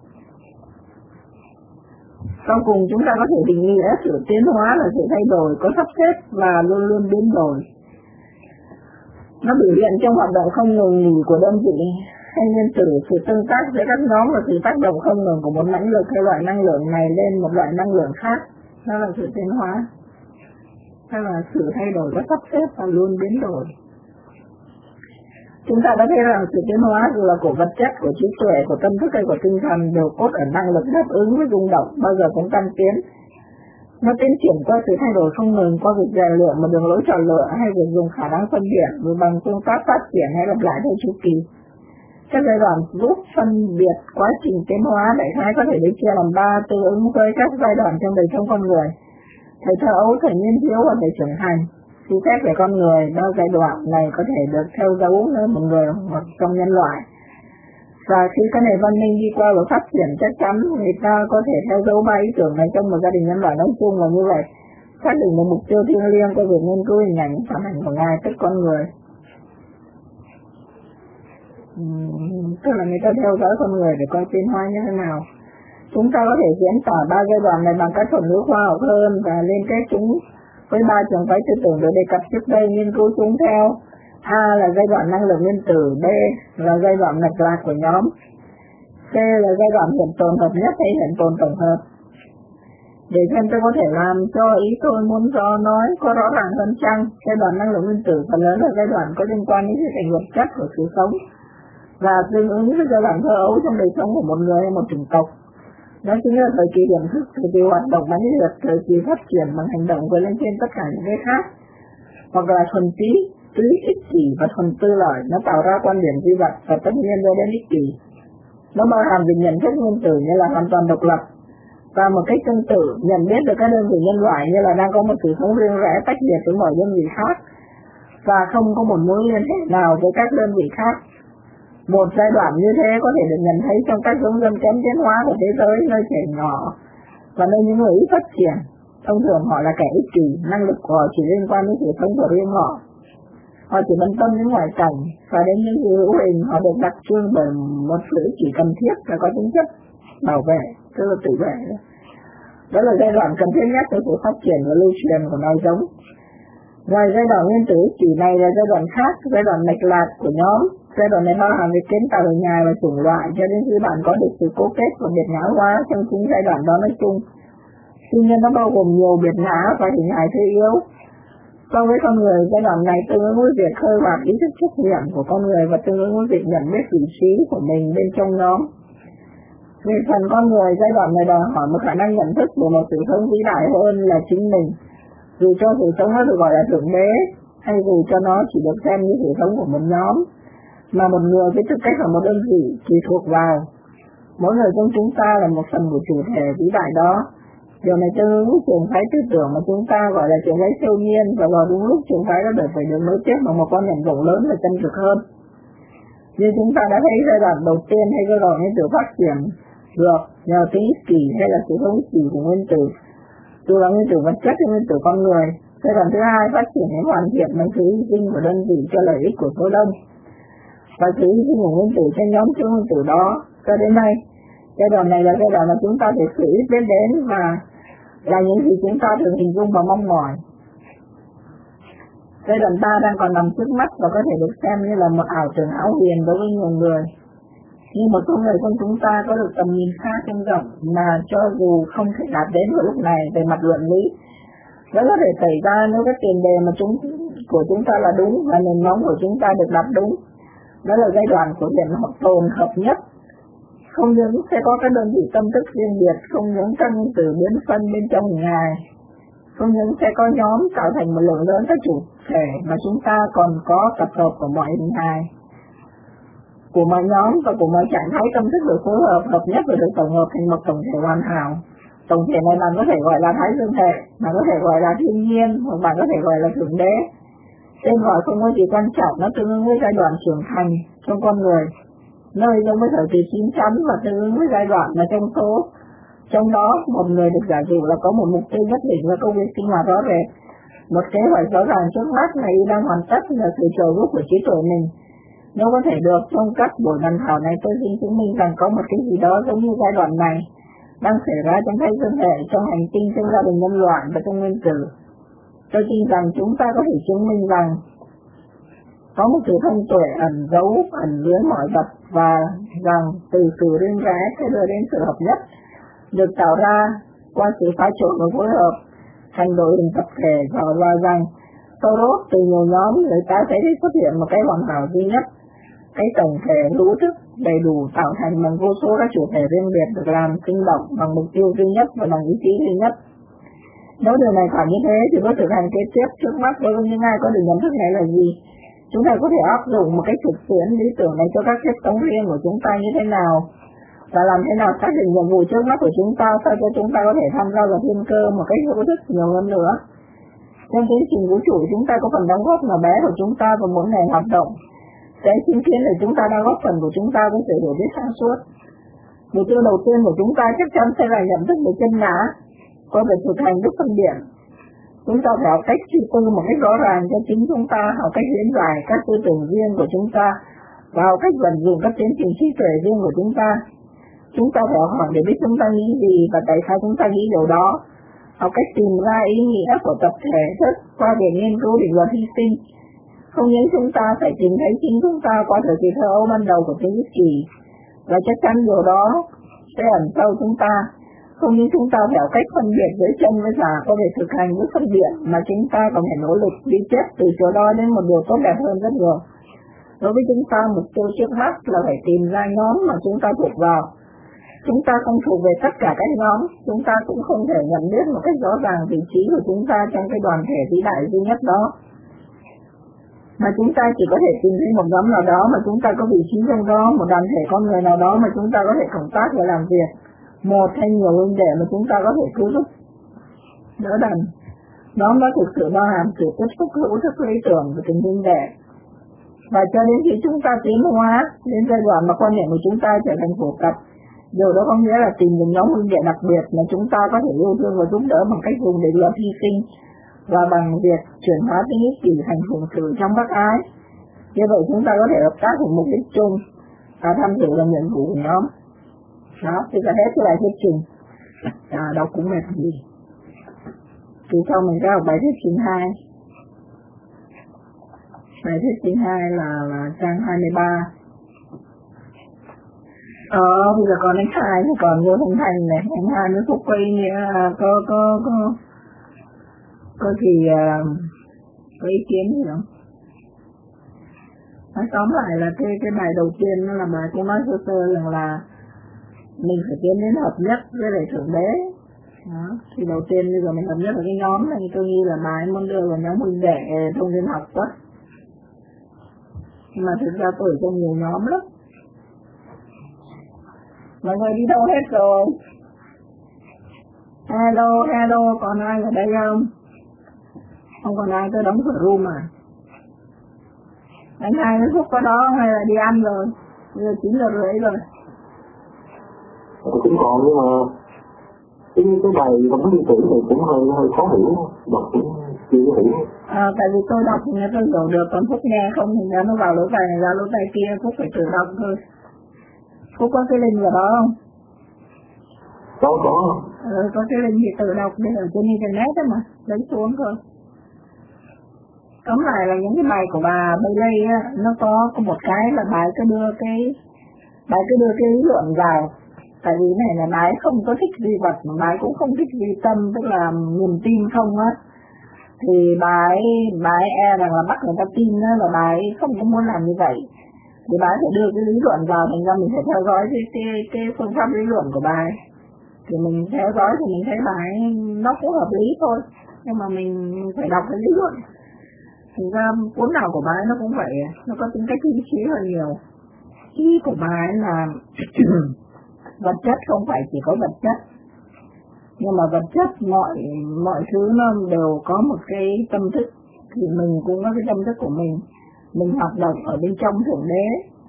Sau cùng chúng ta có thể định nghĩa sự tiến hóa là sự thay đổi, có sắp xếp và luôn luôn biến đổi. Nó biểu hiện trong hoạt động không ngừng nghỉ của đơn vị hay nguyên tử, sự tương tác giữa các nhóm và sự tác động không ngừng của một mãnh lực hay loại năng lượng này lên một loại năng lượng khác. Đó là sự tiến hóa, hay là sự thay đổi có sắp xếp và luôn biến đổi. Chúng ta đã thấy rằng sự tiến hóa dù là của vật chất, của trí tuệ, của tâm thức hay của tinh thần đều cốt ở năng lực đáp ứng với rung động, bao giờ cũng tăng tiến. Nó tiến triển qua sự thay đổi không ngừng, qua việc rèn luyện một đường lối chọn lựa hay việc dùng khả năng phân biệt với bằng phương pháp phát triển hay lặp lại theo chu kỳ. Các giai đoạn giúp phân biệt quá trình tiến hóa đại khái có thể được chia làm 3 tương ứng với các giai đoạn trong đời sống con người: thời thơ ấu, thời niên thiếu và thời trưởng thành. Khi xét về con người, ba giai đoạn này có thể được theo dấu nơi một người hoặc trong nhân loại. Và khi các nền văn minh đi qua và phát triển, chắc chắn người ta có thể theo dấu 3 ý tưởng này trong một gia đình nhân loại nói chung, và như vậy xác định được mục tiêu thiêng liêng của việc nghiên cứu hình ảnh phản ảnh của Ngài tức con người. Tức là người ta theo dõi con người để coi tiến hóa như thế nào. Chúng ta có thể diễn tả 3 giai đoạn này bằng cách thuật ngữ khoa học hơn và liên kết chúng với 3 trường phái tư tưởng được đề cập trước đây, nghiên cứu chúng theo A là giai đoạn năng lượng nguyên tử, B là giai đoạn mạch lạc của nhóm, C là giai đoạn hiện tồn hợp nhất hay hiện tồn tổng hợp. Để xem tôi có thể làm cho ý tôi muốn nói có rõ ràng hơn chăng. Giai đoạn năng lượng nguyên tử phần lớn là giai đoạn có liên quan đến sự thành vật chất của sự sống và tương ứng với giai đoạn thơ ấu trong đời sống của một người hay một chủng tộc. Đó chính là thời kỳ điểm thức, thời kỳ hoạt động mãnh liệt, thời kỳ phát triển bằng hành động vượt lên trên tất cả những cái khác, hoặc là thuần túy ích kỷ và thuần tư lợi. Nó tạo ra quan điểm duy vật và tất nhiên đưa đến ích kỷ. Nó bao hàm việc nhận thức nguyên tử như là hoàn toàn độc lập, và một cách tương tự nhận biết được các đơn vị nhân loại như là đang có một sự sống riêng rẽ tách biệt với mọi đơn vị khác và không có một mối liên hệ nào với các đơn vị khác. Một giai đoạn như thế có thể được nhận thấy trong các giống dân kém tiến hóa của thế giới, nơi trẻ nhỏ và nơi những người ít phát triển. Thông thường họ là kẻ ích kỷ, năng lực của họ chỉ liên quan đến sự sống của riêng họ. Họ chỉ bận tâm đến ngoại cảnh và đến những gì hữu hình. Họ được đặc trưng bởi một sự ích kỷ cần thiết và có tính chất bảo vệ, tức là tự vệ. Đó là giai đoạn cần thiết nhất cho sự phát triển và lưu truyền của loài giống. Ngoài giai đoạn nguyên tử ích kỷ này là giai đoạn khác, giai đoạn mạch lạc của nhóm. Giai đoạn này bao hàm việc kiến tạo hình hài và chủng loại cho đến khi bạn có được sự cố kết và biệt ngã hóa trong chính giai đoạn đó nói chung. Tuy nhiên nó bao gồm nhiều biệt ngã và hình hài thế yếu. So với con người, giai đoạn này tương ứng với việc khơi hoạt ý thức trách nhiệm của con người và tương ứng với việc nhận biết vị trí của mình bên trong nhóm. Về phần con người, giai đoạn này đòi hỏi một khả năng nhận thức của một sự sống vĩ đại hơn là chính mình. Dù cho sự sống nó được gọi là thượng đế, hay dù cho nó chỉ được xem như sự sống của một nhóm, mà một người với tư cách là một đơn vị tùy thuộc vào. Mỗi người trong chúng ta là một phần của chủ thể vĩ đại đó. Điều này tương ứng với trường phái tư tưởng mà chúng ta gọi là trường phái siêu nhiên, và vào đúng lúc trường phái đã phải được nối tiếp bằng một quan niệm rộng lớn và chân thực hơn. Như chúng ta đã thấy giai đoạn đầu tiên hay giai đoạn nguyên tử phát triển được nhờ tính ích kỷ hay là sự không ích kỷ của nguyên tử, dù là nguyên tử vật chất hay nguyên tử con người. Giai đoạn thứ hai phát triển đến hoàn thiện bằng sự hy sinh của đơn vị cho lợi ích của số đông và sự hy sinh của nguyên tử trên nhóm siêu nguyên tử đó. Cho đến nay, giai đoạn này là giai đoạn mà chúng ta thể sự ít biết đến và là những gì chúng ta thường hình dung và mong mỏi. Giai đoạn 3 đang còn nằm trước mắt và có thể được xem như là một ảo tưởng ảo huyền đối với nhiều người. Nhưng một số người trong chúng ta có được tầm nhìn khá trông rộng mà cho dù không thể đạt đến vào lúc này về mặt luận lý, vẫn có thể xảy ra nếu các tiền đề mà của chúng ta là đúng và nền móng của chúng ta được đặt đúng. Đó là giai đoạn của hiện tồn hợp nhất. Không những sẽ có các đơn vị tâm thức riêng biệt, không những các nguyên tử biến phân bên trong Ngài, không những sẽ có nhóm tạo thành một lượng lớn các chủ thể, mà chúng ta còn có tập hợp của mọi hình hài, của mọi nhóm và của mọi trạng thái tâm thức được phối hợp hợp nhất và được tổng hợp thành một tổng thể hoàn hảo. Tổng thể này bạn có thể gọi là thái dương hệ, bạn có thể gọi là thiên nhiên, hoặc bạn có thể gọi là thượng đế. Tên gọi không có gì quan trọng, nó tương ứng với giai đoạn trưởng thành trong con người, nơi giống với thời kỳ chín chắn và tương ứng với giai đoạn mà trong đó một người được giả dụ là có một mục tiêu nhất định và công việc sinh hoạt rõ rệt, một kế hoạch rõ ràng trước mắt mà y đang hoàn tất là sự trợ giúp của trí tuệ mình. Nếu có thể được, trong các buổi bàn thảo này tôi xin chứng minh rằng có một cái gì đó giống như giai đoạn này đang xảy ra trong thái dương hệ, trong hành tinh, trong gia đình nhân loại và trong nguyên tử. Tôi tin rằng chúng ta có thể chứng minh rằng có một sự thông tuệ ẩn giấu ẩn dưới mọi vật, và rằng từ sự riêng rẽ sẽ đưa đến sự hợp nhất được tạo ra qua sự pha trộn và phối hợp thành đội hình tập thể, và rằng sau đó từ nhiều nhóm người ta sẽ xuất hiện một cái hoàn hảo duy nhất, cái tổng thể hữu thức đầy đủ tạo thành bằng vô số các chủ thể riêng biệt được làm sinh động bằng mục tiêu duy nhất và bằng ý chí duy nhất. Nếu điều này phải như thế thì bước thực hành kế tiếp trước mắt đối với những ai có được nhận thức này là gì? Chúng ta có thể áp dụng một cách thực tiễn lý tưởng này cho các kiếp sống riêng của chúng ta như thế nào, và làm thế nào xác định nhiệm vụ trước mắt của chúng ta sao cho chúng ta có thể tham gia vào thiên cơ một cách hữu thức nhiều hơn nữa. Trong tiến trình vũ trụ, chúng ta có phần đóng góp nhỏ bé của chúng ta vào mỗi ngày hoạt động sẽ chứng kiến là chúng ta đang góp phần của chúng ta với sự hiểu biết sáng suốt. Mục tiêu đầu tiên của chúng ta chắc chắn sẽ là nhận thức về chân ngã, qua việc thực hành đức phân biệt. Chúng ta phải học cách suy tư một cách rõ ràng cho chính chúng ta, học cách diễn giải các tư tưởng riêng của chúng ta, và học cách vận dụng các tiến trình trí tuệ riêng của chúng ta. Chúng ta phải hỏi để biết chúng ta nghĩ gì và tại sao chúng ta nghĩ điều đó, học cách tìm ra ý nghĩa của tập thể thức qua việc nghiên cứu định luật hy sinh. Không những chúng ta phải tìm thấy chính chúng ta qua thời kỳ thơ ấu ban đầu của thế kỷ, và chắc chắn điều đó sẽ ẩn sâu chúng ta. Không những chúng ta phải học cách phân biệt giữa chân với giả có thể thực hành với phân biệt, mà chúng ta còn phải nỗ lực đi tiếp từ chỗ đó đến một điều tốt đẹp hơn rất nhiều. Đối với chúng ta, mục tiêu trước mắt là phải tìm ra nhóm mà chúng ta thuộc vào. Chúng ta không thuộc về tất cả các nhóm, chúng ta cũng không thể nhận biết một cách rõ ràng vị trí của chúng ta trong cái đoàn thể vĩ đại duy nhất đó. Mà chúng ta chỉ có thể tìm thấy một nhóm nào đó mà chúng ta có vị trí trong đó, một đoàn thể con người nào đó mà chúng ta có thể cộng tác và làm việc, một hay nhiều huynh đệ mà chúng ta có thể cứu giúp, đỡ đần. Đó mới thực sự bao hàm sự tiếp xúc hữu thức lý tưởng của tình huynh đệ. Và cho đến khi chúng ta tiến hóa đến giai đoạn mà quan hệ của chúng ta trở thành phổ cập, điều đó có nghĩa là tìm một nhóm huynh đệ đặc biệt mà chúng ta có thể yêu thương và giúp đỡ bằng cách dùng định luật hy sinh và bằng việc chuyển hóa tính ích kỷ thành phụng sự trong bác ái. Như vậy chúng ta có thể hợp tác với mục đích chung và tham dự vào nhiệm vụ của nhóm. Đó, thì là hết cái bài thuyết trình. Đọc cũng mệt gì. Thì sau mình sẽ học bài thuyết trình 2. Bài thuyết trình 2 là trang 23. Bây giờ còn anh Hai, còn vô Thanh Thành này, anh Hai mới Phúc Quy có gì có ý kiến gì không? Nói tóm lại là cái bài đầu tiên nó là bài tôi nói sơ sơ rằng là mình phải tiến đến hợp nhất với lại Thượng Đế. Đó. Thì đầu tiên bây giờ mình hợp nhất với cái nhóm này, tôi nghĩ là bài muốn đưa vào nhóm huynh đệ thông tin học quá. Nhưng mà thực ra tôi ở trong nhiều nhóm lắm. Mọi người đi đâu hết rồi? Hello, còn ai ở đây không? Không còn ai, tôi đóng cửa room à? Anh Hai với Phúc có đó hay là đi ăn rồi? Bây giờ 9 giờ rưỡi rồi. Cũng còn, nhưng mà cái bài vẫn đi tưởng thì cũng hơi khó hiểu, đọc cũng chưa hiểu. Tại vì tôi đọc thì nghe tôi hiểu được, còn Phúc nghe không thì nó vào lỗ tai này ra lỗ tai kia, Phúc phải tự đọc thôi. Phúc có cái link ở đó không? Có. Có cái link thì tự đọc để ở trên internet đó mà, lấy xuống thôi. Tóm lại là những cái bài của bà Bailey á, nó có một cái là bà cứ đưa cái lý luận vào. Tại vì này là bà ấy không có thích duy vật, mà bà ấy cũng không thích duy tâm, tức là niềm tin không á. Thì bà ấy rằng là bắt người ta tin á, là bà ấy không có muốn làm như vậy. Thì bà ấy phải đưa cái lý luận vào, thành ra mình phải theo dõi cái phương pháp lý luận của bà ấy. Thì mình theo dõi thì mình thấy bà ấy nó cũng hợp lý thôi, nhưng mà mình phải đọc cái lý luận. Thành ra cuốn nào của bà ấy nó cũng vậy, nó có tính cách lý trí hơi nhiều. Ý của bà ấy là vật chất không phải chỉ có vật chất, nhưng mà vật chất mọi thứ nó đều có một cái tâm thức, thì mình cũng có cái tâm thức của mình hoạt động ở bên trong Thượng Đế,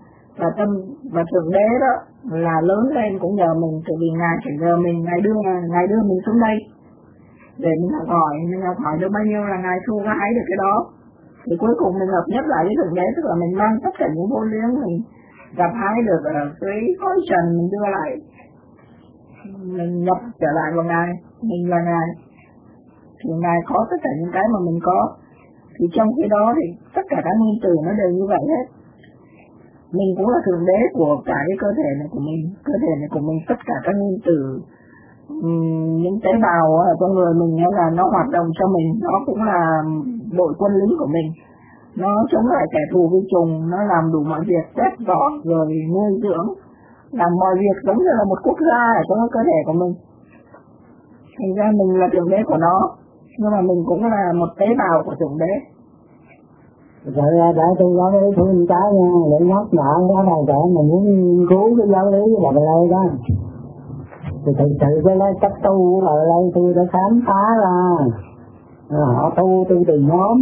và Thượng Đế đó là lớn lên cũng nhờ mình, tại vì Ngài phải nhờ mình, Ngài đưa mình xuống đây để mình học hỏi được bao nhiêu là Ngài thu hái được cái đó. Thì cuối cùng mình hợp nhất lại với Thượng Đế, tức là mình mang tất cả những vô liếng mình gặp hái được ở cái khối trần, mình đưa lại, mình nhập trở lại vào Ngài, mình là Ngài, thì Ngài có tất cả những cái mà mình có. Thì trong khi đó thì tất cả các nguyên tử nó đều như vậy hết. Mình cũng là Thượng Đế của cả cái cơ thể này của mình, tất cả các nguyên tử, những tế bào ở trong người mình là nó hoạt động cho mình, nó cũng là đội quân lính của mình, nó chống lại kẻ thù vi trùng, nó làm đủ mọi việc, quét dọn rồi nuôi dưỡng, làm mọi việc giống như là một quốc gia ở trong cơ thể của mình. Thành ra mình là Thượng Đế của nó, nhưng mà mình cũng là một tế bào của Thượng Đế. Rồi để tôi nói với thương cái nha, để nhắc nhở cái bài trẻ mình muốn nghiên cứu cái giáo lý của bà Lê đó. Thì thực sự cái lấy cách tu của bà Lê tôi đã khám phá ra. Họ tu từ nhóm.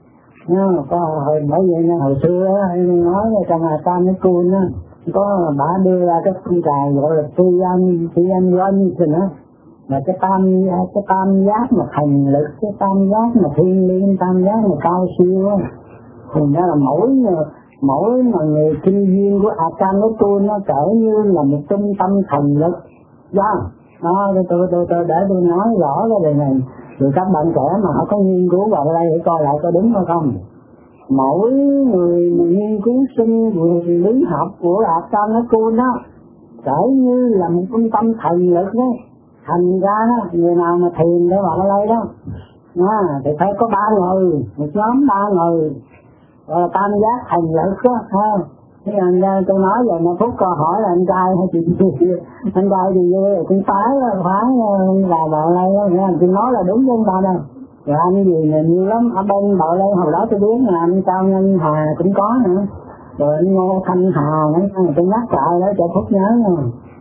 Có bởi vậy hồi xưa nói trong Tam Cái Cun á, có bà đưa ra cái phong trào gọi là phi anh quân thì nó là cái tam giác mà thành lực, cái tam giác mà thiên liêng, tam giác mà cao siêu á. Thì nó là mỗi mà người kinh duyên của Akhenaten nó trở như là một trung tâm thần lực. Đó, tôi để tôi nói rõ cái điều này. Rồi các bạn trẻ mà họ có nghiên cứu vào đây để coi lại có đúng hay không. Mỗi người nghiên cứu sinh về lý học của Akhenaten đó trở như là một trung tâm thần lực đấy. Thành ra đó, người nào mà thiền để vào đây đó thì phải có 3 người, một nhóm 3 người tam giác thần lực đó ha. Thế là tôi nói vậy mà Phúc câu hỏi là anh trai hay chị anh trai thì cũng phái là vào đây đó, tôi nói là đúng với anh ta đâu. Rồi anh gì là nhiều lắm, ở bên vào đây hồi đó tôi biết là anh Cao Nhân Hà cũng có nữa, rồi anh Ngô Thanh Hà nữa, tôi nhắc lại đó cho Phúc nhớ rồi.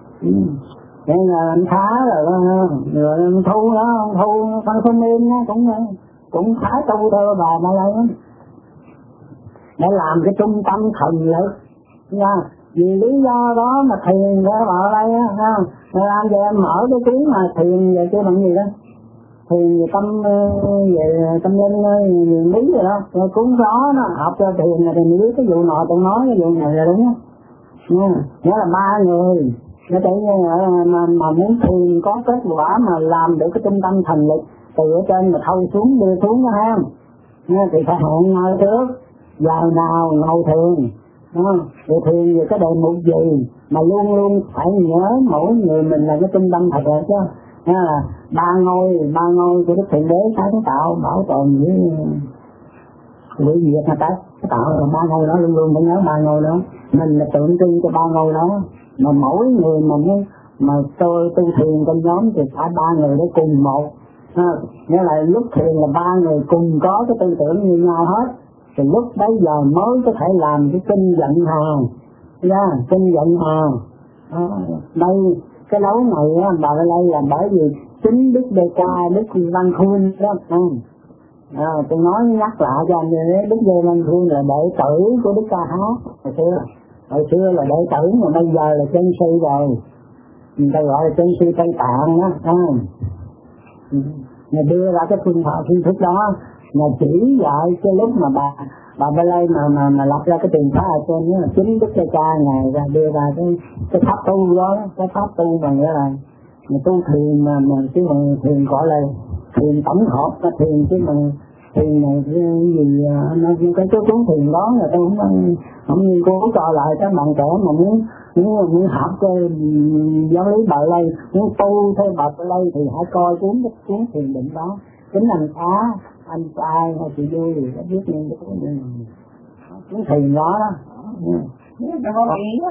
Nên là anh Khá rồi anh Thu đó, anh Thu Phan Xuân Yên đó cũng khá tu theo bà đây lắm. Để làm cái trung tâm thần lực nha. Vì lý do đó mà thiền ra vào đây á ha. Làm cho em mở cái tiếng mà thiền về cái bằng gì đó. Thiền về tâm linh về lý rồi đó. Rồi cuốn gió nó học cho thiền là thì mình biết cái vụ nọ tôi nói cái vụ này là đúng á. Nghĩa là 3 người. Nó tự nhiên mà muốn thiền có kết quả mà làm được cái trung tâm thần lực từ ở trên mà thâu xuống đưa xuống đó ha. Thì phải hẹn nhau trước. Giờ nào ngồi thiền, rồi thiền về cái đề mục gì mà luôn luôn phải nhớ mỗi người mình là cái trung tâm thật rồi chứ. Là ba ngôi của Đức Thượng Đế sáng tạo bảo tồn với quỷ diệt người ta tạo rồi 3 ngôi đó luôn luôn phải nhớ 3 ngôi đó. Mình là tượng trưng cho 3 ngôi đó. Mà mỗi người mà tôi tu thiền trong nhóm thì phải 3 người đó cùng một. Nghĩa là lúc thiền là 3 người cùng có cái tư tưởng như nhau hết. Thì lúc bấy giờ mới có thể làm cái kinh giận hờn, kinh giận hờn. Đây cái đấu này á, bà đây là bởi vì chính Đức Đề Ca, Đức Văn Khuyên đó. Tôi nói nhắc lại cho anh vậy, Đức Đề Văn Khuyên là đệ tử của Đức Ca Hát hồi xưa là đệ tử mà bây giờ là chân sư rồi, người ta gọi là chân sư Tây Tạng đó. Người đưa ra cái phương thức đó. Mà chỉ dạy cái lúc mà bà Lê mà lập ra cái tiền phá ở trên đó là chính Đức Ca Ngài ra đưa ra cái pháp tu đó, cái pháp tu mà nghĩa là mà tu thiền mà cái thiền gọi là thiền tổng hợp, cái thiền chứ mà thiền này cái gì nó cái cuốn thiền đó là tôi không nghiên cứu cho lại các bạn trẻ mà muốn học cái giáo lý bà Lê, muốn tu theo bà Lê thì hãy coi cuốn thiền định đó. Chính anh trai hay chị vui thì đã biết nên cái thiền đó đó. Nó có ý đó.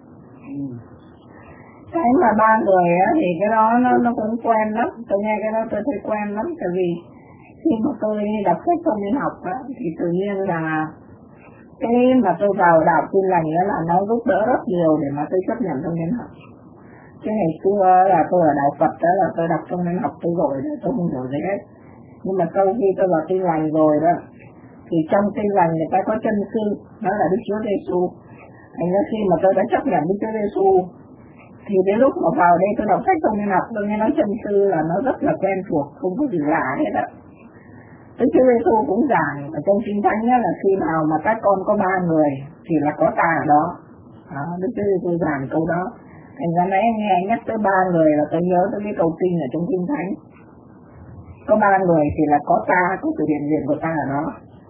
Cái mà 3 người á thì cái đó nó cũng quen lắm. Tôi nghe cái đó tôi thấy quen lắm. Tại vì khi mà tôi đọc sách Thông Niên Học á thì tự nhiên là cái mà tôi vào đạo Tin Lành đó là nó giúp đỡ rất nhiều để mà tôi chấp nhận Thông Niên Học. Cái ngày xưa là tôi ở đạo Phật đó là tôi đọc Thông Niên Học tôi rồi tôi không hiểu gì hết. Nhưng mà sau khi tôi vào Tin Lành rồi đó thì trong Tin Lành người ta có chân sư, đó là Đức Chúa Giêsu. Thành ra khi mà tôi đã chấp nhận Đức Chúa Giêsu thì đến lúc mà vào đây tôi đọc sách Thông Niên Học tôi nghe nói chân sư là nó rất là quen thuộc, không có gì lạ hết á. Đức Chúa Giêsu cũng giảng ở trong Kinh Thánh là khi nào mà các con có 3 người thì là có ta ở đó. Đức Chúa Giêsu giảng câu đó. Thành ra nãy nghe nhắc tới 3 người là tôi nhớ tới cái câu kinh ở trong Kinh Thánh. Có 3 người thì là có ta, có sự hiện diện của ta ở đó.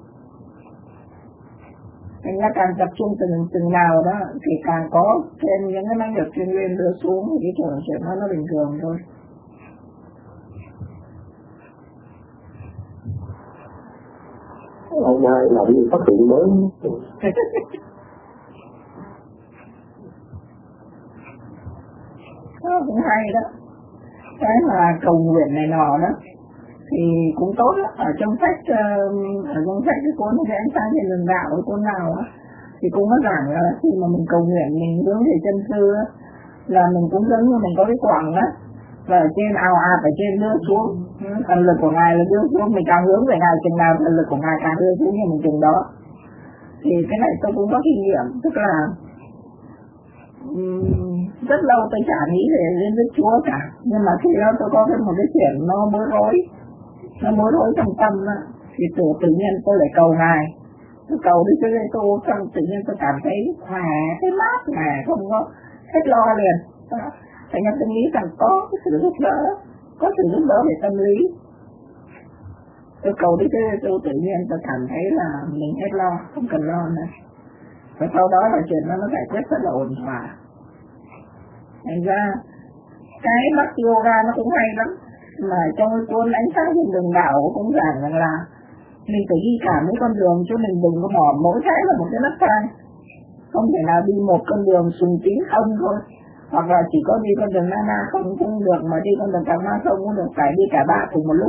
Nên là càng tập trung từng nào đó thì càng có thêm những cái năng lực chuyên viên đưa xuống thì cái chuyện nó bình thường thôi. Hôm nay là đi phát hiện mới. Nó cũng hay đó. Cái mà cầu nguyện này nọ đó thì cũng tốt đó. Ở trong sách cái cuốn cái ánh sáng trên đường đạo, cái cuốn nào á thì cũng có giảng là khi mà mình cầu nguyện mình hướng về chân sư á, là mình cũng giống như mình có cái quặng á, và ở trên ao ạt ở trên đưa xuống, thần lực của ngài là đưa xuống, mình càng hướng về ngài chừng nào thần lực của ngài càng đưa xuống như mình chừng đó. Thì cái này tôi cũng có kinh nghiệm, tức là rất lâu tôi chả nghĩ về lên Đức Chúa cả, nhưng mà khi đó tôi có một cái chuyện nó bối rối trong tâm đó, thì tự nhiên tôi lại cầu ngài, Tôi cầu đi tới đây tôi xong tự nhiên tôi cảm thấy hòa, thấy mát mà không có hết lo liền. Thành ra tôi nghĩ rằng có cái sự giúp đỡ, có sự giúp đỡ về tâm lý. Tôi cầu đi tới đây tôi tự nhiên tôi cảm thấy là mình hết lo, không cần lo nữa. Và sau đó là chuyện nó giải quyết rất là ổn thỏa. Thành ra cái bắt yoga nó cũng hay lắm. Mà trong cái cuốn Ánh Sáng Trên Đường Đạo cũng giảng rằng là mình phải đi cả mấy con đường chứ mình đừng có bỏ mỗi cái là một cái nấc thang. Không thể nào đi một con đường sùng kín không thôi, hoặc là chỉ có đi con đường Nana không cũng được, mà đi con đường Cà Ma không cũng được, phải đi cả ba cùng một lúc.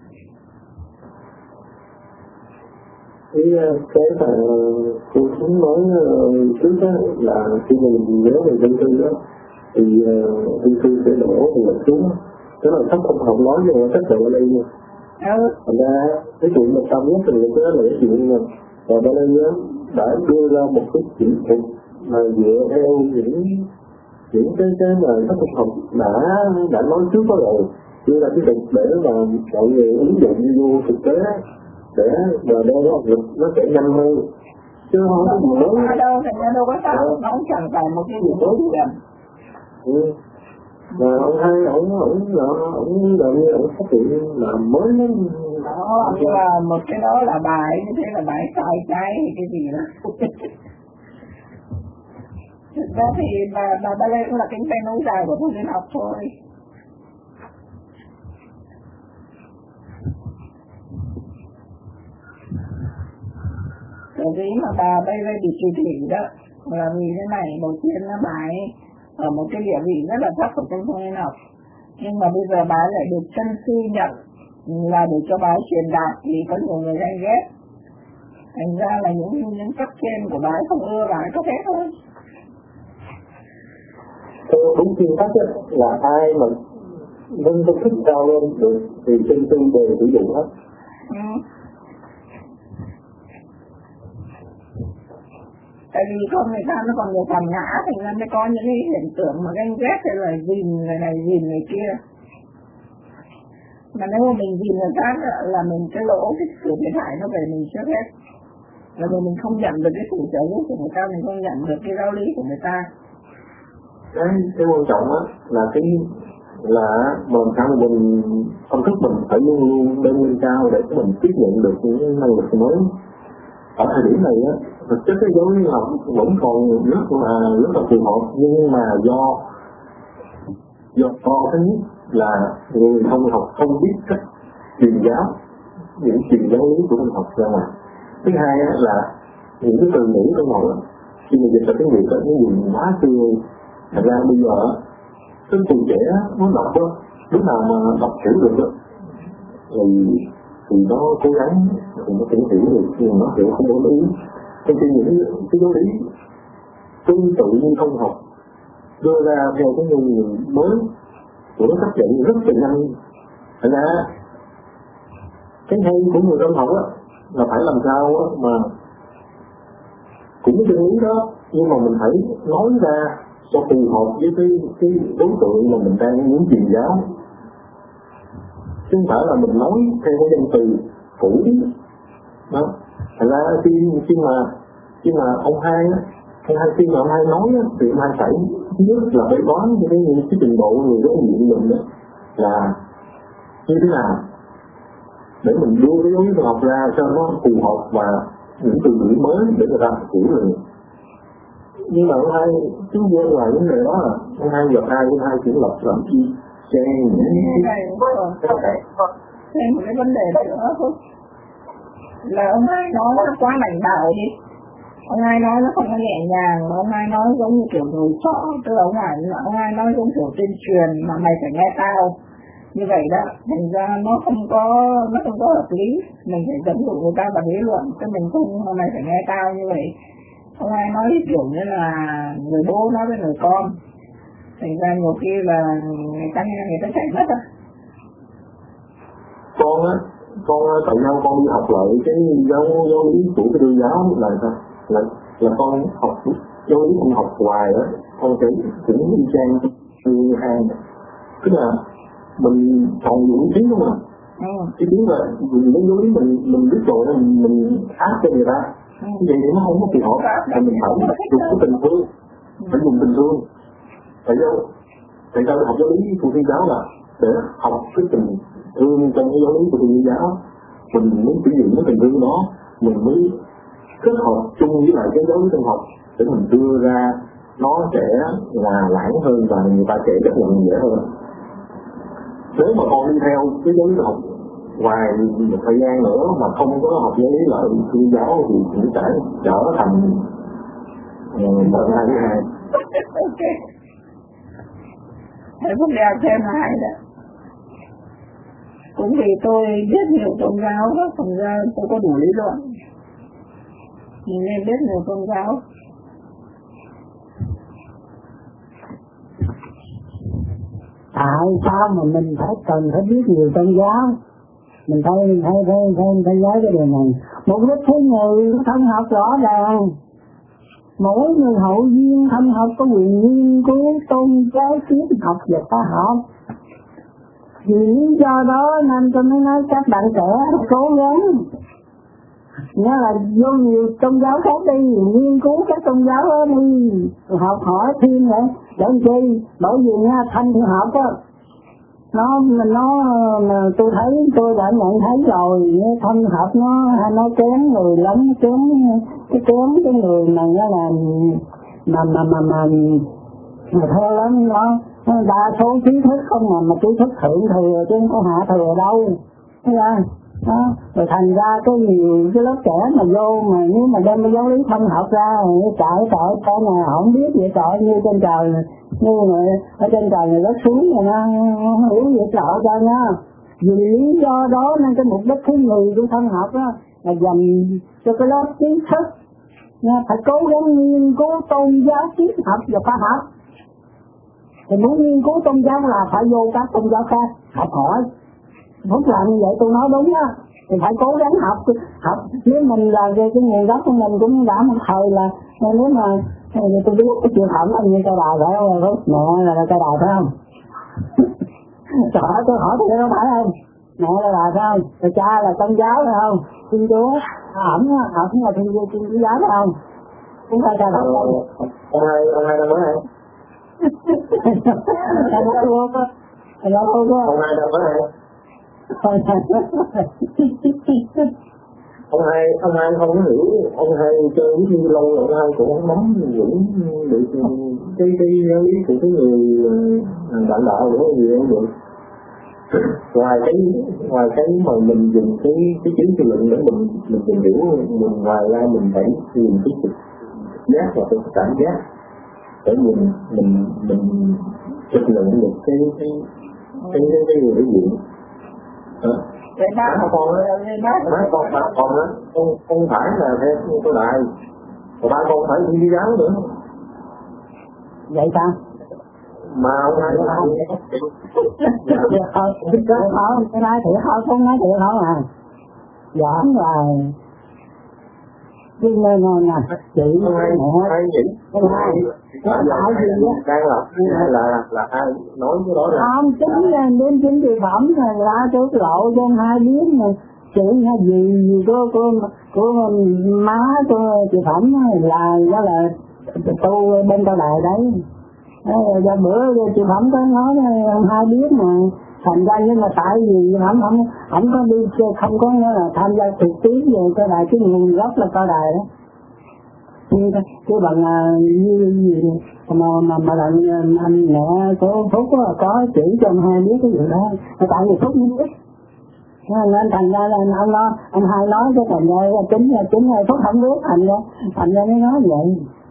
Cái mà cô Xuống nói trước đó là khi mình nhớ về dân tư đó thì dân tư sẽ đổ thì mình xuống. Đó là sắp không học nói nhưng mà tất cả ở đây nha. Thành ra cái chuyện mà tâm nhất thì cái đó là cái chuyện nha. Và ở đây đã đưa ra một cái kỹ thuật mà dựa theo những cái mà các cuộc học đã nói trước đó rồi, đưa ra cái việc để mà mọi người ứng dụng vô thực tế để mà đo nó học lực nó sẽ nhanh hơn, chứ không có gì mới. Ở đâu thành ra đâu có sao, nó không chẳng phải một cái gì mới gì. Mà ông hai ông làm như ông phát hiện là mới lắm. Đó, nhưng mà một cái đó là bài như thế là bài sai trái hay cái gì đó. Thực ra thì bà Lê cũng là cánh tay nối dài của Thông Liên Học thôi. Bởi vì mà bà bây giờ bị kỳ thị đó là vì thế này, đầu tiên là bà ấy ở một cái địa vị rất là thấp của trong Thông Liên Học, nhưng mà bây giờ bà lại được chân sư nhận là để cho bà ấy truyền đạt thì có nhiều người ganh ghét. Thành ra là những cấp trên của bà ấy không ưa bà ấy có thế thôi. Đúng chuyên sách là ai mà nâng cái thức cao lên được thì chân sư đều sử dụng hết. Tại vì con người ta nó còn nhiều cảm ngã, thành ra mới có những cái hiện tượng mà ganh ghét hay là gìn người này gìn người kia. Mà nếu mà mình gìn người khác là mình cái lỗ cái sự thiệt hại nó về mình trước hết. Là vì mình không nhận được cái sự trợ giúp của người ta, mình không nhận được cái giáo lý của người ta. Cái quan trọng á là làm sao mà mình tâm thức mình phải luôn luôn lên lên cao để mình tiếp nhận được những năng lực mới. Ở thời điểm này á, thực chất cái giáo lý học vẫn còn rất là phù hợp, nhưng mà do cái nhất là người không học không biết cách truyền giáo, những truyền giáo lý của mình học ra ngoài. Thứ hai á là những cái từ ngữ trong ngồi khi mà dịch ra cái việc đó nó dùng quá xưa. Thật ra bây giờ cái tuổi trẻ nó đọc đó, lúc nào mà đọc hiểu được đó thì nó cố gắng thì nó cũng hiểu được, nhưng nó hiểu không đúng ý. Trong khi những cái giáo lý tương tự như không học đưa ra theo cái ngôn ngữ mới của nó xác định rất là nhanh. Thành ra cái hay của người trong học á là phải làm sao á mà cũng cái chân lý đó, nhưng mà mình phải nói ra cho phù hợp với cái đối tượng mà mình đang muốn truyền giáo, chứ không phải là mình nói theo cái danh từ cũ đó. Thành ra khi mà ông hai khi mà ông hai nói á, thì ông hai phải thứ nhất là phải đoán cho cái trình độ người đối diện mình đó là như thế nào để mình đưa cái đối tượng học ra cho nó phù hợp và những từ ngữ mới để người ta hiểu được. Nhưng mà ông hai cứ quên ngoài vấn đề đó là ông hai gặp ai ông hai cũng lập làm chi chen thêm một cái vấn đề nữa thôi là ông hai nói nó quá lãnh đạo đi. Ông hai nói nó không có nhẹ nhàng, mà ông hai nói giống như kiểu người chó, tức là ông hai nói giống kiểu tuyên truyền mà mày phải nghe tao như vậy đó. Thành ra nó không có hợp lý, mình phải dẫn dụ người ta bằng lý luận, chứ mình không mày phải nghe tao như vậy. Ông ai nói kiểu như là người bố nói với người con, thành ra nhiều khi là người ta nghe người ta chạy mất á. Con tại sao con đi học lại cái giáo lý của cái tôn giáo là sao? Là con học giáo lý con học hoài á, con sẽ cũng đi trang như hai. Tức là mình còn những tiếng đúng không? Cái tiếng là những giáo lý mình biết rồi mình áp cho người ta. vậy thì nó không có phù hợp. Thì mình phải dùng cái tình thương, phải dùng tình thương. Tại sao học giáo lý của Thiên giáo là để học cái tình thương trong cái giáo lý của Thiên giáo, mình muốn sử dụng cái tình thương đó, mình mới kết hợp chung với lại cái giáo lý tinh học để mình đưa ra nó sẽ hòa lãng hơn và người ta sẽ chấp nhận dễ hơn. Nếu mà con đi theo cái giáo lý học ngoài một thời gian nữa mà không có học giáo lý lại Thiên giáo thì cũng sẽ trở thành một hai cái hai. Thầy Phúc Đèo thêm hai đó. Cũng vì tôi biết nhiều tôn giáo đó, thành ra tôi có đủ lý luận. Mình nên biết nhiều tôn giáo. Tại sao mà mình phải cần phải biết nhiều tôn giáo? Mình thấy giáo cái điều này. Mục đích thứ người thân học rõ ràng. Mỗi người hậu viên thân học có quyền nghiên cứu tôn giáo triết học và khoa học. Vì lý do đó nên tôi mới nói các bạn trẻ cố gắng. Nghĩa là vô nhiều tôn giáo khác đi, nghiên cứu các tôn giáo đó đi, học hỏi thêm vậy. Để làm chi? Bởi vì nha, thanh thiện học á, tôi thấy, tôi đã nhận thấy rồi, thanh học nó kém người lắm, kém cái người mà nó là mà thơ lắm đó. Đa số trí thức không mà trí thức thượng thừa chứ không có hạ thừa đâu. Thấy không? Đó, rồi thành ra có nhiều cái lớp trẻ mà vô mà nếu mà đem cái giáo lý thân học ra trời con này không biết vậy trời, như trên trời như người ở trên trời người đất xuống rồi nó không hiểu vậy trời cho nha. Vì lý do đó nên cái mục đích thứ người của thân học đó là dành cho cái lớp trí thức nha, phải cố gắng nghiên cứu tôn giáo triết học và khoa học. Thì muốn nghiên cứu tôn giáo là phải vô các tôn giáo khác học hỏi. Phúc làm như vậy tôi nói đúng á, thì phải cố gắng học. Nếu mình là cái nguồn gốc của mình cũng đã một thời là nếu mà tôi biết cái chuyện phẩm anh như cây đào phải không? Mẹ là cây đào phải không? Tôi hỏi thì nó phải không? Mẹ là phải không? Rồi cha là tôn giáo phải không? Thiên Chúa, ẩm là thiên chúa giáo phải không? Cũng phải cây đào không? Ông hai năm mới hả? Ông hai năm mới hả? Ông hai không có hiểu, ông hai chơi như lâu rồi, ông hai cũng không nắm vững được cái giáo lý của cái người bạn đạo của người ông được. Ngoài cái mà mình dùng cái chính trị luận để mình tìm hiểu, mình ngoài ra mình phải dùng cái trực giác và cái cảm giác để mình thực nhận được cái người đối diện. Vậy ba con đó không phải là theo cô đại, còn ba con phải đi giáo nữa. Vậy sao? Mà ông hai nó không cái này thiệt không à? Giỡn là cái nơi nè chị hai gì là ai nói cái đó không chính thực phẩm là ra chỗ lộ cho hai biết mà chị hay gì của má của thực phẩm là đó là tu bên cao đài đấy. Do bữa chị phẩm có nói hai biết mà thành ra nhưng mà tại vì không có đi không có là tham gia trực tiếp về cao đài, cái nguồn gốc là cao đài đó. Chứ bằng như gì mà anh mẹ của Phúc có chỉ cho hai biết cái gì đó, tại vì Phúc không biết nên thành ra là anh hai nói cái thành ra chính Phúc không biết thành ra mới nói vậy.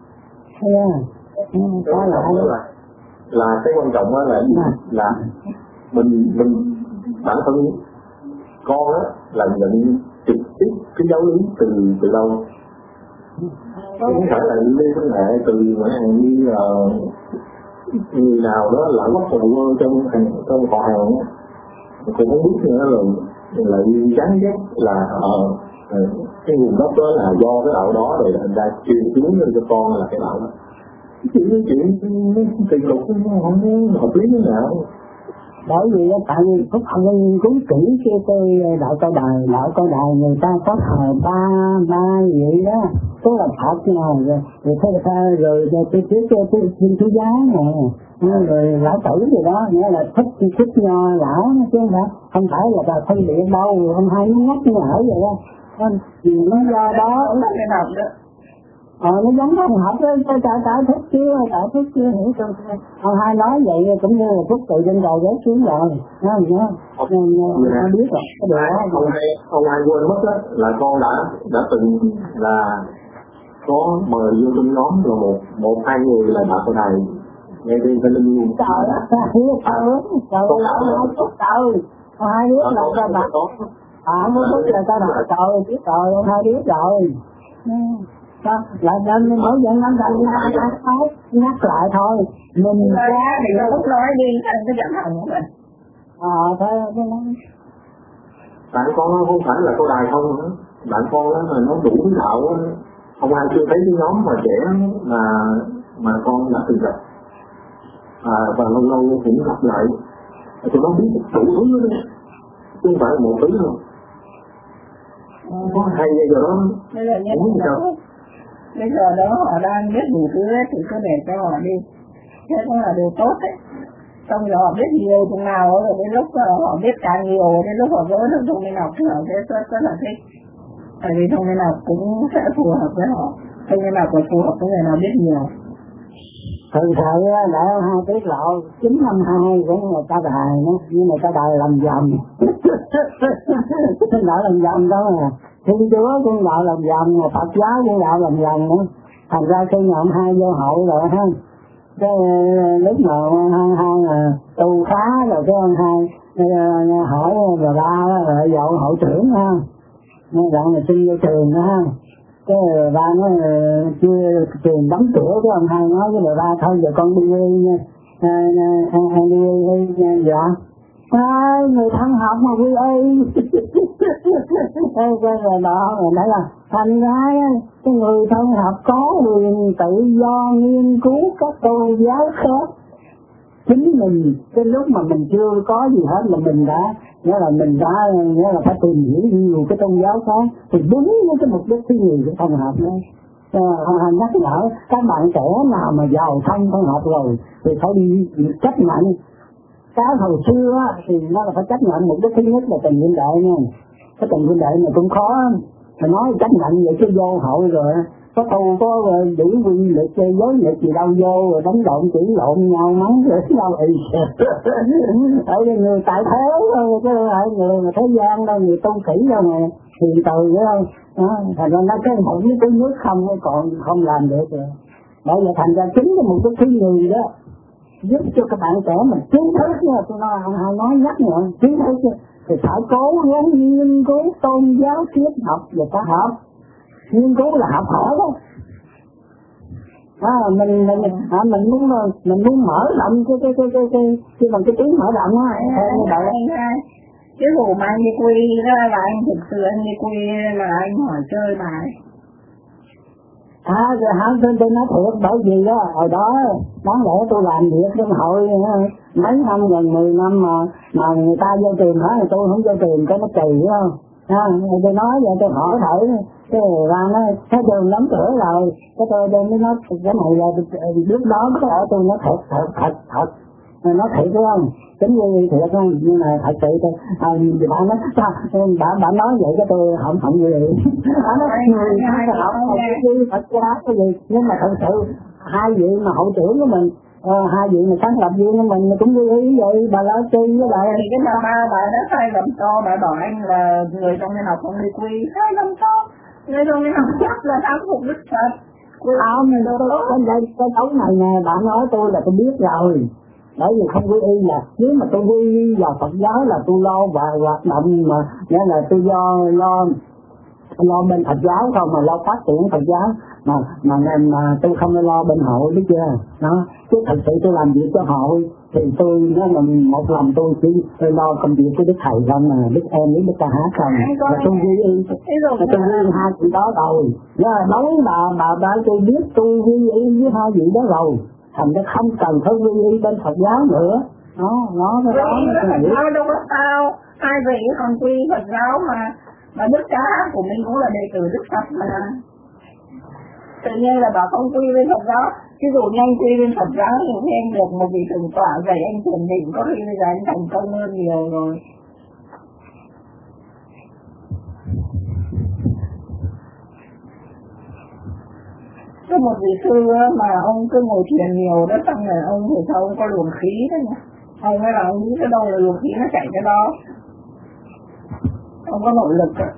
Có là cái quan trọng đó là mình bản thân con á là nhận trực tiếp cái giáo lý từ đâu, không phải là đi với mẹ từ như người nào đó là quốc phụ trong họ hàng cũng không biết nữa rồi lại chán ghét là cái nguồn gốc đó là do cái đạo đó rồi thành ra truyền xuống cho con là cái đạo đó. Chuyện tiền cục nó không hợp lý thế nào. Bởi vì tại vì Phúc không có nghiên cứu kỹ cái đạo Cao Đài người ta có thờ ba vậy đó, tức là Phật nè, rồi thế ta rồi cái Thiên Chúa Giáo nè, rồi lão tử gì đó, nghĩa là thích nho lão chứ không phải là phân biệt đâu, không hay nhắc nhở vậy đó. Nó do đó nó giống không học đó, ta thích chưa hiểu sao ông hai nói vậy cũng như là Phúc từ trên đầu rớt xuống rồi, nó biết rồi cái điều đó. Ông hai quên mất đó là con đã từng là có mời vô trong nhóm là một hai người là đạo Cao Đài nghe đi phải linh luôn. Trời ông hai biết là sao mà ông mới biết là sao mà trời biết rồi, ông hai biết rồi. Là nên mỗi chuyện lắm thành nhắc lại thôi mình ra thì lúc nói đi thành cái giận hờn của mình thôi cái đó bạn con không phải là Cao Đài không nữa, bạn con đó là nó đủ đạo đó. Ông hai chưa thấy cái nhóm mà trẻ mà con đã từng gặp và lâu lâu cũng gặp lại tụi nó biết đủ thứ đó chứ không phải là một thứ đâu. Có hay giờ đó cũng sao. Bây giờ đó họ đang biết đủ thứ hết thì cứ để cho họ đi, thế cũng là điều tốt đấy. Xong rồi họ biết nhiều chừng nào rồi đến lúc họ biết càng nhiều, đến lúc họ vỡ được thông minh học thì họ sẽ rất là thích. Tại vì thông minh học cũng sẽ phù hợp với họ, thông minh học còn phù hợp với người nào biết nhiều. Thường thời đại ông hai tiết lộ 952 của người ta Đài nữa, nhưng mà ta Đài làm dầm đạo làm dầm đó mà Thiên Chúa cũng đạo làm dầm, Phật giáo cũng đạo làm dầm nữa. Thành ra khi mà ông hai vô hậu rồi ha, cái lúc mà ông hai tu khá rồi cái ông hai hỏi rồi ba rồi dậu hậu trưởng ha, nên đoạn là xin vô trường đó ha. Cái ba nói chưa trường đóng cửa, cái ông hai nói với người ba thôi giờ con đi nha, đi dạ người thân học mà quý ơi. Cái rồi đó rồi nói là thành ra cái người thân học có quyền tự do nghiên cứu các tôn giáo khác. Chính mình cái lúc mà mình chưa có gì hết là mình đã nghĩa là phải tìm hiểu nhiều cái tôn giáo khác thì đúng với cái mục đích thứ nhiều của thân học đó. Ông hai nhắc nhở các bạn trẻ nào mà giàu thân học rồi thì phải đi chấp nhận. Cái hồi xưa thì nó là phải chấp nhận mục đích thứ nhất là tình huynh đệ nha. Cái tình huynh đệ này cũng khó, mà nói chấp nhận vậy chứ vô hậu rồi có tu có giữ quyền lực chơi dối lực gì đâu vô rồi đánh lộn chỉ lộn nhau mắng rồi đâu ý. Ở người tại thế thôi chứ ở người mà thế gian đâu, người tu sĩ đâu mà hiền từ phải không? Thành ra nó cái một cái nước không còn không làm được rồi. Bởi vậy thành ra chính cái mục đích thứ nhì đó giúp cho các bạn trẻ mình kiến thức nha, tôi nói ông hai nói nhắc nhở kiến thức thì phải cố gắng nghiên cứu tôn giáo triết học và khoa học. Nghiên cứu là học hỏi đó. Mình muốn mở rộng cái bằng cái tiếng mở rộng á. Chứ dù mà anh đi quy đó là anh thực sự anh đi quy là anh hỏi chơi bài. Rồi hả, tôi nói thiệt bởi vì đó, hồi đó đáng lẽ tôi làm việc trong hội mấy năm gần 10 năm mà người ta vô tiền hỏi là tôi không vô tiền cái nó kỳ phải không? Tôi nói vậy tôi hỏi thử, cái ra nói cái đường đóng cửa rồi, cái tôi mới nói cái này là lúc đó có ở tôi nói thật. Nó thiệt phải không? Chính như thiệt không? Nhưng mà thật sự tôi bạn nói sao? Bạn nói vậy cho tôi không gì. Bạn nói người học Phật giáo cái gì, nhưng mà thật sự hai vị mà hậu trưởng của mình, hai vị mà sáng lập viên của mình cũng như ý vậy. Bà nói chi với bà thì cái bà đã sai lầm to, bà bảo anh là người trong cái học không đi quy, sai lầm to. Người trong cái học chắc là thắng phục Đức Phật. Không, cái đấu này nè, bạn nói tôi là tôi biết rồi. Bởi vì không quy y là nếu mà tôi quy y vào Phật giáo là tôi lo và hoạt động mà nghĩa là tôi lo bên Phật giáo không, mà lo phát triển Phật giáo mà tôi không lo bên hội, biết chưa đó. Chứ thật sự tôi làm việc cho hội thì tôi nói là một lòng tôi chỉ lo công việc của Đức Thầy không, mà Đức Em với Đức Ca Hát không, mà tôi quy y hai chuyện đó rồi. Nói bà tôi biết tôi quy y với hai vị đó rồi, thành ra không cần phải quy y bên Phật giáo nữa. nó nó đâu có sao, hai vị còn quy Phật giáo mà Đức Cha của mình cũng là đệ tử Đức Phật mà. Tự nhiên là bảo không quy với Phật giáo, ví dụ như anh quy với Phật giáo thì anh được một vị thượng tọa dạy anh thiền định, có khi bây giờ anh thành công hơn nhiều rồi. Có một vị sư mà ông cứ ngồi thiền nhiều đó, xong rồi ông thì sao ông có luồng khí đó nhỉ? Ông nói là ông nghĩ cái đâu là luồng khí nó chạy cái đó. Ông có nội lực ạ.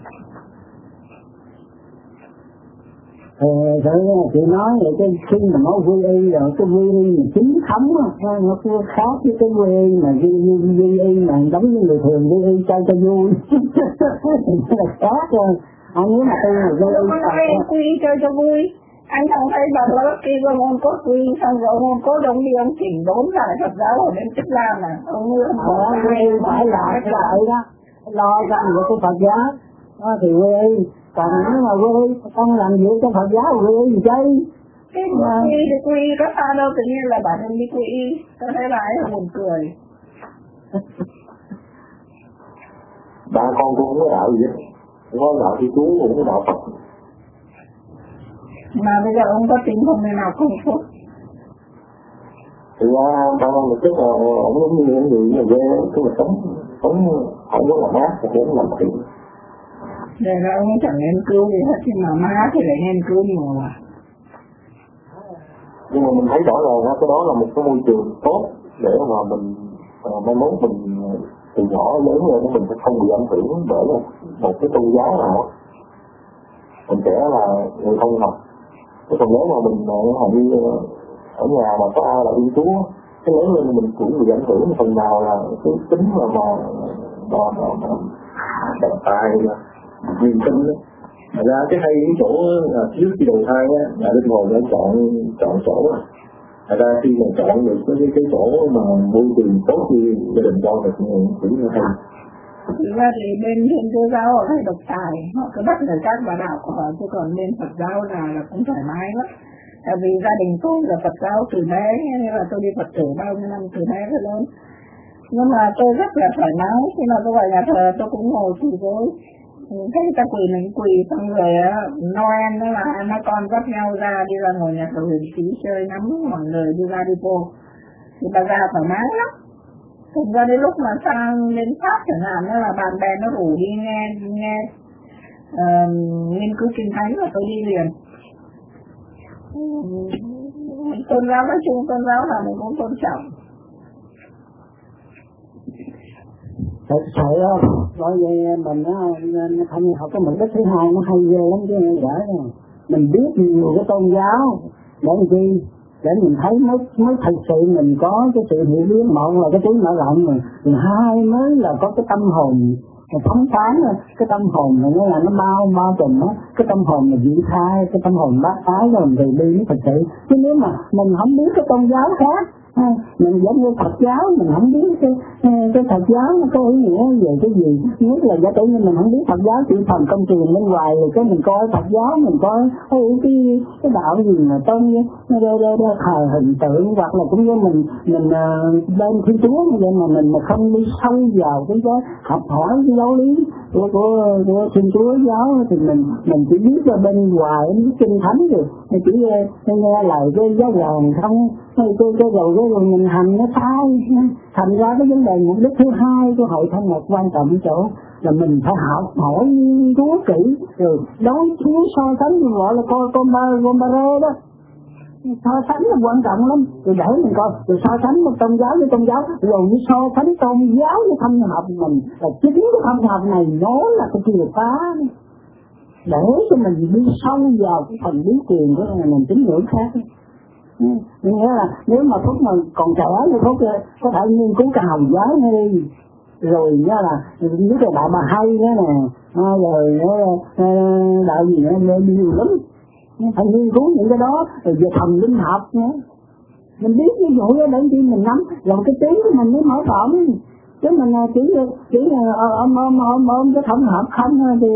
Chị nói vậy cái khi mà nói quy y rồi cái quy y mà chính thống á, nó cứ khác với cái quy y mà quy y mà giống như người thường quy y cho vui. Là khác rồi. Anh nếu mà tôi là quy y chơi cho vui. Anh không thấy bà đó kia có môn cốt quy, xong rồi môn cốt ông đi ông chỉnh đốn lại Phật giáo ở bên Tích Lan à. Ông như ông quy y phải lại đó. Lo ra những cái Phật giáo thì quy y. Còn nếu mà quy y không làm việc cho Phật giáo quy y gì chứ? Cái quy thì quy có sao đâu, tự nhiên là bản thân đi quy y. Tôi thấy bà ấy buồn cười. Ba con cũng không có đạo gì hết, không có đạo Thiên Chúa cũng không có đạo Phật. Mà bây giờ ông có tin không nên nào không phúc? Thì ra ba con một chút là ông giống như những người mà ghê, cứ mà sống không có làm mát, không làm thiện. Để ra ông chẳng nghiên cứu gì hết, nhưng mà má thì lại nghiên cứu nhiều à. Nhưng mà mình thấy rõ ràng cái đó là một cái môi trường tốt để mà mình mai mốt mình từ nhỏ lớn lên mình sẽ không bị ảnh hưởng bởi một cái tôn giáo nào. Mình sẽ là người không học. Cái còn nếu mà mình hầu như ở nhà mà có ai là Thiên Chúa, cái lớn lên mình cũng bị ảnh hưởng phần nào là cái tính mà bệnh tài niềm tin đó. Thật ra cái hay cái chỗ là trước khi đầu thai á là linh hồn đã chọn chỗ rồi. Thật ra khi mà chọn được cái chỗ mà môi trường tốt như gia đình con thì cũng như hay. Thực ra thì bên Thiên Chúa giáo họ hay độc tài, họ cứ bắt người khác vào đạo của họ, chứ còn bên Phật giáo là cũng thoải mái lắm. Tại vì gia đình tôi là Phật giáo từ bé, nên là tôi đi Phật tử bao nhiêu năm từ bé tới lớn. Nhưng mà tôi rất là thoải mái, khi nào tôi vào nhà thờ tôi cũng ngồi quỳ gối. Thấy người ta quỳ mình quỳ, xong rồi Noel đó là nó con dắt nhau ra đi ra ngồi nhà thờ huyền khí chơi, ngắm mọi người đi ra đi vô. Thì bà già thoải mái lắm. Thực ra đến lúc mà sang đến Pháp chẳng hạn, đó là bạn bè nó rủ đi nghe nghiên cứu kinh thánh và tôi đi liền. Tôn giáo nói chung, tôn giáo là mình cũng tôn trọng. Thật sự không? Bởi vì mình không học cái mục đích thứ hai nó hay ghê lắm chứ nghe giỏi rồi. Mình biết nhiều cái tôn giáo để làm chi? Để mình thấy mới thật sự mình có cái sự hiểu biết. Một là cái trí mở rộng rồi, hai mới là có cái tâm hồn phóng khoáng, cái tâm hồn này nó là nó bao trùm á, cái tâm hồn là vị tha, cái tâm hồn bác ái rồi từ bi nó thật sự. Chứ nếu mà mình không biết cái tôn giáo khác, mình giống như Phật giáo, mình không biết cái Phật giáo nó có ý nghĩa về cái gì, nhất là giả sử như mình không biết Phật giáo chỉ phần công truyền bên ngoài, rồi cái mình coi Phật giáo mình coi cái đạo gì mà tôn thờ hình tượng, hoặc là cũng như mình lên Thiên Chúa như vậy mà mình không đi sâu vào cái đó học hỏi cái giáo lý của Thiên Chúa giáo thì mình chỉ biết ra bên ngoài cái kinh thánh rồi chỉ nghe lời cái giáo hoàng không, cái rồi mình hành nó sai. Thành ra cái vấn đề mục đích thứ hai của hội thánh một quan trọng chỗ là mình phải học hỏi Chúa kỹ rồi đối chiếu so sánh, gọi là compare đó. So sánh là quan trọng lắm, rồi để mình coi, rồi so sánh một tôn giáo với tôn giáo, rồi so sánh tôn giáo với thông học mình, là chính cái thông học này nó là cái chìa khóa để cho mình đi sâu vào cái phần bí truyền của mình tín ngưỡng khác. Nghĩa là nếu mà Phúc mà còn trẻ thì Phúc có thể nghiên cứu cái Hồng giáo nghe đi, rồi nhớ là những cái đạo bà hay nữa nè, rồi đạo gì nữa nhiều lắm, phải nghiên cứu những cái đó, rồi về thần linh học nữa. Mình biết ví dụ đó để chi mình nắm, rồi cái tiếng của mình mới mở rộng. Chứ mình chỉ ôm cái thông hợp không thì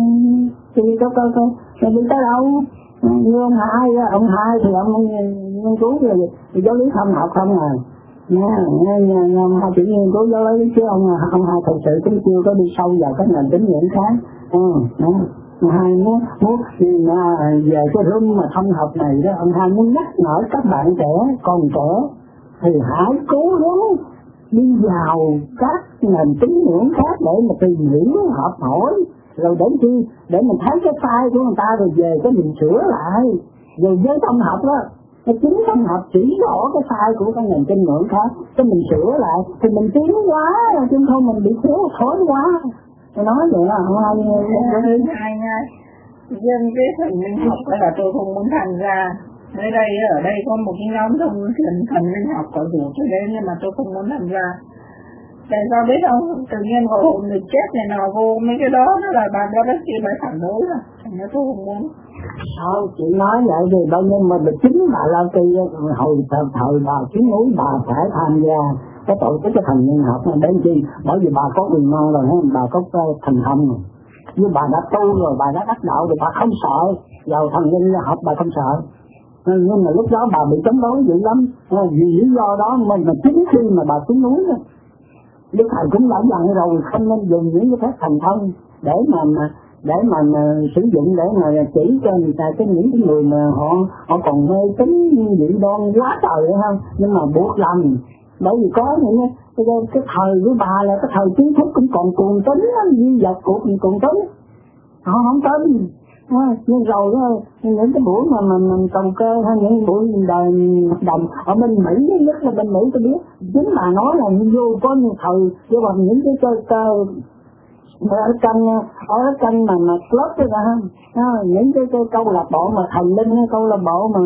đi tới đâu. Như ông hai thì ông nghiên cứu về giáo lý thông học không à. Hai chỉ nghiên cứu với chứ ông hai thật sự cũng chưa có đi sâu vào cái nền tín ngưỡng khác. Hai muốn về cái room mà thông học này đó, ông hai muốn nhắc nhở các bạn trẻ còn trẻ thì hãy cố gắng đi vào các nền tín ngưỡng khác để mà tìm hiểu học hỏi, rồi đến khi để mình thấy cái sai của người ta rồi về cái mình sửa lại. Rồi với tâm học đó, cái chính tâm học chỉ rõ cái sai của cái nền tín ngưỡng khác, cái mình sửa lại thì mình tiến quá, chứ không mình bị thiếu thốn quá. Tôi nói vậy là không ai nghe. Dân cái thần linh học là tôi không muốn tham gia. Ở đây có một cái nhóm thần linh học có rủ tôi đến nhưng mà tôi không muốn tham gia. Tại sao biết không? Tự nhiên gọi hồn người chết này nào vô mấy cái đó là bà đó rất kia bà phản đối rồi. Thành ra tôi không muốn. Sao chị nói vậy thì bao nhiêu mà chính bà La Kỳ hồi thời bà xuống núi bà phải tham gia cái tổ chức cái thần linh học này đến chi? Bởi vì bà có quyền năng rồi, bà có thành thông rồi. Như bà đã tu rồi, bà đã đắc đạo rồi, bà không sợ vào thần linh học, bà không sợ. Nhưng mà lúc đó bà bị chống đối dữ lắm. Vì lý do đó mà chính khi mà bà xuống núi đó, Đức Thầy cũng đã dặn rồi không nên dùng những cái phép thành thông để mà sử dụng để mà chỉ cho người ta cái những người mà họ còn mê tín dị đoan quá trời nữa không, nhưng mà buộc lòng. Bởi vì có những cái thời của bà là cái thời kiến thức cũng còn cuồng tín, duy vật của cuồng tín, họ không tin. Nhưng rồi những cái buổi mà trồng cơ hay những buổi đời đồng ở bên Mỹ, nhất là bên Mỹ tôi biết chính bà nói là vô có những thời vô bằng những cái cơ ở trong mà club đó ha, những cái câu lạc bộ mà thần linh, câu lạc bộ mà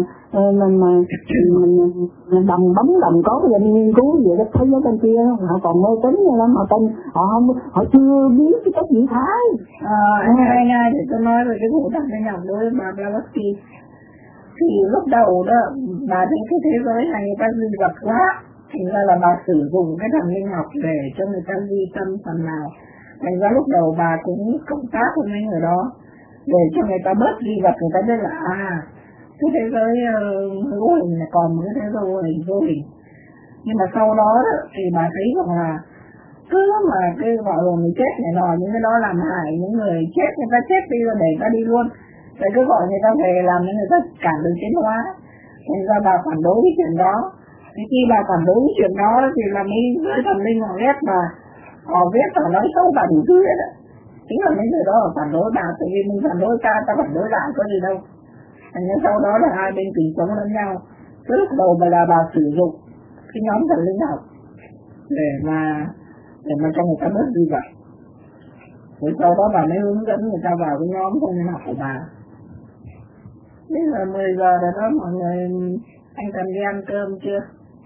đồng có cái nghiên cứu về cái thế giới bên kia, họ còn mê tín lắm, họ chưa biết cái cách diễn thái. Ngay thì tôi nói về cái vụ thần linh học đối với bà Blavatsky. Thì lúc đầu đó bà thấy cái thế giới này người ta duy vật quá, thành ra là bà sử dụng cái thần linh học để cho người ta duy tâm phần nào. Thành ra lúc đầu bà cũng cộng tác với mấy người đó để cho người ta bớt duy vật, người ta biết là cái thế giới vô hình là còn một cái thế giới vô hình. Nhưng mà sau đó thì bà thấy rằng là cứ mà cái gọi là người chết này nọ, những cái đó làm hại những người chết, người ta chết đi rồi để ta đi luôn. Rồi cứ gọi người ta về làm cho người ta cản đường tiến hóa. Thành ra bà phản đối cái chuyện đó. Thì khi bà phản đối cái chuyện đó thì là mấy thần linh họ ghét bà. Họ viết và nói xấu bà đủ thứ hết á. Chính là mấy người đó phản đối bà, tại vì mình phản đối ta phản đối lại có gì đâu. Thành ra sau đó là hai bên cùng sống lẫn nhau. Cái lúc đầu bà sử dụng cái nhóm thần linh học để mà cho người ta bớt đi vậy. Rồi sau đó bà mới hướng dẫn người ta vào cái nhóm thần linh học của bà. Bây giờ 10 giờ rồi đó mọi người, anh cần đi ăn cơm chưa?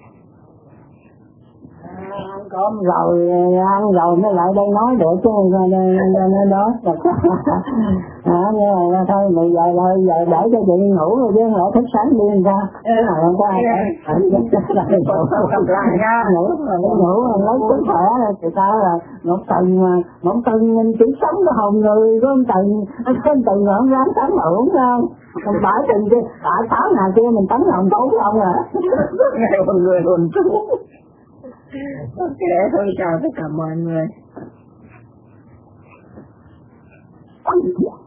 Ăn cơm rồi mới lại đây nói được chứ nó đó. Nhưng mà thôi bây giờ để cho chị ngủ rồi chứ ngủ thức sáng đi ra. Không có ai ngủ lấy sức khỏe rồi thì sao là một tuần chỉ sống có hồn người, có một tuần ngọn ráng tắm ổn không? Còn bãi tuần kia, bãi 8 ngày kia mình tắm hồn tốt không à? Ngày một người hồn trú. Ok, thôi chào tất cả mọi người.